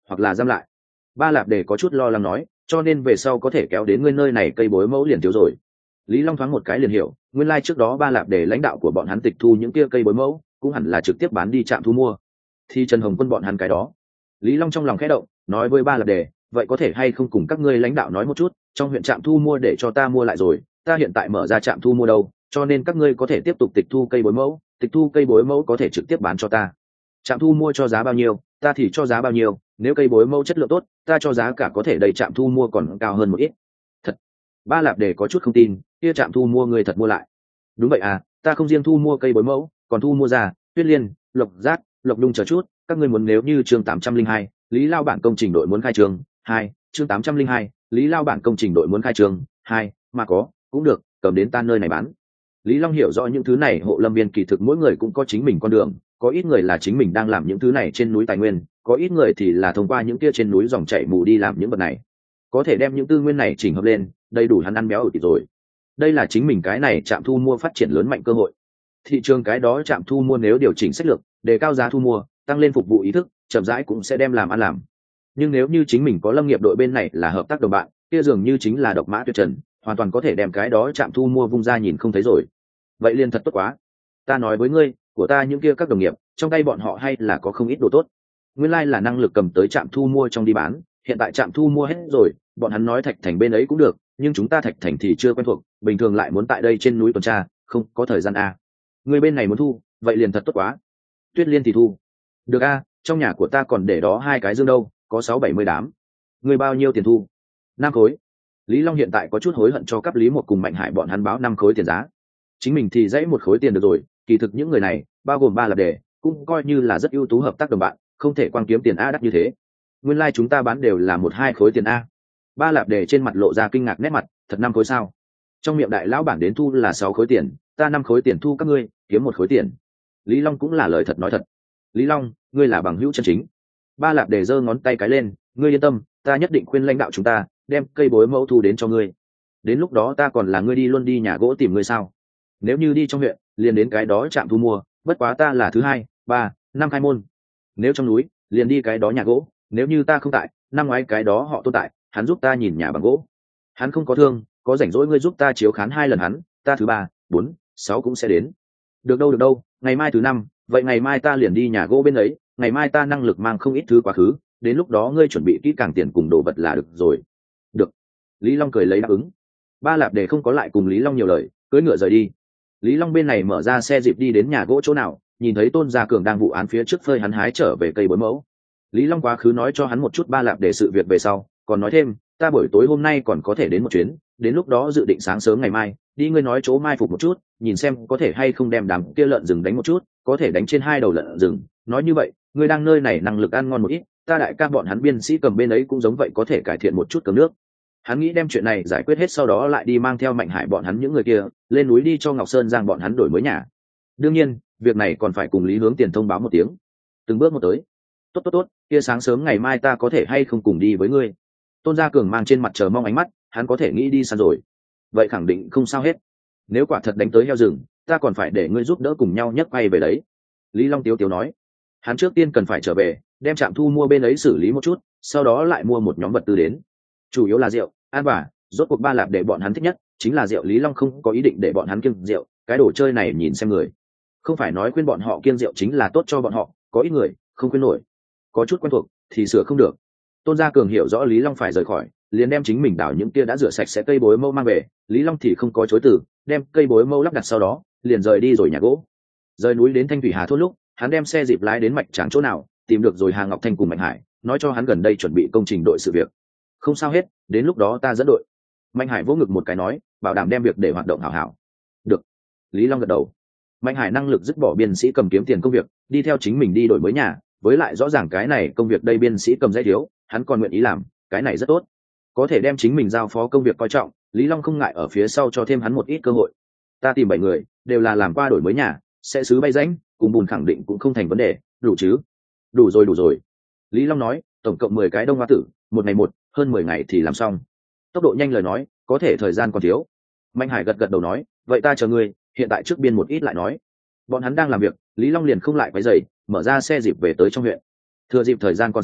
hoặc là giam lại. Ba Lạp Đề có chút lo lắng nói, cho nên về sau có thể kéo đến ngươi nơi này cây bối mẫu liền thiếu rồi. Lý Long thoáng một cái liền hiểu, nguyên lai trước đó Ba Lạp Đề lãnh đạo của bọn hắn tịch thu những kia cây bối mẫu cũng hẳn là trực tiếp bán đi trạm thu mua. Thì Trần Hồng Quân bọn hắn cái đó. Lý Long trong lòng khẽ động, nói với Ba Lạp Đề, vậy có thể hay không cùng các ngươi lãnh đạo nói một chút, trong huyện trạm thu mua để cho ta mua lại rồi, ta hiện tại mở ra trạm thu mua đâu, cho nên các ngươi có thể tiếp tục tịch thu cây bối mẫu, tịch thu cây bối mẫu có thể trực tiếp bán cho ta. Trạm thu mua cho giá bao nhiêu, ta thì cho giá bao nhiêu, nếu cây bối mẫu chất lượng tốt, ta cho giá cả có thể đầy trạm thu mua còn cao hơn một ít. Thật? Ba Lạp Đề có chút không tin, kia trạm thu mua người thật mua lại? Đúng vậy à, ta không riêng thu mua cây bối mẫu, còn thu mua già, tuyết liên, lộc giác, lộc đung chờ chút, các ngươi muốn nếu như chương 802, Lý Lao bản công trình đội muốn khai trường 2, chương 802, Lý Lao bản công trình đội muốn khai trường 2, mà có, cũng được, cầm đến ta nơi này bán. Lý Long hiểu rõ những thứ này hộ lâm viên kỳ thực mỗi người cũng có chính mình con đường, có ít người là chính mình đang làm những thứ này trên núi tài nguyên, có ít người thì là thông qua những kia trên núi dòng chảy mù đi làm những vật này. Có thể đem những tư nguyên này chỉnh hợp lên, đầy đủ hắn ăn béo ở thịt rồi. Đây là chính mình cái này trạm thu mua phát triển lớn mạnh cơ hội. Thị trường cái đó trạm thu mua nếu điều chỉnh sách lược, đề cao giá thu mua, tăng lên phục vụ ý thức, chậm rãi cũng sẽ đem làm ăn làm. Nhưng nếu như chính mình có lâm nghiệp đội bên này là hợp tác đồng bạn, kia dường như chính là độc mã tuyệt trần, hoàn toàn có thể đem cái đó trạm thu mua vung ra nhìn không thấy rồi. Vậy liền thật tốt quá. Ta nói với ngươi, của ta những kia các đồng nghiệp, trong tay bọn họ hay là có không ít đồ tốt. Nguyên lai là năng lực cầm tới trạm thu mua trong đi bán, hiện tại trạm thu mua hết rồi, bọn hắn nói Thạch Thành bên ấy cũng được, nhưng chúng ta Thạch Thành thì chưa quen thuộc, bình thường lại muốn tại đây trên núi tuần tra, không có thời gian a. Người bên này muốn thu, vậy liền thật tốt quá. Tuyết liên thì thu. Được a, trong nhà của ta còn để đó 2 cái dương đâu, có 6-70 đám. Người bao nhiêu tiền thu? 5 khối. Lý Long hiện tại có chút hối hận cho cấp Lý một cùng Mạnh Hải bọn hắn báo 5 khối tiền giá. Chính mình thì dãy 1 khối tiền được rồi, kỳ thực những người này, bao gồm Ba Lạp Đề, cũng coi như là rất ưu tú hợp tác đồng bạn, không thể quang kiếm tiền a đắt như thế. Nguyên lai chúng ta bán đều là 1-2 khối tiền a. Ba Lạp Đề trên mặt lộ ra kinh ngạc nét mặt, thật 5 khối sao? Trong miệng đại lão bản đến thu là 6 khối tiền, ta 5 khối tiền thu các ngươi, kiếm 1 khối tiền. Lý Long cũng là lời thật nói thật. Lý Long, ngươi là bằng hữu chân chính. Ba Lạp Đề giơ ngón tay cái lên, ngươi yên tâm, ta nhất định khuyên lãnh đạo chúng ta đem cây bối mẫu thu đến cho ngươi. Đến lúc đó ta còn là ngươi đi luôn đi nhà gỗ tìm ngươi sao? Nếu như đi trong huyện, liền đến cái đó trạm thu mua, bất quá ta là thứ 2, 3, 5 khai môn. Nếu trong núi, liền đi cái đó nhà gỗ, nếu như ta không tại, năm ngoái cái đó họ tồn tại, hắn giúp ta nhìn nhà bằng gỗ. Hắn không có thương, có rảnh rỗi ngươi giúp ta chiếu khán 2 lần hắn, ta thứ 3, 4, 6 cũng sẽ đến. Được đâu, ngày mai thứ 5, vậy ngày mai ta liền đi nhà gỗ bên ấy, ngày mai ta năng lực mang không ít thứ quá khứ, đến lúc đó ngươi chuẩn bị kỹ càng tiền cùng đồ vật là được rồi. Được. Lý Long cười lấy đáp ứng. Ba Lạp Đề không có lại cùng Lý Long nhiều lời, cưỡi ngựa rời đi. Lý Long bên này mở ra xe dịp đi đến nhà gỗ chỗ nào, nhìn thấy Tôn Gia Cường đang vụ án phía trước phơi hắn hái trở về cây bối mẫu. Lý Long quá khứ nói cho hắn một chút Ba Lạp Đề sự việc về sau, còn nói thêm, ta buổi tối hôm nay còn có thể đến một chuyến, đến lúc đó dự định sáng sớm ngày mai đi ngươi nói chỗ mai phục một chút, nhìn xem có thể hay không đem đám kia lợn rừng đánh một chút, có thể đánh trên 2 đầu lợn rừng. Nói như vậy, ngươi đang nơi này năng lực ăn ngon một ít, ta đại ca bọn hắn biên sĩ cầm bên ấy cũng giống vậy có thể cải thiện một chút cơm nước. Hắn nghĩ đem chuyện này giải quyết hết sau đó lại đi mang theo Mạnh Hải bọn hắn những người kia lên núi đi cho Ngọc Sơn Giang bọn hắn đổi mới nhà. Đương nhiên, việc này còn phải cùng Lý Hướng Tiền thông báo một tiếng. Từng bước một tới. Tốt, kia sáng sớm ngày mai ta có thể hay không cùng đi với ngươi? Tôn Gia Cường mang trên mặt chờ mong ánh mắt, hắn có thể nghĩ đi săn rồi. Vậy khẳng định không sao hết. Nếu quả thật đánh tới heo rừng, ta còn phải để ngươi giúp đỡ cùng nhau nhấc quay về đấy. Lý Long tiếu nói. Hắn trước tiên cần phải trở về, đem trạm thu mua bên ấy xử lý một chút, sau đó lại mua một nhóm vật tư đến. Chủ yếu là rượu, ăn vả, rốt cuộc Ba Lạp để bọn hắn thích nhất, chính là rượu. Lý Long không có ý định để bọn hắn kiêng rượu, cái đồ chơi này nhìn xem người. Không phải nói khuyên bọn họ kiêng rượu chính là tốt cho bọn họ, có ít người không khuyên nổi. Có chút quen thuộc thì sửa không được. Tôn Gia Cường hiểu rõ Lý Long phải rời khỏi, liền đem chính mình đảo những kia đã rửa sạch sẽ cây bối mâu mang về. Lý Long thì không có chối từ, đem cây bối mâu lắp đặt sau đó liền rời đi rồi nhà gỗ. Rời núi đến Thanh Thủy Hà thôn lúc, hắn đem xe dịp lái đến Mạch Tráng chỗ nào, tìm được rồi Hà Ngọc Thanh cùng Mạnh Hải, nói cho hắn gần đây chuẩn bị công trình đội sự việc. Không sao hết, đến lúc đó ta dẫn đội. Mạnh Hải vỗ ngực một cái nói, bảo đảm đem việc để hoạt động hảo hảo. Được. Lý Long gật đầu. Mạnh Hải năng lực dứt bỏ biên sĩ cầm kiếm tiền công việc, đi theo chính mình đi đổi mới nhà, với lại rõ ràng cái này công việc đây biên sĩ cầm dây thiếu, hắn còn nguyện ý làm, cái này rất tốt. Có thể đem chính mình giao phó công việc coi trọng, Lý Long không ngại ở phía sau cho thêm hắn một ít cơ hội. Ta tìm 7 người, đều là làm qua đổi mới nhà, sẽ xứ bay rãnh, cùng bùn khẳng định cũng không thành vấn đề, đủ chứ? Đủ rồi. Lý Long nói, tổng cộng 10 cái đông hoa tử, một ngày một, hơn 10 ngày thì làm xong. Tốc độ nhanh lời nói, có thể thời gian còn thiếu. Mạnh Hải gật đầu nói, vậy ta chờ ngươi, hiện tại trước biên một ít lại nói. Bọn hắn đang làm việc, Lý Long liền không lại quấy rầy, mở ra xe dịp về tới trong huyện. Thừa dịp thời gian còn sớm,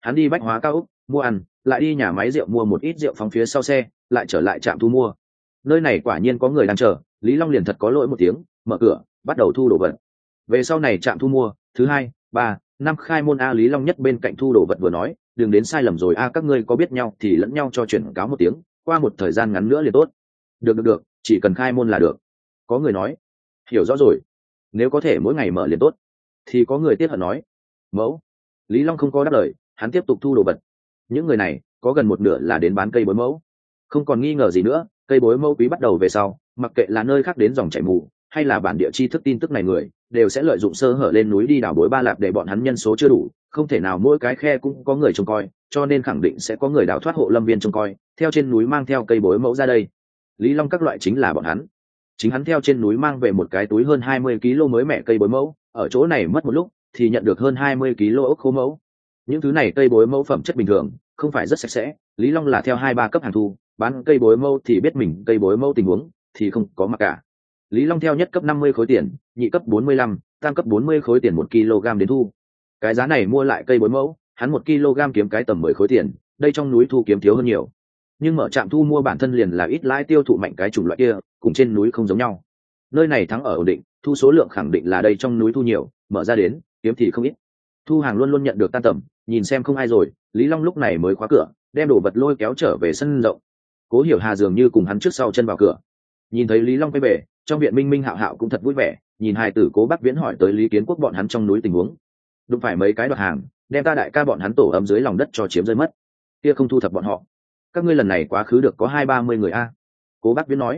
hắn đi bách hóa cao úc mua ăn, lại đi nhà máy rượu mua một ít rượu phóng phía sau xe, lại trở lại trạm thu mua. Nơi này quả nhiên có người đang chờ, Lý Long liền thật có lỗi một tiếng, mở cửa bắt đầu thu đồ vật. Về sau này trạm thu mua thứ 2, 3, 5 khai môn a. Lý Long nhất bên cạnh thu đồ vật vừa nói, đừng đến sai lầm rồi a, các ngươi có biết nhau thì lẫn nhau cho chuyển cáo một tiếng, qua một thời gian ngắn nữa liền tốt. Được, chỉ cần khai môn là được. Có người nói, hiểu rõ rồi, nếu có thể mỗi ngày mở liền tốt. Thì có người tiếc hận nói, mẫu. Lý Long không có đáp lời, hắn tiếp tục thu đồ vật. Những người này có gần một nửa là đến bán cây bối mẫu, không còn nghi ngờ gì nữa. Cây bối mẫu quý bắt đầu về sau, mặc kệ là nơi khác đến dòng chảy mù hay là bản địa tri thức tin tức này, người đều sẽ lợi dụng sơ hở lên núi đi đào bối ba lạp, để bọn hắn nhân số chưa đủ, không thể nào mỗi cái khe cũng có người trông coi, cho nên khẳng định sẽ có người đào thoát hộ lâm viên trông coi, theo trên núi mang theo cây bối mẫu ra đây. Lý Long các loại chính là bọn hắn. Chính hắn theo trên núi mang về một cái túi hơn 20 kg mới mẻ cây bối mẫu, ở chỗ này mất một lúc thì nhận được hơn 20 kg ốc khô mẫu. Những thứ này cây bối mẫu phẩm chất bình thường, không phải rất sạch sẽ. Lý Long là theo 2-3 cấp hàng thu, bán cây bối mẫu thì biết mình cây bối mẫu tình huống thì không có mặc cả. Lý Long theo nhất cấp 50 khối tiền, nhị cấp 45, tam cấp 40 khối tiền 1 kg đến thu. Cái giá này mua lại cây bối mẫu, hắn 1 kg kiếm cái tầm 10 khối tiền, đây trong núi thu kiếm thiếu hơn nhiều. Nhưng mở trạm thu mua bản thân liền là ít lãi tiêu thụ mạnh cái chủng loại kia, cùng trên núi không giống nhau. Nơi này thắng ở ổn định, thu số lượng khẳng định là đây trong núi thu nhiều, mở ra đến kiếm thì không ít. Thu hàng luôn luôn nhận được tan tầm, nhìn xem không ai rồi, Lý Long lúc này mới khóa cửa, đem đồ vật lôi kéo trở về sân rộng. Cố Hiểu Hà dường như cùng hắn trước sau chân vào cửa, nhìn thấy Lý Long quay về, trong viện Minh Minh Hạo Hạo cũng thật vui vẻ, nhìn hai tử Cố Bắc Viễn hỏi tới Lý Kiến Quốc bọn hắn trong núi tình huống. Đúng phải mấy cái đoạt hàng, đem ta đại ca bọn hắn tổ ấm dưới lòng đất cho chiếm rơi mất, kia không thu thập bọn họ. Các ngươi lần này quá khứ được có 20-30 người a. Cố Bắc Viễn nói,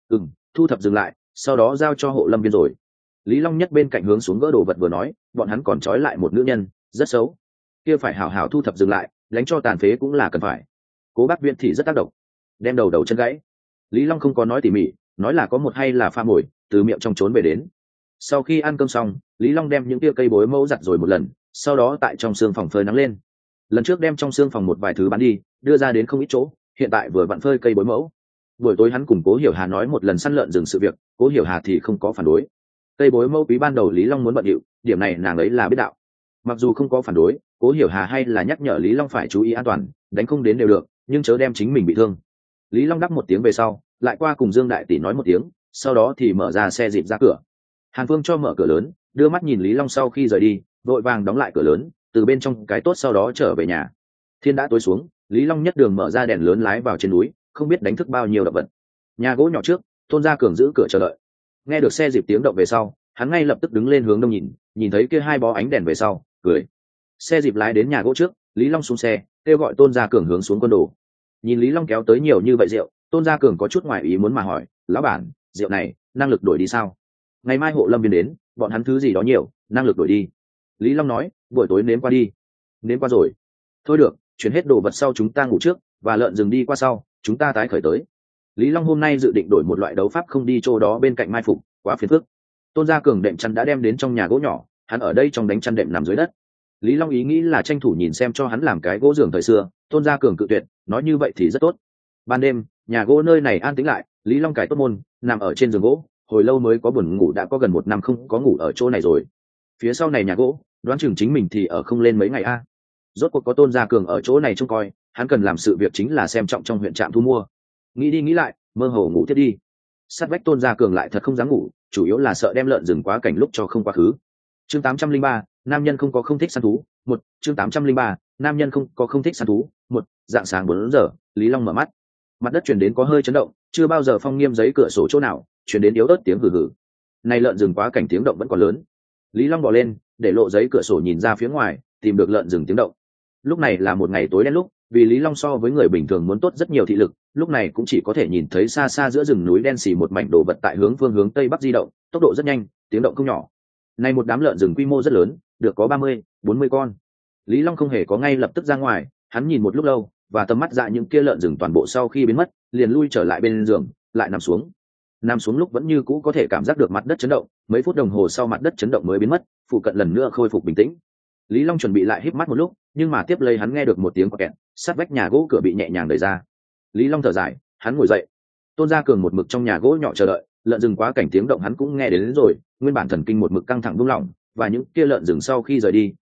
thu thập dừng lại, sau đó giao cho hộ lâm viên rồi. Lý Long nhất bên cạnh hướng xuống gỡ đồ vật vừa nói, bọn hắn còn trói lại một nữ nhân, rất xấu, kia phải hảo hảo thu thập dừng lại, đánh cho tàn phế cũng là cần phải. Cố Bắc Viễn thì rất tác động, đem đầu chân gãy. Lý Long không có nói tỉ mỉ, nói là có một hay là pha mồi, từ miệng trong trốn về đến. Sau khi ăn cơm xong, Lý Long đem những tia cây bối mẫu giặt rồi một lần, sau đó tại trong xương phòng phơi nắng lên. Lần trước đem trong xương phòng một vài thứ bán đi, đưa ra đến không ít chỗ, hiện tại vừa vặn phơi cây bối mẫu. Buổi tối hắn cùng Cố Hiểu Hà nói một lần săn lợn rừng sự việc, Cố Hiểu Hà thì không có phản đối. Cây bối mẫu quý ban đầu Lý Long muốn bận điệu, điểm này nàng ấy là biết đạo. Mặc dù không có phản đối, Cố Hiểu Hà hay là nhắc nhở Lý Long phải chú ý an toàn, đánh không đến đều được, nhưng chớ đem chính mình bị thương. Lý Long đáp một tiếng về sau, lại qua cùng Dương Đại Tỷ nói một tiếng, sau đó thì mở ra xe dịp ra cửa. Hàn Phương cho mở cửa lớn, đưa mắt nhìn Lý Long sau khi rời đi, vội vàng đóng lại cửa lớn, từ bên trong cái tốt sau đó trở về nhà. Thiên đã tối xuống, Lý Long nhất đường mở ra đèn lớn lái vào trên núi, không biết đánh thức bao nhiêu động vật. Nhà gỗ nhỏ trước, Tôn Gia Cường giữ cửa chờ đợi. Nghe được xe dịp tiếng động về sau, hắn ngay lập tức đứng lên hướng đông nhìn, nhìn thấy kia hai bó ánh đèn về sau, cười. Xe dịp lái đến nhà gỗ trước, Lý Long xuống xe, kêu gọi Tôn Gia Cường hướng xuống quân đồ. Nhìn Lý Long kéo tới nhiều như vậy rượu, Tôn Gia Cường có chút ngoài ý muốn mà hỏi, lão bản, rượu này năng lực đổi đi sao? Ngày mai hộ lâm viên đến, bọn hắn thứ gì đó nhiều, năng lực đổi đi. Lý Long nói, buổi tối nếm qua đi. Nếm qua rồi. Thôi được, chuyển hết đồ vật sau chúng ta ngủ trước, và lợn rừng đi qua sau, chúng ta tái khởi tới. Lý Long hôm nay dự định đổi một loại đấu pháp không đi chỗ đó bên cạnh mai phục, quá phiền phức. Tôn Gia Cường đệm chăn đã đem đến trong nhà gỗ nhỏ, hắn ở đây trong đánh chăn đệm nằm dưới đất. Lý Long ý nghĩ là tranh thủ nhìn xem cho hắn làm cái gỗ giường thời xưa, Tôn Gia Cường cự tuyệt, nói như vậy thì rất tốt. Ban đêm, nhà gỗ nơi này an tĩnh lại, Lý Long cài tốt môn, nằm ở trên giường gỗ, hồi lâu mới có buồn ngủ, đã có gần 1 năm không có ngủ ở chỗ này rồi. Phía sau này nhà gỗ, đoán chừng chính mình thì ở không lên mấy ngày a. Rốt cuộc có Tôn Gia Cường ở chỗ này trông coi, hắn cần làm sự việc chính là xem trọng trong huyện trạm thu mua. Nghĩ đi nghĩ lại, mơ hồ ngủ tiếp đi. Sát vách Tôn Gia Cường lại thật không dám ngủ, chủ yếu là sợ đem lợn rừng quá cảnh lúc cho không quá khứ. Chương 803, nam nhân không có không thích săn thú. Chương 803, nam nhân không có không thích săn thú. Dạng sáng 4 giờ, Lý Long mở mắt. Mặt đất chuyển đến có hơi chấn động, chưa bao giờ phong nghiêm giấy cửa sổ chỗ nào, chuyển đến yếu ớt tiếng hừ hừ. Này lợn rừng quá cảnh tiếng động vẫn còn lớn. Lý Long bỏ lên, để lộ giấy cửa sổ nhìn ra phía ngoài, tìm được lợn rừng tiếng động. Lúc này là một ngày tối đen lúc, vì Lý Long so với người bình thường muốn tốt rất nhiều thị lực, lúc này cũng chỉ có thể nhìn thấy xa xa giữa rừng núi đen xì một mảnh đồ vật tại hướng hướng tây bắc di động, tốc độ rất nhanh, tiếng động không nhỏ. Này một đám lợn rừng quy mô rất lớn, được có 30-40 con. Lý Long không hề có ngay lập tức ra ngoài, hắn nhìn một lúc lâu, và tầm mắt dạ những kia lợn rừng toàn bộ sau khi biến mất, liền lui trở lại bên giường, lại nằm xuống. Nằm xuống lúc vẫn như cũ có thể cảm giác được mặt đất chấn động, mấy phút đồng hồ sau mặt đất chấn động mới biến mất, phụ cận lần nữa khôi phục bình tĩnh. Lý Long chuẩn bị lại híp mắt một lúc, nhưng mà tiếp lấy hắn nghe được một tiếng kẹt, sát vách nhà gỗ cửa bị nhẹ nhàng đẩy ra. Lý Long thở dài, hắn ngồi dậy. Tôn Gia Cường một mực trong nhà gỗ nhỏ chờ đợi, lợn rừng quá cảnh tiếng động hắn cũng nghe đến rồi, nguyên bản thần kinh một mực căng thẳng buông lỏng, và những kia lợn rừng sau khi rời đi,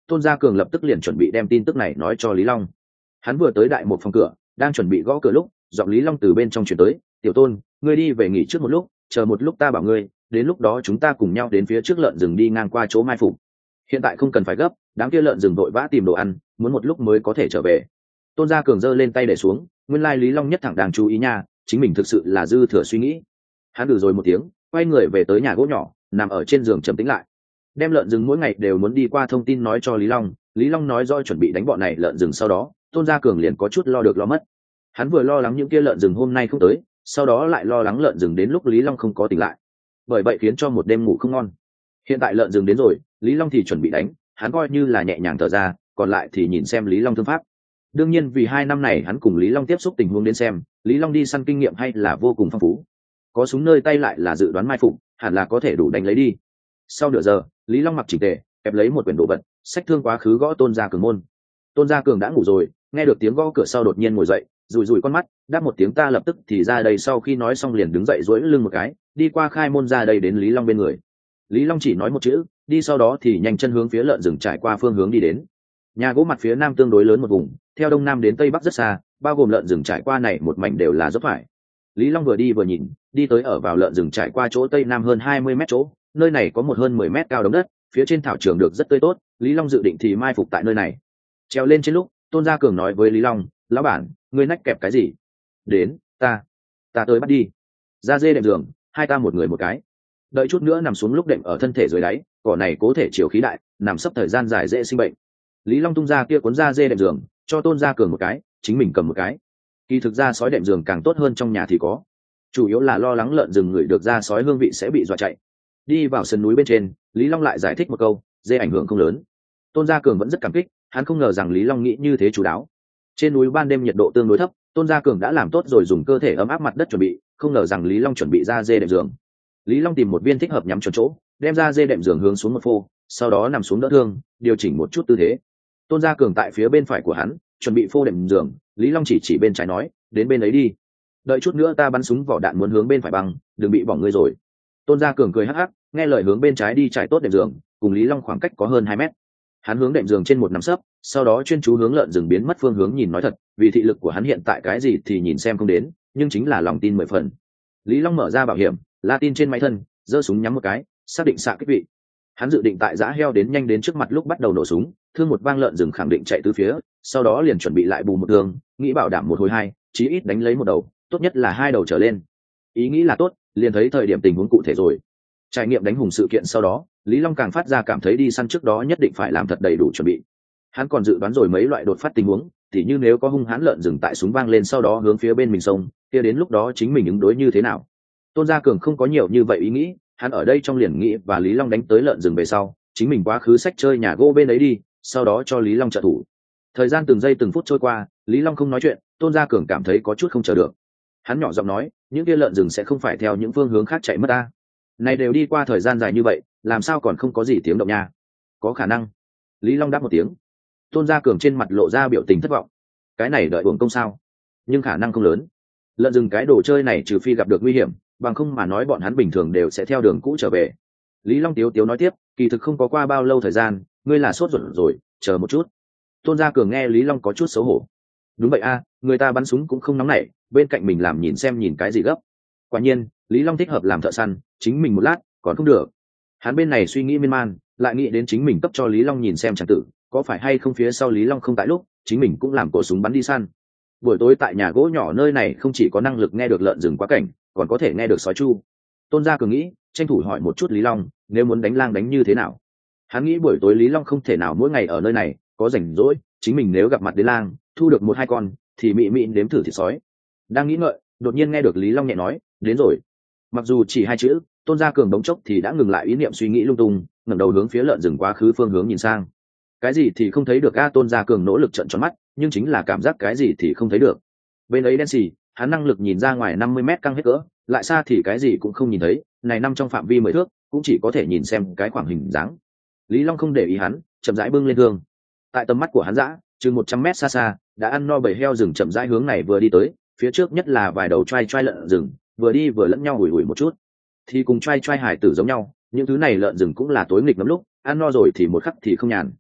Tôn Gia Cường lập tức liền chuẩn bị đem tin tức này nói cho Lý Long. Hắn vừa tới đại một phòng cửa, đang chuẩn bị gõ cửa lúc, giọng Lý Long từ bên trong truyền tới, "Tiểu Tôn, ngươi đi về nghỉ trước một lúc, chờ một lúc ta bảo ngươi, đến lúc đó chúng ta cùng nhau đến phía trước lợn rừng đi ngang qua chỗ mai phục. Hiện tại không cần phải gấp, đám kia lợn rừng vội vã tìm đồ ăn, muốn một lúc mới có thể trở về." Tôn Gia Cường giơ lên tay để xuống, nguyên lai Lý Long nhất thẳng đang chú ý nha, chính mình thực sự là dư thừa suy nghĩ. Hắn được rồi một tiếng, quay người về tới nhà gỗ nhỏ, nằm ở trên giường trầm tĩnh lại. Đem lợn rừng mỗi ngày đều muốn đi qua thông tin nói cho Lý Long, Lý Long nói do chuẩn bị đánh bọn này lợn rừng, sau đó Tôn Gia Cường liền có chút lo được lo mất. Hắn vừa lo lắng những kia lợn rừng hôm nay không tới, sau đó lại lo lắng lợn rừng đến lúc Lý Long không có tỉnh lại, bởi vậy khiến cho một đêm ngủ không ngon. Hiện tại lợn rừng đến rồi, Lý Long thì chuẩn bị đánh, hắn coi như là nhẹ nhàng thở ra, còn lại thì nhìn xem Lý Long thương pháp. Đương nhiên vì 2 năm này hắn cùng Lý Long tiếp xúc tình huống đến xem, Lý Long đi săn kinh nghiệm hay là vô cùng phong phú. Có súng nơi tay lại là dự đoán mai phục, hẳn là có thể đủ đánh lấy đi. Sau nửa giờ, Lý Long mặc chỉnh tề, ép lấy một quyển đồ vật, xách thương quá khứ gõ Tôn Gia Cường môn. Tôn Gia Cường đã ngủ rồi, nghe được tiếng gõ cửa sau đột nhiên ngồi dậy, rủi rủi con mắt, đáp một tiếng ta lập tức thì ra đây, sau khi nói xong liền đứng dậy duỗi lưng một cái, đi qua khai môn ra đây đến Lý Long bên người. Lý Long chỉ nói một chữ, đi, sau đó thì nhanh chân hướng phía lợn rừng trải qua phương hướng đi đến. Nhà gỗ mặt phía nam tương đối lớn một vùng, theo đông nam đến tây bắc rất xa, bao gồm lợn rừng trải qua này một mảnh đều là dốc phải. Lý Long vừa đi vừa nhìn, đi tới ở vào lợn rừng trải qua chỗ tây nam hơn 20 mét chỗ, nơi này có một hơn 10 mét cao đống đất, phía trên thảo trường được rất tươi tốt, Lý Long dự định thì mai phục tại nơi này. Treo lên trên lúc, Tôn Gia Cường nói với Lý Long, lão bản, ngươi nách kẹp cái gì? Đến, ta tới bắt đi. Ra dê đệm giường, hai ta một người một cái. Đợi chút nữa nằm xuống lúc đệm ở thân thể dưới đáy, cỏ này cố thể chiều khí đại, nằm sấp thời gian dài dễ sinh bệnh. Lý Long tung ra kia cuốn da dê đệm giường, cho Tôn Gia Cường một cái, chính mình cầm một cái. Kỳ thực ra sói đệm giường càng tốt hơn trong nhà thì có, chủ yếu là lo lắng lợn rừng ngửi được ra sói hương vị sẽ bị dọa chạy. Đi vào sườn núi bên trên, Lý Long lại giải thích một câu, dê ảnh hưởng không lớn. Tôn Gia Cường vẫn rất cảm kích, hắn không ngờ rằng Lý Long nghĩ như thế chú đáo. Trên núi ban đêm nhiệt độ tương đối thấp, Tôn Gia Cường đã làm tốt rồi dùng cơ thể ấm áp mặt đất chuẩn bị, không ngờ rằng Lý Long chuẩn bị ra dê đệm giường. Lý Long tìm một viên thích hợp nhắm chuẩn chỗ, đem ra dê đệm giường hướng xuống một phô, sau đó nằm xuống đỡ thương, điều chỉnh một chút tư thế. Tôn Gia Cường tại phía bên phải của hắn, chuẩn bị phô đệm giường, Lý Long chỉ bên trái nói, đến bên ấy đi. Đợi chút nữa ta bắn súng vỏ đạn muốn hướng bên phải băng, đừng bị bỏng ngươi rồi. Tôn Gia Cường cười hắc hắc, nghe lời hướng bên trái đi, trải tốt đệm giường, cùng Lý Long khoảng cách có hơn 2 mét. Hắn hướng đệm giường trên một nắm sấp, sau đó chuyên chú hướng lợn rừng biến mất phương hướng nhìn, nói thật, vì thị lực của hắn hiện tại cái gì thì nhìn xem không đến, nhưng chính là lòng tin 10 phần. Lý Long mở ra bảo hiểm, la tin trên máy thân, giơ súng nhắm một cái, xác định xạ kích vị. Hắn dự định tại giã heo đến nhanh đến trước mặt lúc bắt đầu nổ súng, thương một vang lợn rừng khẳng định chạy tứ phía, sau đó liền chuẩn bị lại bù một thương, nghĩ bảo đảm một hồi hai, chí ít đánh lấy một đầu, tốt nhất là 2 đầu trở lên. Ý nghĩ là tốt, liền thấy thời điểm tình huống cụ thể rồi. Trải nghiệm đánh hùng sự kiện sau đó, Lý Long càng phát ra cảm thấy đi săn trước đó nhất định phải làm thật đầy đủ chuẩn bị. Hắn còn dự đoán rồi mấy loại đột phát tình huống, tỉ như nếu có hung hãn lợn rừng tại súng vang lên sau đó hướng phía bên mình xông, kia đến lúc đó chính mình ứng đối như thế nào. Tôn Gia Cường không có nhiều như vậy ý nghĩ, hắn ở đây trong liền nghĩ và Lý Long đánh tới lợn rừng về sau, chính mình quá khứ sách chơi nhà gỗ bên ấy đi, sau đó cho Lý Long trợ thủ. Thời gian từng giây từng phút trôi qua, Lý Long không nói chuyện, Tôn Gia Cường cảm thấy có chút không chờ được. Hắn nhỏ giọng nói, những kia lợn rừng sẽ không phải theo những phương hướng khác chạy mất ta. Này đều đi qua thời gian dài như vậy, làm sao còn không có gì tiếng động nha? Có khả năng. Lý Long đáp một tiếng. Tôn Gia Cường trên mặt lộ ra biểu tình thất vọng. Cái này đợi uổng công sao? Nhưng khả năng không lớn. Lợn rừng cái đồ chơi này trừ phi gặp được nguy hiểm, bằng không mà nói bọn hắn bình thường đều sẽ theo đường cũ trở về. Lý Long tiếu tiếu nói tiếp, kỳ thực không có qua bao lâu thời gian, ngươi là sốt ruột rồi, chờ một chút. Tôn Gia Cường nghe Lý Long có chút xấu hổ. Đúng vậy a, người ta bắn súng cũng không nóng nảy, bên cạnh mình làm nhìn xem nhìn cái gì gấp. Quả nhiên, Lý Long thích hợp làm thợ săn, chính mình một lát còn không được. Hắn bên này suy nghĩ miên man, lại nghĩ đến chính mình cấp cho Lý Long nhìn xem chẳng tử, có phải hay không phía sau Lý Long không tại lúc, chính mình cũng làm cổ súng bắn đi săn. Buổi tối tại nhà gỗ nhỏ nơi này không chỉ có năng lực nghe được lợn rừng quá cảnh, còn có thể nghe được sói chu. Tôn Gia Cường nghĩ, tranh thủ hỏi một chút Lý Long, nếu muốn đánh lang đánh như thế nào. Hắn nghĩ buổi tối Lý Long không thể nào mỗi ngày ở nơi này, có rảnh rỗi, chính mình nếu gặp mặt đến lang, thu được 1-2 con, thì mị mị đếm thử thịt sói. Đang nghĩ ngợi, đột nhiên nghe được Lý Long nhẹ nói, đến rồi. Mặc dù chỉ 2 chữ, Tôn Gia Cường đống chốc thì đã ngừng lại ý niệm suy nghĩ lung tung, ngẩng đầu hướng phía lợn rừng quá khứ phương hướng nhìn sang. Cái gì thì không thấy được a? Tôn Gia Cường nỗ lực trợn tròn mắt, nhưng chính là cảm giác cái gì thì không thấy được. Bên ấy đen xì, hắn năng lực nhìn ra ngoài 50 mét căng hết cỡ, lại xa thì cái gì cũng không nhìn thấy, này nằm trong phạm vi 10 thước, cũng chỉ có thể nhìn xem cái khoảng hình dáng. Lý Long không để ý hắn, chậm rãi bưng lên thương. Tại tầm mắt của hắn dã, chừng 100 mét xa xa, đã ăn no bầy heo rừng chậm rãi hướng này vừa đi tới, phía trước nhất là vài đầu trai lợn rừng, vừa đi vừa lẫn nhau hủi hủi một chút. Thì cùng trai hải tử giống nhau, những thứ này lợn rừng cũng là tối nghịch lắm lúc, ăn no rồi thì một khắc thì không nhàn.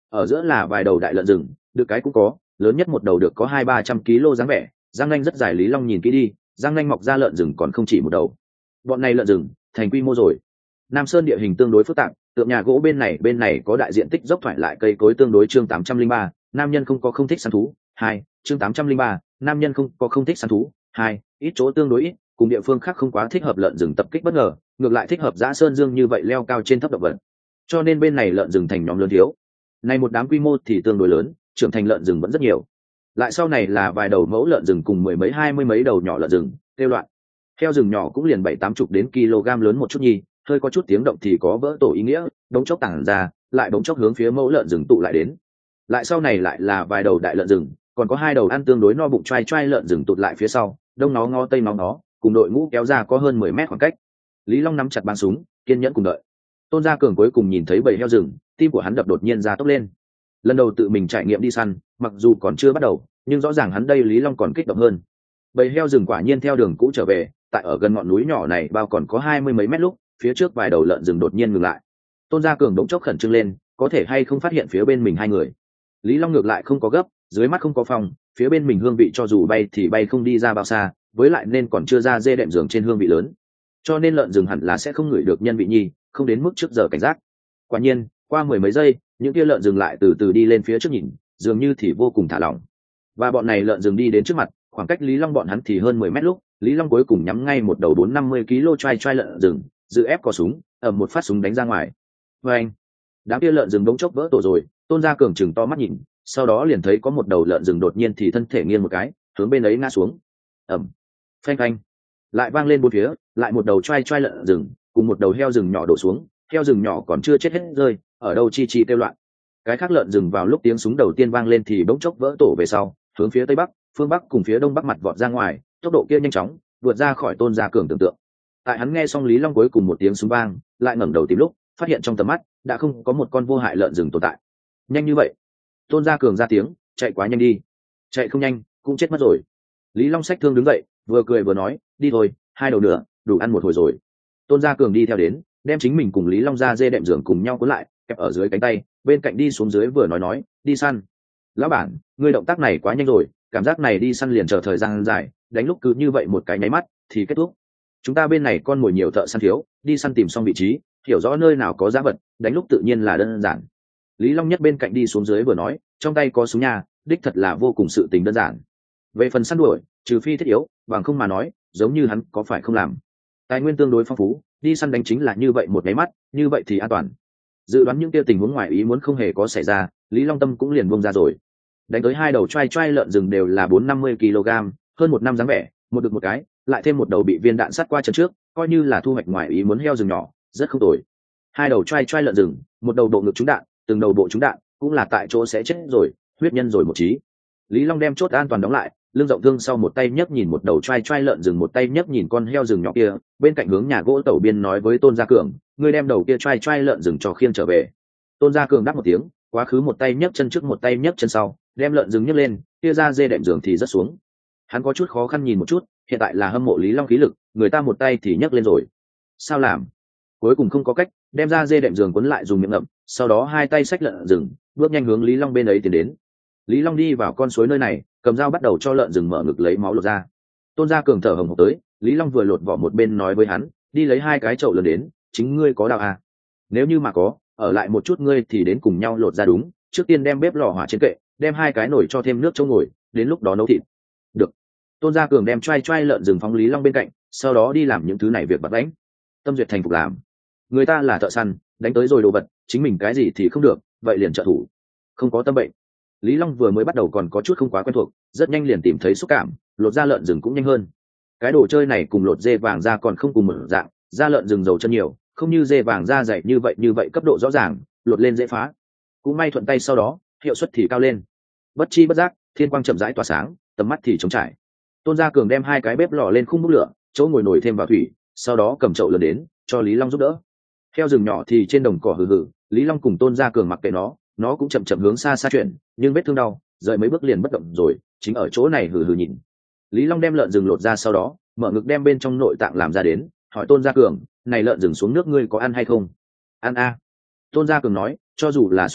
ở giữa là vài đầu đại lợn rừng, được cái cũng có, lớn nhất một đầu được có 200-300 kg dáng vẻ, răng nanh rất dài. Lý Long nhìn kỹ đi, răng nanh mọc ra lợn rừng còn không chỉ một đầu. Bọn này lợn rừng thành quy mô rồi. Nam Sơn địa hình tương đối phức tạp, tượng nhà gỗ bên này có đại diện tích dốc thoải lại cây cối tương đối. Chương 803, nam nhân không có không thích săn thú. 2, chương 803, nam nhân không có không thích săn thú. 2, ít chỗ tương đối ít, cùng địa phương khác không quá thích hợp lợn rừng tập kích bất ngờ, ngược lại thích hợp dã sơn dương như vậy leo cao trên thấp động vật. Cho nên bên này lợn rừng thành nhóm lớn thiếu. Này một đám quy mô thì tương đối lớn, trưởng thành lợn rừng vẫn rất nhiều. Lại sau này là vài đầu mẫu lợn rừng cùng 10 mấy 20 mấy đầu nhỏ lợn rừng, tiêu loạn. Heo rừng nhỏ cũng liền 7-80 đến kg lớn một chút nhi, hơi có chút tiếng động thì có vỡ tổ ý nghĩa, đống chốc tản ra, lại đống chốc hướng phía mẫu lợn rừng tụ lại đến. Lại sau này lại là vài đầu đại lợn rừng, còn có 2 đầu ăn tương đối no bụng choai lợn rừng tụt lại phía sau, đông nó ngó tây nó, cùng đội ngũ kéo ra có hơn 10 mét khoảng cách. Lý Long nắm chặt bắn súng, kiên nhẫn cùng đợi. Tôn Gia Cường cuối cùng nhìn thấy bầy heo rừng, tim của hắn đập đột nhiên ra tốc lên. Lần đầu tự mình trải nghiệm đi săn, mặc dù còn chưa bắt đầu, nhưng rõ ràng hắn đây Lý Long còn kích động hơn. Bầy heo rừng quả nhiên theo đường cũ trở về, tại ở gần ngọn núi nhỏ này bao còn có 20 mấy mét lúc, phía trước vài đầu lợn rừng đột nhiên ngừng lại. Tôn Gia Cường đống chốc khẩn trương lên, có thể hay không phát hiện phía bên mình 2 người. Lý Long ngược lại không có gấp, dưới mắt không có phòng, phía bên mình hương vị cho dù bay thì bay không đi ra bao xa, với lại nên còn chưa ra dê đệm giường trên hương vị lớn, cho nên lợn rừng hẳn là sẽ không ngửi được nhân vị nhi, không đến mức trước giờ cảnh giác. Quả nhiên, qua 10 mấy giây, những kia lợn rừng lại từ từ đi lên phía trước nhìn, dường như thì vô cùng thả lỏng. Và bọn này lợn rừng đi đến trước mặt, khoảng cách Lý Long bọn hắn thì hơn 10 mét lúc, Lý Long cuối cùng nhắm ngay một đầu 450 kg choai lợn rừng, dự ép cò súng, ầm một phát súng đánh ra ngoài. Và anh, đám kia lợn rừng đống chốc vỡ tổ rồi. Tôn Gia Cường chừng to mắt nhìn, sau đó liền thấy có một đầu lợn rừng đột nhiên thì thân thể nghiêng một cái, hướng bên ấy ngã xuống. Ầm, phanh phanh, lại vang lên bốn phía, lại một đầu choai lợn rừng cùng một đầu heo rừng nhỏ đổ xuống. Heo rừng nhỏ còn chưa chết hết rơi, ở đâu chi kêu loạn. Cái khác lợn rừng vào lúc tiếng súng đầu tiên vang lên thì bỗng chốc vỡ tổ về sau, hướng phía tây bắc, phương bắc cùng phía đông bắc mặt vọt ra ngoài, tốc độ kia nhanh chóng, vượt ra khỏi Tôn Gia Cường tưởng tượng. Tại hắn nghe xong Lý Long cuối cùng một tiếng súng vang, lại ngẩng đầu tìm lúc, phát hiện trong tầm mắt đã không có một con vô hại lợn rừng tồn tại. Nhanh như vậy? Tôn Gia Cường ra tiếng, chạy quá nhanh đi. Chạy không nhanh, cũng chết mất rồi. Lý Long xách thương đứng dậy, vừa cười vừa nói, đi thôi, 2 đầu nữa, đủ ăn một hồi rồi. Tôn Gia Cường đi theo đến, đem chính mình cùng Lý Long ra dê đệm giường cùng nhau cuốn lại, kẹp ở dưới cánh tay, bên cạnh đi xuống dưới vừa nói, đi săn. Lão bản, ngươi động tác này quá nhanh rồi, cảm giác này đi săn liền chờ thời gian dài, đánh lúc cứ như vậy một cái nháy mắt thì kết thúc. Chúng ta bên này con mồi nhiều, thợ săn thiếu, đi săn tìm xong vị trí, hiểu rõ nơi nào có giá vật, đánh lúc tự nhiên là đơn giản. Lý Long nhất bên cạnh đi xuống dưới vừa nói, trong tay có súng nhà, đích thật là vô cùng sự tình đơn giản. Về phần săn đuổi, trừ phi thiết yếu, bằng không mà nói, giống như hắn có phải không làm. Tài nguyên tương đối phong phú, đi săn đánh chính là như vậy một cái mắt, như vậy thì an toàn. Dự đoán những kia tình huống ngoài ý muốn không hề có xảy ra, Lý Long tâm cũng liền buông ra rồi. Đánh tới 2 đầu choai lợn rừng đều là 450 kg, hơn 1 năm dáng vẻ, một được một cái, lại thêm một đầu bị viên đạn sát qua chân trước, coi như là thu hoạch ngoài ý muốn heo rừng nhỏ, rất không tồi. 2 đầu choai lợn rừng, một đầu bộ ngực trúng đạn, từng đầu bộ trúng đạn, cũng là tại chỗ sẽ chết rồi, huyết nhân rồi một chí. Lý Long đem chốt an toàn đóng lại, lưng rộng thương sau một tay nhấc nhìn một đầu choai lợn rừng, một tay nhấc nhìn con heo rừng nhỏ kia, bên cạnh hướng nhà gỗ tẩu biên nói với Tôn Gia Cường, ngươi đem đầu kia choai lợn rừng cho khiêng trở về. Tôn Gia Cường đáp một tiếng, quá khứ một tay nhấc chân trước một tay nhấc chân sau, đem lợn rừng nhấc lên, kia ra dê đệm giường thì rất xuống. Hắn có chút khó khăn nhìn một chút, hiện tại là hâm mộ Lý Long khí lực, người ta một tay thì nhấc lên rồi. Sao làm? Cuối cùng không có cách, đem ra dê đệm giường cuốn lại dùng miệng ngậm, sau đó 2 tay xách lợn rừng, bước nhanh hướng Lý Long bên ấy tiến đến. Lý Long đi vào con suối nơi này, cầm dao bắt đầu cho lợn rừng mở ngực lấy máu lột ra. Tôn Gia Cường thở hổn hộc tới, Lý Long vừa lột vỏ một bên nói với hắn, đi lấy 2 cái chậu lớn đến, chính ngươi có đao à? Nếu như mà có, ở lại một chút ngươi thì đến cùng nhau lột ra đúng, trước tiên đem bếp lò hỏa trên kệ, đem 2 cái nồi cho thêm nước chỗ ngồi, đến lúc đó nấu thịt. Được. Tôn Gia Cường đem choai lợn rừng phóng Lý Long bên cạnh, sau đó đi làm những thứ này việc vặt vãnh. Tâm duyệt thành phục làm. Người ta là thợ săn, đánh tới rồi đồ vật, chính mình cái gì thì không được, vậy liền trợ thủ. Không có tâm bệnh. Lý Long vừa mới bắt đầu còn có chút không quá quen thuộc, rất nhanh liền tìm thấy xúc cảm, lột da lợn rừng cũng nhanh hơn. Cái đồ chơi này cùng lột dê vàng da còn không cùng một dạng, da lợn rừng dầu chân nhiều, không như dê vàng da dày như vậy cấp độ rõ ràng, lột lên dễ phá. Cũng may thuận tay sau đó, hiệu suất thì cao lên. Bất chi bất giác, thiên quang chậm rãi tỏa sáng, tầm mắt thì trống trải. Tôn Gia Cường đem 2 cái bếp lò lên khung bốc lửa, chỗ ngồi nồi thêm vào thủy, sau đó cầm chậu lớn đến, cho Lý Long giúp đỡ. Heo rừng nhỏ thì trên đồng cỏ hừ hừ, Lý Long cùng Tôn Gia Cường mặc kệ nó cũng chậm chậm hướng xa chuyển, nhưng vết thương đau, rời mấy bước liền bất động rồi, chính ở chỗ này hừ hừ nhìn. Lý Long đem lợn rừng lột ra sau đó, mở ngực đem bên trong nội tạng làm ra đến, hỏi Tôn Gia Cường, này lợn rừng xuống nước ngươi có ăn hay không? Ăn a. Tôn Gia Cường nói, cho dù là xuống nước,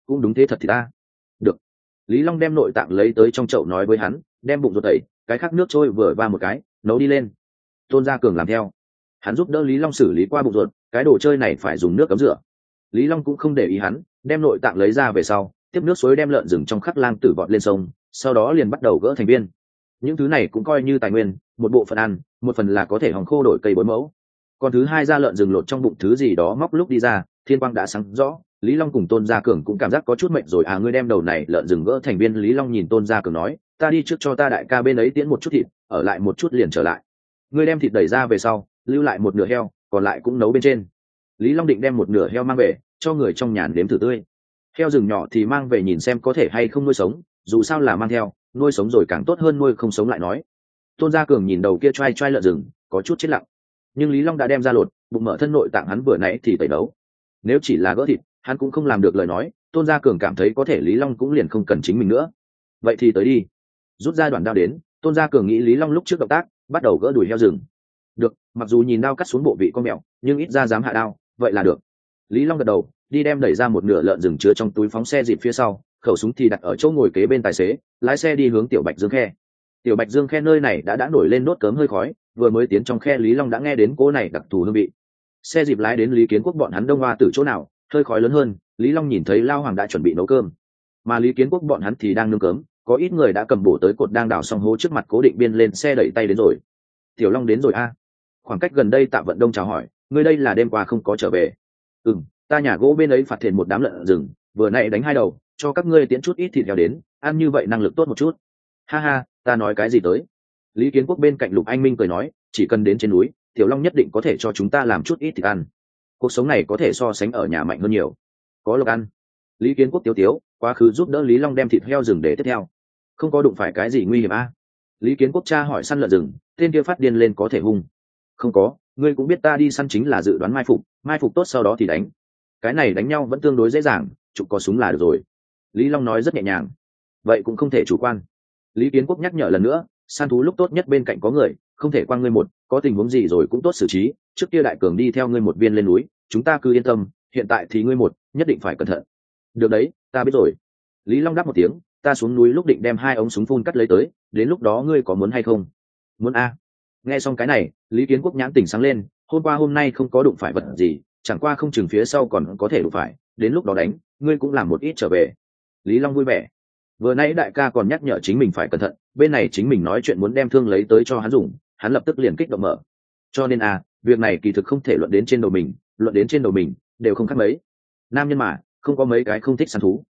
cũng đúng thế thật thì ta. Được. Lý Long đem nội tạng lấy tới trong chậu nói với hắn, đem bụng ruột tẩy, cái khác nước trôi vừa va một cái, nấu đi lên. Tôn Gia Cường làm theo. Hắn giúp đỡ Lý Long xử lý qua bụng ruột, cái đồ chơi này phải dùng nước cấm rửa. Lý Long cũng không để ý hắn, đem nội tạng lấy ra về sau, tiếp nước suối đem lợn rừng trong khắc lang tử vọt lên sông, sau đó liền bắt đầu gỡ thành viên. Những thứ này cũng coi như tài nguyên, một bộ phận ăn, một phần là có thể hòng khô đổi cây bối mẫu. Còn thứ hai ra lợn rừng lột trong bụng thứ gì đó móc lúc đi ra, thiên quang đã sáng rõ. Lý Long cùng Tôn Gia Cường cũng cảm giác có chút mệt rồi. À, ngươi đem đầu này lợn rừng gỡ thành viên. Lý Long nhìn Tôn Gia Cường nói, ta đi trước cho ta đại ca bên ấy tiễn một chút thịt, ở lại một chút liền trở lại. Ngươi đem thịt đẩy ra về sau, lưu lại một nửa heo, còn lại cũng nấu bên trên. Lý Long định đem một nửa heo mang về cho người trong nhà nếm thử tươi. Heo rừng nhỏ thì mang về nhìn xem có thể hay không nuôi sống, dù sao là mang theo, nuôi sống rồi càng tốt hơn nuôi không sống lại nói. Tôn Gia Cường nhìn đầu kia choai choai lợn rừng, có chút chết lặng. Nhưng Lý Long đã đem ra lột, bụng mở thân nội tạng hắn vừa nãy thì tẩy đấu. Nếu chỉ là gỡ thịt, hắn cũng không làm được lời nói. Tôn Gia Cường cảm thấy có thể Lý Long cũng liền không cần chính mình nữa. Vậy thì tới đi. Rút ra đoạn đao đến, Tôn Gia Cường nghĩ Lý Long lúc trước động tác, bắt đầu gỡ đùi heo rừng. Được, mặc dù nhìn đao cắt xuống bộ vị con mèo, nhưng ít ra dám hạ đao, vậy là được. Lý Long gật đầu, đi đem đẩy ra một nửa lợn rừng chứa trong túi phóng xe dịp phía sau, khẩu súng thì đặt ở chỗ ngồi kế bên tài xế, lái xe đi hướng Tiểu Bạch Dương khe. Tiểu Bạch Dương khe nơi này đã nổi lên nốt cớm hơi khói, vừa mới tiến trong khe Lý Long đã nghe đến cỗ này đặc thù hương vị. Xe dịp lái đến Lý Kiến Quốc bọn hắn đông hoa từ chỗ nào, hơi khói lớn hơn, Lý Long nhìn thấy Lao Hoàng đã chuẩn bị nấu cơm, mà Lý Kiến Quốc bọn hắn thì đang nướng cơm, có ít người đã cầm bổ tới cột đang đào xong hố trước mặt cố định biên lên xe đẩy tay đến rồi. Tiểu Long đến rồi a. Khoảng cách gần đây Tạ Vận Đông chào hỏi, ngươi đây là đêm qua không có trở về? Ta nhà gỗ bên ấy phạt thền một đám lợn rừng, vừa nãy đánh hai đầu, cho các ngươi tiễn chút ít thịt heo đến, ăn như vậy năng lực tốt một chút. Ha ha, ta nói cái gì tới? Lý Kiến Quốc bên cạnh Lục Anh Minh cười nói, chỉ cần đến trên núi, Tiểu Long nhất định có thể cho chúng ta làm chút ít thịt ăn. Cuộc sống này có thể so sánh ở nhà mạnh hơn nhiều. Có lộc ăn. Lý Kiến Quốc tiếu tiếu, quá khứ giúp đỡ Lý Long đem thịt heo rừng để tiếp theo. Không có đụng phải cái gì nguy hiểm a? Lý Kiến Quốc cha hỏi săn lợn rừng, tên kia phát điên lên có thể hung. Không có, ngươi cũng biết ta đi săn chính là dự đoán mai phục tốt sau đó thì đánh. Cái này đánh nhau vẫn tương đối dễ dàng, chụp có súng là được rồi. Lý Long nói rất nhẹ nhàng. Vậy cũng không thể chủ quan. Lý Kiến Quốc nhắc nhở lần nữa, săn thú lúc tốt nhất bên cạnh có người, không thể quang ngươi một, có tình huống gì rồi cũng tốt xử trí. Trước kia Đại Cường đi theo ngươi một viên lên núi, chúng ta cứ yên tâm, hiện tại thì ngươi một, nhất định phải cẩn thận. Được đấy, ta biết rồi. Lý Long đáp một tiếng, ta xuống núi lúc định đem 2 ống súng phun cắt lấy tới, đến lúc đó ngươi có muốn hay không? Muốn a. Nghe xong cái này, Lý Kiến Quốc nhãn tỉnh sáng lên, hôm qua hôm nay không có đụng phải vật gì, chẳng qua không chừng phía sau còn có thể đụng phải, đến lúc đó đánh, ngươi cũng làm một ít trở về. Lý Long vui vẻ. Vừa nãy đại ca còn nhắc nhở chính mình phải cẩn thận, bên này chính mình nói chuyện muốn đem thương lấy tới cho hắn dùng, hắn lập tức liền kích động mở. Cho nên việc này kỳ thực không thể luận đến trên đầu mình đều không khác mấy. Nam nhân mà, không có mấy cái không thích săn thú.